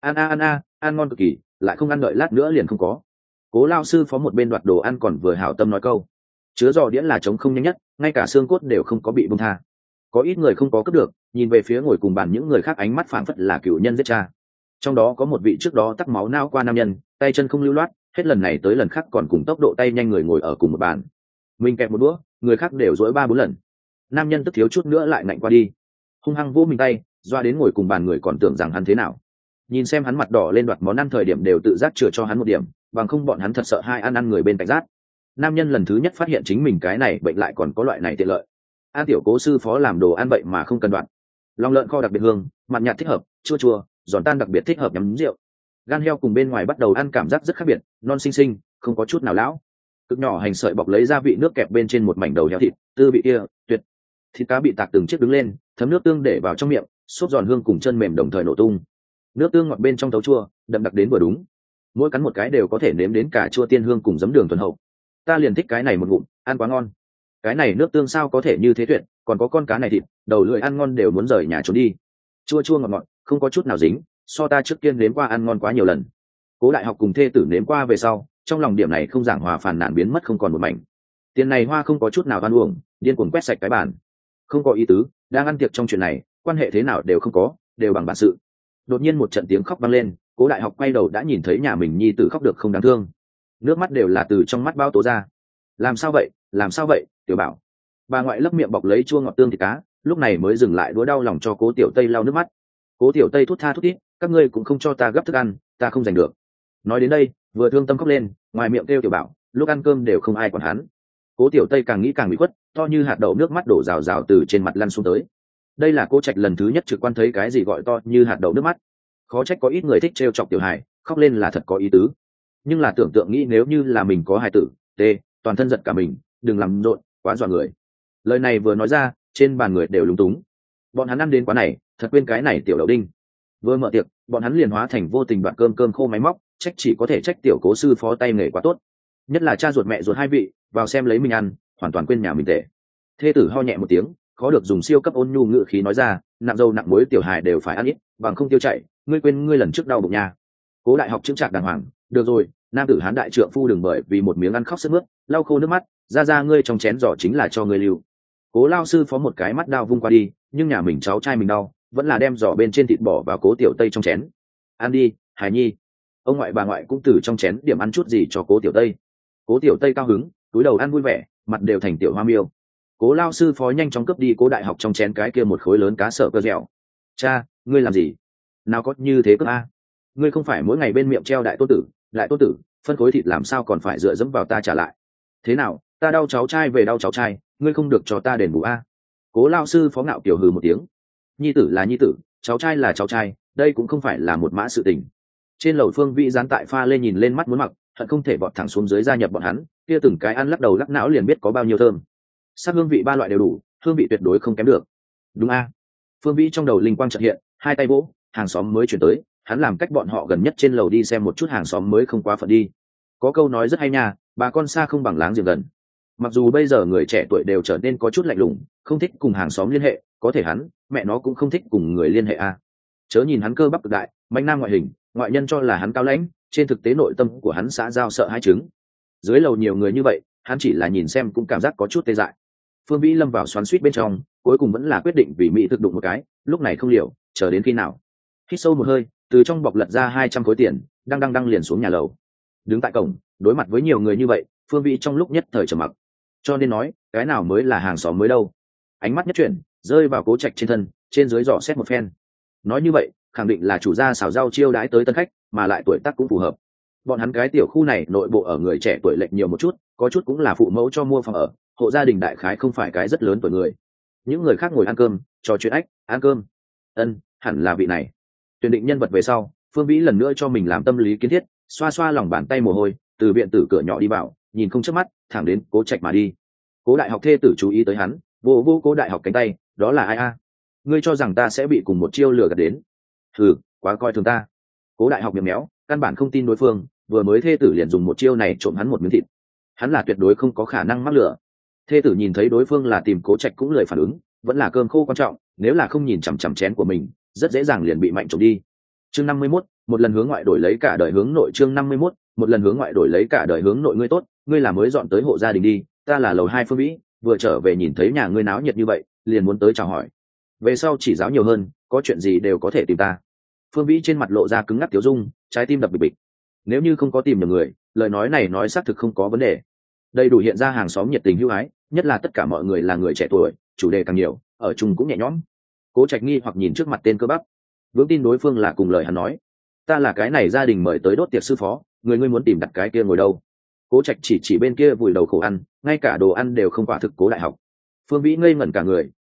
Ăn ngon cực kỳ, lại không ăn đợi lát nữa liền không có. Cố lao sư phó một bên đoạt đồ ăn còn vừa hảo tâm nói câu, chứa giò đĩa là trống không nhanh nhất, ngay cả xương cốt đều không có bị bung tha. Có ít người không có cướp được, nhìn về phía ngồi cùng bàn những người khác ánh mắt phảng phất là cựu nhân giết cha. Trong đó có một vị trước đó tắc máu nao qua nam nhân, tay chân không lưu loát, hết lần này tới lần khác còn cùng tốc độ tay nhanh người ngồi ở cùng một bàn. Mình kẹp một đũa, người khác đều dỗi 3-4 lần. Nam nhân tức thiếu chút nữa lại ngạnh qua đi, hung hăng vỗ mình tay, doa đến ngồi cùng bàn người còn tưởng rằng hắn thế nào. Nhìn xem hắn mặt đỏ lên đoạt món ăn thời điểm đều tự giác chừa cho hắn một điểm, bằng không bọn hắn thật sợ hai ăn người bên cạnh rát. Nam nhân lần thứ nhất phát hiện chính mình cái này bệnh lại còn có loại này tiện lợi. An tiểu Cố sư phó làm đồ ăn vậy mà không cần đoạn. Lòng lợn kho đặc biệt hương, mặn nhạt thích hợp, chua chua, giòn tan đặc biệt thích hợp nhắm rượu. Gan heo cùng bên ngoài bắt đầu ăn cảm giác rất khác biệt, non xinh xinh, không có chút nào lão. Cực nhỏ hành sợi bọc lấy gia vị nước kẹp bên trên một mảnh đầu heo thịt, tư vị kia, tuyệt. Thịt cá bị tạc từng chiếc đứng lên, thấm nước tương để vào trong miệng, xốp giòn hương cùng chân mềm đồng thời nổ tung. Nước tương ngọt bên trong thấu chua, đậm đặc đến vừa đúng. Mỗi cắn một cái đều có thể nếm đến cả chua tiên hương cùng giấm đường thuần hậu. Ta liền thích cái này một ngụm, ăn quá ngon. Cái này nước tương sao có thể như thế tuyệt, còn có con cá này thịt, đầu lưỡi ăn ngon đều muốn rời nhà trốn đi. Chua chua ngọt ngọt, không có chút nào dính, so ta trước tiên nếm qua ăn ngon quá nhiều lần. Cố Đại Học cùng thê tử nếm qua về sau, trong lòng điểm này không giảng hòa phàn nàn biến mất không còn một mảnh. Tiền này hoa không có chút nào oan uổng, điên cuồng quét sạch cái bàn. Không có ý tứ, đang ăn tiệc trong chuyện này, quan hệ thế nào đều không có, đều bằng bản sự. Đột nhiên một trận tiếng khóc vang lên, Cố Đại Học quay đầu đã nhìn thấy nhà mình nhi tử khóc được không đáng thương, nước mắt đều là từ trong mắt bao tố ra. Làm sao vậy, làm sao vậy, Tiểu Bảo? Bà ngoại lấp miệng bọc lấy chua ngọt tương thịt cá, lúc này mới dừng lại đũa đau lòng cho Cố Tiểu Tây lau nước mắt. Cố Tiểu Tây thút tha thút thít, các ngươi cũng không cho ta gấp thức ăn, ta không giành được. Nói đến đây, vừa thương tâm khóc lên, ngoài miệng kêu Tiểu Bảo, lúc ăn cơm đều không ai quản hắn. Cố Tiểu Tây càng nghĩ càng bị khuất, to như hạt đậu nước mắt đổ rào rào từ trên mặt lăn xuống tới. Đây là Cố Trạch lần thứ nhất trực quan thấy cái gì gọi to như hạt đậu nước mắt. Khó trách có ít người thích trêu chọc tiểu hài, khóc lên là thật có ý tứ. Nhưng là tưởng tượng nghĩ nếu như là mình có hài tử, toàn thân giật cả mình, đừng làm rộn, quá dọa người. Lời này vừa nói ra, trên bàn người đều lúng túng. Bọn hắn ăn đến quán này, thật quên cái này tiểu đậu đinh. Vừa mở tiệc, bọn hắn liền hóa thành vô tình đoạn cơm khô máy móc, trách chỉ có thể trách tiểu Cố sư phó tay nghề quá tốt. Nhất là cha ruột mẹ ruột hai vị, vào xem lấy mình ăn, hoàn toàn quên nhà mình tệ. Thê tử ho nhẹ một tiếng, khó được dùng siêu cấp ôn nhu ngữ khí nói ra, nặng dầu nặng muối tiểu hài đều phải ăn ít, bằng không tiêu chảy, ngươi quên ngươi lần trước đau bụng nhà. Cố Đại Học chững chạc đàng hoàng, được rồi, nam tử hán đại trượng phu đừng bởi vì một miếng ăn khóc sướt mướt, lau khô nước mắt, ra ngươi trong chén giỏ chính là cho ngươi lưu. Cố lao sư phó một cái mắt đao vung qua đi, nhưng nhà mình cháu trai mình đau, vẫn là đem giỏ bên trên thịt bỏ vào Cố Tiểu Tây trong chén. Ăn đi, hài nhi. Ông ngoại bà ngoại cũng từ trong chén điểm ăn chút gì cho Cố Tiểu Tây. Cố Tiểu Tây cao hứng, túi đầu ăn vui vẻ, mặt đều thành tiểu hoa miêu. Cố lao sư phó nhanh chóng cướp đi Cố Đại Học trong chén cái kia một khối lớn cá sở cơ dẻo. Cha, ngươi làm gì? Nào có như thế cơ a? Ngươi không phải mỗi ngày bên miệng treo đại tô tử, phân khối thịt làm sao còn phải dựa dẫm vào ta trả lại? Thế nào, ta đau cháu trai về đau cháu trai, ngươi không được cho ta đền bù a? Cố lao sư phó ngạo kiểu hừ một tiếng. Nhi tử là nhi tử, cháu trai là cháu trai, đây cũng không phải là một mã sự tình. Trên lầu Phương Vĩ gián tại pha lên nhìn lên mắt muốn mặc, hận không thể vọt thẳng xuống dưới gia nhập bọn hắn, kia từng cái ăn lắc đầu lắc não liền biết có bao nhiêu thơm. Sắc hương vị ba loại đều đủ, hương vị tuyệt đối không kém được. Đúng a? Phương Vĩ trong đầu linh quang chợt hiện, hai tay vỗ, hàng xóm mới chuyển tới, hắn làm cách bọn họ gần nhất trên lầu đi xem một chút hàng xóm mới không quá phận đi. Có câu nói rất hay nha, bà con xa không bằng láng giềng gần. Mặc dù bây giờ người trẻ tuổi đều trở nên có chút lạnh lùng, không thích cùng hàng xóm liên hệ, có thể hắn, mẹ nó cũng không thích cùng người liên hệ a. Chớ nhìn hắn cơ bắp cực đại, mạnh nam ngoại hình, ngoại nhân cho là hắn cao lãnh, trên thực tế nội tâm của hắn xã giao sợ hai trứng. Dưới lầu nhiều người như vậy, hắn chỉ là nhìn xem cũng cảm giác có chút tê dại. Phương Vĩ lâm vào xoắn xuýt bên trong, cuối cùng vẫn là quyết định vì mỹ thực đụng một cái, lúc này không liều, chờ đến khi nào. Hít sâu một hơi, từ trong bọc lật ra 200 khối tiền, đang liền xuống nhà lầu. Đứng tại cổng, đối mặt với nhiều người như vậy, Phương Vĩ trong lúc nhất thời trầm mặc. Cho nên nói, cái nào mới là hàng xóm mới đâu? Ánh mắt nhất chuyển, rơi vào Cố Trạch trên thân, trên dưới dò xét một phen. Nói như vậy, khẳng định là chủ gia xào rau chiêu đãi tới tân khách, mà lại tuổi tác cũng phù hợp. Bọn hắn cái tiểu khu này nội bộ ở người trẻ tuổi lệch nhiều một chút, có chút cũng là phụ mẫu cho mua phòng ở, hộ gia đình đại khái không phải cái rất lớn tuổi người. Những người khác ngồi ăn cơm, trò chuyện ách, ăn cơm. Hẳn là vị này. Tuyển định nhân vật về sau, Phương Vĩ lần nữa cho mình làm tâm lý kiến thiết, xoa xoa lòng bàn tay mồ hôi, từ viện tử cửa nhỏ đi vào, nhìn không chớp mắt, thẳng đến Cố Trạch mà đi. Cố Đại Học thê tử chú ý tới hắn, vô Cố Đại Học cánh tay, đó là ai a? Ngươi cho rằng ta sẽ bị cùng một chiêu lừa gạt đến? Hừ, quá coi thường ta. Cố Đại Học miệng méo, căn bản không tin đối phương, vừa mới thê tử liền dùng một chiêu này trộm hắn một miếng thịt, hắn là tuyệt đối không có khả năng mắc lừa. Thê tử nhìn thấy đối phương là tìm Cố Trạch cũng lười phản ứng, vẫn là cơm khô quan trọng, nếu là không nhìn chằm chằm chén của mình, rất dễ dàng liền bị mạnh trộm đi. Chương 51, một lần hướng ngoại đổi lấy cả đời hướng nội. Chương 51, một lần hướng ngoại đổi lấy cả đời hướng nội. Ngươi tốt, ngươi là mới dọn tới hộ gia đình đi, ta là lầu 2 Phương Vĩ, vừa trở về nhìn thấy nhà ngươi náo nhiệt như vậy, liền muốn tới chào hỏi. Về sau chỉ giáo nhiều hơn, có chuyện gì đều có thể tìm ta. Phương Vĩ trên mặt lộ ra cứng ngắc tiếu dung, trái tim đập bịch bịch. Nếu như không có tìm được người, lời nói này nói xác thực không có vấn đề. Đầy đủ hiện ra hàng xóm nhiệt tình hữu ái, nhất là tất cả mọi người là người trẻ tuổi, chủ đề càng nhiều, ở chung cũng nhẹ nhõm. Cố Trạch nghi hoặc nhìn trước mặt tên cơ bắp, vững tin đối phương là cùng lời hắn nói. Ta là cái này gia đình mời tới đốt tiệc sư phó, người ngươi muốn tìm đặt cái kia ngồi đâu? Cố Trạch chỉ bên kia vùi đầu khổ ăn, ngay cả đồ ăn đều không quả thực. Cố Đại Học. Phương Vĩ ngây ngẩn cả người,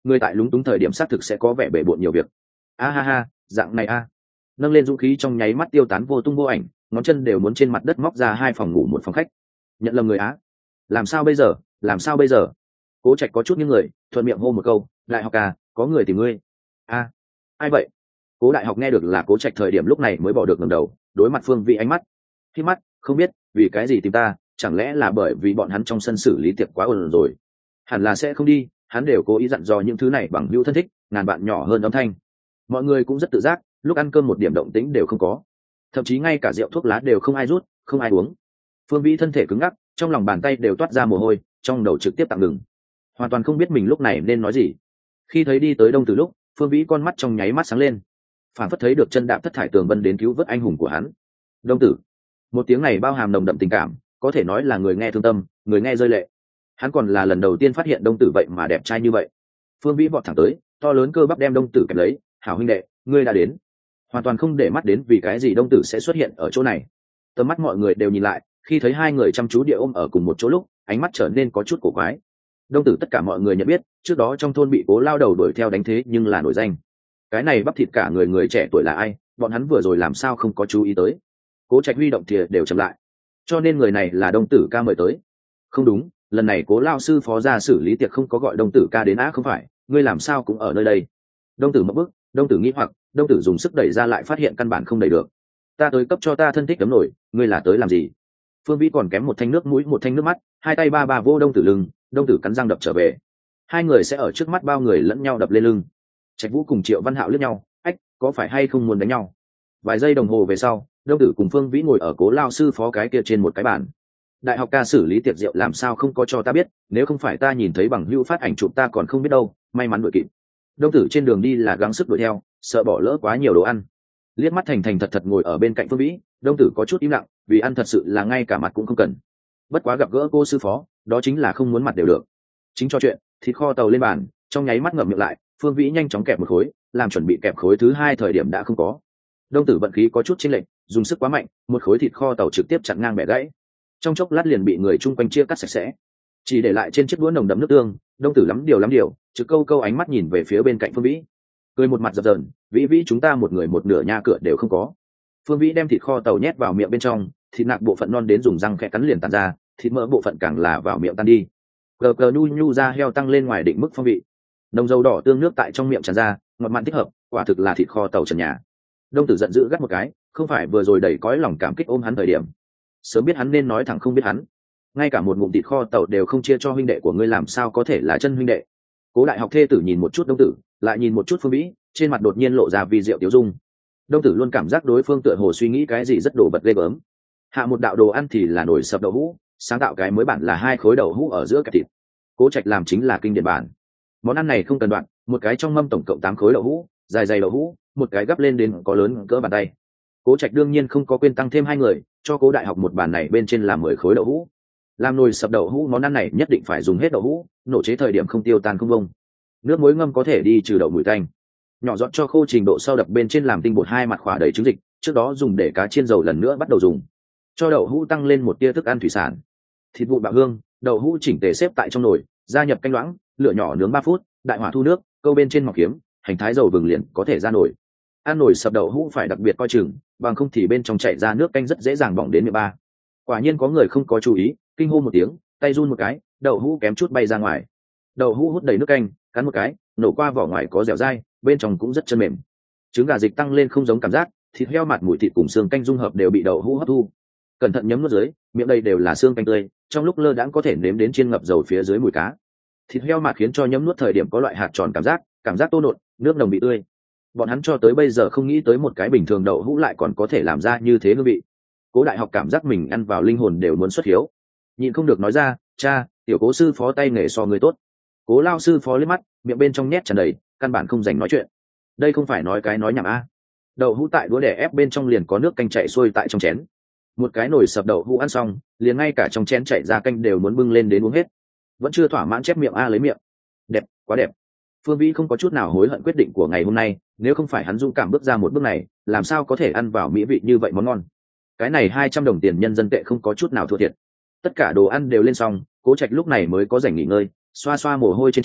người tại lúng túng thời điểm xác thực sẽ có vẻ bể bộn nhiều việc. A ha ha, dạng này a. Nâng lên dũng khí trong nháy mắt tiêu tán vô tung vô ảnh, ngón chân đều muốn trên mặt đất móc ra 2 phòng ngủ 1 phòng khách. Nhận lầm người á. Làm sao bây giờ, làm sao bây giờ? Cố Trạch có chút những người thuận miệng hô một câu, đại học à, có người tìm ngươi. A, ai vậy? Cố đại học nghe được là Cố Trạch thời điểm lúc này mới bỏ được ngẩng đầu, đối mặt Phương Vĩ ánh mắt. Khi mắt, không biết vì cái gì tìm ta, chẳng lẽ là bởi vì bọn hắn trong sân xử lý tiệc quá ồn rồi? Hẳn là sẽ không đi, hắn đều cố ý dặn dò những thứ này bằng hữu thân thích, ngàn bạn nhỏ hơn âm thanh. Mọi người cũng rất tự giác, lúc ăn cơm một điểm động tĩnh đều không có, thậm chí ngay cả rượu thuốc lá đều không ai rút, không ai uống. Phương Vĩ thân thể cứng ngắc, trong lòng bàn tay đều toát ra mồ hôi, trong đầu trực tiếp tạm ngừng, hoàn toàn không biết mình lúc này nên nói gì. Khi thấy đi tới Đông Tử lúc, Phương Vĩ con mắt trong nháy mắt sáng lên, phản phất thấy được chân đạp thất thải tường vân đến cứu vớt anh hùng của hắn. Đông Tử, một tiếng này bao hàm nồng đậm tình cảm, có thể nói là người nghe thương tâm, người nghe rơi lệ. Hắn còn là lần đầu tiên phát hiện Đông Tử vậy mà đẹp trai như vậy. Phương Vĩ vọt thẳng tới, to lớn cơ bắp đem Đông Tử kẹp lấy. Hảo huynh đệ, ngươi đã đến. Hoàn toàn không để mắt đến vì cái gì Đông Tử sẽ xuất hiện ở chỗ này. Tầm mắt mọi người đều nhìn lại, khi thấy hai người chăm chú địa ôm ở cùng một chỗ lúc, ánh mắt trở nên có chút cổ quái. Đông Tử tất cả mọi người nhận biết, trước đó trong thôn bị Cố lao đầu đuổi theo đánh thế nhưng là nổi danh. Cái này bắp thịt cả người người trẻ tuổi là ai, bọn hắn vừa rồi làm sao không có chú ý tới. Cố Trạch huy động thìa đều chậm lại, cho nên người này là Đông Tử ca mời tới. Không đúng, lần này Cố lao sư phó ra xử lý tiệc không có gọi Đông Tử ca đến á. Không phải, ngươi làm sao cũng ở nơi đây? Đông Tử mất bức, Đông Tử nghĩ hoặc, Đông Tử dùng sức đẩy ra lại phát hiện căn bản không đẩy được. Ta tới cấp cho ta thân thích cấm nổi, ngươi là tới làm gì? Phương Vĩ còn kém một thanh nước mũi một thanh nước mắt, hai tay ba vô Đông Tử lưng, Đông Tử cắn răng đập trở về. Hai người sẽ ở trước mắt bao người lẫn nhau đập lên lưng. Trạch Vũ cùng Triệu Văn Hạo liếc nhau, ách, có phải hay không muốn đánh nhau? Vài giây đồng hồ về sau, Đông Tử cùng Phương Vĩ ngồi ở Cố lao sư phó cái kia trên một cái bàn. Đại học ca xử lý tiệc rượu làm sao không có cho ta biết, nếu không phải ta nhìn thấy bằng hữu phát ảnh chụp ta còn không biết đâu, may mắn đuổi kịp. Đông Tử trên đường đi là gắng sức đuổi theo, sợ bỏ lỡ quá nhiều đồ ăn. Liếc mắt thành thật thật ngồi ở bên cạnh Phương Vĩ, Đông Tử có chút im lặng, vì ăn thật sự là ngay cả mặt cũng không cần. Bất quá gặp gỡ cô sư phó, đó chính là không muốn mặt đều được. Chính cho chuyện, thịt kho tàu lên bàn, trong nháy mắt ngậm miệng lại, Phương Vĩ nhanh chóng kẹp một khối, làm chuẩn bị kẹp khối thứ hai thời điểm đã không có. Đông Tử vận khí có chút chênh lệch, dùng sức quá mạnh, một khối thịt kho tàu trực tiếp chặn ngang bẻ gãy. Trong chốc lát liền bị người chung quanh chia cắt sạch sẽ, chỉ để lại trên chiếc đũa nồng đậm nước tương. Đông Tử lắm điều, trực câu ánh mắt nhìn về phía bên cạnh Phương Vĩ, cười một mặt dập dờn, Vĩ chúng ta một người một nửa nha cửa đều không có. Phương Vĩ đem thịt kho tàu nhét vào miệng bên trong, thịt nạc bộ phận non đến dùng răng khẽ cắn liền tàn ra, thịt mỡ bộ phận càng là vào miệng tan đi. Gờ nhu ra heo tăng lên ngoài định mức phong vị, nồng dầu đỏ tương nước tại trong miệng tràn ra, ngọt mặn thích hợp, quả thực là thịt kho tàu trần nhà. Đông Tử giận dữ gắt một cái, không phải vừa rồi đầy cõi lòng cảm kích ôm hắn thời điểm, sớm biết hắn nên nói thẳng không biết hắn, ngay cả một ngụm thịt kho tàu đều không chia cho huynh đệ của ngươi làm sao có thể là chân huynh đệ. Cố đại học thê tử nhìn một chút Đông Tử, lại nhìn một chút Phương Vĩ, trên mặt đột nhiên lộ ra vi diệu tiêu dung. Đông Tử luôn cảm giác đối phương tựa hồ suy nghĩ cái gì rất đồ vật ghê gớm. Hạ một đạo đồ ăn thì là nồi sập đậu hũ, sáng tạo cái mới bản là 2 khối đậu hũ ở giữa kẹp thịt. Cố Trạch làm chính là kinh điển bản. Món ăn này không cần đoạn, một cái trong mâm tổng cộng 8 khối đậu hũ, dài đậu hũ, một cái gấp lên đến có lớn cỡ bàn tay. Cố Trạch đương nhiên không có quên tăng thêm 2 người, cho Cố đại học một bàn này bên trên làm 10 khối đậu hũ. Làm nồi sập đậu hũ món ăn này nhất định phải dùng hết đậu hũ, nổ chế thời điểm không tiêu tan không vông. Nước muối ngâm có thể đi trừ đậu mùi tanh. Nhỏ giọt cho khô trình độ sau đập bên trên làm tinh bột 2 mặt khỏa đầy trứng dịch, trước đó dùng để cá chiên dầu lần nữa bắt đầu dùng. Cho đậu hũ tăng lên một tia thức ăn thủy sản. Thịt vụn bạo hương, đậu hũ chỉnh tề xếp tại trong nồi, gia nhập canh loãng, lửa nhỏ nướng 3 phút, đại hỏa thu nước, câu bên trên mọc kiếm, hành thái dầu vừng liền có thể ra nồi. Ăn nồi sập đậu hũ phải đặc biệt coi chừng, bằng không thì bên trong chảy ra nước canh rất dễ dàng bỏng đến miệng ba. Quả nhiên có người không có chú ý, kinh hô một tiếng, tay run một cái, đậu hũ kém chút bay ra ngoài. Đậu hũ hút đầy nước canh, cắn một cái, nổ qua vỏ ngoài có dẻo dai, bên trong cũng rất chân mềm. Trứng gà dịch tăng lên không giống cảm giác, thịt heo mặt mùi thịt cùng xương canh dung hợp đều bị đậu hũ hấp thu. Cẩn thận nhấm nuốt dưới, miệng đây đều là xương canh tươi, trong lúc lơ đãng có thể nếm đến chiên ngập dầu phía dưới mùi cá. Thịt heo mặt khiến cho nhấm nuốt thời điểm có loại hạt tròn cảm giác tô nộn, nước nồng bị tươi. Bọn hắn cho tới bây giờ không nghĩ tới một cái bình thường đậu hũ lại còn có thể làm ra như thế hương vị. Cố đại học cảm giác mình ăn vào linh hồn đều muốn xuất hiếu, nhịn không được nói ra, cha, tiểu Cố sư phó tay nghề so người tốt. Cố lao sư phó liếc mắt, miệng bên trong nhét tràn đầy, căn bản không dành nói chuyện. Đây không phải nói cái nói nhảm a. Đậu hũ tại đũa đẻ ép bên trong liền có nước canh chảy xuôi tại trong chén. Một cái nồi sập đậu hũ ăn xong, liền ngay cả trong chén chảy ra canh đều muốn bưng lên đến uống hết. Vẫn chưa thỏa mãn chép miệng a lấy miệng. Đẹp, quá đẹp. Phương Vĩ không có chút nào hối hận quyết định của ngày hôm nay, nếu không phải hắn dũng cảm bước ra một bước này, làm sao có thể ăn vào mỹ vị như vậy món ngon. Cái này 200 đồng tiền nhân dân tệ không có chút nào thua thiệt. Tất cả đồ ăn đều lên xong, Cố Trạch lúc này mới có rảnh nghỉ ngơi, xoa xoa mồ hôi trên trán,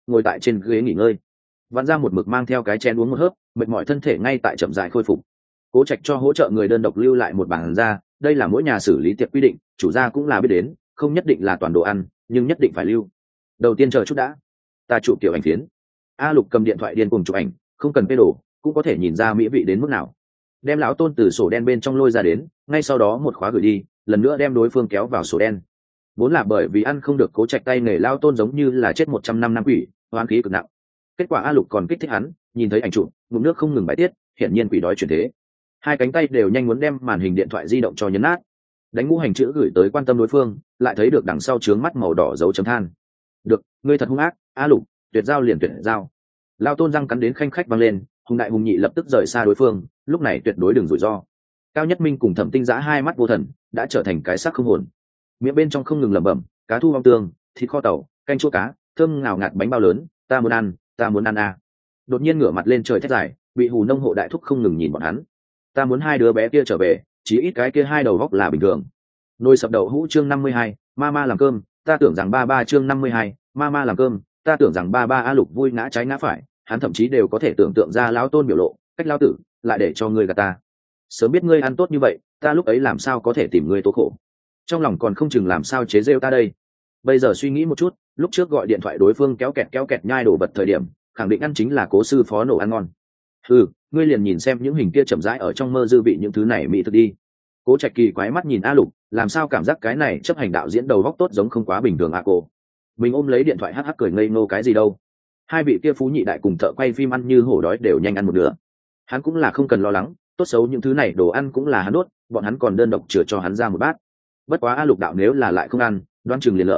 ngồi tại trên ghế nghỉ ngơi. Vạn ra một mực mang theo cái chén uống một hớp, mệt mỏi thân thể ngay tại chậm rãi khôi phục. Cố Trạch cho hỗ trợ người đơn độc lưu lại một bàn ra, đây là mỗi nhà xử lý tiệc quy định, chủ gia cũng là biết đến, không nhất định là toàn đồ ăn, nhưng nhất định phải lưu. Đầu tiên chờ chút đã, ta chụp kiểu ảnh phiến. A Lục cầm điện thoại điên cuồng chụp ảnh, không cần phê đồ, cũng có thể nhìn ra mỹ vị đến mức nào. Đem lão Tôn từ sổ đen bên trong lôi ra đến, ngay sau đó một khóa gửi đi, lần nữa đem đối phương kéo vào sổ đen. Vốn là bởi vì ăn không được Cố Trạch tay nghề lão Tôn giống như là chết 100 năm quỷ, hoán khí cực nặng. Kết quả A Lục còn kích thích hắn, nhìn thấy ảnh chụp, ngụm nước không ngừng bài tiết, hiển nhiên quỷ đói chuyển thế. Hai cánh tay đều nhanh muốn đem màn hình điện thoại di động cho nhấn nát. Đánh ngũ hành chữ gửi tới quan tâm đối phương, lại thấy được đằng sau trướng mắt màu đỏ dấu chấm than. Được, ngươi thật hung ác, A Lục, tuyệt giao liền tuyệt giao. Lão Tôn răng cắn đến khanh khách vang lên, hùng đại hùng nhị lập tức rời xa đối phương, lúc này tuyệt đối đừng rủi ro. Cao Nhất Minh cùng Thẩm Tinh Giã hai mắt vô thần, đã trở thành cái xác không hồn. Miệng bên trong không ngừng lẩm bẩm, cá thu vong tương, thịt kho tàu, canh chua cá, thơm ngào ngạt bánh bao lớn, ta muốn ăn à. Đột nhiên ngửa mặt lên trời thét dài, bị hù nông hộ đại thúc không ngừng nhìn bọn hắn. Ta muốn hai đứa bé kia trở về, chỉ ít cái kia hai đầu góc là bình thường. Nồi sập đậu hũ chương 52, mama làm cơm, ta tưởng rằng ba chương 52, mama làm cơm, ta tưởng rằng ba A Lục vui ngã trái ngã phải, hắn thậm chí đều có thể tưởng tượng ra lão Tôn biểu lộ, cách lão tử, lại để cho ngươi gạt ta. Sớm biết ngươi ăn tốt như vậy, ta lúc ấy làm sao có thể tìm ngươi tố khổ. Trong lòng còn không chừng làm sao chế rêu ta đây. Bây giờ suy nghĩ một chút, lúc trước gọi điện thoại đối phương kéo kẹt nhai đổ bật thời điểm, khẳng định ăn chính là Cố sư phó nổ ăn ngon. Ngươi liền nhìn xem những hình kia chậm rãi ở trong mơ dư vị những thứ này mỹ thực đi. Cố Trạch kỳ quái mắt nhìn A Lục, làm sao cảm giác cái này chấp hành đạo diễn đầu góc tốt giống không quá bình thường à cô. Mình ôm lấy điện thoại hắc hắc cười ngây ngô cái gì đâu. Hai vị kia phú nhị đại cùng thợ quay phim ăn như hổ đói đều nhanh ăn một nửa. Hắn cũng là không cần lo lắng, tốt xấu những thứ này đồ ăn cũng là hắn đốt, bọn hắn còn đơn độc chừa cho hắn ra một bát. Bất quá A Lục đạo nếu là lại không ăn, đoan chừng liền lở.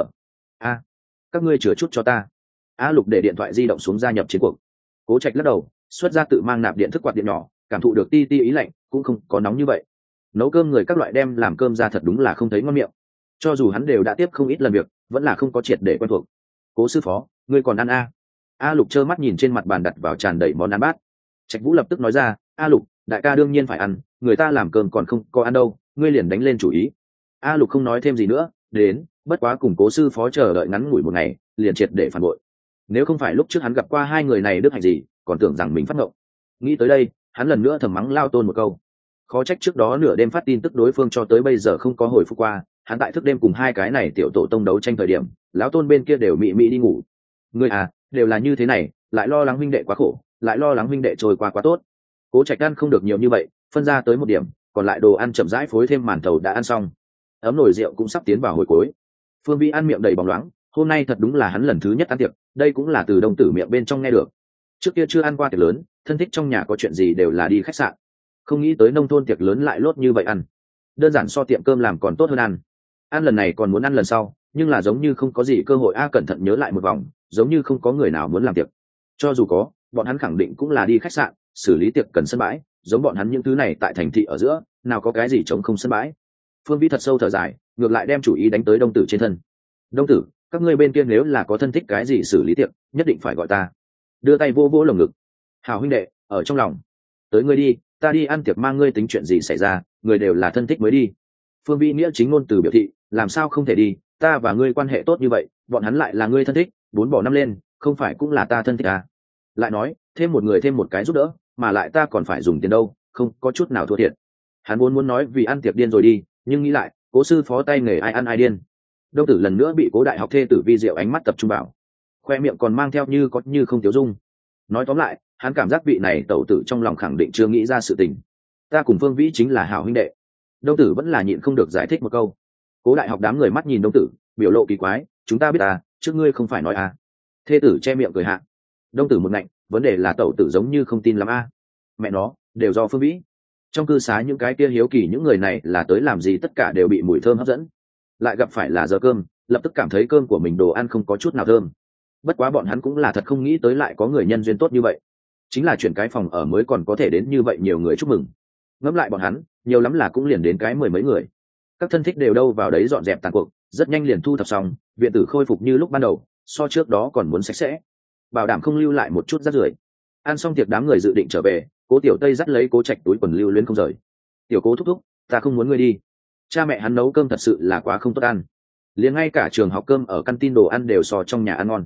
Các ngươi chừa chút cho ta. A Lục để điện thoại di động xuống gia nhập chiến cuộc. Cố Trạch lắc đầu, xuất ra tự mang nạp điện thức quạt điện nhỏ, cảm thụ được ti ti ý lạnh, cũng không có nóng như vậy. Nấu cơm người các loại đem làm cơm ra thật đúng là không thấy ngon miệng. Cho dù hắn đều đã tiếp không ít lần việc, vẫn là không có triệt để quen thuộc. Cố sư phó, ngươi còn ăn a? A Lục trơ mắt nhìn trên mặt bàn đặt vào tràn đầy món ăn bát. Trạch Vũ lập tức nói ra, A Lục, đại ca đương nhiên phải ăn, người ta làm cơm còn không có ăn đâu, ngươi liền đánh lên chủ ý. A Lục không nói thêm gì nữa, đến, bất quá cùng Cố sư phó chờ đợi ngắn ngủi một ngày, liền triệt để phản bội. Nếu không phải lúc trước hắn gặp qua hai người này đức hạnh gì, còn tưởng rằng mình phát ngộng. Nghĩ tới đây, hắn lần nữa thầm mắng Lao Tôn một câu. Khó trách trước đó nửa đêm phát tin tức đối phương cho tới bây giờ không có hồi phục qua, hắn tại thức đêm cùng hai cái này tiểu tổ tông đấu tranh thời điểm, lão Tôn bên kia đều mị mị đi ngủ. Người à, đều là như thế này, lại lo lắng huynh đệ quá khổ, lại lo lắng huynh đệ trôi qua quá tốt. Cố Trạch ăn không được nhiều như vậy, phân ra tới một điểm, còn lại đồ ăn chậm rãi phối thêm màn thầu đã ăn xong. Ấm nồi rượu cũng sắp tiến vào hồi cuối. Phương Vĩ ăn miệng đầy bóng loáng, hôm nay thật đúng là hắn lần thứ nhất ăn tiệc, đây cũng là từ Đông Tử miệng bên trong nghe được. Trước kia chưa ăn qua tiệc lớn, thân thích trong nhà có chuyện gì đều là đi khách sạn, không nghĩ tới nông thôn tiệc lớn lại lốt như vậy ăn. Đơn giản so tiệm cơm làm còn tốt hơn ăn. Ăn lần này còn muốn ăn lần sau, nhưng là giống như không có gì cơ hội. Cẩn thận nhớ lại một vòng, giống như không có người nào muốn làm tiệc. Cho dù có, bọn hắn khẳng định cũng là đi khách sạn, xử lý tiệc cần sân bãi, giống bọn hắn những thứ này tại thành thị ở giữa, nào có cái gì chống không sân bãi. Phương Vĩ thật sâu thở dài, ngược lại đem chủ ý đánh tới Đông Tử trên thân. Đông Tử, các ngươi bên kia nếu là có thân thích cái gì xử lý tiệc, nhất định phải gọi ta. Đưa tay vô vỗ lồng ngực. Hào huynh đệ, ở trong lòng. Tới ngươi đi, ta đi ăn tiệc mang ngươi tính chuyện gì xảy ra, người đều là thân thích mới đi. Phương Vĩ nghĩa chính ngôn từ biểu thị, làm sao không thể đi, ta và ngươi quan hệ tốt như vậy, bọn hắn lại là ngươi thân thích, 4 bỏ 5 lên, không phải cũng là ta thân thích à. Lại nói, thêm một người thêm một cái giúp đỡ, mà lại ta còn phải dùng tiền đâu, không có chút nào thua thiệt. Hắn vốn muốn nói vì ăn tiệc điên rồi đi, nhưng nghĩ lại, Cố sư phó tay nghề ai ăn ai điên. Đông Tử lần nữa bị Cố đại học thê tử Vi Diệu ánh mắt tập trung vào, khoe miệng còn mang theo như có như không tiêu dung. Nói tóm lại, hắn cảm giác vị này tẩu tử trong lòng khẳng định chưa nghĩ ra sự tình. Ta cùng Phương Vĩ chính là hảo huynh đệ. Đông Tử vẫn là nhịn không được giải thích một câu. Cố đại học đám người mắt nhìn Đông Tử, biểu lộ kỳ quái, chúng ta biết à, trước ngươi không phải nói à. Thê tử che miệng cười hạ. Đông Tử một ngạnh, vấn đề là tẩu tử giống như không tin lắm à. Mẹ nó, đều do Phương Vĩ. Trong cư xá những cái kia hiếu kỳ những người này là tới làm gì tất cả đều bị mùi thơm hấp dẫn. Lại gặp phải là giờ cơm, lập tức cảm thấy cơm của mình đồ ăn không có chút nào thơm. Bất quá bọn hắn cũng là thật không nghĩ tới lại có người nhân duyên tốt như vậy. Chính là chuyển cái phòng ở mới còn có thể đến như vậy nhiều người chúc mừng. Ngẫm lại bọn hắn, nhiều lắm là cũng liền đến cái 10 mấy người. Các thân thích đều đâu vào đấy dọn dẹp tàn cuộc, rất nhanh liền thu thập xong, viện tử khôi phục như lúc ban đầu, so trước đó còn muốn sạch sẽ, bảo đảm không lưu lại một chút rác rưởi. Ăn xong tiệc đám người dự định trở về, Cố Tiểu Tây dắt lấy Cố Trạch túi quần lưu luyến không rời. Tiểu Cố thúc thúc, ta không muốn ngươi đi. Cha mẹ hắn nấu cơm thật sự là quá không tốt ăn, liền ngay cả trường học cơm ở canteen đồ ăn đều so trong nhà ăn ngon.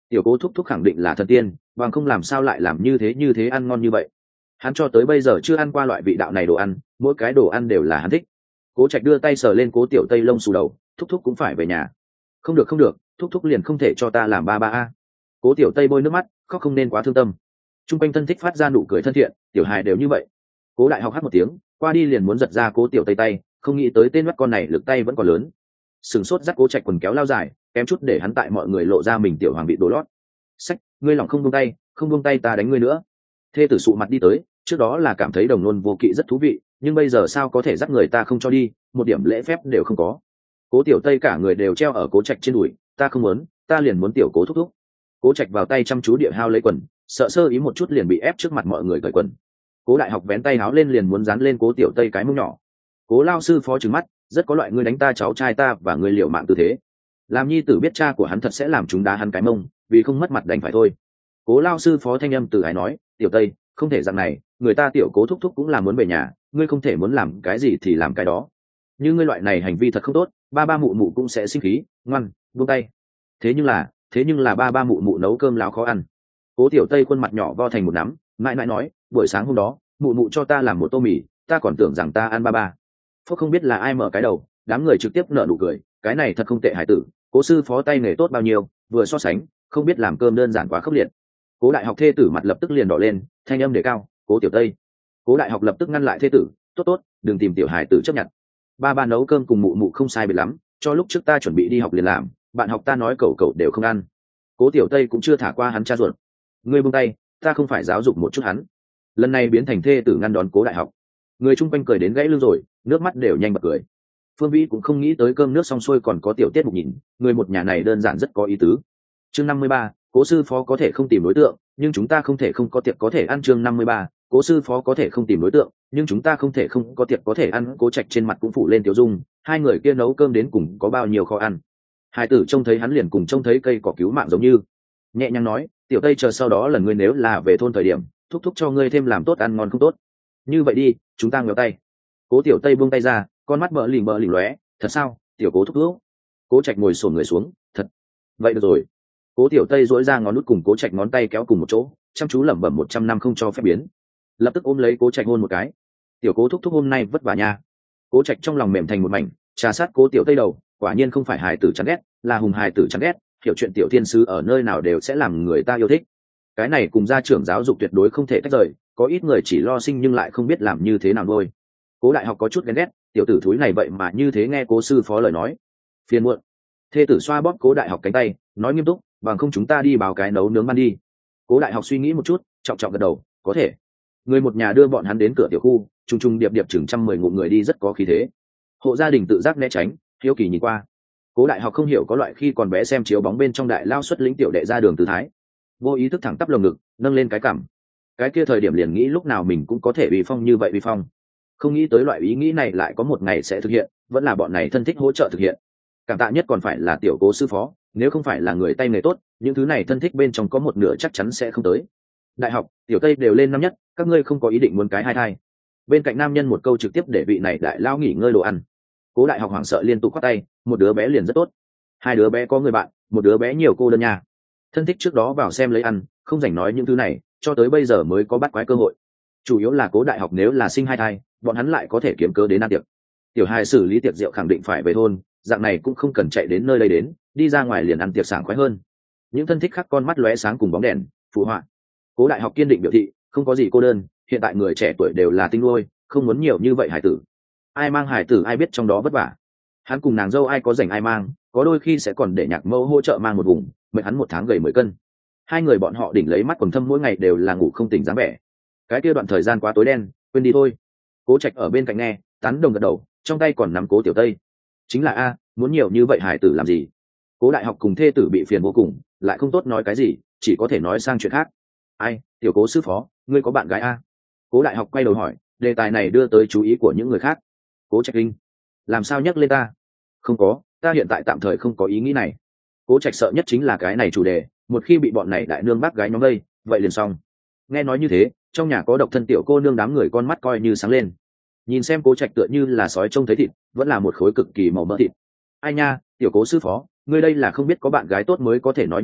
tiểu cố thúc thúc khẳng định là thần tiên, bằng không làm sao lại làm như thế ăn ngon như vậy. Hắn cho tới bây giờ chưa ăn qua loại vị đạo này đồ ăn, mỗi cái đồ ăn đều là hắn thích. Cố Trạch đưa tay sờ lên Cố Tiểu Tây lông xù đầu, thúc thúc cũng phải về nhà. Không được không được, thúc thúc liền không thể cho ta làm ba ba a. Cố Tiểu Tây bôi nước mắt, khóc không nên quá thương tâm. Trung quanh thân thích phát ra nụ cười thân thiện, tiểu hài đều như vậy. Cố Đại Học hát một tiếng, qua đi liền muốn giật ra Cố Tiểu Tây tay, không nghĩ tới tên mắt con này lực tay vẫn còn lớn. Sừng sốt dắt Cố Trạch quần kéo lao dài, kém chút để hắn tại mọi người lộ ra mình tiểu hoàng bị đổ lót. Sách, ngươi lòng không buông tay, không buông tay ta đánh ngươi nữa. Thê tử sụ mặt đi tới, trước đó là cảm thấy đồng nôn vô kỵ rất thú vị, nhưng bây giờ sao có thể dắt người ta không cho đi, một điểm lễ phép đều không có. Cố Tiểu Tây cả người đều treo ở Cố Trạch trên đùi, ta không muốn, ta liền muốn tiểu Cố thúc thúc. Cố Trạch vào tay chăm chú địa hao lấy quần, sợ sơ ý một chút liền bị ép trước mặt mọi người cởi quần. Cố Đại Học vén tay áo lên liền muốn dán lên Cố Tiểu Tây cái mông nhỏ. Cố lao sư phó trừng mắt, rất có loại ngươi đánh ta cháu trai ta và ngươi liều mạng tư thế. Làm nhi tử biết cha của hắn thật sẽ làm chúng đá hắn cái mông, vì không mất mặt đành phải thôi. Cố lao sư phó thanh âm từ ái nói, Tiểu Tây, không thể dạng này, người ta tiểu Cố thúc thúc cũng là muốn về nhà, ngươi không thể muốn làm cái gì thì làm cái đó. Như ngươi loại này hành vi thật không tốt, ba ba mụ mụ cũng sẽ sinh khí, ngoan, buông tay. Thế nhưng là ba ba mụ mụ nấu cơm láo khó ăn. Cố Tiểu Tây khuôn mặt nhỏ vo thành một nắm, mãi mãi nói, buổi sáng hôm đó mụ mụ cho ta làm một tô mì, ta còn tưởng rằng ta ăn ba ba. Phúc không biết là ai mở cái đầu, đám người trực tiếp nở nụ cười, cái này thật không tệ hải tử, Cố sư phó tay nghề tốt bao nhiêu, vừa so sánh, không biết làm cơm đơn giản quá khốc liệt. Cố Đại Học thê tử mặt lập tức liền đỏ lên, thanh âm đề cao, Cố Tiểu Tây. Cố Đại Học lập tức ngăn lại thê tử, tốt tốt, đừng tìm tiểu hải tử chấp nhận. Ba ba nấu cơm cùng mụ mụ không sai biệt lắm, cho lúc trước ta chuẩn bị đi học liền làm, bạn học ta nói cậu đều không ăn. Cố Tiểu Tây cũng chưa thả qua hắn cha ruột. Ngươi buông tay, ta không phải giáo dục một chút hắn. Lần này biến thành thê tử ngăn đón Cố Đại Học. Người chung quanh cười đến gãy lưng rồi, nước mắt đều nhanh bật cười. Phương Vĩ cũng không nghĩ tới cơm nước xong xuôi còn có tiểu tiết mục nhìn, người một nhà này đơn giản rất có ý tứ. Chương 53, Cố sư phó có thể không tìm đối tượng, nhưng chúng ta không thể không có tiệc có thể ăn. Chương 53, Cố sư phó có thể không tìm đối tượng, nhưng chúng ta không thể không có tiệc có thể ăn. Cố Trạch trên mặt cũng phủ lên tiểu dung, hai người kia nấu cơm đến cùng có bao nhiêu khó ăn. Hai tử trông thấy hắn liền cùng trông thấy cây cỏ cứu mạng giống như. Nhẹ nhàng nói, Tiểu Tây chờ sau đó lần ngươi nếu là về thôn thời điểm, thúc thúc cho ngươi thêm làm tốt ăn ngon không tốt. Như vậy đi, chúng ta ngéo tay. Cố Tiểu Tây buông tay ra, con mắt bờ lỉnh lóe, thật sao, tiểu Cố thúc thúc. Cố Trạch ngồi xổm người xuống, thật. Vậy được rồi. Cố Tiểu Tây duỗi ra ngón nút cùng Cố Trạch ngón tay kéo cùng một chỗ, chăm chú lẩm bẩm 100 năm không cho phép biến. Lập tức ôm lấy Cố Trạch hôn một cái. Tiểu Cố thúc thúc hôm nay vất vả nha. Cố Trạch trong lòng mềm thành một mảnh, trà sát Cố Tiểu Tây đầu, quả nhiên không phải hài tử chán ghét, là hùng hài tử chán ghét, hiểu chuyện tiểu thiên sứ ở nơi nào đều sẽ làm người ta yêu thích. Cái này cùng gia trưởng giáo dục tuyệt đối không thể tách rời, có ít người chỉ lo sinh nhưng lại không biết làm như thế nào nuôi. Cố Đại Học có chút ghen ghét, tiểu tử thúi này vậy mà như thế nghe Cố sư phó lời nói. Phiền muộn. Thê tử xoa bóp Cố Đại Học cánh tay, nói nghiêm túc, bằng không chúng ta đi báo cái nấu nướng ban đi. Cố Đại Học suy nghĩ một chút, trọng trọng gật đầu, có thể. Người một nhà đưa bọn hắn đến cửa tiểu khu, trùng trùng điệp điệp chừng 110 ngụm người đi rất có khí thế. Hộ gia đình tự giác né tránh, hiếu kỳ nhìn qua. Cố Đại Học không hiểu có loại khi còn bé xem chiếu bóng bên trong đại lao xuất lĩnh tiểu đệ ra đường tư thái, vô ý thức thẳng tắp lồng ngực, nâng lên cái cằm. Cái kia thời điểm liền nghĩ lúc nào mình cũng có thể uy phong như vậy uy phong. Không nghĩ tới loại ý nghĩ này lại có một ngày sẽ thực hiện, vẫn là bọn này thân thích hỗ trợ thực hiện. Cảm tạ nhất còn phải là tiểu Cố sư phó, nếu không phải là người tay nghề tốt, những thứ này thân thích bên trong có một nửa chắc chắn sẽ không tới. Đại Học, Tiểu Tây đều lên năm nhất, các ngươi không có ý định muốn cái hai thai. Bên cạnh nam nhân một câu trực tiếp để vị này đại lao nghỉ ngơi đồ ăn. Cố Đại Học hoảng sợ liên tục khoát tay, một đứa bé liền rất tốt, hai đứa bé có người bạn, một đứa bé nhiều cô đơn nhà. Thân thích trước đó vào xem lấy ăn, không rảnh nói những thứ này, cho tới bây giờ mới có bắt quái cơ hội. Chủ yếu là Cố Đại Học nếu là sinh hai thai, bọn hắn lại có thể kiếm cớ đến ăn tiệc. Tiểu hai xử lý tiệc rượu khẳng định phải về thôn, dạng này cũng không cần chạy đến nơi đây đến, đi ra ngoài liền ăn tiệc sảng khoái hơn. Những thân thích khác con mắt lóe sáng cùng bóng đèn, phụ họa. Cố Đại Học kiên định biểu thị, không có gì cô đơn, hiện tại người trẻ tuổi đều là tinh nuôi, không muốn nhiều như vậy hải tử. Ai mang hải tử ai biết trong đó vất vả. Hắn cùng nàng dâu ai có rảnh ai mang, có đôi khi sẽ còn để nhạc mẫu hỗ trợ mang một vùng, mệt hắn 1 tháng gầy 10 cân. Hai người bọn họ đỉnh lấy mắt quầng thâm mỗi ngày đều là ngủ không tỉnh dáng vẻ. Cái kia đoạn thời gian quá tối đen, quên đi thôi. Cố Trạch ở bên cạnh nghe, tán đồng gật đầu, trong tay còn nắm Cố Tiểu Tây. Chính là a, muốn nhiều như vậy hải tử làm gì? Cố Đại Học cùng thê tử bị phiền vô cùng, lại không tốt nói cái gì, chỉ có thể nói sang chuyện khác. Ai, tiểu Cố sư phó, ngươi có bạn gái a? Cố Đại Học quay đầu hỏi, đề tài này đưa tới chú ý của những người khác. Cố Trạch Linh, làm sao nhắc lên ta? Không có, ta hiện tại tạm thời không có ý nghĩ này. Cố Trạch sợ nhất chính là cái này chủ đề, một khi bị bọn này đại nương bác gái nhóm đây, vậy liền xong. Nghe nói như thế, trong nhà có độc thân tiểu cô nương đám người con mắt coi như sáng lên. Nhìn xem Cố Trạch tựa như là sói trông thấy thịt, vẫn là một khối cực kỳ màu mỡ thịt. Ai nha, tiểu Cố sư phó, ngươi đây là không biết có bạn gái tốt mới có thể nói như vậy,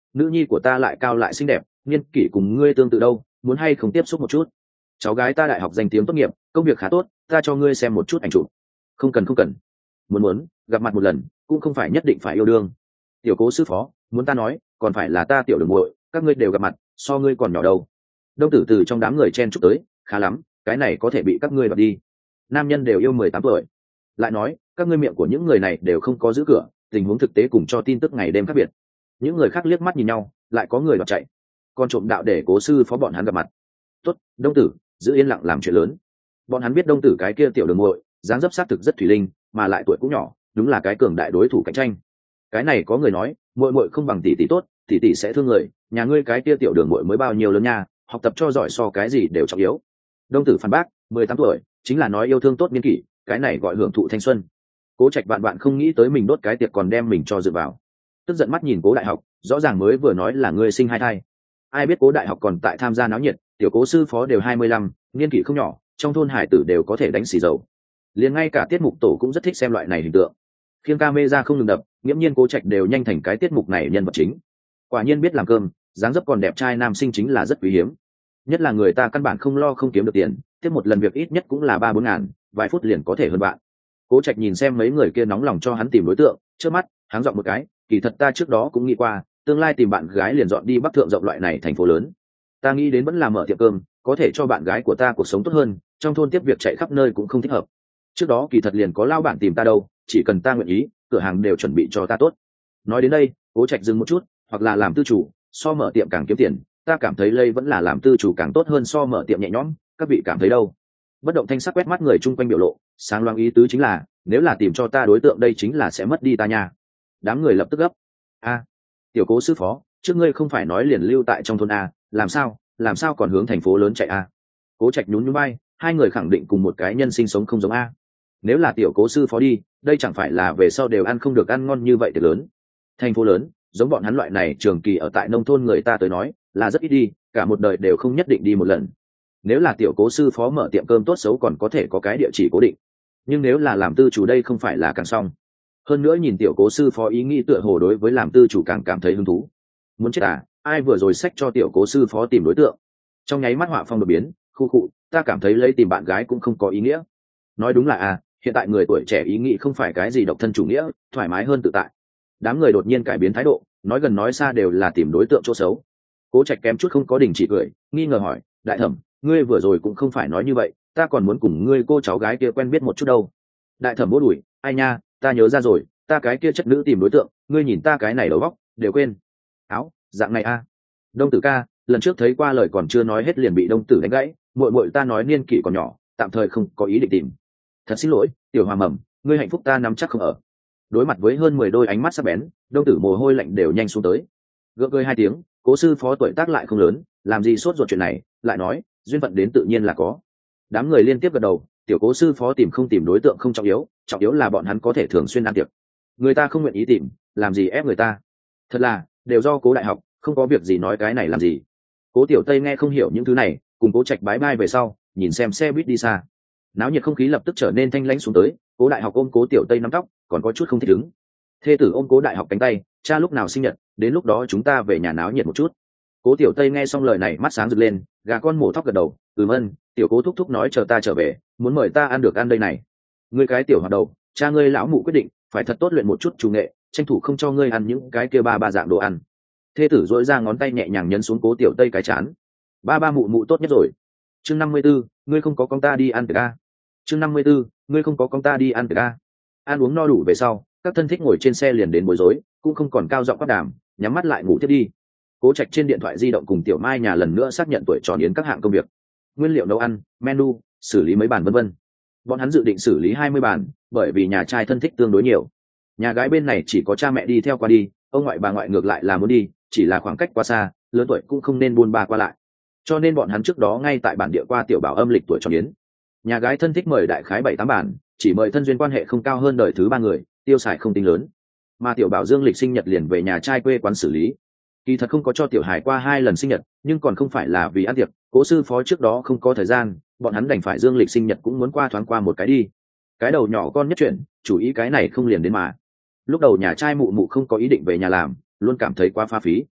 nữ nhi của ta lại cao lại xinh đẹp, niên kỷ cùng ngươi tương tự đâu, muốn hay không tiếp xúc một chút? Cháu gái ta đại học danh tiếng tốt nghiệp, công việc khá tốt, ta cho ngươi xem một chút ảnh chụp. Không cần không cần. Muốn gặp mặt một lần cũng không phải nhất định phải yêu đương. Tiểu Cố sư phó, muốn ta nói còn phải là ta tiểu đường muội, các ngươi đều gặp mặt, so ngươi còn nhỏ đâu. Đông Tử từ trong đám người chen chúc tới, khá lắm, cái này có thể bị các ngươi đoạt đi. Nam nhân đều yêu 18 tuổi. Lại nói, các ngươi miệng của những người này đều không có giữ cửa, tình huống thực tế cùng cho tin tức ngày đêm khác biệt. Những người khác liếc mắt nhìn nhau, lại có người đoạt chạy. Con trộm đạo để Cố sư phó bọn hắn gặp mặt. Tốt, Đông Tử, giữ yên lặng làm chuyện lớn. Bọn hắn biết Đông Tử cái kia tiểu đường muội dáng dấp sát thực rất thủy linh, mà lại tuổi cũng nhỏ, đúng là cái cường đại đối thủ cạnh tranh. Cái này có người nói, muội muội không bằng tỷ tỷ tốt, tỷ tỷ sẽ thương người, nhà ngươi cái kia tiểu đường muội mới bao nhiêu lớn nha, học tập cho giỏi so cái gì đều trọng yếu. Đông Tử phản bác, 18 tuổi chính là nói yêu thương tốt niên kỷ, cái này gọi hưởng thụ thanh xuân. Cố Trạch bạn bạn không nghĩ tới mình đốt cái tiệc còn đem mình cho dự vào, tức giận mắt nhìn Cố Đại Học, rõ ràng mới vừa nói là ngươi sinh hai thai, ai biết Cố Đại Học còn tại tham gia náo nhiệt, tiểu Cố sư phó đều 25, niên kỷ không nhỏ, trong thôn hải tử đều có thể đánh xì dầu, liền ngay cả tiết mục tổ cũng rất thích xem loại này hình tượng. Khiêng camera không ngừng đập, nghiễm nhiên Cố Trạch đều nhanh thành cái tiết mục này nhân vật chính. Quả nhiên biết làm cơm, dáng dấp còn đẹp trai nam sinh chính là rất quý hiếm, nhất là người ta căn bản không lo không kiếm được tiền, tiếp một lần việc ít nhất cũng là 3-4 ngàn, vài phút liền có thể hơn bạn. Cố Trạch nhìn xem mấy người kia nóng lòng cho hắn tìm đối tượng, trước mắt háng giọng một cái, kỳ thật ta trước đó cũng nghĩ qua, tương lai tìm bạn gái liền dọn đi Bắc Thượng rộng loại này thành phố lớn. Ta nghĩ đến vẫn là mở tiệm cơm, có thể cho bạn gái của ta cuộc sống tốt hơn, trong thôn tiếp việc chạy khắp nơi cũng không thích hợp. Trước đó kỳ thật liền có lao bản tìm ta đâu, chỉ cần ta nguyện ý, cửa hàng đều chuẩn bị cho ta tốt. Nói đến đây, Cố Trạch dừng một chút, hoặc là làm tư chủ, so mở tiệm càng kiếm tiền, ta cảm thấy lây vẫn là làm tư chủ càng tốt hơn so mở tiệm nhẹ nhõm, các vị cảm thấy đâu? Bất động thanh sắc quét mắt người chung quanh biểu lộ, sáng loáng ý tứ chính là, nếu là tìm cho ta đối tượng đây chính là sẽ mất đi ta nha. Đám người lập tức gấp. A, tiểu Cố sư phó, trước ngươi không phải nói liền lưu tại trong thôn a, làm sao còn hướng thành phố lớn chạy a? Cố Trạch nhún nhún vai, hai người khẳng định cùng một cái nhân sinh sống không giống a. Nếu là tiểu Cố sư phó đi, đây chẳng phải là về sau đều ăn không được ăn ngon như vậy thì lớn. Thành phố lớn, giống bọn hắn loại này trường kỳ ở tại nông thôn người ta tới nói là rất ít đi, cả một đời đều không nhất định đi một lần. Nếu là tiểu Cố sư phó mở tiệm cơm tốt xấu còn có thể có cái địa chỉ cố định, nhưng nếu là làm tư chủ đây không phải là càng xong. Hơn nữa nhìn tiểu Cố sư phó ý nghĩ tựa hồ đối với làm tư chủ càng cảm thấy hứng thú. Muốn chết à, ai vừa rồi xách cho tiểu Cố sư phó tìm đối tượng. Trong nháy mắt họa phong đột biến, khu khụ, ta cảm thấy lấy tìm bạn gái cũng không có ý nghĩa. Nói đúng là hiện tại người tuổi trẻ ý nghĩ không phải cái gì độc thân chủ nghĩa, thoải mái hơn tự tại. Đám người đột nhiên cải biến thái độ, nói gần nói xa đều là tìm đối tượng chỗ xấu. Cố Trạch kém chút không có đình chỉ cười, nghi ngờ hỏi, đại thẩm, ngươi vừa rồi cũng không phải nói như vậy, ta còn muốn cùng ngươi cô cháu gái kia quen biết một chút đâu. Đại thẩm bố đùi, ai nha, ta nhớ ra rồi, ta cái kia chất nữ tìm đối tượng, ngươi nhìn ta cái này đầu góc đều quên. Áo, dạng này a. Đông Tử ca, lần trước thấy qua lời còn chưa nói hết liền bị Đông Tử đánh gãy, muội muội ta nói niên kỷ còn nhỏ, tạm thời không có ý định tìm. Thật xin lỗi, tiểu Hoa Mầm, ngươi hạnh phúc ta nắm chắc không ở. Đối mặt với hơn 10 đôi ánh mắt sắc bén, Đông Tử mồ hôi lạnh đều nhanh xuống tới. Gượng cười 2 tiếng, Cố sư phó tuổi tác lại không lớn, làm gì sốt ruột chuyện này, lại nói, duyên phận đến tự nhiên là có. Đám người liên tiếp gật đầu, tiểu Cố sư phó tìm không tìm đối tượng không trọng yếu là bọn hắn có thể thường xuyên ăn tiệc. Người ta không nguyện ý tìm, làm gì ép người ta. Thật là, đều do Cố đại học, không có việc gì nói cái này làm gì. Cố Tiểu Tây nghe không hiểu những thứ này, cùng Cố Trạch bái bai về sau, nhìn xem xe buýt đi xa. Náo nhiệt không khí lập tức trở nên thanh lãnh xuống tới, Cố đại học ôm Cố Tiểu Tây nắm tóc, còn có chút không thích ứng. Thê tử ôm Cố đại học cánh tay, cha lúc nào sinh nhật, đến lúc đó chúng ta về nhà náo nhiệt một chút. Cố Tiểu Tây nghe xong lời này mắt sáng rực lên, gà con mổ thóc gật đầu, ân, tiểu Cố thúc thúc nói chờ ta trở về, muốn mời ta ăn được ăn đây này. Ngươi cái tiểu hoạt đầu, cha ngươi lão mụ quyết định, phải thật tốt luyện một chút chủ nghệ, tranh thủ không cho ngươi ăn những cái kia ba dạng đồ ăn. Thê tử dỗi ra ngón tay nhẹ nhàng nhấn xuống Cố Tiểu Tây cái chán. Ba mụ mụ tốt nhất rồi. Chương 54, ngươi không có con ta đi ăn tiệc a. Chương 54, ngươi không có con ta đi ăn tiệc a. Ăn uống no đủ về sau, các thân thích ngồi trên xe liền đến bối rối, cũng không còn cao giọng quát đàm, nhắm mắt lại ngủ tiếp đi. Cố Trạch trên điện thoại di động cùng Tiểu Mai nhà lần nữa xác nhận tuổi tròn yến các hạng công việc, nguyên liệu nấu ăn, menu, xử lý mấy bàn vân vân. Bọn hắn dự định xử lý 20 bàn, bởi vì nhà trai thân thích tương đối nhiều. Nhà gái bên này chỉ có cha mẹ đi theo qua đi, ông ngoại bà ngoại ngược lại là muốn đi, chỉ là khoảng cách quá xa, lớn tuổi cũng không nên buôn ba qua lại. Cho nên bọn hắn trước đó ngay tại bản địa qua tiểu bảo âm lịch tuổi tròn yến. Nhà gái thân thích mời đại khái 7-8 bàn, chỉ mời thân duyên quan hệ không cao hơn đời thứ 3 người, tiêu xài không tính lớn. Mà tiểu bảo dương lịch sinh nhật liền về nhà trai quê quán xử lý. Kỳ thật không có cho tiểu hải qua 2 lần sinh nhật, nhưng còn không phải là vì ăn tiệc, Cố sư phó trước đó không có thời gian, bọn hắn đành phải dương lịch sinh nhật cũng muốn qua thoáng qua một cái đi. Cái đầu nhỏ con nhất chuyện, chủ ý cái này không liền đến mà. Lúc đầu nhà trai mụ mụ không có ý định về nhà làm, luôn cảm thấy quá pha phí.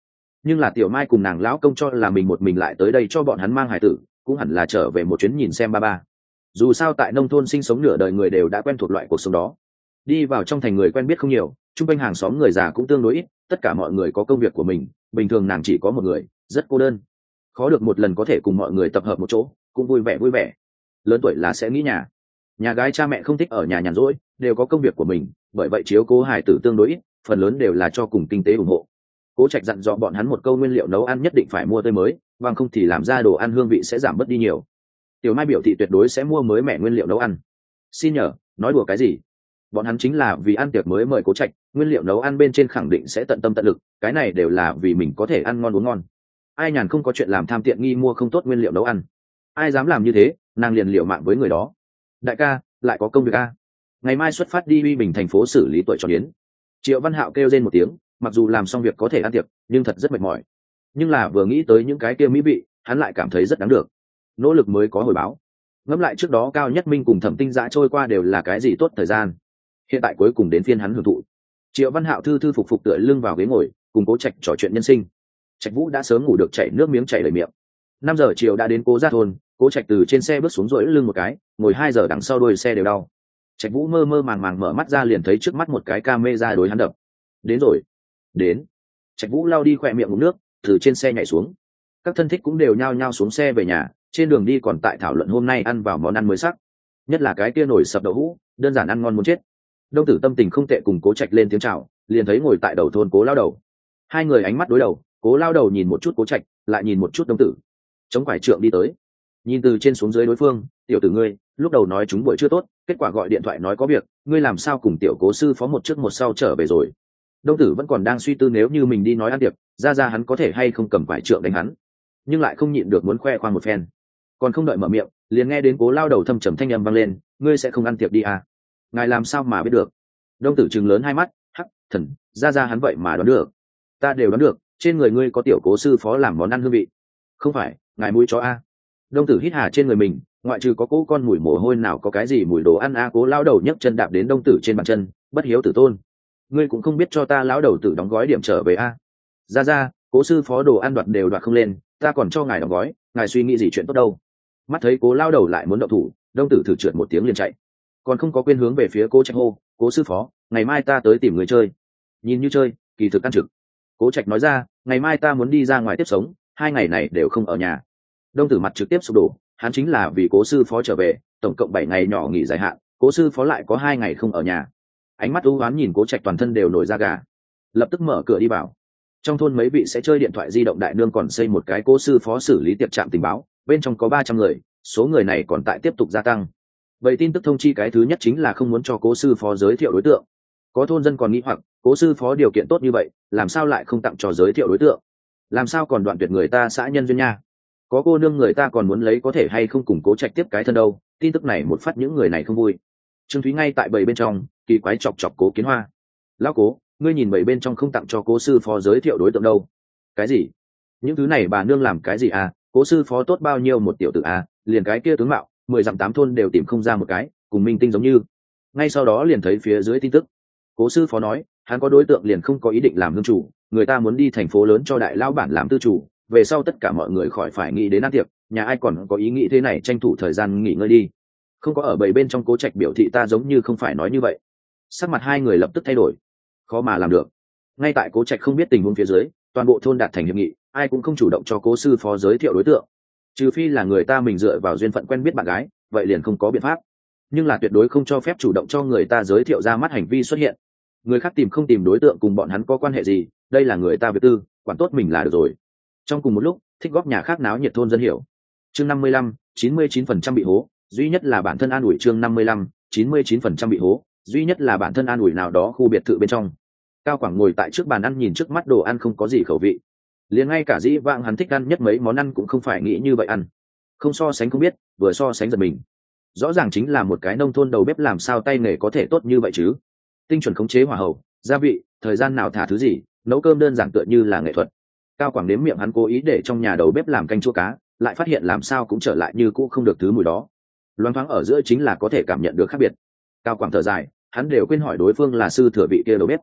Nhưng là tiểu mai cùng nàng lão công cho là mình một mình lại tới đây cho bọn hắn mang hải tử, cũng hẳn là trở về một chuyến nhìn xem ba ba. Dù sao tại nông thôn sinh sống nửa đời người đều đã quen thuộc loại cuộc sống đó. Đi vào trong thành người quen biết không nhiều, chung quanh hàng xóm người già cũng tương đối ít, tất cả mọi người có công việc của mình, bình thường nàng chỉ có một người, rất cô đơn. Khó được một lần có thể cùng mọi người tập hợp một chỗ, cũng vui vẻ vui vẻ. Lớn tuổi là sẽ nghĩ nhà gái cha mẹ không thích ở nhà nhàn rỗi, đều có công việc của mình, bởi vậy chiếu cố hài tử tương đối ít, phần lớn đều là cho cùng kinh tế ủng hộ. Cố Trạch dặn dò bọn hắn một câu nguyên liệu nấu ăn nhất định phải mua tươi mới, bằng không thì làm ra đồ ăn hương vị sẽ giảm bớt đi nhiều. Tiểu Mai biểu thị tuyệt đối sẽ mua mới mẻ nguyên liệu nấu ăn. Xin nhờ, nói đùa cái gì? Bọn hắn chính là vì ăn tiệc mới mời Cố Trạch, nguyên liệu nấu ăn bên trên khẳng định sẽ tận tâm tận lực, cái này đều là vì mình có thể ăn ngon uống ngon. Ai nhàn không có chuyện làm tham tiện nghi mua không tốt nguyên liệu nấu ăn. Ai dám làm như thế, nàng liền liều mạng với người đó. Đại ca, lại có công việc a. Ngày mai xuất phát đi Uy Bình thành phố xử lý tuổi tròn yến. Triệu Văn Hạo kêu lên một tiếng, mặc dù làm xong việc có thể ăn tiệc, nhưng thật rất mệt mỏi. Nhưng là vừa nghĩ tới những cái kia mỹ vị, hắn lại cảm thấy rất đáng được. Nỗ lực mới có hồi báo. Ngẫm lại trước đó Cao Nhất Minh cùng Thẩm Tinh Dã trôi qua đều là cái gì tốt thời gian. Hiện tại cuối cùng đến phiên hắn hưởng thụ. Triệu Văn Hạo thư thư phục phục tựa lưng vào ghế ngồi, cùng Cố Trạch trò chuyện nhân sinh. Trạch Vũ đã sớm ngủ được chảy nước miếng chảy đầy miệng. 5 giờ chiều đã đến Cố Gia thôn, Cố Trạch từ trên xe bước xuống rỗi lưng một cái, ngồi 2 giờ đằng sau đuôi xe đều đau. Trạch Vũ mơ mơ màng màng mở mắt ra liền thấy trước mắt một cái camera đối hắn đập. Đến rồi. Đến. Trạch Vũ lau đi khỏe miệng ngụm nước, từ trên xe nhảy xuống. Các thân thích cũng đều nhao nhao xuống xe về nhà, trên đường đi còn tại thảo luận hôm nay ăn vào món ăn mới sắc. Nhất là cái kia nổi sập đậu hũ, đơn giản ăn ngon muốn chết. Đông Tử tâm tình không tệ cùng Cố Trạch lên tiếng chào, liền thấy ngồi tại đầu thôn Cố lao đầu. Hai người ánh mắt đối đầu, Cố lao đầu nhìn một chút Cố Trạch, lại nhìn một chút Đông Tử. Chống quải trượng đi tới. Nhìn từ trên xuống dưới đối phương, tiểu tử ngươi, lúc đầu nói chúng buổi chưa tốt, kết quả gọi điện thoại nói có việc, ngươi làm sao cùng tiểu Cố sư phó một trước một sau trở về rồi. Đông Tử vẫn còn đang suy tư nếu như mình đi nói ăn tiệc, ra hắn có thể hay không cầm quải trượng đánh hắn, nhưng lại không nhịn được muốn khoe khoang một phen. Còn không đợi mở miệng, liền nghe đến Cố lao đầu thâm trầm thanh âm vang lên, ngươi sẽ không ăn tiệc đi à? Ngài làm sao mà biết được? Đông Tử trừng lớn hai mắt, hắc, thần, ra hắn vậy mà đoán được. Ta đều đoán được, trên người ngươi có tiểu Cố sư phó làm món ăn hương vị. Không phải, ngài mũi chó a. Đông Tử hít hà trên người mình, ngoại trừ có cỗ con mùi mồ hôi nào có cái gì mùi đồ ăn a. Cố lao đầu nhấc chân đạp đến Đông Tử trên bàn chân, bất hiếu tử tôn. Ngươi cũng không biết cho ta lão đầu tử đóng gói điểm trở về a. Ra, Cố sư phó đồ ăn đoạt đều đoạt không lên, ta còn cho ngài đóng gói, ngài suy nghĩ gì chuyện tốt đâu. Mắt thấy Cố lao đầu lại muốn động thủ, Đông Tử thử trượt một tiếng liền chạy, còn không có quên hướng về phía Cố Trạch hô, Cố sư phó, ngày mai ta tới tìm người chơi. Nhìn như chơi, kỳ thực ăn trực. Cố Trạch nói ra, ngày mai ta muốn đi ra ngoài tiếp sống, 2 ngày này đều không ở nhà. Đông Tử mặt trực tiếp sụp đổ, hắn chính là vì Cố sư phó trở về, tổng cộng 7 ngày nhỏ nghỉ dài hạn, Cố sư phó lại có 2 ngày không ở nhà. Ánh mắt u ám nhìn Cố Trạch toàn thân đều nổi da gà, lập tức mở cửa đi vào. Trong thôn mấy vị sẽ chơi điện thoại di động đại nương còn xây một cái Cố sư phó xử lý tiệc trạm tình báo, bên trong có 300 người, số người này còn tại tiếp tục gia tăng. Vậy tin tức thông chi cái thứ nhất chính là không muốn cho Cố sư phó giới thiệu đối tượng. Có thôn dân còn nghĩ hoặc, Cố sư phó điều kiện tốt như vậy, làm sao lại không tặng cho giới thiệu đối tượng? Làm sao còn đoạn tuyệt người ta xã nhân duyên nha? Có cô nương người ta còn muốn lấy có thể hay không cùng Cố Trạch tiếp cái thân đâu? Tin tức này một phát những người này không vui. Trương Thúy ngay tại bầy bên trong, kỳ quái chọc Cố Kiến Hoa. Lão Cố, ngươi nhìn bầy bên trong không tặng cho Cố sư phó giới thiệu đối tượng đâu? Cái gì? Những thứ này bà nương làm cái gì à? Cố sư phó tốt bao nhiêu một tiểu tử à? Liền cái kia tướng mạo, 10 dặm 8 thôn đều tìm không ra một cái, cùng minh tinh giống như. Ngay sau đó liền thấy phía dưới tin tức. Cố sư phó nói, hắn có đối tượng liền không có ý định làm hương chủ, người ta muốn đi thành phố lớn cho đại lão bản làm tư chủ, về sau tất cả mọi người khỏi phải nghĩ đến ăn tiệc, nhà ai còn có ý nghĩ thế này, tranh thủ thời gian nghỉ ngơi đi. Không có ở bầy bên trong Cố Trạch biểu thị ta giống như không phải nói như vậy. Sắc mặt hai người lập tức thay đổi, khó mà làm được. Ngay tại Cố Trạch không biết tình huống phía dưới, toàn bộ thôn đạt thành hiệp nghị, ai cũng không chủ động cho Cố sư phó giới thiệu đối tượng, trừ phi là người ta mình dựa vào duyên phận quen biết bạn gái, vậy liền không có biện pháp. Nhưng là tuyệt đối không cho phép chủ động cho người ta giới thiệu ra mắt hành vi xuất hiện. Người khác tìm không tìm đối tượng cùng bọn hắn có quan hệ gì, đây là người ta việc tư, quản tốt mình là được rồi. Trong cùng một lúc, thích góp nhà khác náo nhiệt thôn dân hiểu. Chương 55, 99% bị hố, duy nhất là bản thân an ủi. Chương 55, 99% bị hố, duy nhất là bản thân an ủi nào đó khu biệt thự bên trong. Cao Quảng ngồi tại trước bàn ăn nhìn trước mắt đồ ăn không có gì khẩu vị. Liền ngay cả dĩ vãng hắn thích ăn nhất mấy món ăn cũng không phải nghĩ như vậy ăn. Không so sánh không biết, vừa so sánh giật mình. Rõ ràng chính là một cái nông thôn đầu bếp làm sao tay nghề có thể tốt như vậy chứ? Tinh chuẩn khống chế hỏa hậu, gia vị, thời gian nào thả thứ gì, nấu cơm đơn giản tựa như là nghệ thuật. Cao Quảng nếm miệng hắn cố ý để trong nhà đầu bếp làm canh chua cá, lại phát hiện làm sao cũng trở lại như cũ không được thứ mùi đó. Loáng thoáng ở giữa chính là có thể cảm nhận được khác biệt. Cao Quảng thở dài, hắn đều quên hỏi đối phương là sư thừa vị kia đầu bếp.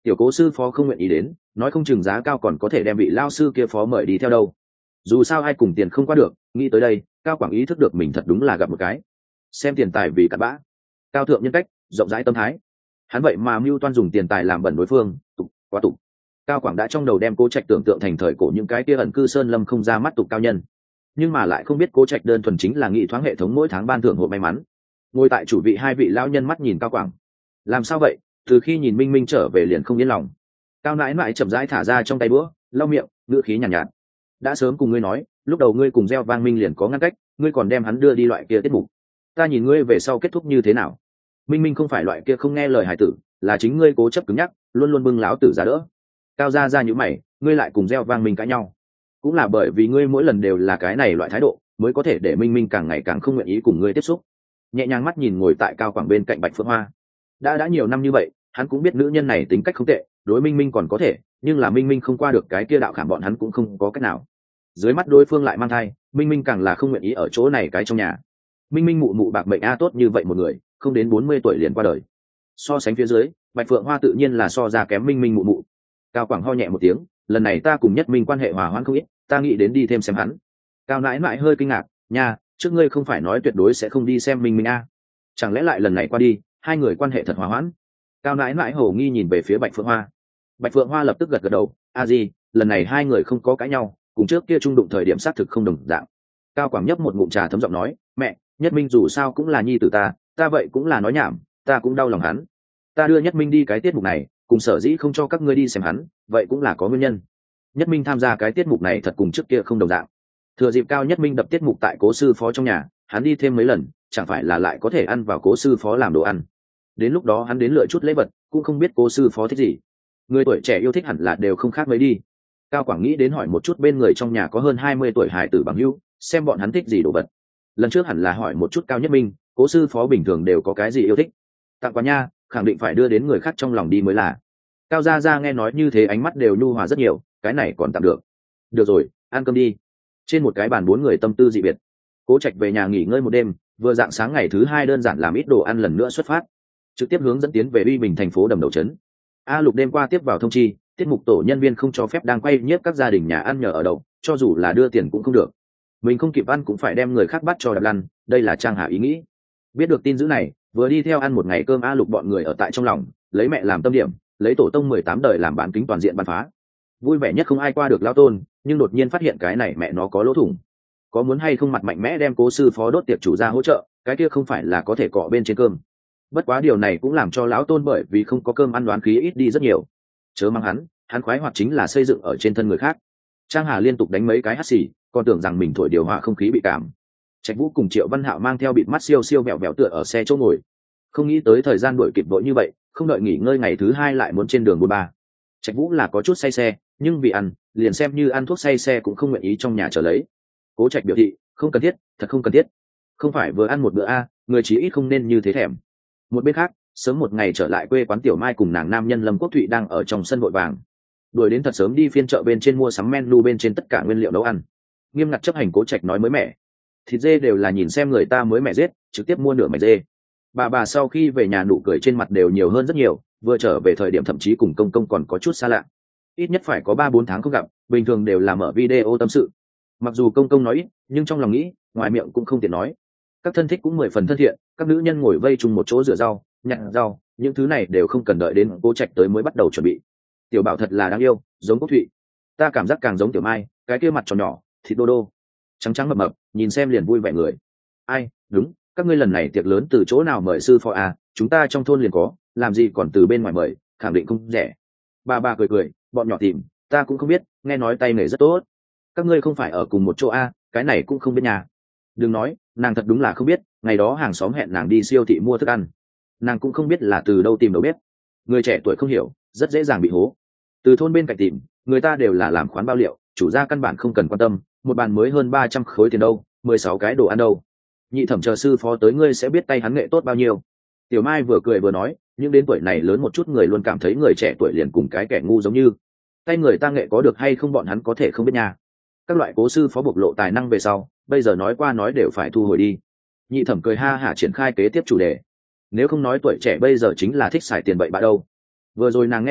tiểu cố sư phó không nguyện ý đến, nói không chừng giá cao còn có thể đem vị lao sư kia phó mời đi theo đâu. Dù sao ai cùng tiền không qua được, nghĩ tới đây cao quảng ý thức được mình thật đúng là gặp một cái xem tiền tài vì cặn bã cao thượng nhân cách, rộng rãi tâm thái. Hắn vậy mà mưu toan dùng tiền tài làm bẩn đối phương, tục quá tục. Cao quảng đã trong đầu đem Cố Trạch tưởng tượng thành thời cổ những cái kia ẩn cư sơn lâm không ra mắt tục cao nhân, nhưng mà lại không biết Cố Trạch đơn thuần chính là nghị thoáng hệ thống mỗi tháng ban thưởng hộ may mắn. Ngồi tại chủ vị hai vị lão nhân mắt nhìn Cao Quảng. Làm sao vậy? Từ khi nhìn Minh Minh trở về liền không yên lòng. Cao nãi nãi chậm rãi thả ra trong tay bữa, lau miệng, ngữ khí nhàn nhạt. Đã sớm cùng ngươi nói, lúc đầu ngươi cùng gieo vang Minh liền có ngăn cách, ngươi còn đem hắn đưa đi loại kia tiết mục. Ta nhìn ngươi về sau kết thúc như thế nào? Minh Minh không phải loại kia không nghe lời hải tử, là chính ngươi cố chấp cứng nhắc, luôn luôn bưng láo tử ra đỡ. Cao ra như mày, ngươi lại cùng gieo vang Minh cãi nhau. Cũng là bởi vì ngươi mỗi lần đều là cái này loại thái độ, mới có thể để Minh Minh càng ngày càng không nguyện ý cùng ngươi tiếp xúc. Nhẹ nhàng mắt nhìn ngồi tại Cao Quảng bên cạnh Bạch Phượng Hoa. Đã nhiều năm như vậy, hắn cũng biết nữ nhân này tính cách không tệ, đối Minh Minh còn có thể, nhưng là Minh Minh không qua được cái kia đạo khảm bọn hắn cũng không có cách nào. Dưới mắt đối phương lại mang thai, Minh Minh càng là không nguyện ý ở chỗ này cái trong nhà. Minh Minh mụ mụ bạc mệnh a tốt như vậy một người, không đến 40 tuổi liền qua đời. So sánh phía dưới, Bạch Phượng Hoa tự nhiên là so ra kém Minh Minh mụ mụ. Cao Quảng ho nhẹ một tiếng, lần này ta cùng Nhất Minh quan hệ hòa hoãn không ít, ta nghĩ đến đi thêm xem hắn. Cao nãi nãi hơi kinh ngạc, nha, trước ngươi không phải nói tuyệt đối sẽ không đi xem Minh Minh a? Chẳng lẽ lại lần này qua đi, hai người quan hệ thật hòa hoãn? Cao nãi nãi hồ nghi nhìn về phía Bạch Phượng Hoa. Bạch Phượng Hoa lập tức gật đầu, a gì, lần này hai người không có cãi nhau, cùng trước kia trung đụng thời điểm xác thực không đồng dạng. Cao Quảng nhấp một ngụm trà thấm giọng nói, mẹ, Nhất Minh dù sao cũng là nhi tử ta vậy cũng là nói nhảm, ta cũng đau lòng hắn. Ta đưa Nhất Minh đi cái tiết mục này, cùng sở dĩ không cho các ngươi đi xem hắn, vậy cũng là có nguyên nhân. Nhất Minh tham gia cái tiết mục này thật cùng trước kia không đồng dạng. Thừa dịp Cao Nhất Minh đập tiết mục tại Cố sư phó trong nhà, hắn đi thêm mấy lần, chẳng phải là lại có thể ăn vào Cố sư phó làm đồ ăn. Đến lúc đó hắn đến lựa chút lễ vật, cũng không biết Cố sư phó thích gì. Người tuổi trẻ yêu thích hẳn là đều không khác mấy đi. Cao Quảng nghĩ đến hỏi một chút bên người trong nhà có hơn 20 tuổi hài tử bằng hữu, xem bọn hắn thích gì đồ vật. Lần trước hẳn là hỏi một chút Cao Nhất Minh, Cố sư phó bình thường đều có cái gì yêu thích. Tặng quà nha, khẳng định phải đưa đến người khác trong lòng đi mới là. Cao gia nghe nói như thế ánh mắt đều nhu hòa rất nhiều, cái này còn tạm được. Được rồi, ăn cơm đi. Trên một cái bàn 4 người tâm tư dị biệt. Cố Trạch về nhà nghỉ ngơi một đêm, vừa dạng sáng ngày thứ 2 đơn giản làm ít đồ ăn lần nữa xuất phát, trực tiếp hướng dẫn tiến về Uy Bình thành phố Đầm Đầu trấn. A Lục đêm qua tiếp vào thông chi, tiết mục tổ nhân viên không cho phép đang quay nhiếp các gia đình nhà ăn nhờ ở đậu, cho dù là đưa tiền cũng không được. Mình không kịp ăn cũng phải đem người khác bắt cho đạp lăn, đây là Trang Hà ý nghĩ. Biết được tin dữ này, vừa đi theo ăn một ngày cơm A Lục bọn người ở tại trong lòng, lấy mẹ làm tâm điểm, lấy tổ tông 18 đời làm bản kính toàn diện bắn phá. Vui vẻ nhất không ai qua được lao tôn, nhưng đột nhiên phát hiện cái này mẹ nó có lỗ thủng. Có muốn hay không mặt mạnh mẽ đem Cố sư phó đốt tiệc chủ ra hỗ trợ, cái kia không phải là có thể cọ bên trên cơm. Bất quá điều này cũng làm cho lão tôn bởi vì không có cơm ăn đoán khí ít đi rất nhiều. Chớ mang hắn khoái hoạt chính là xây dựng ở trên thân người khác. Trang Hà liên tục đánh mấy cái hắt xì, còn tưởng rằng mình thổi điều hòa không khí bị cảm. Trạch Vũ cùng Triệu Văn Hạo mang theo bịt mắt siêu siêu vẹo vẹo tựa ở xe chỗ ngồi. Không nghĩ tới thời gian đuổi kịp vội như vậy, không đợi nghỉ ngơi ngày thứ 2 lại muốn trên đường buôn ba. Trạch Vũ là có chút say xe, nhưng vì ăn, liền xem như ăn thuốc say xe cũng không nguyện ý trong nhà chờ lấy. Cố Trạch biểu thị, không cần thiết, thật không cần thiết. Không phải vừa ăn một bữa a, người chí ít không nên như thế thèm. Một bên khác, sớm một ngày trở lại quê quán Tiểu Mai cùng nàng nam nhân Lâm Quốc Thụy đang ở trong sân vội vàng. Đuổi đến thật sớm đi phiên chợ bên trên mua sắm menu bên trên tất cả nguyên liệu nấu ăn. Nghiêm ngặt chấp hành Cố Trạch nói mới mẻ. Thịt dê đều là nhìn xem người ta mới mẻ giết, trực tiếp mua nửa mẻ dê. Bà sau khi về nhà nụ cười trên mặt đều nhiều hơn rất nhiều, vừa trở về thời điểm thậm chí cùng công công còn có chút xa lạ. Ít nhất phải có 3-4 tháng không gặp, bình thường đều là mở video tâm sự. Mặc dù công công nói ít, nhưng trong lòng nghĩ, ngoài miệng cũng không tiện nói. Các thân thích cũng 10 phần thân thiện, các nữ nhân ngồi vây chung một chỗ rửa rau, nhặt rau, những thứ này đều không cần đợi đến Cố Trạch tới mới bắt đầu chuẩn bị. Tiểu Bảo thật là đáng yêu, giống Quốc Thụy. Ta cảm giác càng giống Tiểu Mai, cái kia mặt tròn nhỏ, thịt đô đô, trắng trắng mập mập, nhìn xem liền vui vẻ người. Ai, đúng, các ngươi lần này tiệc lớn từ chỗ nào mời sư phó à, chúng ta trong thôn liền có, làm gì còn từ bên ngoài mời, khẳng định không rẻ. Bà cười, bọn nhỏ tìm, ta cũng không biết, nghe nói tay nghề rất tốt. Các ngươi không phải ở cùng một chỗ à, cái này cũng không biết nhà. Đừng nói, nàng thật đúng là không biết, ngày đó hàng xóm hẹn nàng đi siêu thị mua thức ăn, nàng cũng không biết là từ đâu tìm đầu bếp. Người trẻ tuổi không hiểu, rất dễ dàng bị hố. Từ thôn bên cạnh tìm, người ta đều là làm khoán bao liệu, chủ gia căn bản không cần quan tâm, một bàn mới hơn 300 khối tiền đâu, 16 cái đồ ăn đâu. Nhị thẩm chờ sư phó tới ngươi sẽ biết tay hắn nghệ tốt bao nhiêu. Tiểu Mai vừa cười vừa nói, nhưng đến tuổi này lớn một chút người luôn cảm thấy người trẻ tuổi liền cùng cái kẻ ngu giống như. Tay người ta nghệ có được hay không bọn hắn có thể không biết nha. Các loại cố sư phó bộc lộ tài năng về sau, bây giờ nói qua nói đều phải thu hồi đi. Nhị thẩm cười ha hả triển khai kế tiếp chủ đề. Nếu không nói tuổi trẻ bây giờ chính là thích xài tiền bậy bạ đâu. Vừa rồi nàng nghe được,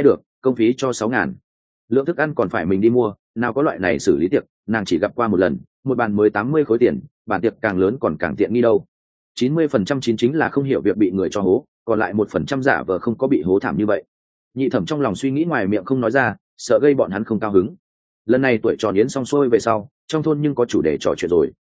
công phí cho 6.000. Lượng thức ăn còn phải mình đi mua, nào có loại này xử lý tiệc, nàng chỉ gặp qua một lần, một bàn mới 80 khối tiền, bàn tiệc càng lớn còn càng tiện nghi đâu. 90% chín chính là không hiểu việc bị người cho hố, còn lại 1% giả vờ không có bị hố thảm như vậy. Nhị thẩm trong lòng suy nghĩ ngoài miệng không nói ra, sợ gây bọn hắn không cao hứng. Lần này tuổi tròn yến xong xuôi về sau, trong thôn nhưng có chủ đề trò chuyện rồi.